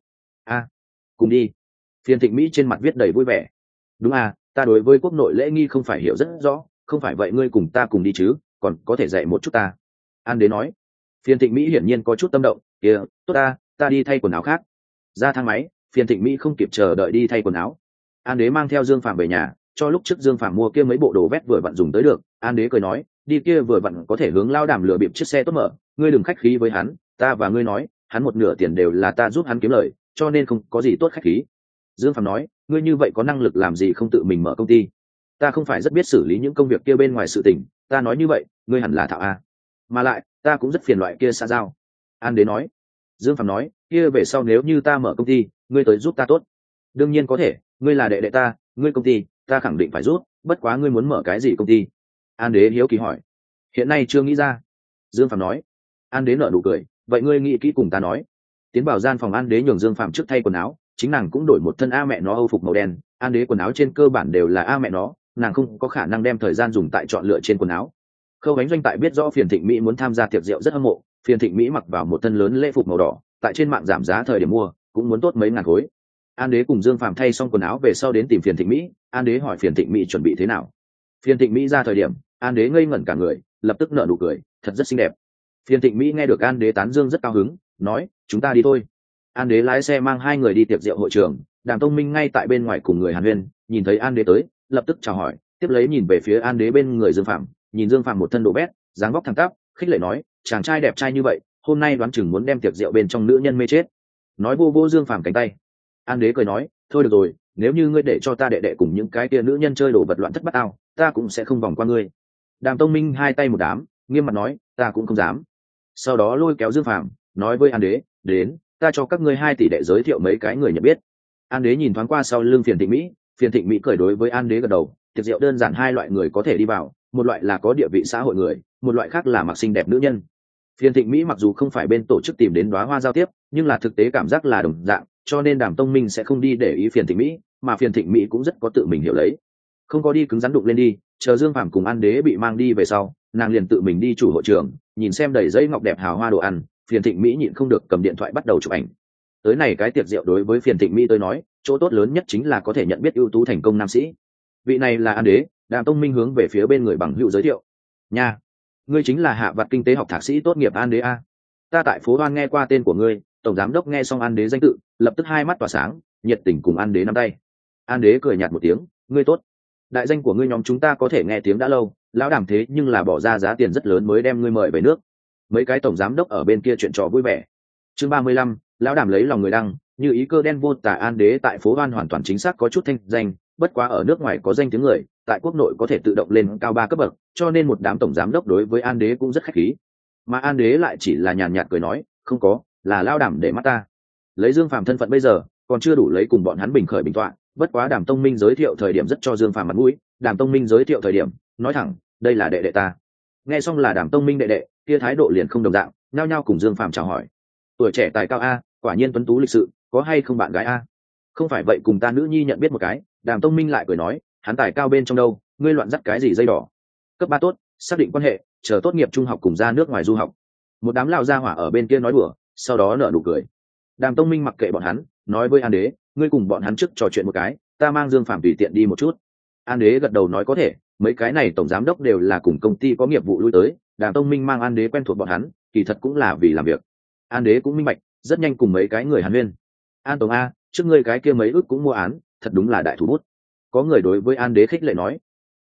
Cùng đi. Phiền Thịnh Mỹ trên mặt viết đầy vui vẻ. Đúng ta đối với quốc nội lễ nghi không phải hiểu rất rõ, không phải vậy ngươi cùng ta cùng đi chứ, còn có thể dạy một chút ta. An đế nói. Phiền Thịnh Mỹ hiển nhiên có chút tâm động, tốt ta đi thay quần áo khác. Ra thang máy, Phiền Thịnh Mỹ không kịp chờ đợi đi thay quần áo. An đế mang theo Dương Phạm về nhà, cho lúc trước Dương Phạm mua kia mấy bộ đồ vét vừa vặn dùng tới được. An đế cười nói, đi kia vừa vặn có thể hướng Lao Đàm lừa bịp chiếc xe tốt mở, ngươi đừng khách khí với hắn, ta và ngươi nói, hắn một nửa tiền đều là ta giúp hắn kiếm lời, cho nên không có gì tốt khách khí. Dương Phạm nói, ngươi như vậy có năng lực làm gì không tự mình mở công ty? Ta không phải rất biết xử lý những công việc kia bên ngoài sự tình, ta nói như vậy, ngươi hẳn là thạo mà lại, ta cũng rất phiền loại kia xã giao. An đế nói. Dương Phạm nói, kia về sau nếu như ta mở công ty, ngươi tới giúp ta tốt. Đương nhiên có thể, ngươi là đệ đệ ta, ngươi công ty, ta khẳng định phải giúp, bất quá ngươi muốn mở cái gì công ty? An đế hiếu kỳ hỏi. Hiện nay chưa nghĩ ra. Dương Phạm nói. An đế nở nụ cười, vậy ngươi nghĩ kỹ cùng ta nói. Tiến vào gian phòng An đế nhường Dương Phạm trước thay quần áo, chính nàng cũng đổi một thân a mẹ nó âu phục màu đen. An đế quần áo trên cơ bản đều là a mẹ nó, nàng không có khả năng đem thời gian dùng tại chọn lựa trên quần áo. Khâu Ánh Doanh tại biết rõ Phiền Thịnh Mỹ muốn tham gia tiệc rượu rất hâm mộ. Phiền Thịnh Mỹ mặc vào một thân lớn lễ phục màu đỏ, tại trên mạng giảm giá thời điểm mua, cũng muốn tốt mấy ngàn khối. An đế cùng Dương Phạm thay xong quần áo về sau đến tìm Phiền Thịnh Mỹ. An đế hỏi Phiền Thịnh Mỹ chuẩn bị thế nào. Phiền Thịnh Mỹ ra thời điểm, An đế ngây ngẩn cả người, lập tức nở nụ cười, thật rất xinh đẹp. Phiền Thịnh Mỹ nghe được An đế tán dương rất cao hứng, nói, chúng ta đi thôi. An đế lái xe mang hai người đi tiệc rượu hội trường. Đàm Tông Minh ngay tại bên ngoài cùng người hàn huyên, nhìn thấy An đế tới, lập tức chào hỏi, tiếp lấy nhìn về phía An đế bên người Dương Phạm, nhìn Dương Phạm một thân đồ bét, dáng vóc thẳng tắp, khích lệ nói, chàng trai đẹp trai như vậy, hôm nay đoán chừng muốn đem tiệc rượu bên trong nữ nhân mê chết. Nói vô vô Dương Phạm cánh tay. An đế cười nói, thôi được rồi, nếu như ngươi để cho ta đệ đệ cùng những cái kia nữ nhân chơi đồ vật loạn thất bát ao, ta cũng sẽ không vòng qua ngươi. Đàm Tông Minh hai tay một đám, nghiêm mặt nói, ta cũng không dám. Sau đó lôi kéo Dương Phạm, nói với An đế, đến, ta cho các ngươi 2 tỷ đệ giới thiệu mấy cái người nhận biết. An đế nhìn thoáng qua sau lưng Phiền Thịnh Mỹ. Phiền Thịnh Mỹ cười đối với An đế gật đầu. Tiệc rượu đơn giản 2 loại người có thể đi vào, một loại là có địa vị xã hội người, một loại khác là mặc xinh đẹp nữ nhân. Phiền Thịnh Mỹ mặc dù không phải bên tổ chức tìm đến đóa hoa giao tiếp, nhưng là thực tế cảm giác là đồng dạng, cho nên Đàm Tông Minh sẽ không đi để ý Phiền Thịnh Mỹ, mà Phiền Thịnh Mỹ cũng rất có tự mình hiểu lấy, không có đi cứng rắn đụng lên đi. Chờ Dương Phạm cùng An đế bị mang đi về sau, nàng liền tự mình đi chủ hội trường, nhìn xem đầy dãy ngọc đẹp hào hoa đồ ăn. Phiền Thịnh Mỹ nhịn không được cầm điện thoại bắt đầu chụp ảnh. Tới này cái tiệc rượu đối với Phiền Thịnh Mỹ tôi nói, chỗ tốt lớn nhất chính là có thể nhận biết ưu tú thành công nam sĩ. Vị này là An đế. Đàm Tông Minh hướng về phía bên người bằng hữu giới thiệu, nha, ngươi chính là hạ vặt kinh tế học thạc sĩ tốt nghiệp An đế ta tại phố Hoan nghe qua tên của ngươi. Tổng giám đốc nghe xong An đế danh tự, lập tức hai mắt tỏa sáng, nhiệt tình cùng An đế nắm tay. An đế cười nhạt một tiếng, ngươi tốt. Đại danh của ngươi nhóm chúng ta có thể nghe tiếng đã lâu, lão Đàm thế nhưng là bỏ ra giá tiền rất lớn mới đem ngươi mời về nước. Mấy cái tổng giám đốc ở bên kia chuyện trò vui vẻ. Chương 35, lão Đàm lấy lòng người đăng, như ý cơ đen vô tả. An đế tại phố Hoan hoàn toàn chính xác có chút thanh danh, bất quá ở nước ngoài có danh tiếng người, tại quốc nội có thể tự động lên cao 3 cấp bậc, cho nên một đám tổng giám đốc đối với An đế cũng rất khách khí. Mà An đế lại chỉ là nhàn nhạt cười nói, không có, là lão Đàm để mắt ta. Lấy Dương Phạm thân phận bây giờ, còn chưa đủ lấy cùng bọn hắn bình khởi bình tọa, bất quá Đàm Tông Minh giới thiệu thời điểm rất cho Dương Phạm mặt mũi. Đàm Tông Minh giới thiệu thời điểm nói thẳng, đây là đệ đệ ta. Nghe xong là Đàm Tông Minh đệ đệ, kia thái độ liền không đồng dạng, nhao nhao cùng Dương Phạm chào hỏi. Tuổi trẻ tài cao quả nhiên tuấn tú lịch sự, có hay không bạn gái không phải vậy cùng ta nữ nhi nhận biết một cái. Đàm Tông Minh lại cười nói, hắn tài cao bên trong đâu, ngươi loạn dắt cái gì dây đỏ. Cấp 3 tốt, xác định quan hệ, chờ tốt nghiệp trung học cùng ra nước ngoài du học. Một đám lão gia hỏa ở bên kia nói đùa, sau đó nở nụ cười. Đàm Tông Minh mặc kệ bọn hắn, nói với An đế, ngươi cùng bọn hắn trước trò chuyện một cái, ta mang Dương Phạm tùy tiện đi một chút. An đế gật đầu nói có thể, mấy cái này tổng giám đốc đều là cùng công ty có nghiệp vụ lui tới. Đàm Tông Minh mang An đế quen thuộc bọn hắn, kỳ thật cũng là vì làm việc. An đế cũng minh bạch, rất nhanh cùng mấy cái người hàn huyên. An tổng trước ngươi cái kia mấy ước cũng mua án, thật đúng là đại thủ bút. Có người đối với An đế khích lệ nói.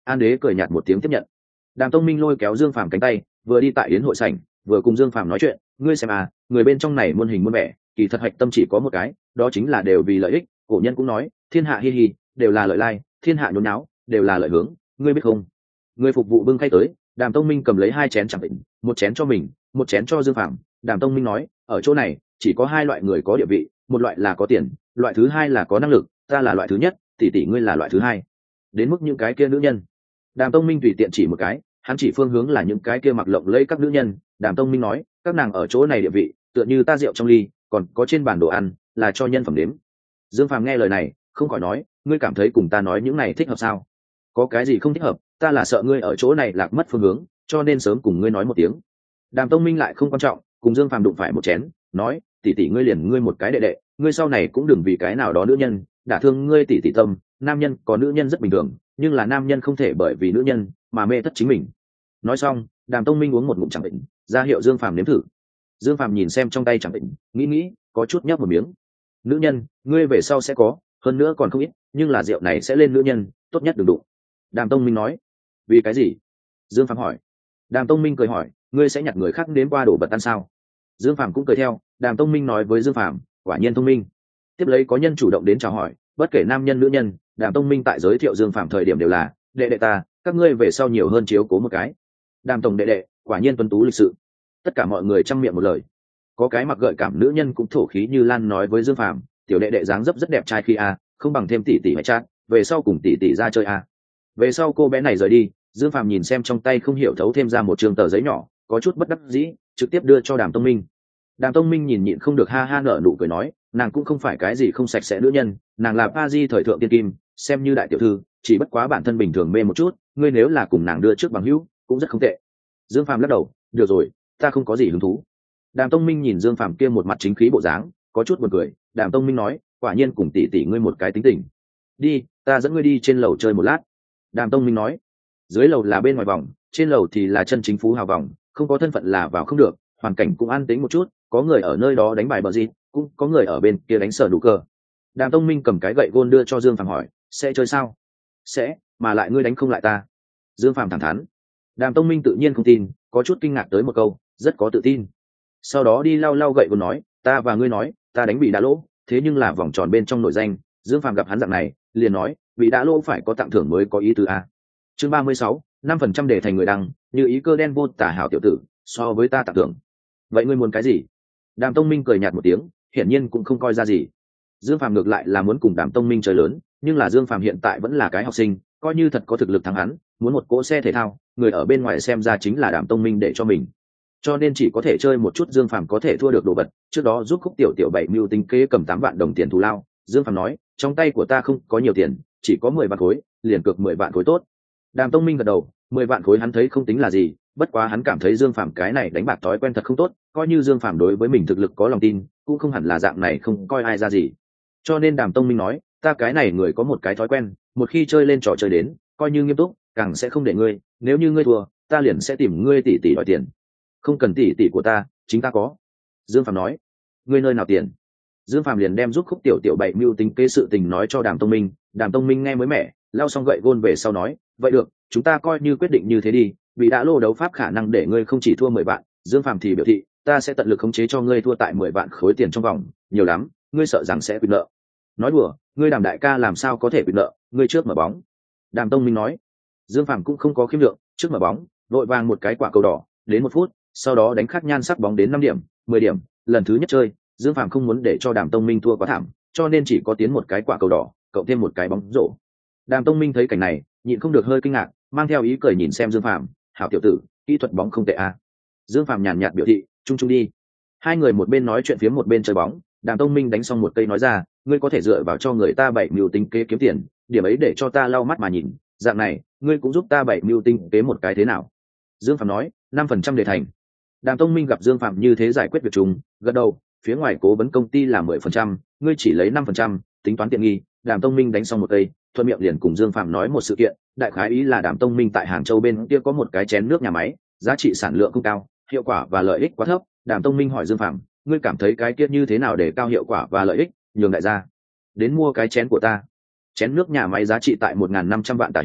An Đế cười nhạt một tiếng tiếp nhận. Đàm Tông Minh lôi kéo Dương Phàm cánh tay, vừa đi tại yến hội sảnh, vừa cùng Dương Phàm nói chuyện, ngươi xem à, người bên trong này muôn hình muôn vẻ, kỳ thật hạch tâm chỉ có một cái, đó chính là đều vì lợi ích. Cổ nhân cũng nói, thiên hạ hi hi, đều là lợi lai, thiên hạ nhốn náo, đều là lợi hướng, ngươi biết không? Người phục vụ bưng khay tới, Đàm Tông Minh cầm lấy 2 chén chẳng định, một chén cho mình, một chén cho Dương Phàm. Đàm Tông Minh nói, ở chỗ này chỉ có 2 loại người có địa vị, một loại là có tiền, loại thứ hai là có năng lực, ta là loại thứ nhất, tỷ tỷ ngươi là loại thứ hai. Đến mức những cái kia nữ nhân, Đàm Tông Minh tùy tiện chỉ một cái, hắn chỉ phương hướng là những cái kia mặc lộng lẫy các nữ nhân. Đàm Tông Minh nói, các nàng ở chỗ này địa vị tựa như ta rượu trong ly, còn có trên bàn đồ ăn là cho nhân phẩm đếm. Dương Phàm nghe lời này không khỏi nói, ngươi cảm thấy cùng ta nói những này thích hợp sao? Có cái gì không thích hợp? Ta là sợ ngươi ở chỗ này lạc mất phương hướng, cho nên sớm cùng ngươi nói một tiếng. Đàm Tông Minh lại không quan trọng, cùng Dương Phàm đụng phải một chén, nói, tỷ tỷ ngươi liền ngươi một cái đệ đệ, ngươi sau này cũng đừng vì cái nào đó nữ nhân đả thương ngươi tỷ tỷ tâm. Nam nhân có nữ nhân rất bình thường, nhưng là nam nhân không thể bởi vì nữ nhân mà mê thất chính mình. Nói xong, Đàm Tông Minh uống một ngụm chẳng định, ra hiệu Dương Phàm nếm thử. Dương Phàm nhìn xem trong tay chẳng định, nghĩ có chút nhấp một miếng. Nữ nhân, ngươi về sau sẽ có, hơn nữa còn không ít, nhưng là rượu này sẽ lên nữ nhân, tốt nhất đừng đụng. Đàm Tông Minh nói. Vì cái gì? Dương Phàm hỏi. Đàm Tông Minh cười hỏi, ngươi sẽ nhặt người khác đến qua đổ vật ăn sao? Dương Phàm cũng cười theo. Đàm Tông Minh nói với Dương Phàm, quả nhiên thông minh. Tiếp lấy có nhân chủ động đến chào hỏi, bất kể nam nhân nữ nhân, Đàm Tông Minh tại giới thiệu Dương Phàm thời điểm đều là, đệ đệ ta, các ngươi về sau nhiều hơn chiếu cố một cái. Đàm tổng đệ đệ, quả nhiên tuấn tú lịch sự. Tất cả mọi người chăm miệng một lời. Có cái mặc gợi cảm nữ nhân cũng thổ khí như lan nói với Dương Phàm, tiểu đệ đệ dáng dấp rất đẹp trai khi a, không bằng thêm tỷ tỷ hay chat, về sau cùng tỷ tỷ ra chơi a. Về sau cô bé này rời đi, Dương Phàm nhìn xem trong tay không hiểu thấu thêm ra một trường tờ giấy nhỏ, có chút bất đắc dĩ, trực tiếp đưa cho Đàm Tông Minh. Đàm Tông Minh nhìn nhịn không được ha ha nở nụ cười nói, nàng cũng không phải cái gì không sạch sẽ nữ nhân, nàng là Paris thời thượng tiên kim, xem như đại tiểu thư, chỉ bất quá bản thân bình thường mê một chút, ngươi nếu là cùng nàng đưa trước bằng hữu, cũng rất không tệ. Dương Phàm lắc đầu, được rồi, ta không có gì hứng thú. Đàm Tông Minh nhìn Dương Phàm kia một mặt chính khí bộ dáng, có chút buồn cười. Đàm Tông Minh nói, quả nhiên cùng tỷ tỷ ngươi một cái tính tình. Đi, ta dẫn ngươi đi trên lầu chơi một lát. Đàm Tông Minh nói, dưới lầu là bên ngoài vòng, trên lầu thì là chân chính phú hào vòng, không có thân phận là vào không được, hoàn cảnh cũng an tĩnh một chút, có người ở nơi đó đánh bài bờ gì, cũng có người ở bên kia đánh sở đủ cờ. Đàm Tông Minh cầm cái gậy gôn đưa cho Dương Phàm hỏi, sẽ chơi sao? Sẽ, mà lại ngươi đánh không lại ta. Dương Phàm thẳng thắn. Đàm Tông Minh tự nhiên không tin, có chút kinh ngạc tới một câu, rất có tự tin. Sau đó đi lau lau gậy gôn nói, ta và ngươi nói, ta đánh bị đá lỗ, thế nhưng là vòng tròn bên trong nổi danh. Dương Phàm gặp hắn dạng này, liền nói, bị đá lỗ phải có tặng thưởng mới có ý tứ a. Chương 36, 5% để thành người đăng, như ý cơ đen vô tả hảo tiểu tử, so với ta tặng thưởng. Vậy ngươi muốn cái gì? Đàm Tông Minh cười nhạt một tiếng, hiển nhiên cũng không coi ra gì. Dương Phàm ngược lại là muốn cùng Đàm Tông Minh chơi lớn, nhưng là Dương Phàm hiện tại vẫn là cái học sinh, coi như thật có thực lực thắng hắn, muốn một cỗ xe thể thao, người ở bên ngoài xem ra chính là Đàm Tông Minh để cho mình. Cho nên chỉ có thể chơi một chút Dương Phàm có thể thua được đồ vật, trước đó giúp Khúc Tiểu Tiểu bảy mưu tính kế cầm 8 vạn đồng tiền thù lao, Dương Phàm nói, trong tay của ta không có nhiều tiền, chỉ có 10 vạn khối, liền cược 10 vạn khối tốt. Đàm Tông Minh gật đầu, 10 vạn khối hắn thấy không tính là gì, bất quá hắn cảm thấy Dương Phàm cái này đánh bạc thói quen thật không tốt, coi như Dương Phàm đối với mình thực lực có lòng tin, cũng không hẳn là dạng này không coi ai ra gì. Cho nên Đàm Tông Minh nói, ta cái này người có một cái thói quen, một khi chơi lên trò chơi đến, coi như nghiêm túc, càng sẽ không để ngươi, nếu như ngươi thua, ta liền sẽ tìm ngươi tỷ tỷ đòi tiền. Không cần tỷ tỷ của ta, chính ta có. Dương Phàm nói, ngươi nơi nào tiền? Dương Phàm liền đem giúp Khúc Tiểu Tiểu bảy mưu tính kế sự tình nói cho Đàm Tông Minh. Đàm Tông Minh nghe mới mẻ, lao xong gậy gôn về sau nói, vậy được, chúng ta coi như quyết định như thế đi, vì đã lô đấu pháp khả năng để ngươi không chỉ thua 10 vạn. Dương Phàm thì biểu thị, ta sẽ tận lực khống chế cho ngươi thua tại 10 vạn khối tiền trong vòng, nhiều lắm, ngươi sợ rằng sẽ bị nợ. Nói đùa, ngươi Đàm đại ca làm sao có thể bị nợ, ngươi trước mở bóng. Đàm Tông Minh nói. Dương Phàm cũng không có khiêm lượng, trước mở bóng, vội vàng một cái quả cầu đỏ, đến 1 phút, sau đó đánh khắc nhan sắc bóng đến 5 điểm, 10 điểm, lần thứ nhất chơi, Dương Phàm không muốn để cho Đàm Tông Minh thua quá thảm, cho nên chỉ có tiến một cái quả cầu đỏ, cộng thêm một cái bóng rổ. Đàm Tông Minh thấy cảnh này, nhịn không được hơi kinh ngạc, mang theo ý cười nhìn xem Dương Phàm, hảo tiểu tử, kỹ thuật bóng không tệ a. Dương Phàm nhàn nhạt biểu thị, chung chung đi. Hai người một bên nói chuyện phiếm một bên chơi bóng. Đàm Tông Minh đánh xong một cây nói ra, ngươi có thể dựa vào cho người ta bảy mưu tính kế kiếm tiền, điểm ấy để cho ta lau mắt mà nhìn, dạng này ngươi cũng giúp ta bảy mưu tính kế một cái thế nào? Dương Phàm nói, 5% để thành. Đàm Tông Minh gặp Dương Phàm như thế giải quyết việc chung, gật đầu, phía ngoài cố vấn công ty là 10%, ngươi chỉ lấy 5%, tính toán tiện nghi. Đàm Tông Minh đánh xong một cây, thuận miệng liền cùng Dương Phàm nói một sự kiện, đại khái ý là Đàm Tông Minh tại Hàng Châu bên kia có một cái chén nước nhà máy, giá trị sản lượng không cao, hiệu quả và lợi ích quá thấp. Đàm Tông Minh hỏi Dương Phàm, ngươi cảm thấy cái kia như thế nào để cao hiệu quả và lợi ích, nhường đại gia đến mua cái chén của ta. Chén nước nhà máy giá trị tại 1.500 vạn tả hữu,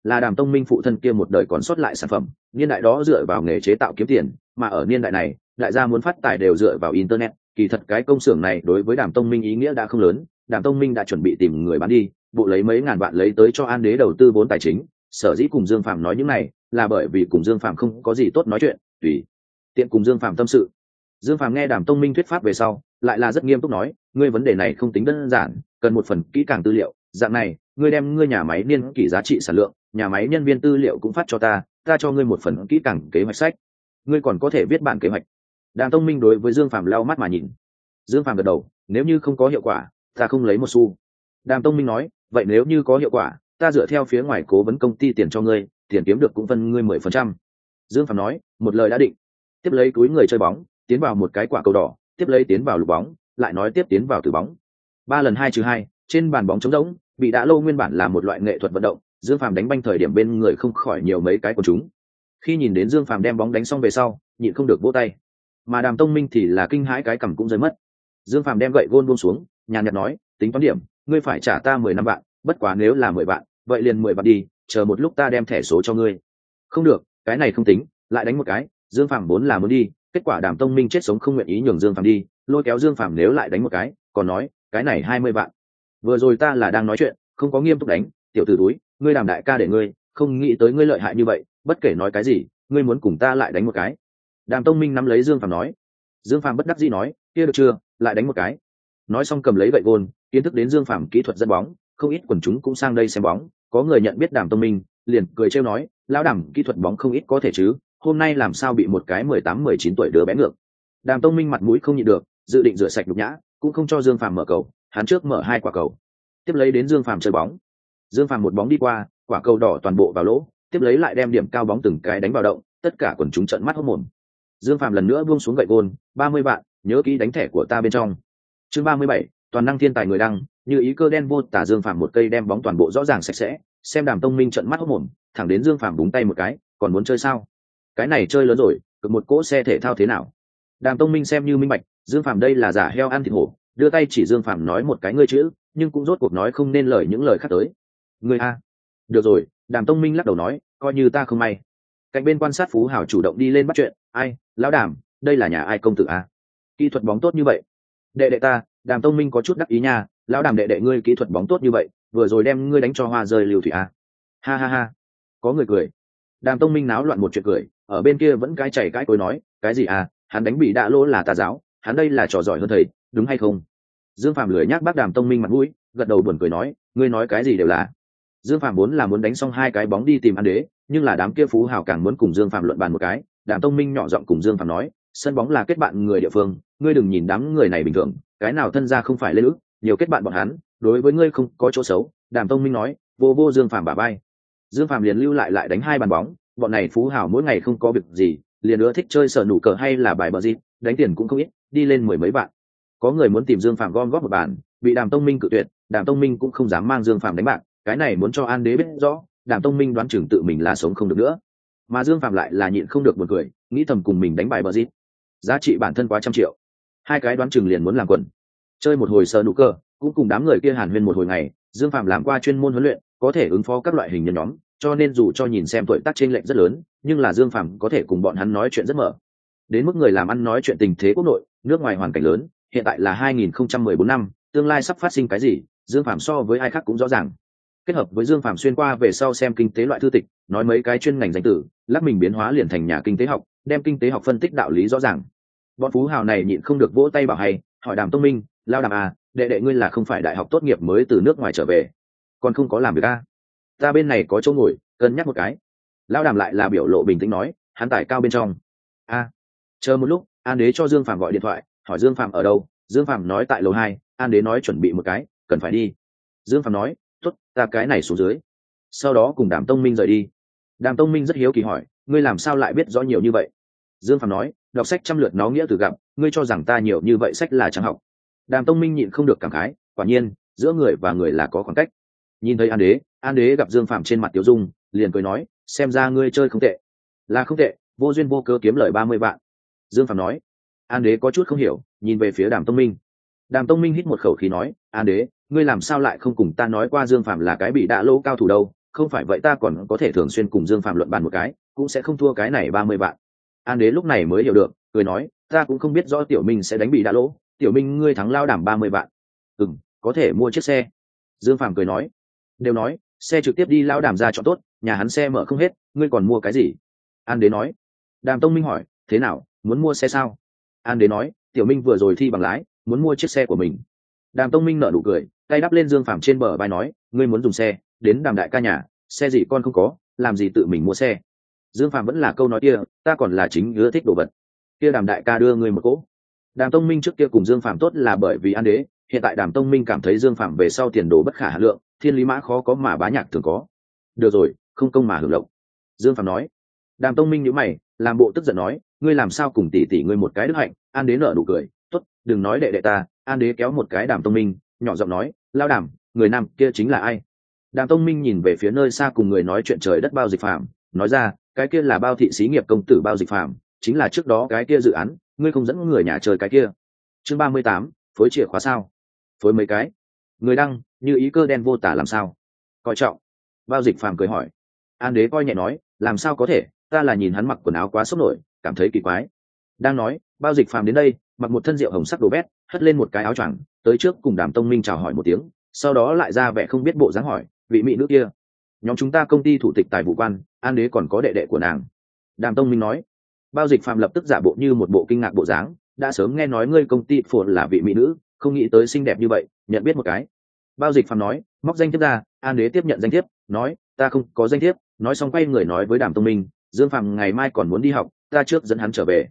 là Đàm Tông Minh phụ thân kia một đời còn sót lại sản phẩm, niên đại đó dựa vào nghề chế tạo kiếm tiền, mà ở niên đại này đại gia muốn phát tài đều dựa vào internet. Kỳ thật cái công xưởng này đối với Đàm Tông Minh ý nghĩa đã không lớn, Đàm Tông Minh đã chuẩn bị tìm người bán đi, bộ lấy mấy ngàn vạn lấy tới cho An Đế đầu tư vốn tài chính. Sở dĩ cùng Dương Phàm nói những này là bởi vì cùng Dương Phàm không có gì tốt nói chuyện, tùy tiện cùng Dương Phàm tâm sự. Dương Phàm nghe Đàm Tông Minh thuyết pháp về sau lại là rất nghiêm túc nói, ngươi vấn đề này không tính đơn giản, cần một phần kỹ càng tư liệu. Dạng này, ngươi đem ngươi nhà máy niên kỷ giá trị sản lượng, nhà máy nhân viên tư liệu cũng phát cho ta cho ngươi một phần kỹ càng kế hoạch sách. Ngươi còn có thể viết bản kế hoạch. Đàm Tông Minh đối với Dương Phàm lau mắt mà nhìn. Dương Phàm gật đầu, nếu như không có hiệu quả ta không lấy một xu. Đàm Tông Minh nói, vậy nếu như có hiệu quả ta dựa theo phía ngoài cố vấn công ty tiền cho ngươi, tiền kiếm được cũng phân ngươi 10%. Dương Phàm nói, một lời đã định. Tiếp lấy túi người chơi bóng, tiến vào một cái quả cầu đỏ, tiếp lấy tiến vào lục bóng, lại nói tiếp tiến vào tử bóng. 3 lần 2-2, trên bàn bóng trống rỗng, bị đã lâu nguyên bản là một loại nghệ thuật vận động, Dương Phàm đánh banh thời điểm bên người không khỏi nhiều mấy cái của chúng. Khi nhìn đến Dương Phàm đem bóng đánh xong về sau, nhịn không được vỗ tay. Mà Đàm Tông Minh thì là kinh hãi cái cằm cũng rơi mất. Dương Phàm đem gậy gôn buông xuống, nhàn nhạt nói, tính toán điểm, ngươi phải trả ta 15 vạn, bất quá nếu là 10 vạn, vậy liền 10 vạn đi, chờ một lúc ta đem thẻ số cho ngươi. Không được, cái này không tính, lại đánh một cái. Dương Phàm vốn là muốn đi, kết quả Đàm Tông Minh chết sống không nguyện ý nhường Dương Phàm đi, lôi kéo Dương Phàm nếu lại đánh một cái, còn nói, cái này 20 vạn. Vừa rồi ta là đang nói chuyện, không có nghiêm túc đánh, tiểu tử túi, ngươi Đàm đại ca để ngươi, không nghĩ tới ngươi lợi hại như vậy, bất kể nói cái gì, ngươi muốn cùng ta lại đánh một cái. Đàm Tông Minh nắm lấy Dương Phàm nói. Dương Phàm bất đắc dĩ nói, kia được chưa, lại đánh một cái. Nói xong cầm lấy gậy gôn, kiến thức đến Dương Phàm kỹ thuật dẫn bóng, không ít quần chúng cũng sang đây xem bóng, có người nhận biết Đàm Tông Minh, liền cười trêu nói, lão Đàm kỹ thuật bóng không ít có thể chứ, hôm nay làm sao bị một cái 18-19 tuổi đứa bé ngược. Đàm Tông Minh mặt mũi không nhịn được, dự định rửa sạch nhục nhã, cũng không cho Dương Phàm mở cầu, hắn trước mở 2 quả cầu. Tiếp lấy đến Dương Phàm chơi bóng. Dương Phàm một bóng đi qua, quả cầu đỏ toàn bộ vào lỗ, tiếp lấy lại đem điểm cao bóng từng cái đánh vào động, tất cả quần chúng trợn mắt hốt mồm. Dương Phàm lần nữa buông xuống gậy gôn, 30 vạn, nhớ kỹ đánh thẻ của ta bên trong. Chương 37, toàn năng thiên tài người đăng, như ý cơ đen vô tả. Dương Phàm một cây đem bóng toàn bộ rõ ràng sạch sẽ, xem Đàm Tông Minh trợn mắt hốt mồm, thẳng đến Dương Phàm búng tay một cái, còn muốn chơi sao? Cái này chơi lớn rồi, cực một cỗ xe thể thao thế nào? Đàm Tông Minh xem như minh bạch, Dương Phàm đây là giả heo ăn thịt hổ, đưa tay chỉ Dương Phàm nói một cái ngươi chữ, nhưng cũng rốt cuộc nói không nên lời những lời khác tới. Ngươi a. Được rồi, Đàm Tông Minh lắc đầu nói, coi như ta không may. Cạnh bên quan sát Phú Hảo chủ động đi lên bắt chuyện, ai, lão Đàm, đây là nhà ai công tử a? Kỹ thuật bóng tốt như vậy. Đệ đệ ta, Đàm Tông Minh có chút đắc ý nha, lão Đàm đệ đệ ngươi kỹ thuật bóng tốt như vậy, vừa rồi đem ngươi đánh cho hoa rơi lưu thủy a. Ha ha ha. Có người cười. Đàm Tông Minh náo loạn một chuyện cười, ở bên kia vẫn cái chảy cái cối nói, cái gì à, hắn đánh bị đạ lỗ là tà giáo, hắn đây là trò giỏi hơn thầy, đúng hay không? Dương Phàm lười nhác bác Đàm Tông Minh mặt mũi, gật đầu buồn cười nói, ngươi nói cái gì đều là. Dương Phàm vốn là muốn đánh xong 2 cái bóng đi tìm An Đế, nhưng là đám kia Phú Hào càng muốn cùng Dương Phàm luận bàn một cái. Đàm Tông Minh nhỏ giọng cùng Dương Phàm nói, sân bóng là kết bạn người địa phương, ngươi đừng nhìn đám người này bình thường, cái nào thân gia không phải lên ức, nhiều kết bạn bọn hắn, đối với ngươi không có chỗ xấu. Đàm Tông Minh nói, vô Dương Phàm bả vai. Dương Phàm liền lưu lại đánh 2 bàn bóng, bọn này Phú Hào mỗi ngày không có việc gì, liền ưa thích chơi sở nụ cờ hay là bài bờ gì, đánh tiền cũng không ít, đi lên 10 mấy bạn. Có người muốn tìm Dương Phàm gom góp một bàn, bị Đàm Tông Minh cự tuyệt, Đàm Tông Minh cũng không dám mang Dương Phàm đánh bạc, cái này muốn cho An Đế biết rõ, Đàm Tông Minh đoán chừng tự mình là sống không được nữa. Mà Dương Phàm lại là nhịn không được buồn cười, nghĩ thầm cùng mình đánh bài bờ gì, giá trị bản thân quá trăm triệu, 2 cái đoán chừng liền muốn làm quần. Chơi một hồi sở nụ cờ, cũng cùng đám người kia hàn huyên một hồi ngày, Dương Phàm làm qua chuyên môn huấn luyện, có thể ứng phó các loại hình nhân nhóm, cho nên dù cho nhìn xem tuổi tác chênh lệch rất lớn, nhưng là Dương Phàm có thể cùng bọn hắn nói chuyện rất mở. Đến mức người làm ăn nói chuyện tình thế quốc nội, nước ngoài hoàn cảnh lớn, hiện tại là 2014 năm, tương lai sắp phát sinh cái gì, Dương Phàm so với ai khác cũng rõ ràng. Kết hợp với Dương Phàm xuyên qua về sau xem kinh tế loại thư tịch, nói mấy cái chuyên ngành danh từ, lắc mình biến hóa liền thành nhà kinh tế học, đem kinh tế học phân tích đạo lý rõ ràng. Bọn Phú Hào này nhịn không được vỗ tay bảo hay, hỏi Đàm Tông Minh, lao Đàm à, đệ đệ ngươi là không phải đại học tốt nghiệp mới từ nước ngoài trở về, còn không có làm việc à? Ta bên này có chỗ ngồi, cân nhắc một cái. Lao Đàm lại là biểu lộ bình tĩnh nói, hắn tải cao bên trong. Chờ một lúc, An Đế cho Dương Phàm gọi điện thoại, hỏi Dương Phàm ở đâu. Dương Phàm nói tại lầu 2, An Đế nói chuẩn bị một cái, cần phải đi. Dương Phàm nói, tốt, ta cái này xuống dưới. Sau đó cùng Đàm Tông Minh rời đi. Đàm Tông Minh rất hiếu kỳ hỏi, ngươi làm sao lại biết rõ nhiều như vậy? Dương Phàm nói, đọc sách trăm lượt nó nghĩa từ gặp, ngươi cho rằng ta nhiều như vậy sách là chẳng học. Đàm Tông Minh nhịn không được cảm khái, quả nhiên, giữa người và người là có khoảng cách. Nhìn thấy An Đế gặp Dương Phàm trên mặt tiêu dung, liền cười nói, xem ra ngươi chơi không tệ. Là không tệ, vô duyên vô cớ kiếm lời 30 vạn. Dương Phàm nói. An Đế có chút không hiểu, nhìn về phía Đàm Tông Minh. Đàm Tông Minh hít một khẩu khí nói, An Đế, ngươi làm sao lại không cùng ta nói qua Dương Phàm là cái bị đạ lỗ cao thủ đâu, không phải vậy ta còn có thể thường xuyên cùng Dương Phạm luận bàn một cái, cũng sẽ không thua cái này 30 vạn. An Đế lúc này mới hiểu được, cười nói, ta cũng không biết rõ Tiểu Minh sẽ đánh bị đã lỗ, Tiểu Minh ngươi thắng lao đảm 30 vạn. Có thể mua chiếc xe. Dương Phạm cười nói, đều nói xe trực tiếp đi lao đảm ra chọn tốt, nhà hắn xe mở không hết, ngươi còn mua cái gì? An Đế nói. Đàm Tông Minh hỏi, thế nào, muốn mua xe sao? An Đế nói, Tiểu Minh vừa rồi thi bằng lái, muốn mua chiếc xe của mình. Đàm Tông Minh nở nụ cười, tay đắp lên Dương Phạm trên bờ vai nói, ngươi muốn dùng xe, đến Đàm đại ca nhà, xe gì con không có, làm gì tự mình mua xe. Dương Phạm vẫn là câu nói kia, ta còn là chính ưa thích đồ vật. Kia Đàm đại ca đưa ngươi một cỗ. Đàm Tông Minh trước kia cùng Dương Phạm tốt là bởi vì An Đế, hiện tại Đàm Tông Minh cảm thấy Dương Phạm về sau tiền đồ bất khả hà lượng, thiên lý mã khó có mà bá nhạc thường có. Được rồi, không công mà hưởng lộc. Dương Phạm nói. Đàm Tông Minh nhíu mày, làm bộ tức giận nói, ngươi làm sao cùng tỷ tỷ ngươi một cái đức hạnh? An Đế nở nụ cười, tốt, đừng nói đệ đệ ta. An Đế kéo một cái Đàm Tông Minh, nhỏ giọng nói, lao Đàm, người nam kia chính là ai? Đàm Tông Minh nhìn về phía nơi xa cùng người nói chuyện trời đất Bao Dịch Phạm, nói ra, cái kia là Bao thị xí nghiệp công tử Bao Dịch Phạm, chính là trước đó cái kia dự án, ngươi không dẫn người nhà chơi cái kia. Chương 38, phối chìa khóa sao? Phối mấy cái? Người đăng, như ý cơ đen vô tả làm sao? Coi trọng. Bao Dịch Phạm cười hỏi. An Đế coi nhẹ nói, làm sao có thể, ta là nhìn hắn mặc quần áo quá sốc nổi, cảm thấy kỳ quái. Đang nói, Bao Dịch Phạm đến đây, mặc một thân rượu hồng sắc đồ vét, hất lên một cái áo choàng, tới trước cùng Đàm Tông Minh chào hỏi một tiếng, sau đó lại ra vẻ không biết bộ dáng hỏi, vị mỹ nữ kia, nhóm chúng ta công ty thủ tịch tài vụ quan, An Đế còn có đệ đệ của nàng. Đàm Tông Minh nói. Bao Dịch Phạm lập tức giả bộ như một bộ kinh ngạc bộ dáng, đã sớm nghe nói ngươi công ty phồn là vị mỹ nữ, không nghĩ tới xinh đẹp như vậy, nhận biết một cái. Bao Dịch Phạm nói, móc danh thiếp ra. An Đế tiếp nhận danh thiếp, nói, ta không có danh thiếp. Nói xong quay người nói với Đàm Tông Minh, Dương Phạm ngày mai còn muốn đi học, ta trước dẫn hắn trở về.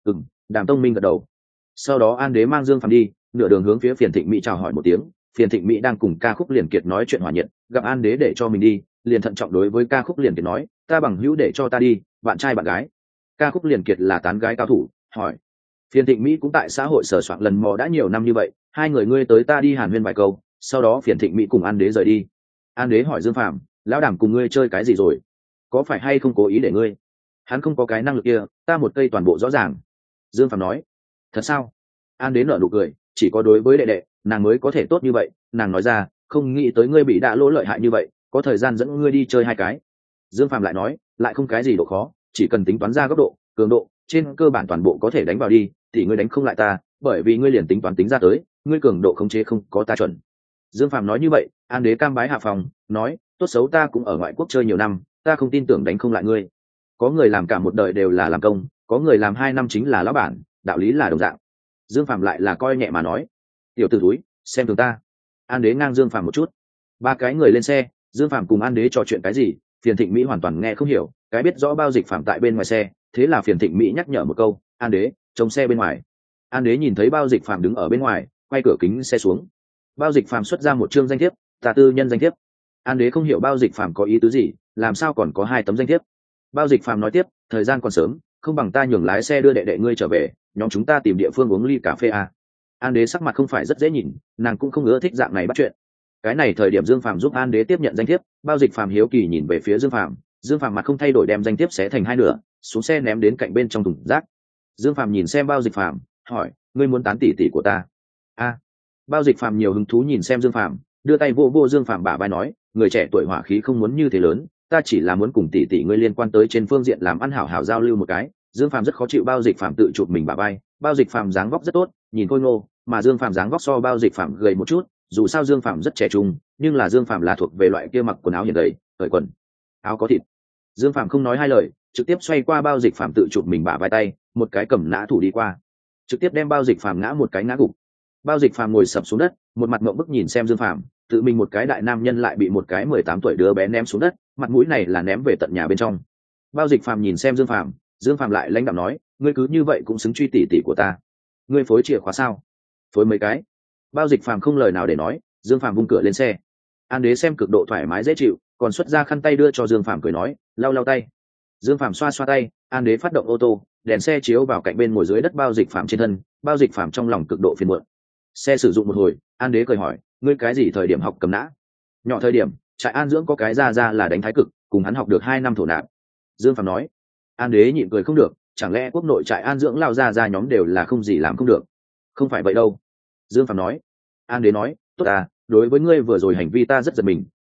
Đàm Tông Minh gật đầu. Sau đó An Đế mang Dương Phạm đi, nửa đường hướng phía Phiền Thịnh Mỹ chào hỏi một tiếng. Phiền Thịnh Mỹ đang cùng Ca Khúc Liền Kiệt nói chuyện hòa nhiệt, gặp An Đế để cho mình đi, liền thận trọng đối với Ca Khúc Liền Kiệt nói, ta bằng hữu để cho ta đi, bạn trai bạn gái. Ca Khúc Liền Kiệt là tán gái cao thủ, hỏi. Phiền Thịnh Mỹ cũng tại xã hội sờ soạn lần mò đã nhiều năm như vậy, hai người ngươi tới ta đi hàn huyên vài câu, sau đó Phiền Thịnh Mỹ cùng An Đế rời đi. An Đế hỏi Dương Phạm, lão Đàm cùng ngươi chơi cái gì rồi? Có phải hay không cố ý để ngươi? Hắn không có cái năng lực kia, ta một cây toàn bộ rõ ràng. Dương Phạm nói. Thật sao? An Đế nở nụ cười, chỉ có đối với đệ đệ, nàng mới có thể tốt như vậy. Nàng nói ra, không nghĩ tới ngươi bị đạ lỗ lợi hại như vậy, có thời gian dẫn ngươi đi chơi hai cái. Dương Phạm lại nói, lại không cái gì độ khó, chỉ cần tính toán ra góc độ, cường độ, trên cơ bản toàn bộ có thể đánh vào đi, thì ngươi đánh không lại ta, bởi vì ngươi liền tính toán tính ra tới, ngươi cường độ khống chế không có ta chuẩn. Dương Phạm nói như vậy, An Đế cam bái hạ phòng, nói, tốt xấu ta cũng ở ngoại quốc chơi nhiều năm, ta không tin tưởng đánh không lại ngươi. Có người làm cả một đời đều là làm công, có người làm 2 năm chính là lão bản, đạo lý là đồng dạng. Dương Phạm lại là coi nhẹ mà nói, tiểu tử túi, xem thường ta. An Đế ngang Dương Phạm một chút. 3 cái người lên xe, Dương Phạm cùng An Đế trò chuyện cái gì, Phiền Thịnh Mỹ hoàn toàn nghe không hiểu, cái biết rõ Bao Dịch Phạm tại bên ngoài xe, thế là Phiền Thịnh Mỹ nhắc nhở một câu, An Đế, trông xe bên ngoài. An Đế nhìn thấy Bao Dịch Phạm đứng ở bên ngoài, quay cửa kính xe xuống. Bao Dịch Phạm xuất ra một chương danh thiếp, ta tư nhân danh thiếp. An Đế không hiểu Bao Dịch Phạm có ý tứ gì, làm sao còn có 2 tấm danh thiếp. Bao Dịch Phạm nói tiếp, thời gian còn sớm, không bằng ta nhường lái xe đưa đệ đệ ngươi trở về, nhóm chúng ta tìm địa phương uống ly cà phê à. An Đế sắc mặt không phải rất dễ nhìn, nàng cũng không ưa thích dạng này bắt chuyện. Cái này thời điểm Dương Phạm giúp An Đế tiếp nhận danh thiếp, Bao Dịch Phạm hiếu kỳ nhìn về phía Dương Phạm, Dương Phạm mặt không thay đổi đem danh thiếp xé thành 2 nửa, xuống xe ném đến cạnh bên trong thùng rác. Dương Phạm nhìn xem Bao Dịch Phạm, hỏi, ngươi muốn tán tỷ tỷ của ta? A. Bao Dịch Phạm nhiều hứng thú nhìn xem Dương Phạm, đưa tay vô vô Dương Phạm bả vai nói, người trẻ tuổi hỏa khí không muốn như thế lớn, ta chỉ là muốn cùng tỷ tỷ ngươi liên quan tới trên phương diện làm ăn hảo hảo giao lưu một cái. Dương Phạm rất khó chịu Bao Dịch Phạm tự chụp mình bả vai, Bao Dịch Phạm dáng vóc rất tốt, nhìn khôi ngô, mà Dương Phạm dáng vóc so Bao Dịch Phạm gầy một chút, dù sao Dương Phạm rất trẻ trung, nhưng là Dương Phạm là thuộc về loại kia mặc quần áo hiện đầy, cởi quần áo có thịt. Dương Phạm không nói hai lời, trực tiếp xoay qua Bao Dịch Phạm tự chụp mình bả vai tay, một cái cầm nã thủ đi qua, trực tiếp đem Bao Dịch Phạm ngã một cái ngã gục. Bao Dịch Phạm ngồi sập xuống đất, một mặt ngậm bức nhìn xem Dương Phạm, tự mình một cái đại nam nhân lại bị một cái 18 tuổi đứa bé ném xuống đất, mặt mũi này là ném về tận nhà bên trong. Bao Dịch Phạm nhìn xem Dương Phạm, Dương Phạm lại lãnh đạm nói, ngươi cứ như vậy cũng xứng truy tỷ tỷ của ta. Ngươi phối chìa khóa sao? Phối mấy cái? Bao Dịch Phạm không lời nào để nói. Dương Phạm vung cửa lên xe. An Đế xem cực độ thoải mái dễ chịu, còn xuất ra khăn tay đưa cho Dương Phạm cười nói, lau lau tay. Dương Phạm xoa xoa tay. An Đế phát động ô tô, đèn xe chiếu vào cạnh bên ngồi dưới đất Bao Dịch Phạm trên thân. Bao Dịch Phạm trong lòng cực độ phiền muộn. Xe sử dụng một hồi, An Đế cười hỏi, ngươi cái gì thời điểm học cầm nã? Nhỏ thời điểm, trại An Dưỡng có cái ra là đánh thái cực, cùng hắn học được 2 năm thổ nạp. Dương Phạm nói. An Đế nhịn cười không được, chẳng lẽ quốc nội trại An Dưỡng lao ra nhóm đều là không gì làm không được? Không phải vậy đâu. Dương Phạm nói. An Đế nói, tốt à, đối với ngươi vừa rồi hành vi ta rất giật mình,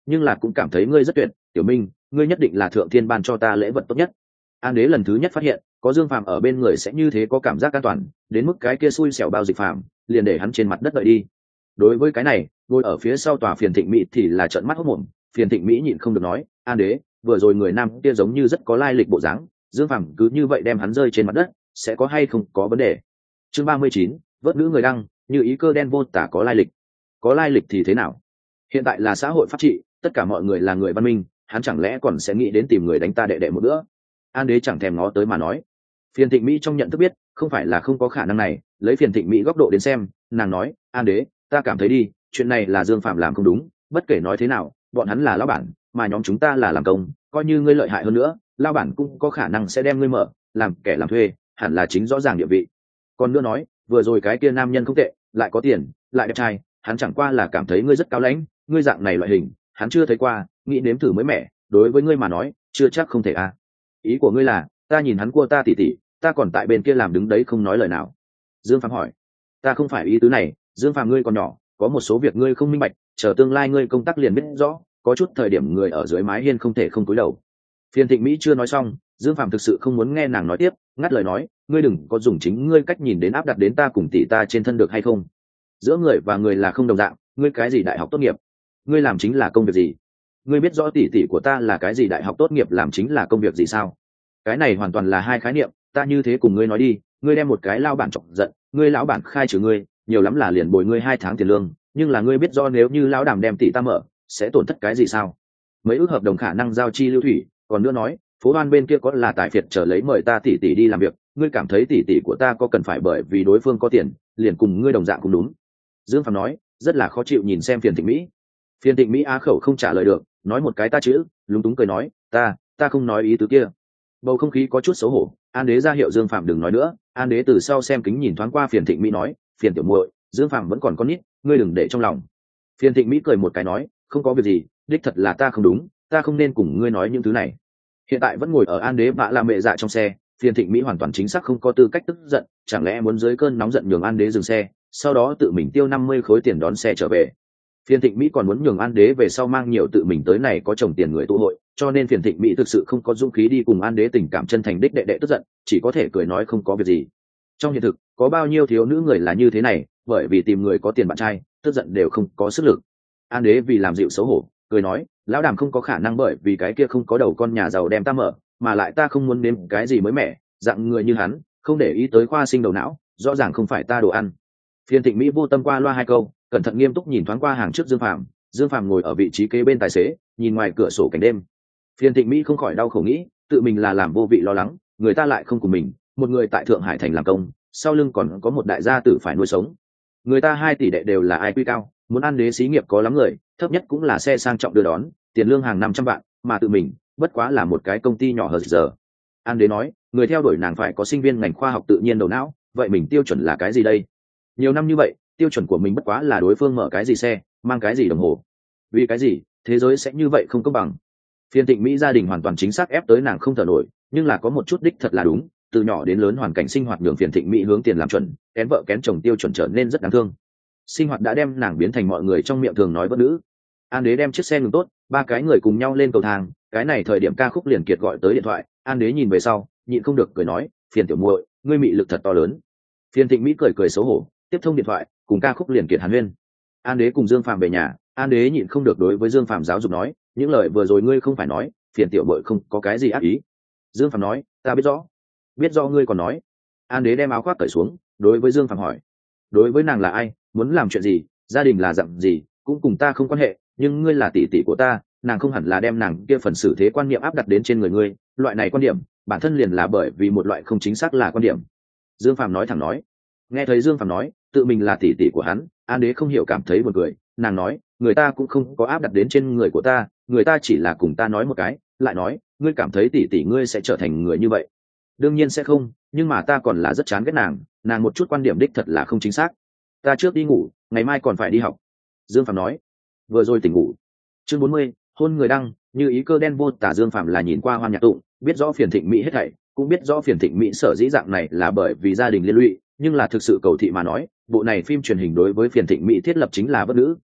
nhưng là cũng cảm thấy ngươi rất tuyệt. Tiểu Minh, ngươi nhất định là thượng thiên ban cho ta lễ vật tốt nhất. An Đế lần thứ nhất phát hiện có Dương Phàm ở bên người sẽ như thế có cảm giác an toàn, đến mức cái kia xui xẻo bao dịch phàm liền để hắn trên mặt đất đợi đi. Đối với cái này, ngồi ở phía sau tòa Phiền Thịnh Mỹ thì là trợn mắt hốt mồm. Phiền Thịnh Mỹ nhịn không được nói, An Đế, vừa rồi người nam kia giống như rất có lai lịch bộ dáng, Dương Phàm cứ như vậy đem hắn rơi trên mặt đất, sẽ có hay không có vấn đề. Chương 39, vớt nữ người đăng, như ý cơ đen vô tả có lai lịch. Có lai lịch thì thế nào? Hiện tại là xã hội pháp trị, tất cả mọi người là người văn minh, hắn chẳng lẽ còn sẽ nghĩ đến tìm người đánh ta đệ đệ một nữa? An Đế chẳng thèm ngó tới mà nói. Phiền Thịnh Mỹ trong nhận thức biết không phải là không có khả năng này, lấy Phiền Thịnh Mỹ góc độ đến xem, nàng nói, An Đế, ta cảm thấy đi, chuyện này là Dương Phạm làm không đúng, bất kể nói thế nào, bọn hắn là lão bản, mà nhóm chúng ta là làm công, coi như ngươi lợi hại hơn nữa, lão bản cũng có khả năng sẽ đem ngươi mở làm kẻ làm thuê, hẳn là chính rõ ràng địa vị. Còn nữa nói, vừa rồi cái kia nam nhân không tệ, lại có tiền, lại đẹp trai, hắn chẳng qua là cảm thấy ngươi rất cao lãnh, ngươi dạng này loại hình, hắn chưa thấy qua, nghĩ nếm thử mới mẻ, đối với ngươi mà nói, chưa chắc không thể à. Ý của ngươi là, ta nhìn hắn cua ta tỉ tỉ, ta còn tại bên kia làm đứng đấy không nói lời nào. Dương Phạm hỏi, ta không phải ý tứ này, Dương Phạm ngươi còn nhỏ, có một số việc ngươi không minh bạch, chờ tương lai ngươi công tác liền biết rõ, có chút thời điểm người ở dưới mái hiên không thể không cúi đầu. Phiền Thịnh Mỹ chưa nói xong, Dương Phạm thực sự không muốn nghe nàng nói tiếp, ngắt lời nói, ngươi đừng có dùng chính ngươi cách nhìn đến áp đặt đến ta cùng tỷ ta trên thân được hay không? Giữa người và người là không đồng dạng, ngươi cái gì đại học tốt nghiệp? Ngươi làm chính là công việc gì? Ngươi biết rõ tỷ tỷ của ta là cái gì đại học tốt nghiệp làm chính là công việc gì sao? Cái này hoàn toàn là hai khái niệm, ta như thế cùng ngươi nói đi, ngươi đem một cái lao bản chọc giận, ngươi lão bản khai trừ ngươi, nhiều lắm là liền bồi ngươi 2 tháng tiền lương, nhưng là ngươi biết rõ nếu như lão đàm đem tỷ ta mở, sẽ tổn thất cái gì sao? Mấy ước hợp đồng khả năng giao chi lưu thủy, còn nữa nói, phố đoan bên kia có là tài phiệt trở lấy mời ta tỷ tỷ đi làm việc, ngươi cảm thấy tỷ tỷ của ta có cần phải bởi vì đối phương có tiền, liền cùng ngươi đồng dạng cũng đúng. Dương Phạm nói, rất là khó chịu nhìn xem Phiền Thịnh Mỹ. Phiền Thịnh Mỹ á khẩu không trả lời được, nói một cái ta chữ, lúng túng cười nói, ta không nói ý tứ kia. Bầu không khí có chút xấu hổ, An Đế ra hiệu Dương Phạm đừng nói nữa. An Đế từ sau xem kính nhìn thoáng qua Phiền Thịnh Mỹ nói, Phiền tiểu muội, Dương Phạm vẫn còn con nít, ngươi đừng để trong lòng. Phiền Thịnh Mỹ cười một cái nói, không có việc gì, đích thật là ta không đúng, ta không nên cùng ngươi nói những thứ này. Hiện tại vẫn ngồi ở An Đế vạ là mẹ dạ trong xe, Phiền Thịnh Mỹ hoàn toàn chính xác không có tư cách tức giận, chẳng lẽ muốn dưới cơn nóng giận nhường An Đế dừng xe, sau đó tự mình tiêu 50 khối tiền đón xe trở về. Phiền Thịnh Mỹ còn muốn nhường An Đế về sau mang nhiều tự mình tới này có chồng tiền người tụ hội, cho nên Phiền Thịnh Mỹ thực sự không có dũng khí đi cùng An Đế tình cảm chân thành đích đệ đệ tức giận, chỉ có thể cười nói không có việc gì. Trong hiện thực, có bao nhiêu thiếu nữ người là như thế này, bởi vì tìm người có tiền bạn trai, tức giận đều không có sức lực. An Đế vì làm dịu xấu hổ, cười nói, lão đàm không có khả năng bởi vì cái kia không có đầu con nhà giàu đem ta mở, mà lại ta không muốn nếm cái gì mới mẻ, dạng người như hắn, không để ý tới khoa sinh đầu não, rõ ràng không phải ta đồ ăn. Phiền Thịnh Mỹ vô tâm qua loa 2 câu, cẩn thận nghiêm túc nhìn thoáng qua hàng trước Dương Phạm. Dương Phạm ngồi ở vị trí kế bên tài xế, nhìn ngoài cửa sổ cảnh đêm. Phiền Thịnh Mỹ không khỏi đau khổ nghĩ, tự mình là làm vô vị lo lắng, người ta lại không cùng mình, một người tại Thượng Hải thành làm công, sau lưng còn có một đại gia tử phải nuôi sống. Người ta 2 tỷ đệ đều là ai quy cao, muốn ăn đế xí nghiệp có lắm người, thấp nhất cũng là xe sang trọng đưa đón, tiền lương hàng 500 vạn, mà tự mình bất quá là một cái công ty nhỏ hờ giờ. An Đế nói, người theo đuổi nàng phải có sinh viên ngành khoa học tự nhiên đầu não, vậy mình tiêu chuẩn là cái gì đây? Nhiều năm như vậy, tiêu chuẩn của mình bất quá là đối phương mở cái gì xe, mang cái gì đồng hồ. Vì cái gì thế giới sẽ như vậy không công bằng? Phiền Thịnh Mỹ gia đình hoàn toàn chính xác ép tới nàng không thở nổi, nhưng là có một chút đích thật là đúng, từ nhỏ đến lớn hoàn cảnh sinh hoạt nhường Phiền Thịnh Mỹ hướng tiền làm chuẩn, kén vợ kén chồng tiêu chuẩn trở nên rất đáng thương. Sinh hoạt đã đem nàng biến thành mọi người trong miệng thường nói vỡ nữ. An Đế đem chiếc xe ngừng tốt, 3 cái người cùng nhau lên cầu thang, cái này thời điểm Ca Khúc liền kiệt gọi tới điện thoại. An Đế nhìn về sau, nhịn không được cười nói, Phiền tiểu muội, ngươi mị lực thật to lớn. Phiền Thịnh Mỹ cười cười xấu hổ, tiếp thông điện thoại, cùng Ca Khúc liền kiệt hàn huyên. An Đế cùng Dương Phạm về nhà, An Đế nhịn không được đối với Dương Phạm giáo dục nói, những lời vừa rồi ngươi không phải nói, Phiền tiểu muội không có cái gì ác ý. Dương Phạm nói, ta biết rõ ngươi còn nói. An Đế đem áo khoác cởi xuống, đối với Dương Phạm hỏi, đối với nàng là ai, muốn làm chuyện gì, gia đình là dạng gì, cũng cùng ta không quan hệ, nhưng ngươi là tỷ tỷ của ta, nàng không hẳn là đem nàng kia phần xử thế quan niệm áp đặt đến trên người ngươi, loại này quan điểm bản thân liền là bởi vì một loại không chính xác là quan điểm. Dương Phạm nói thẳng nói. Nghe thấy Dương Phạm nói tự mình là tỷ tỷ của hắn, An Đế không hiểu cảm thấy buồn cười, nàng nói, người ta cũng không có áp đặt đến trên người của ta, người ta chỉ là cùng ta nói một cái, lại nói, ngươi cảm thấy tỷ tỷ ngươi sẽ trở thành người như vậy? Đương nhiên sẽ không, nhưng mà ta còn là rất chán ghét nàng một chút quan điểm đích thật là không chính xác. Ta trước đi ngủ, ngày mai còn phải đi học. Dương Phạm nói. Vừa rồi tỉnh ngủ. Chương 40, hôn người đăng, như ý cơ đen vô tả. Dương Phạm là nhìn qua Hoan Nhạc Tụng, biết rõ Phiền Thịnh Mỹ hết thảy, cũng biết rõ Phiền Thịnh Mỹ sở dĩ dạng này là bởi vì gia đình liên lụy, nhưng là thực sự cầu thị mà nói, bộ này phim truyền hình đối với Phiền Thịnh Mỹ thiết lập chính là bất nữ,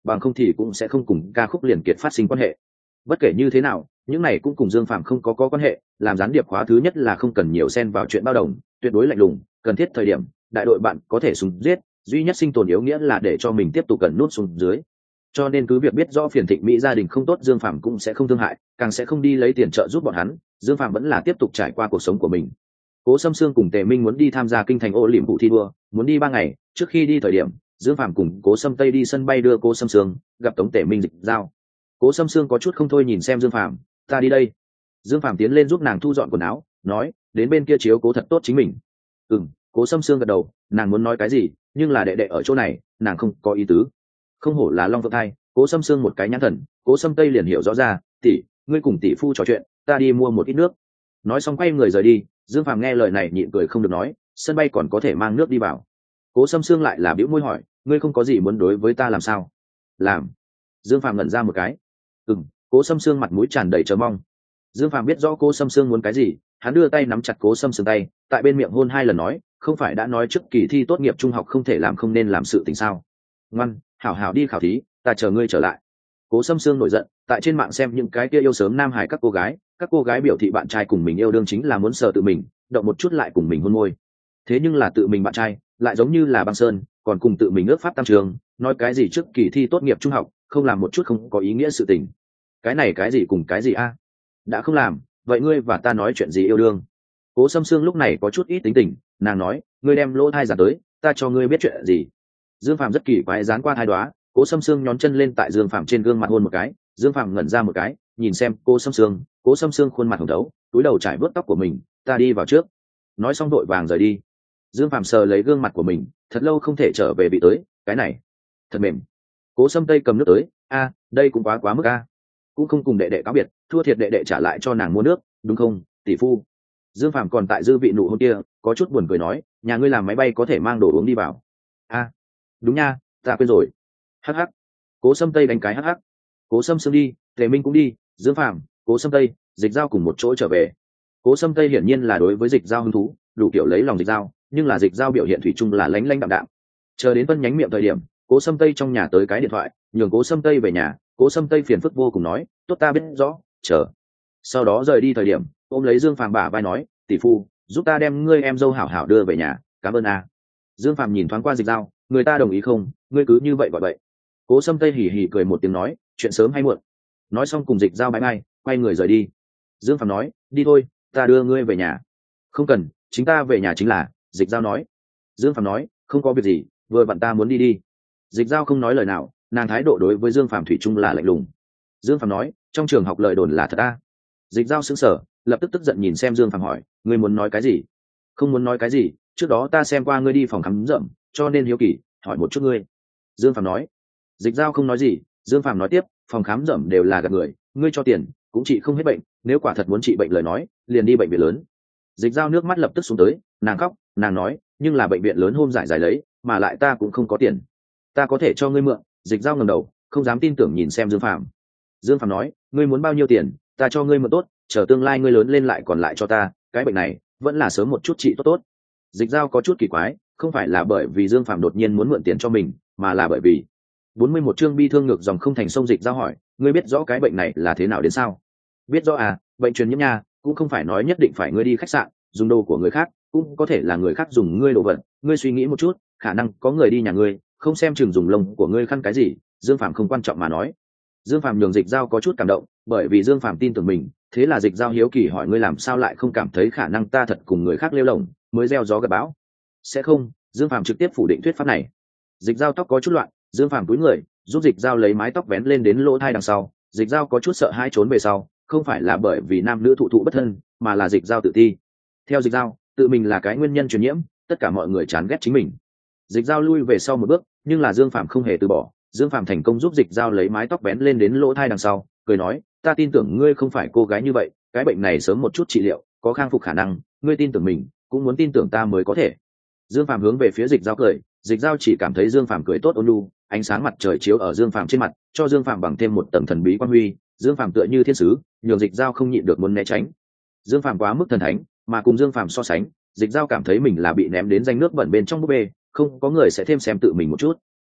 bằng không thì cũng sẽ không cùng ca khúc liền kiệt phát sinh quan hệ. Bất kể như thế nào, những này cũng cùng Dương Phạm không có quan hệ. Làm gián điệp khóa thứ nhất là không cần nhiều xen vào chuyện bao đồng, tuyệt đối lạnh lùng, cần thiết thời điểm đại đội bạn có thể súng giết, duy nhất sinh tồn yếu nghĩa là để cho mình tiếp tục cần nút xuống dưới. Cho nên cứ việc biết rõ Phiền Thịnh Mỹ gia đình không tốt, Dương Phạm cũng sẽ không thương hại, càng sẽ không đi lấy tiền trợ giúp bọn hắn. Dương Phạm vẫn là tiếp tục trải qua cuộc sống của mình. Cố Sâm Sương cùng Tề Minh muốn đi tham gia kinh thành ô liễm vụ thi đua, muốn đi 3 ngày. Trước khi đi thời điểm, Dương Phạm cùng Cố Sâm Tây đi sân bay đưa Cố Sâm Sương, gặp Tống Tề Minh Dịch Giao. Cố Sâm Sương có chút không thôi nhìn xem Dương Phạm, ta đi đây. Dương Phạm tiến lên giúp nàng thu dọn quần áo, nói, đến bên kia chiếu cố thật tốt chính mình. Cố Sâm Sương gật đầu, nàng muốn nói cái gì, nhưng là đệ đệ ở chỗ này, nàng không có ý tứ. Không hổ là Long Phượng Thai, Cố Sâm Sương một cái nhãn thần, Cố Sâm Tây liền hiểu rõ ra, tỷ, ngươi cùng tỷ phu trò chuyện, ta đi mua một ít nước. Nói xong quay người rời đi. Dương Phạm nghe lời này nhịn cười không được nói, sân bay còn có thể mang nước đi vào. Cố Sâm Sương lại là bĩu môi hỏi, ngươi không có gì muốn đối với ta làm sao? Làm. Dương Phạm ngẩn ra một cái. Cố Sâm Sương mặt mũi tràn đầy chờ mong. Dương Phạm biết rõ Cố Sâm Sương muốn cái gì, hắn đưa tay nắm chặt Cố Sâm Sương tay, tại bên miệng hôn 2 lần nói, không phải đã nói trước kỳ thi tốt nghiệp trung học không thể làm không nên làm sự tình sao? Ngoan, hảo hảo đi khảo thí, ta chờ ngươi trở lại. Cố Sâm Sương nổi giận, tại trên mạng xem những cái kia yêu sớm nam hải các cô gái biểu thị bạn trai cùng mình yêu đương chính là muốn sờ tự mình, động một chút lại cùng mình hôn môi. Thế nhưng là tự mình bạn trai lại giống như là băng sơn, còn cùng tự mình ước pháp tam trường, nói cái gì trước kỳ thi tốt nghiệp trung học không làm một chút không có ý nghĩa sự tình. Cái này cái gì cùng cái gì a? Đã không làm, vậy ngươi và ta nói chuyện gì yêu đương? Cố Sâm Sương lúc này có chút ít tính tình, nàng nói, ngươi đem lỗ thai giả tới, ta cho ngươi biết chuyện gì. Dương Phạm rất kỳ quái dán qua thai đoá. Cố Sâm Sương nhón chân lên tại Dương Phạm trên gương mặt hôn một cái. Dương Phạm ngẩn ra một cái, nhìn xem Cố Sâm Sương khuôn mặt hồng đấu, túi đầu trải vớt tóc của mình, ta đi vào trước. Nói xong đội vàng rời đi. Dương Phạm sờ lấy gương mặt của mình, thật lâu không thể trở về bị tới, cái này thật mềm. Cố Sâm Tây cầm nước tới, đây cũng quá mức a. Cũng không cùng đệ đệ cáo biệt, thua thiệt đệ đệ trả lại cho nàng mua nước, đúng không, tỷ phu? Dương Phạm còn tại dư vị nụ hôn kia, có chút buồn cười nói, nhà ngươi làm máy bay có thể mang đồ uống đi vào. Đúng nha, ta quên rồi. Hắc hắc. Cố Sâm Tây đánh cái hắc hắc. Cố Sâm Sương đi, Tề Minh cũng đi, Dương Phạm, Cố Sâm Tây, Dịch Giao cùng một chỗ trở về. Cố Sâm Tây hiển nhiên là đối với Dịch Giao hứng thú, đủ kiểu lấy lòng Dịch Giao, nhưng là Dịch Giao biểu hiện thủy chung là lánh lánh đạm đạm. Chờ đến Vân nhánh miệng thời điểm, Cố Sâm Tây trong nhà tới cái điện thoại, nhường Cố Sâm Tây về nhà. Cố Sâm Tây phiền phức vô cùng nói, tốt ta biết rõ, chờ. Sau đó rời đi thời điểm, ôm lấy Dương Phạm bả vai nói, tỷ phu, giúp ta đem ngươi em dâu hảo hảo đưa về nhà, cảm ơn a. Dương Phạm nhìn thoáng qua Dịch Giao, người ta đồng ý không, ngươi cứ như vậy gọi vậy. Cố Sâm Tây hỉ hỉ cười một tiếng nói, chuyện sớm hay muộn. Nói xong cùng Dịch Giao bãi ngay, quay người rời đi. Dương Phạm nói, đi thôi, ta đưa ngươi về nhà. Không cần, chính ta về nhà chính là. Dịch Giao nói. Dương Phạm nói, không có việc gì, vừa vặn ta muốn đi. Dịch Giao không nói lời nào, nàng thái độ đối với Dương Phạm thủy chung là lạnh lùng. Dương Phạm nói, trong trường học lời đồn là thật a. Dịch Giao sững sờ, lập tức tức giận nhìn xem Dương Phạm hỏi, ngươi muốn nói cái gì? Không muốn nói cái gì, trước đó ta xem qua ngươi đi phòng khám rậm, cho nên hiếu kỳ, hỏi một chút ngươi. Dương Phạm nói. Dịch Giao không nói gì. Dương Phạm nói tiếp, phòng khám rậm đều là gạt người, ngươi cho tiền cũng trị không hết bệnh, nếu quả thật muốn trị bệnh lời nói, liền đi bệnh viện lớn. Dịch Giao nước mắt lập tức xuống tới, nàng khóc, nàng nói, nhưng là bệnh viện lớn hôm giải lấy, mà lại ta cũng không có tiền. Ta có thể cho ngươi mượn. Dịch Giao ngẩng đầu, không dám tin tưởng nhìn xem Dương Phạm. Dương Phạm nói, ngươi muốn bao nhiêu tiền, ta cho ngươi mượn tốt, chờ tương lai ngươi lớn lên lại còn lại cho ta, cái bệnh này vẫn là sớm một chút trị tốt. Dịch Giao có chút kỳ quái, không phải là bởi vì Dương Phạm đột nhiên muốn mượn tiền cho mình, mà là bởi vì 41 chương bi thương ngược dòng không thành sông. Dịch Giao hỏi, ngươi biết rõ cái bệnh này là thế nào đến sao? Biết rõ à, bệnh truyền nhiễm nha, cũng không phải nói nhất định phải ngươi đi khách sạn dùng đồ của người khác, cũng có thể là người khác dùng ngươi đồ vật. Ngươi suy nghĩ một chút, khả năng có người đi nhà ngươi, không xem chừng dùng lông của ngươi khăn cái gì. Dương Phạm không quan trọng mà nói. Dương Phạm nhường Dịch Giao có chút cảm động, bởi vì Dương Phạm tin tưởng mình, thế là Dịch Giao hiếu kỳ hỏi, ngươi làm sao lại không cảm thấy khả năng ta thật cùng người khác lêu lồng mới gieo gió gặp bão? Sẽ không. Dương Phạm trực tiếp phủ định thuyết pháp này. Dịch Giao tóc có chút loạn, Dương Phạm cúi người giúp Dịch Giao lấy mái tóc vén lên đến lỗ thai đằng sau. Dịch Giao có chút sợ hãi trốn về sau, không phải là bởi vì nam nữ thụ thụ bất thân, mà là Dịch Giao tự ti. Theo Dịch Giao, tự mình là cái nguyên nhân truyền nhiễm, tất cả mọi người chán ghét chính mình. Dịch Giao lui về sau một bước, nhưng là Dương Phạm không hề từ bỏ. Dương Phạm thành công giúp Dịch Giao lấy mái tóc vén lên đến lỗ thai đằng sau, cười nói, ta tin tưởng ngươi không phải cô gái như vậy, cái bệnh này sớm một chút trị liệu, có khang phục khả năng, ngươi tin tưởng mình, cũng muốn tin tưởng ta mới có thể. Dương Phạm hướng về phía Dịch Giao cười, Dịch Giao chỉ cảm thấy Dương Phạm cười tốt ôn nhu, ánh sáng mặt trời chiếu ở Dương Phạm trên mặt, cho Dương Phạm bằng thêm một tầng thần bí quang huy. Dương Phạm tựa như thiên sứ, nhường Dịch Giao không nhịn được muốn né tránh. Dương Phạm quá mức thần thánh, mà cùng Dương Phạm so sánh, Dịch Giao cảm thấy mình là bị ném đến danh nước bẩn bên trong búp bê, không có người sẽ thêm xem tự mình một chút.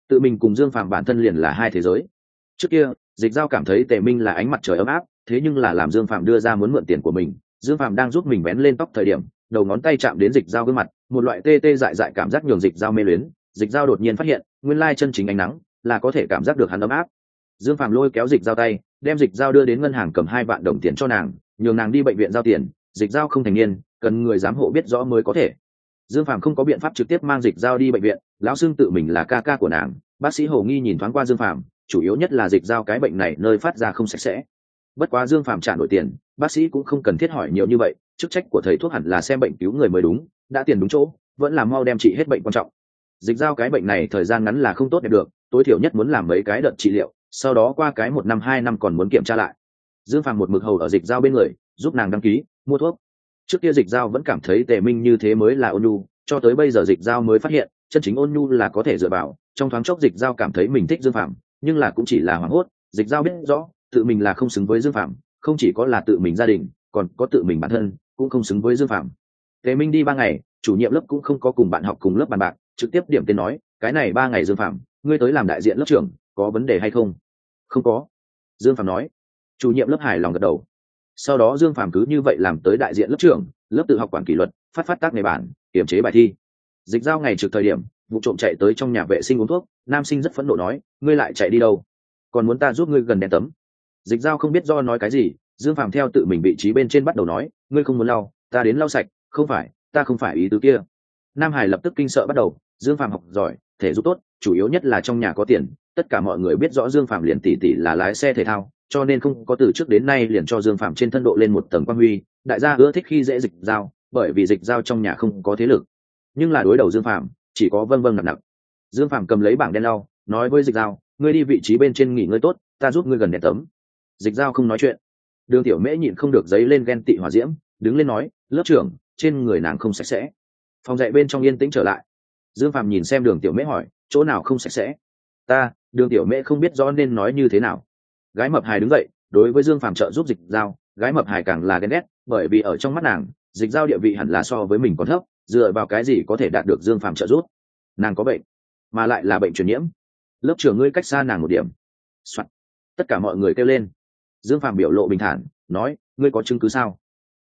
tự mình cùng Dương Phàm bản thân liền là hai thế giới. Trước kia Dịch Giao cảm thấy Tề Minh là ánh mặt trời ấm áp, thế nhưng là làm Dương Phàm đưa ra muốn mượn tiền của mình, Dương Phàm đang giúp mình vén lên tóc thời điểm, đầu ngón tay chạm đến Dịch Giao gương mặt, một loại tê tê dại dại cảm giác nhường Dịch Giao mê luyến. Dịch Giao đột nhiên phát hiện, nguyên lai chân chính ánh nắng là có thể cảm giác được hắn ấm áp. Dương Phàm lôi kéo Dịch Giao tay, đem Dịch Giao đưa đến ngân hàng cầm 2 vạn đồng tiền cho nàng, nhường nàng đi bệnh viện giao tiền. Dịch Giao không thành niên, cần người giám hộ biết rõ mới có thể. Dương Phàm không có biện pháp trực tiếp mang Dịch Giao đi bệnh viện, lão Sương tự mình là ca ca của nàng. Bác sĩ Hồ Nghi nhìn thoáng qua Dương Phàm, chủ yếu nhất là Dịch Giao cái bệnh này nơi phát ra không sạch sẽ. Bất quá Dương Phàm trả nổi tiền, bác sĩ cũng không cần thiết hỏi nhiều như vậy, chức trách của thầy thuốc hẳn là xem bệnh cứu người mới đúng, đã tiền đúng chỗ, vẫn là mau đem trị hết bệnh quan trọng. Dịch Giao cái bệnh này thời gian ngắn là không tốt đẹp được, tối thiểu nhất muốn làm mấy cái đợt trị liệu, sau đó qua cái 1 năm 2 năm còn muốn kiểm tra lại. Dương Phàm một mực hầu ở Dịch Giao bên người, giúp nàng đăng ký mua thuốc. Trước kia Dịch Giao vẫn cảm thấy Tề Minh như thế mới là ôn nhu, cho tới bây giờ Dịch Giao mới phát hiện chân chính ôn nhu là có thể dựa vào. Trong thoáng chốc Dịch Giao cảm thấy mình thích Dương Phàm, nhưng là cũng chỉ là hoảng hốt. Dịch Giao biết rõ tự mình là không xứng với Dương Phàm, không chỉ có là tự mình gia đình, còn có tự mình bản thân cũng không xứng với Dương Phàm. Tề Minh đi 3 ngày, chủ nhiệm lớp cũng không có cùng bạn học cùng lớp bàn bạc, trực tiếp điểm tên nói, cái này 3 ngày Dương Phàm, ngươi tới làm đại diện lớp trưởng, có vấn đề hay không? Không có. Dương Phàm nói. Chủ nhiệm lớp hài lòng gật đầu. Sau đó Dương Phàm cứ như vậy làm tới đại diện lớp trưởng, lớp tự học quản kỷ luật, phát tác ngày bản, kiểm chế bài thi. Dịch Giao ngày trực thời điểm, vụ trộm chạy tới trong nhà vệ sinh uống thuốc, nam sinh rất phẫn nộ nói, ngươi lại chạy đi đâu? Còn muốn ta giúp ngươi gần đèn tấm? Dịch Giao không biết do nói cái gì, Dương Phàm theo tự mình vị trí bên trên bắt đầu nói, ngươi không muốn lau, ta đến lau sạch, không phải, ta không phải ý tứ kia. Nam Hải lập tức kinh sợ bắt đầu, Dương Phàm học giỏi, thể dục tốt, chủ yếu nhất là trong nhà có tiền, tất cả mọi người biết rõ Dương Phàm liền tỷ tỷ là lái xe thể thao, cho nên không có từ trước đến nay liền cho Dương Phàm trên thân độ lên một tầng quan huy, đại gia ưa thích khi dễ Dịch Giao, bởi vì Dịch Giao trong nhà không có thế lực. Nhưng là đối đầu Dương Phàm, chỉ có vâng vâng nặng nặng. Dương Phàm cầm lấy bảng đen lau, nói với Dịch Giao, ngươi đi vị trí bên trên nghỉ ngơi tốt, ta giúp ngươi gần đèn tấm. Dịch Giao không nói chuyện. Đường Tiểu Mễ nhịn không được giấy lên ghen tị hỏa diễm, đứng lên nói, lớp trưởng, trên người nàng không sạch sẽ. Phòng dạy bên trong yên tĩnh trở lại. Dương Phàm nhìn xem Đường Tiểu Mễ hỏi, chỗ nào không sạch sẽ? Đường Tiểu Mễ không biết rõ nên nói như thế nào. Gái mập hài đứng dậy, đối với Dương Phàm trợ giúp Dịch Giao, gái mập hài càng là ghen ghét, bởi vì ở trong mắt nàng, Dịch Giao địa vị hẳn là so với mình còn thấp, dựa vào cái gì có thể đạt được Dương Phàm trợ giúp? Nàng có bệnh, mà lại là bệnh truyền nhiễm. Lớp trưởng ngươi cách xa nàng một điểm. Soạn. Tất cả mọi người kêu lên. Dương Phàm biểu lộ bình thản, nói, ngươi có chứng cứ sao?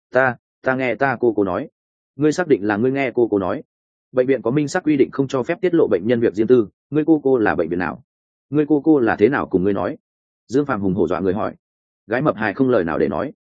Ta nghe cô nói. Ngươi xác định là ngươi nghe cô nói? Bệnh viện có minh xác quy định không cho phép tiết lộ bệnh nhân việc riêng tư, ngươi cô là bệnh viện nào? Ngươi cô là thế nào cùng ngươi nói? Dương Phàm hùng hổ dọa người hỏi. Gái mập hài không lời nào để nói.